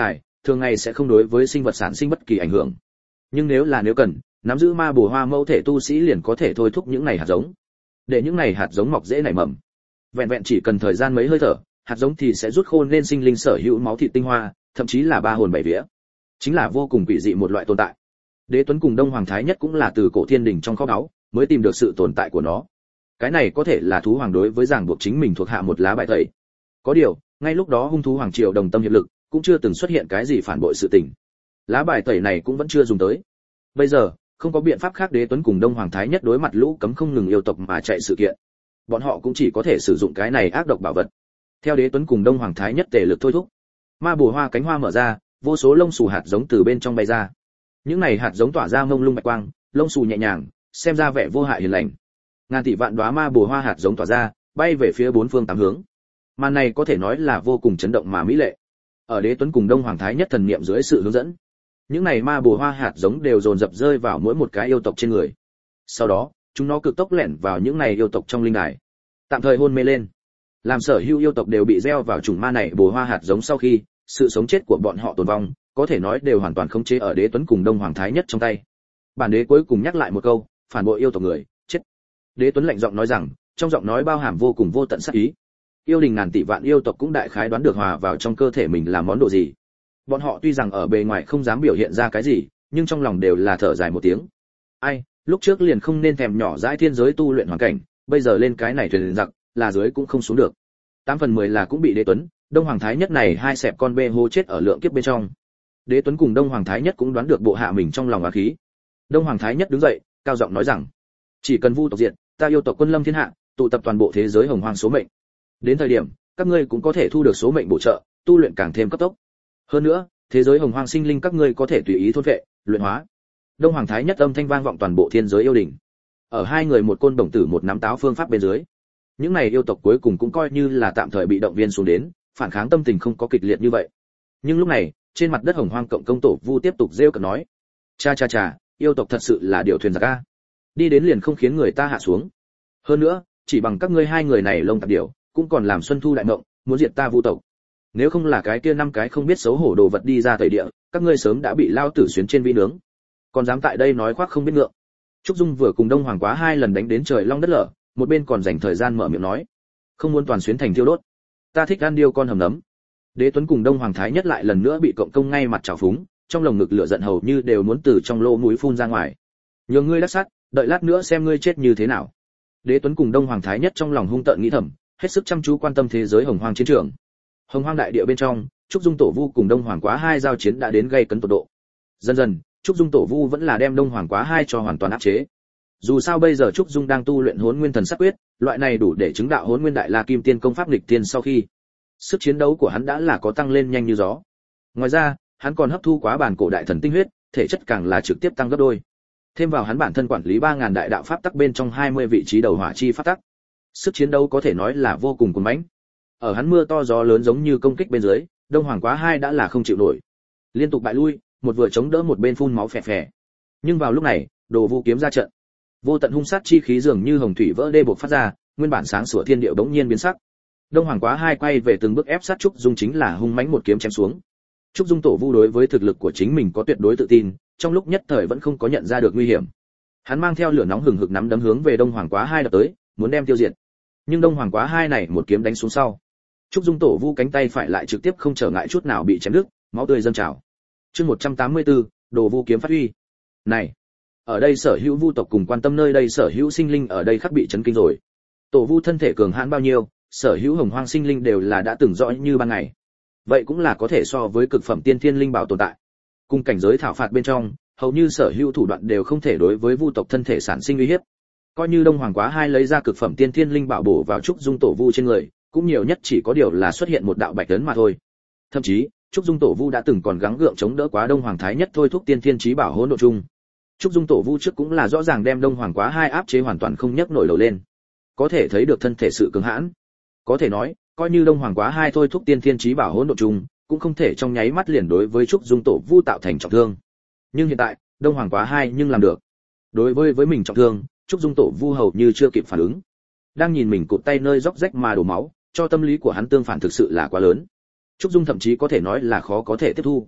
thường ngày sẽ không đối với sinh vật sản sinh bất kỳ ảnh hưởng. Nhưng nếu cần, nắm giữ ma bồ hoa mẫu thể tu sĩ liền có thể thôi thúc những này hạt giống, để những này hạt giống mọc dễ nảy mầm. Vẹn vẹn chỉ cần thời gian mấy hơi thở, hạt giống thì sẽ rút khô nên sinh linh sở hữu máu thịt tinh hoa, thậm chí là ba hồn bảy vía. Chính là vô cùng quỷ dị một loại tồn tại. Đế Tuấn cùng Đông Hoàng Thái Nhất cũng là từ cổ thiên đình trong kho báu mới tìm được sự tồn tại của nó. Cái này có thể là thú hoàng đối với ràng buộc chính mình thuộc hạ một lá bài tẩy. Có điều, ngay lúc đó hung thú hoàng triều đồng tâm hiệp lực, cũng chưa từng xuất hiện cái gì phản bội sự tình. Lá bài tẩy này cũng vẫn chưa dùng tới. Bây giờ, không có biện pháp khác, Đế Tuấn cùng Đông Hoàng Thái Nhất đối mặt lũ cấm không ngừng yêu tộc mà chạy sự kiện. Bọn họ cũng chỉ có thể sử dụng cái này ác độc bảo vật. Theo Đế Tuấn cùng Đông Hoàng Thái Nhất tề lực thôi thúc, ma bùa hoa cánh hoa mở ra, vô số lông xù hạt giống từ bên trong bay ra. Những này hạt giống tỏa ra mông lung bạch quang, lông xù nhẹ nhàng, xem ra vẻ vô hại hiền lành. Ngàn tỷ vạn đóa ma bùa hoa hạt giống tỏa ra, bay về phía bốn phương tám hướng. Màn này có thể nói là vô cùng chấn động mà mỹ lệ. Ở Đế Tuấn cùng Đông Hoàng Thái Nhất thần niệm dưới sự hướng dẫn, những này ma bùa hoa hạt giống đều dồn dập rơi vào mỗi một cái yêu tộc trên người. Sau đó, chúng nó cực tốc lẻn vào những này yêu tộc trong linh đài, tạm thời hôn mê lên. Làm sở hữu yêu tộc đều bị gieo vào chủng ma này bùa hoa hạt giống sau khi, sự sống chết của bọn họ tồn vong, có thể nói đều hoàn toàn khống chế ở Đế Tuấn cùng Đông Hoàng Thái Nhất trong tay. Bản đế cuối cùng nhắc lại một câu, phản bội yêu tộc người, chết. Đế Tuấn lạnh giọng nói rằng, trong giọng nói bao hàm vô cùng vô tận sát ý. Yêu đình ngàn tỷ vạn yêu tộc cũng đại khái đoán được hòa vào trong cơ thể mình là món đồ gì. Bọn họ tuy rằng ở bề ngoài không dám biểu hiện ra cái gì, nhưng trong lòng đều là thở dài một tiếng. Ai, lúc trước liền không nên thèm nhỏ dãi thiên giới tu luyện hoàn cảnh, bây giờ lên cái này thuyền giặc, là dưới cũng không xuống được. 8/10 là cũng bị Đế Tuấn, Đông Hoàng Thái Nhất này hai xẹp con bê hô chết ở lượng kiếp bên trong. Đế Tuấn cùng Đông Hoàng Thái Nhất cũng đoán được bộ hạ mình trong lòng oán khí. Đông Hoàng Thái Nhất đứng dậy, cao giọng nói rằng: chỉ cần vu tộc diệt, ta yêu tộc quân lâm thiên hạ, tụ tập toàn bộ thế giới hồng hoang số mệnh. Đến thời điểm, các ngươi cũng có thể thu được số mệnh bổ trợ, tu luyện càng thêm cấp tốc. Hơn nữa, thế giới hồng hoang sinh linh các ngươi có thể tùy ý thôn vệ, luyện hóa. Đông Hoàng Thái Nhất âm thanh vang vọng toàn bộ thiên giới yêu đình. Ở hai người một côn đồng tử một nắm táo phương pháp bên dưới, những này yêu tộc cuối cùng cũng coi như là tạm thời bị động viên xuống đến, phản kháng tâm tình không có kịch liệt như vậy. Nhưng lúc này, trên mặt đất hồng hoang cộng công tổ vu tiếp tục rêu cợt nói: cha, yêu tộc thật sự là điều thuyền giặc a, đi đến liền không khiến người ta hạ xuống. Hơn nữa, chỉ bằng các ngươi hai người này lông tạp điểu, cũng còn làm xuân thu đại mộng, muốn diệt ta vu tộc. Nếu không là cái kia năm cái không biết xấu hổ đồ vật đi ra tẩy địa, các ngươi sớm đã bị lao tử xuyến trên vi nướng. Còn dám tại đây nói khoác không biết ngượng. Trúc Dung vừa cùng Đông Hoàng Quá hai lần đánh đến trời long đất lở, một bên còn dành thời gian mở miệng nói: không muốn toàn xuyến thành thiêu đốt, ta thích ăn điêu con hầm nấm. Đế Tuấn cùng Đông Hoàng Thái Nhất lại lần nữa bị cộng công ngay mặt trào phúng, trong lồng ngực lửa giận hầu như đều muốn từ trong lỗ mũi phun ra ngoài. Nhường ngươi đắc sắt, đợi lát nữa xem ngươi chết như thế nào. Đế Tuấn cùng Đông Hoàng Thái Nhất trong lòng hung tợn nghĩ thầm, hết sức chăm chú quan tâm thế giới hồng hoang chiến trường. Hồng hoang đại địa bên trong, Trúc Dung Tổ Vu cùng Đông Hoàng Quá hai giao chiến đã đến gây cấn tột độ. Dần dần, Trúc Dung Tổ Vu vẫn là đem Đông Hoàng Quá hai cho hoàn toàn áp chế. Dù sao bây giờ Trúc Dung đang tu luyện Hỗn Nguyên Thần Sắc Quyết, loại này đủ để chứng đạo Hỗn Nguyên Đại La Kim Tiên công pháp nghịch tiên sau khi, sức chiến đấu của hắn đã là có tăng lên nhanh như gió. Ngoài ra, hắn còn hấp thu quá bản cổ đại thần tinh huyết, thể chất càng là trực tiếp tăng gấp đôi. Thêm vào hắn bản thân quản lý 3000 đại đạo pháp tắc bên trong 20 vị trí đầu hỏa chi pháp tắc, sức chiến đấu có thể nói là vô cùng cuồng mãnh. Ở hắn mưa to gió lớn giống như công kích bên dưới, Đông Hoàng Quá hai đã là không chịu nổi, liên tục bại lui, một vừa chống đỡ một bên phun máu phè phè. Nhưng vào lúc này, Đồ Vu kiếm ra trận, vô tận hung sát chi khí dường như hồng thủy vỡ đê bộc phát ra, nguyên bản sáng sủa thiên địa bỗng nhiên biến sắc. Đông Hoàng Quá hai quay về từng bước ép sát Trúc Dung, chính là hung mãnh một kiếm chém xuống. Trúc Dung Tổ Vu đối với thực lực của chính mình có tuyệt đối tự tin, trong lúc nhất thời vẫn không có nhận ra được nguy hiểm. Hắn mang theo lửa nóng hừng hực nắm đấm hướng về Đông Hoàng Quá hai đập tới, muốn đem tiêu diệt. Nhưng Đông Hoàng Quá hai này một kiếm đánh xuống sau, Trúc Dung Tổ Vu cánh tay phải lại trực tiếp không trở ngại chút nào bị chém đứt, máu tươi dâng trào. Chương 184, Đồ Vu kiếm phát huy. Này, ở đây sở hữu vu tộc cùng quan tâm nơi đây sở hữu sinh linh ở đây khắc bị chấn kinh rồi. Tổ Vu thân thể cường hãn bao nhiêu, sở hữu hồng hoang sinh linh đều là đã từng rõ như ban ngày. Vậy cũng là có thể so với cực phẩm tiên thiên linh bảo tồn tại. Cùng cảnh giới thảo phạt bên trong, hầu như sở hữu thủ đoạn đều không thể đối với vu tộc thân thể sản sinh uy hiếp. Coi như Đông Hoàng Quá hai lấy ra cực phẩm tiên thiên linh bảo bổ vào Trúc Dung Tổ Vu trên người, cũng nhiều nhất chỉ có điều là xuất hiện một đạo bạch ấn mà thôi. Thậm chí, Trúc Dung Tổ Vu đã từng còn gắng gượng chống đỡ quá Đông Hoàng Thái Nhất thôi thúc tiên thiên chí bảo hỗn độ chung. Trúc Dung Tổ Vu trước cũng là rõ ràng đem Đông Hoàng Quá hai áp chế hoàn toàn không nhấc nổi đầu lên. Có thể thấy được thân thể sự cứng hãn. Có thể nói, coi như Đông Hoàng Quá hai thôi thúc tiên thiên chí bảo hỗn độ chung, cũng không thể trong nháy mắt liền đối với Trúc Dung Tổ Vu tạo thành trọng thương. Nhưng hiện tại, Đông Hoàng Quá hai nhưng làm được. Đối với mình trọng thương, Trúc Dung Tổ Vu hầu như chưa kịp phản ứng. Đang nhìn mình cụt tay nơi róc rách mà đổ máu, cho tâm lý của hắn tương phản thực sự là quá lớn. Trúc Dung thậm chí có thể nói là khó có thể tiếp thu.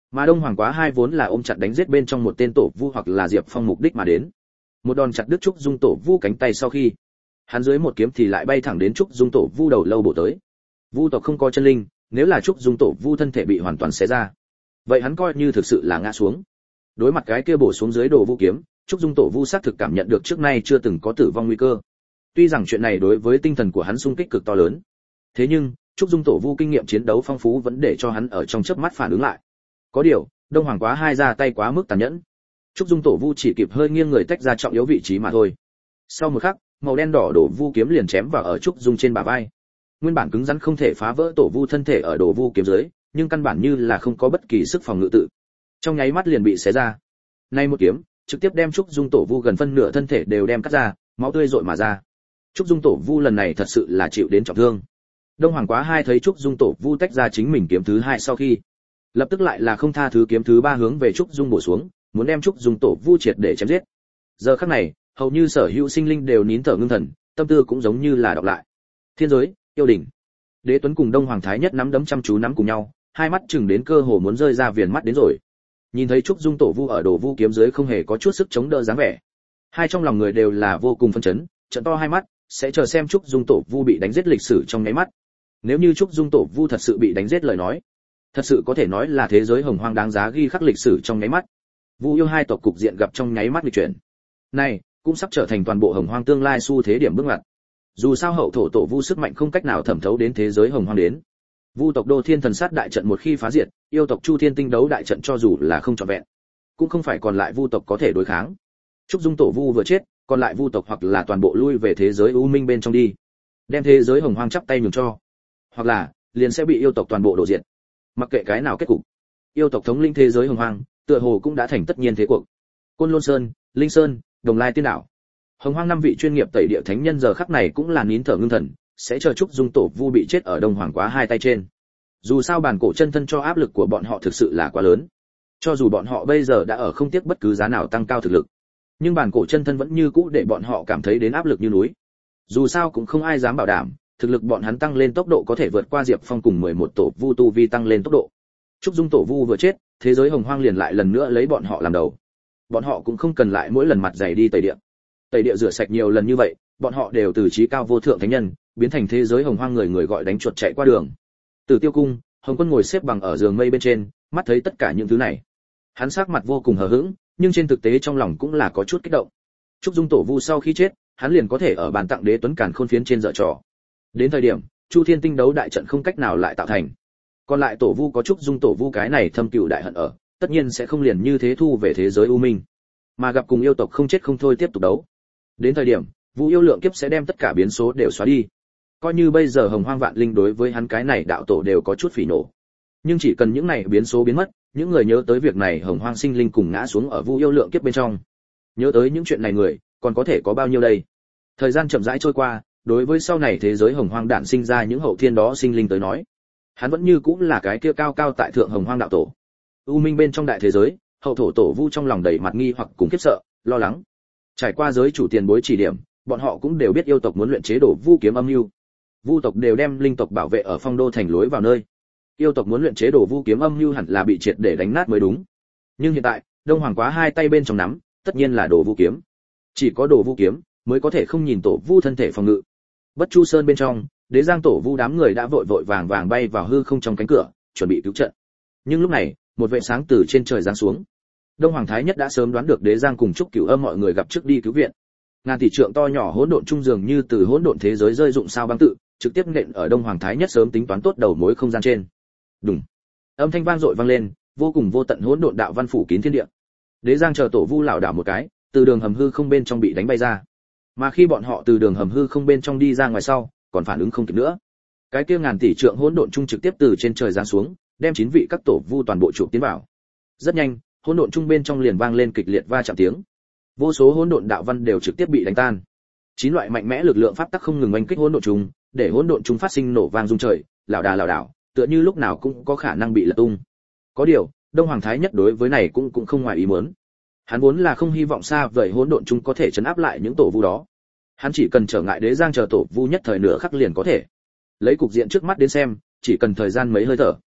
Mà Đông Hoàng Quá Hai vốn là ôm chặt đánh giết bên trong một tên tổ vu hoặc là Diệp Phong mục đích mà đến. Một đòn chặt đứt Trúc Dung tổ vu cánh tay sau khi, hắn dưới một kiếm thì lại bay thẳng đến Trúc Dung tổ vu đầu lâu bổ tới. Vu tộc không có chân linh, nếu là Trúc Dung tổ vu thân thể bị hoàn toàn xé ra, vậy hắn coi như thực sự là ngã xuống. Đối mặt cái kia bổ xuống dưới đồ vu kiếm, Trúc Dung tổ vu xác thực cảm nhận được trước nay chưa từng có tử vong nguy cơ. Tuy rằng chuyện này đối với tinh thần của hắn xung kích cực to lớn, thế nhưng Trúc Dung tổ vu kinh nghiệm chiến đấu phong phú vẫn để cho hắn ở trong chớp mắt phản ứng lại. Có điều, Đông Hoàng Quá Hai ra tay quá mức tàn nhẫn. Trúc Dung tổ vu chỉ kịp hơi nghiêng người tách ra trọng yếu vị trí mà thôi. Sau một khắc, màu đen đỏ đồ vu kiếm liền chém vào ở Trúc Dung trên bả vai. Nguyên bản cứng rắn không thể phá vỡ tổ vu thân thể ở đồ vu kiếm dưới, nhưng căn bản như là không có bất kỳ sức phòng ngự tự. Trong nháy mắt liền bị xé ra. Nay một kiếm, trực tiếp đem Trúc Dung tổ vu gần phân nửa thân thể đều đem cắt ra, máu tươi rội mà ra. Trúc Dung tổ vu lần này thật sự là chịu đến trọng thương. Đông Hoàng Quá Hai thấy Trúc Dung tổ vu tách ra chính mình kiếm thứ hai sau khi, lập tức lại là không tha thứ kiếm thứ ba hướng về Trúc Dung bổ xuống, muốn đem Trúc Dung tổ vu triệt để chém giết. Giờ khắc này, hầu như sở hữu sinh linh đều nín thở ngưng thần, tâm tư cũng giống như là đọc lại. Thiên giới, yêu đỉnh. Đế Tuấn cùng Đông Hoàng Thái Nhất nắm đấm chăm chú nắm cùng nhau, hai mắt chừng đến cơ hồ muốn rơi ra viền mắt đến rồi. Nhìn thấy Trúc Dung tổ vu ở đồ vu kiếm dưới không hề có chút sức chống đỡ dáng vẻ, hai trong lòng người đều là vô cùng phấn chấn, trợn to hai mắt, sẽ chờ xem Trúc Dung tổ vu bị đánh giết lịch sử trong nháy mắt. Nếu như Trúc Dung tổ vu thật sự bị đánh giết lời nói, thật sự có thể nói là thế giới hồng hoang đáng giá ghi khắc lịch sử trong nháy mắt. Vu yêu hai tộc cục diện gặp trong nháy mắt lịch chuyển. Này, cũng sắp trở thành toàn bộ hồng hoang tương lai xu thế điểm bước ngoặt. Dù sao hậu thổ tổ vu sức mạnh không cách nào thẩm thấu đến thế giới hồng hoang đến. Vu tộc Đô Thiên Thần Sát đại trận một khi phá diệt, yêu tộc Chu Thiên Tinh Đấu đại trận cho dù là không trọn vẹn, cũng không phải còn lại vu tộc có thể đối kháng. Trúc Dung tổ vu vừa chết, còn lại vu tộc hoặc là toàn bộ lui về thế giới u minh bên trong đi, đem thế giới hồng hoang chắp tay nhường cho, hoặc là liền sẽ bị yêu tộc toàn bộ đổ diệt. Mặc kệ cái nào kết cục, yêu tộc thống lĩnh thế giới hồng hoang, tựa hồ cũng đã thành tất nhiên thế cuộc. Côn Lôn Sơn, Linh Sơn, Đồng Lai Tiên Đảo, hồng hoang năm vị chuyên nghiệp tẩy địa thánh nhân giờ khắc này cũng là nín thở ngưng thần, sẽ chờ Trúc Dung tổ vu bị chết ở Đông Hoàng Quá Hai tay trên. Dù sao bản cổ chân thân cho áp lực của bọn họ thực sự là quá lớn, cho dù bọn họ bây giờ đã ở không tiếc bất cứ giá nào tăng cao thực lực, nhưng bản cổ chân thân vẫn như cũ để bọn họ cảm thấy đến áp lực như núi. Dù sao cũng không ai dám bảo đảm thực lực bọn hắn tăng lên tốc độ có thể vượt qua Diệp Phong cùng 11 tổ vu tu vi tăng lên tốc độ. Trúc Dung tổ vu vừa chết, thế giới hồng hoang liền lại lần nữa lấy bọn họ làm đầu. Bọn họ cũng không cần lại mỗi lần mặt dày đi tẩy địa. Tẩy địa rửa sạch nhiều lần như vậy, bọn họ đều từ trí cao vô thượng thánh nhân biến thành thế giới hồng hoang người người gọi đánh chuột chạy qua đường. Từ Tiêu Cung, Hồng Quân ngồi xếp bằng ở giường mây bên trên, mắt thấy tất cả những thứ này, hắn sắc mặt vô cùng hờ hững, nhưng trên thực tế trong lòng cũng là có chút kích động. Trúc Dung tổ vu sau khi chết, hắn liền có thể ở bàn tặng Đế Tuấn Càn Khôn phiến trên dở trò. Đến thời điểm, Chu Thiên Tinh Đấu đại trận không cách nào lại tạo thành. Còn lại tổ vu có Trúc Dung tổ vu cái này thâm cừu đại hận ở, tất nhiên sẽ không liền như thế thu về thế giới u minh, mà gặp cùng yêu tộc không chết không thôi tiếp tục đấu. Đến thời điểm, Vu yêu lượng kiếp sẽ đem tất cả biến số đều xóa đi. Coi như bây giờ hồng hoang vạn linh đối với hắn cái này đạo tổ đều có chút phỉ nổ, nhưng chỉ cần những này biến số biến mất, những người nhớ tới việc này hồng hoang sinh linh cùng ngã xuống ở Vu yêu lượng kiếp bên trong, nhớ tới những chuyện này người còn có thể có bao nhiêu đây. Thời gian chậm rãi trôi qua, đối với sau này thế giới hồng hoang đản sinh ra những hậu thiên đó sinh linh tới nói, hắn vẫn như cũng là cái kia cao cao tại thượng hồng hoang đạo tổ. U minh bên trong đại thế giới, hậu thổ tổ vu trong lòng đầy mặt nghi hoặc cùng khiếp sợ, lo lắng. Trải qua giới chủ tiền bối chỉ điểm, bọn họ cũng đều biết yêu tộc muốn luyện chế đổ vu kiếm âm mưu. Vu tộc đều đem linh tộc bảo vệ ở phong đô thành lối vào nơi. Yêu tộc muốn luyện chế đổ vu kiếm âm mưu hẳn là bị triệt để đánh nát mới đúng. Nhưng hiện tại, Đông Hoàng Quá Hai tay bên trong nắm, tất nhiên là đổ vu kiếm. Chỉ có đổ vu kiếm mới có thể không nhìn tổ vu thân thể phòng ngự. Bất Chu Sơn bên trong, Đế Giang tổ vu đám người đã vội vội vàng vàng bay vào hư không trong cánh cửa, chuẩn bị cứu trận. Nhưng lúc này, một vệ sáng từ trên trời giáng xuống. Đông Hoàng Thái Nhất đã sớm đoán được Đế Giang cùng Trúc Cửu Âm mọi người gặp trước đi cứu viện. Ngàn tỷ trượng to nhỏ hỗn độn trung dường như từ hỗn độn thế giới rơi dụng sao băng tự, trực tiếp nện ở Đông Hoàng Thái Nhất sớm tính toán tốt đầu mối không gian trên. Đùng. Âm thanh vang dội vang lên, vô cùng vô tận hỗn độn đạo văn phủ kín thiên địa. Đế Giang chờ tổ vu lảo đảo một cái, từ đường hầm hư không bên trong bị đánh bay ra. Mà khi bọn họ từ đường hầm hư không bên trong đi ra ngoài sau, còn phản ứng không kịp nữa. Cái kia ngàn tỷ trượng hỗn độn trung trực tiếp từ trên trời giáng xuống, đem 9 vị các tổ vu toàn bộ chụp tiến vào. Rất nhanh, hỗn độn trung bên trong liền vang lên kịch liệt va chạm tiếng. Vô số hỗn độn đạo văn đều trực tiếp bị đánh tan. 9 loại mạnh mẽ lực lượng pháp tắc không ngừng oanh kích hỗn độn trung, để hỗn độn trung phát sinh nổ vang rung trời, lảo đảo, tựa như lúc nào cũng có khả năng bị lật tung. Có điều, Đông Hoàng Thái Nhất đối với này cũng không ngoài ý muốn. Hắn vốn là không hy vọng xa vời hỗn độn trung có thể trấn áp lại những tổ vu đó. Hắn chỉ cần trở ngại Đế Giang chờ tổ vu nhất thời nửa khắc liền có thể. Lấy cục diện trước mắt đến xem, chỉ cần thời gian mấy hơi thở,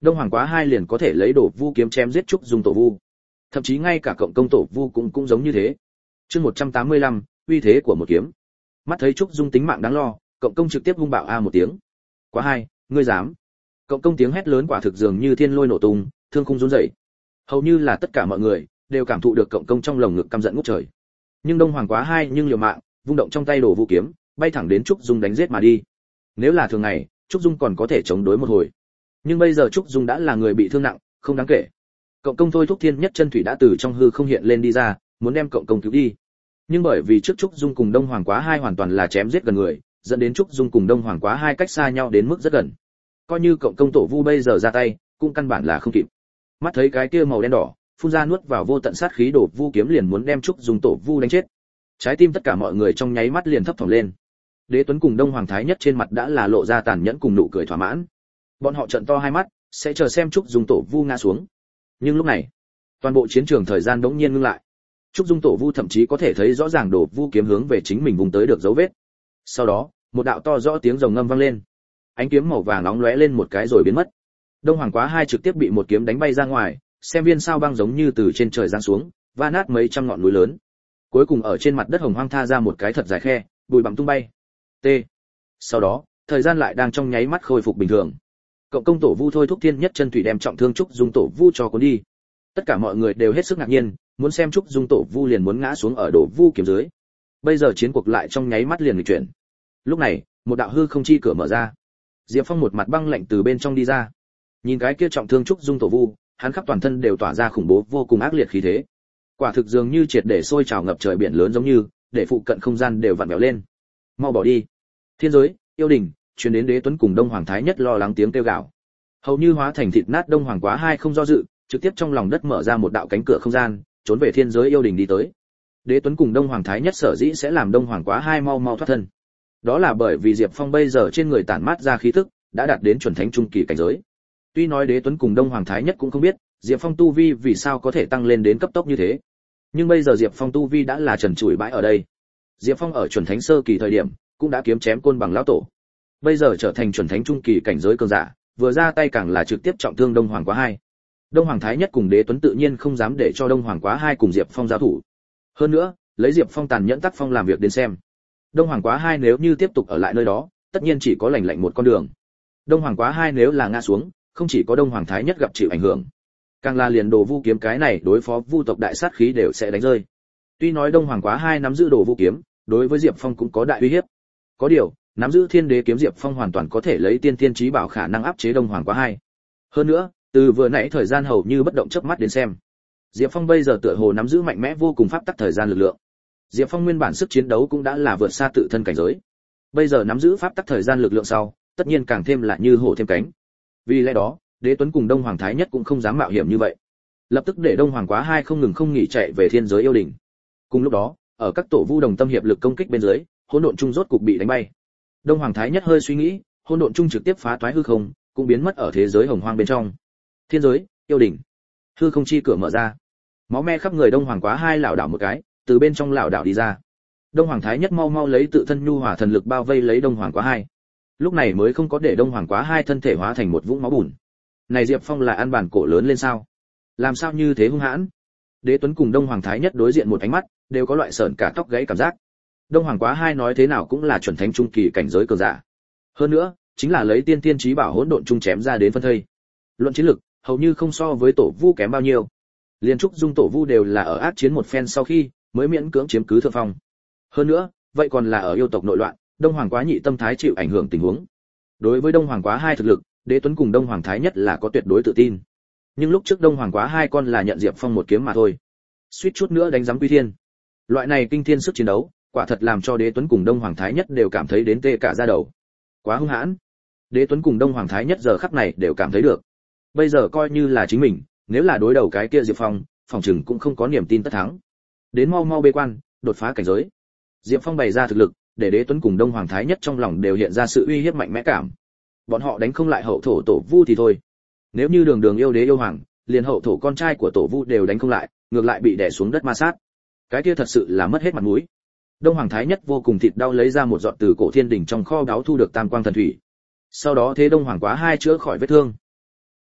Đông Hoàng Quá Hai liền có thể lấy Đổ Vu kiếm chém giết Trúc Dung tổ vu. Thậm chí ngay cả cộng công tổ vu cũng giống như thế. Chương 185, uy thế của một kiếm. Mắt thấy Trúc Dung tính mạng đáng lo, cộng công trực tiếp hung bạo a một tiếng. Quá Hai, ngươi dám? Cộng công tiếng hét lớn quả thực dường như thiên lôi nổ tung, thương khung run rẩy. Hầu như là tất cả mọi người đều cảm thụ được cộng công trong lồng ngực căm giận ngút trời. Nhưng Đông Hoàng Quá Hai nhưng liều mạng, vung động trong tay Đổ Vu kiếm, bay thẳng đến Trúc Dung đánh giết mà đi. Nếu là thường ngày, Trúc Dung còn có thể chống đối một hồi. Nhưng bây giờ Trúc Dung đã là người bị thương nặng, không đáng kể. Cộng công thôi thúc thiên nhất chân thủy đã từ trong hư không hiện lên đi ra, muốn đem cộng công cứu đi. Nhưng bởi vì trước Trúc Dung cùng Đông Hoàng Quá Hai hoàn toàn là chém giết gần người, dẫn đến Trúc Dung cùng Đông Hoàng Quá Hai cách xa nhau đến mức rất gần. Coi như cộng công tổ vu bây giờ ra tay, cũng căn bản là không kịp. Mắt thấy cái kia màu đen đỏ, phun ra nuốt vào vô tận sát khí Đổ Vu kiếm liền muốn đem Trúc Dung tổ vu đánh chết. Trái tim tất cả mọi người trong nháy mắt liền thấp thỏm lên. Đế Tuấn cùng Đông Hoàng Thái Nhất trên mặt đã là lộ ra tàn nhẫn cùng nụ cười thỏa mãn. Bọn họ trợn to hai mắt, sẽ chờ xem Trúc Dung tổ vu ngã xuống. Nhưng lúc này, toàn bộ chiến trường thời gian đống nhiên ngưng lại. Trúc Dung tổ vu thậm chí có thể thấy rõ ràng Đổ Vu kiếm hướng về chính mình vùng tới được dấu vết. Sau đó, một đạo to rõ tiếng rồng ngâm vang lên. Ánh kiếm màu vàng nóng lóe lên một cái rồi biến mất. Đông Hoàng Quá Hai trực tiếp bị một kiếm đánh bay ra ngoài, xem viên sao băng giống như từ trên trời giáng xuống, va nát mấy trăm ngọn núi lớn. Cuối cùng ở trên mặt đất hồng hoang tha ra một cái thật dài khe, bụi bặm tung bay. T. Sau đó, thời gian lại đang trong nháy mắt khôi phục bình thường. Cộng công tổ vu thôi thúc thiên nhất chân thủy đem trọng thương Trúc Dung tổ vu cho cuốn đi. Tất cả mọi người đều hết sức ngạc nhiên, muốn xem Trúc Dung tổ vu liền muốn ngã xuống ở Đổ Vu kiếm dưới. Bây giờ chiến cuộc lại trong nháy mắt liền nghịch chuyển. Lúc này, một đạo hư không chi cửa mở ra. Diệp Phong một mặt băng lạnh từ bên trong đi ra. Nhìn cái kia trọng thương Trúc Dung tổ vu, hắn khắp toàn thân đều tỏa ra khủng bố vô cùng ác liệt khí thế. Quả thực dường như triệt để sôi trào ngập trời biển lớn giống như, để phụ cận không gian đều vặn vẹo lên. Mau bỏ đi. Thiên giới, yêu đình, truyền đến Đế Tuấn cùng Đông Hoàng Thái Nhất lo lắng tiếng kêu gào. Hầu như hóa thành thịt nát Đông Hoàng Quá Hai không do dự, trực tiếp trong lòng đất mở ra một đạo cánh cửa không gian, trốn về thiên giới yêu đình đi tới. Đế Tuấn cùng Đông Hoàng Thái Nhất sở dĩ sẽ làm Đông Hoàng Quá Hai mau mau thoát thân. Đó là bởi vì Diệp Phong bây giờ trên người tản mát ra khí tức, đã đạt đến chuẩn thánh trung kỳ cảnh giới. Tuy nói Đế Tuấn cùng Đông Hoàng Thái Nhất cũng không biết, Diệp Phong tu vi vì sao có thể tăng lên đến cấp tốc như thế. Nhưng bây giờ Diệp Phong tu vi đã là trần trụi bãi ở đây. Diệp Phong ở chuẩn thánh sơ kỳ thời điểm, cũng đã kiếm chém côn bằng lão tổ. Bây giờ trở thành chuẩn thánh trung kỳ cảnh giới cường giả, vừa ra tay càng là trực tiếp trọng thương Đông Hoàng Quá Hai. Đông Hoàng Thái Nhất cùng Đế Tuấn tự nhiên không dám để cho Đông Hoàng Quá Hai cùng Diệp Phong giao thủ. Hơn nữa, lấy Diệp Phong tàn nhẫn tác phong làm việc đến xem, Đông Hoàng Quá Hai nếu như tiếp tục ở lại nơi đó, tất nhiên chỉ có lành lạnh một con đường. Đông Hoàng Quá Hai nếu là ngã xuống, không chỉ có Đông Hoàng Thái Nhất gặp chịu ảnh hưởng, càng là liền Đồ Vu kiếm cái này đối phó Vu tộc đại sát khí đều sẽ đánh rơi. Tuy nói Đông Hoàng Quá Hai nắm giữ Đồ Vu kiếm, đối với Diệp Phong cũng có đại uy hiếp. Có điều, nắm giữ Thiên Đế kiếm Diệp Phong hoàn toàn có thể lấy tiên tiên chí bảo khả năng áp chế Đông Hoàng Quá Hai. Hơn nữa, từ vừa nãy thời gian hầu như bất động chớp mắt đến xem, Diệp Phong bây giờ tựa hồ nắm giữ mạnh mẽ vô cùng pháp tắc thời gian lực lượng. Diệp Phong nguyên bản sức chiến đấu cũng đã là vượt xa tự thân cảnh giới. Bây giờ nắm giữ pháp tắc thời gian lực lượng sau, tất nhiên càng thêm là như hổ thêm cánh. Vì lẽ đó, Đế Tuấn cùng Đông Hoàng Thái Nhất cũng không dám mạo hiểm như vậy. Lập tức để Đông Hoàng Quá Hai không ngừng không nghỉ chạy về thiên giới yêu đình. Cùng lúc đó, ở các tổ vu đồng tâm hiệp lực công kích bên dưới, hỗn độn trung rốt cục bị đánh bay. Đông Hoàng Thái Nhất hơi suy nghĩ, hỗn độn trung trực tiếp phá toái hư không, cũng biến mất ở thế giới hồng hoang bên trong. Thiên giới, yêu đình, hư không chi cửa mở ra. Máu me khắp người Đông Hoàng Quá Hai lảo đảo một cái, từ bên trong lảo đảo đi ra. Đông Hoàng Thái Nhất mau mau lấy tự thân nhu hòa thần lực bao vây lấy Đông Hoàng Quá Hai. Lúc này mới không có để Đông Hoàng Quá Hai thân thể hóa thành một vũng máu bùn. Này Diệp Phong là ăn bản cổ lớn lên sao? Làm sao như thế hung hãn? Đế Tuấn cùng Đông Hoàng Thái Nhất đối diện một ánh mắt, đều có loại sởn cả tóc gáy cảm giác. Đông Hoàng Quá Hai nói thế nào cũng là chuẩn thánh trung kỳ cảnh giới cường giả. Hơn nữa, chính là lấy tiên tiên chí bảo hỗn độn trung chém ra đến phân thây. Luận chiến lực, hầu như không so với tổ vu kém bao nhiêu. Liên Trúc Dung tổ vu đều là ở ác chiến một phen sau khi mới miễn cưỡng chiếm cứ thượng phong. Hơn nữa, vậy còn là ở yêu tộc nội loạn, Đông Hoàng Quá Nhị tâm thái chịu ảnh hưởng tình huống. Đối với Đông Hoàng Quá Hai thực lực, Đế Tuấn cùng Đông Hoàng Thái Nhất là có tuyệt đối tự tin. Nhưng lúc trước Đông Hoàng Quá Hai con là nhận Diệp Phong một kiếm mà thôi, suýt chút nữa đánh giám quy thiên. Loại này kinh thiên sức chiến đấu, quả thật làm cho Đế Tuấn cùng Đông Hoàng Thái Nhất đều cảm thấy đến tê cả da đầu. Quá hung hãn. Đế Tuấn cùng Đông Hoàng Thái Nhất giờ khắc này đều cảm thấy được. Bây giờ coi như là chính mình, nếu là đối đầu cái kia Diệp Phong, phòng chừng cũng không có niềm tin tất thắng. Đến mau mau bế quan, đột phá cảnh giới. Diệp Phong bày ra thực lực, để Đế Tuấn cùng Đông Hoàng Thái Nhất trong lòng đều hiện ra sự uy hiếp mạnh mẽ cảm. Bọn họ đánh không lại hậu thổ tổ vu thì thôi. Nếu như đường đường yêu đế yêu hoàng, liền hậu thổ con trai của tổ vu đều đánh không lại, ngược lại bị đè xuống đất ma sát. Cái kia thật sự là mất hết mặt mũi. Đông Hoàng Thái Nhất vô cùng thịt đau lấy ra một giọt từ cổ thiên đỉnh trong kho báu thu được tam quang thần thủy. Sau đó thế Đông Hoàng Quá Hai chữa khỏi vết thương.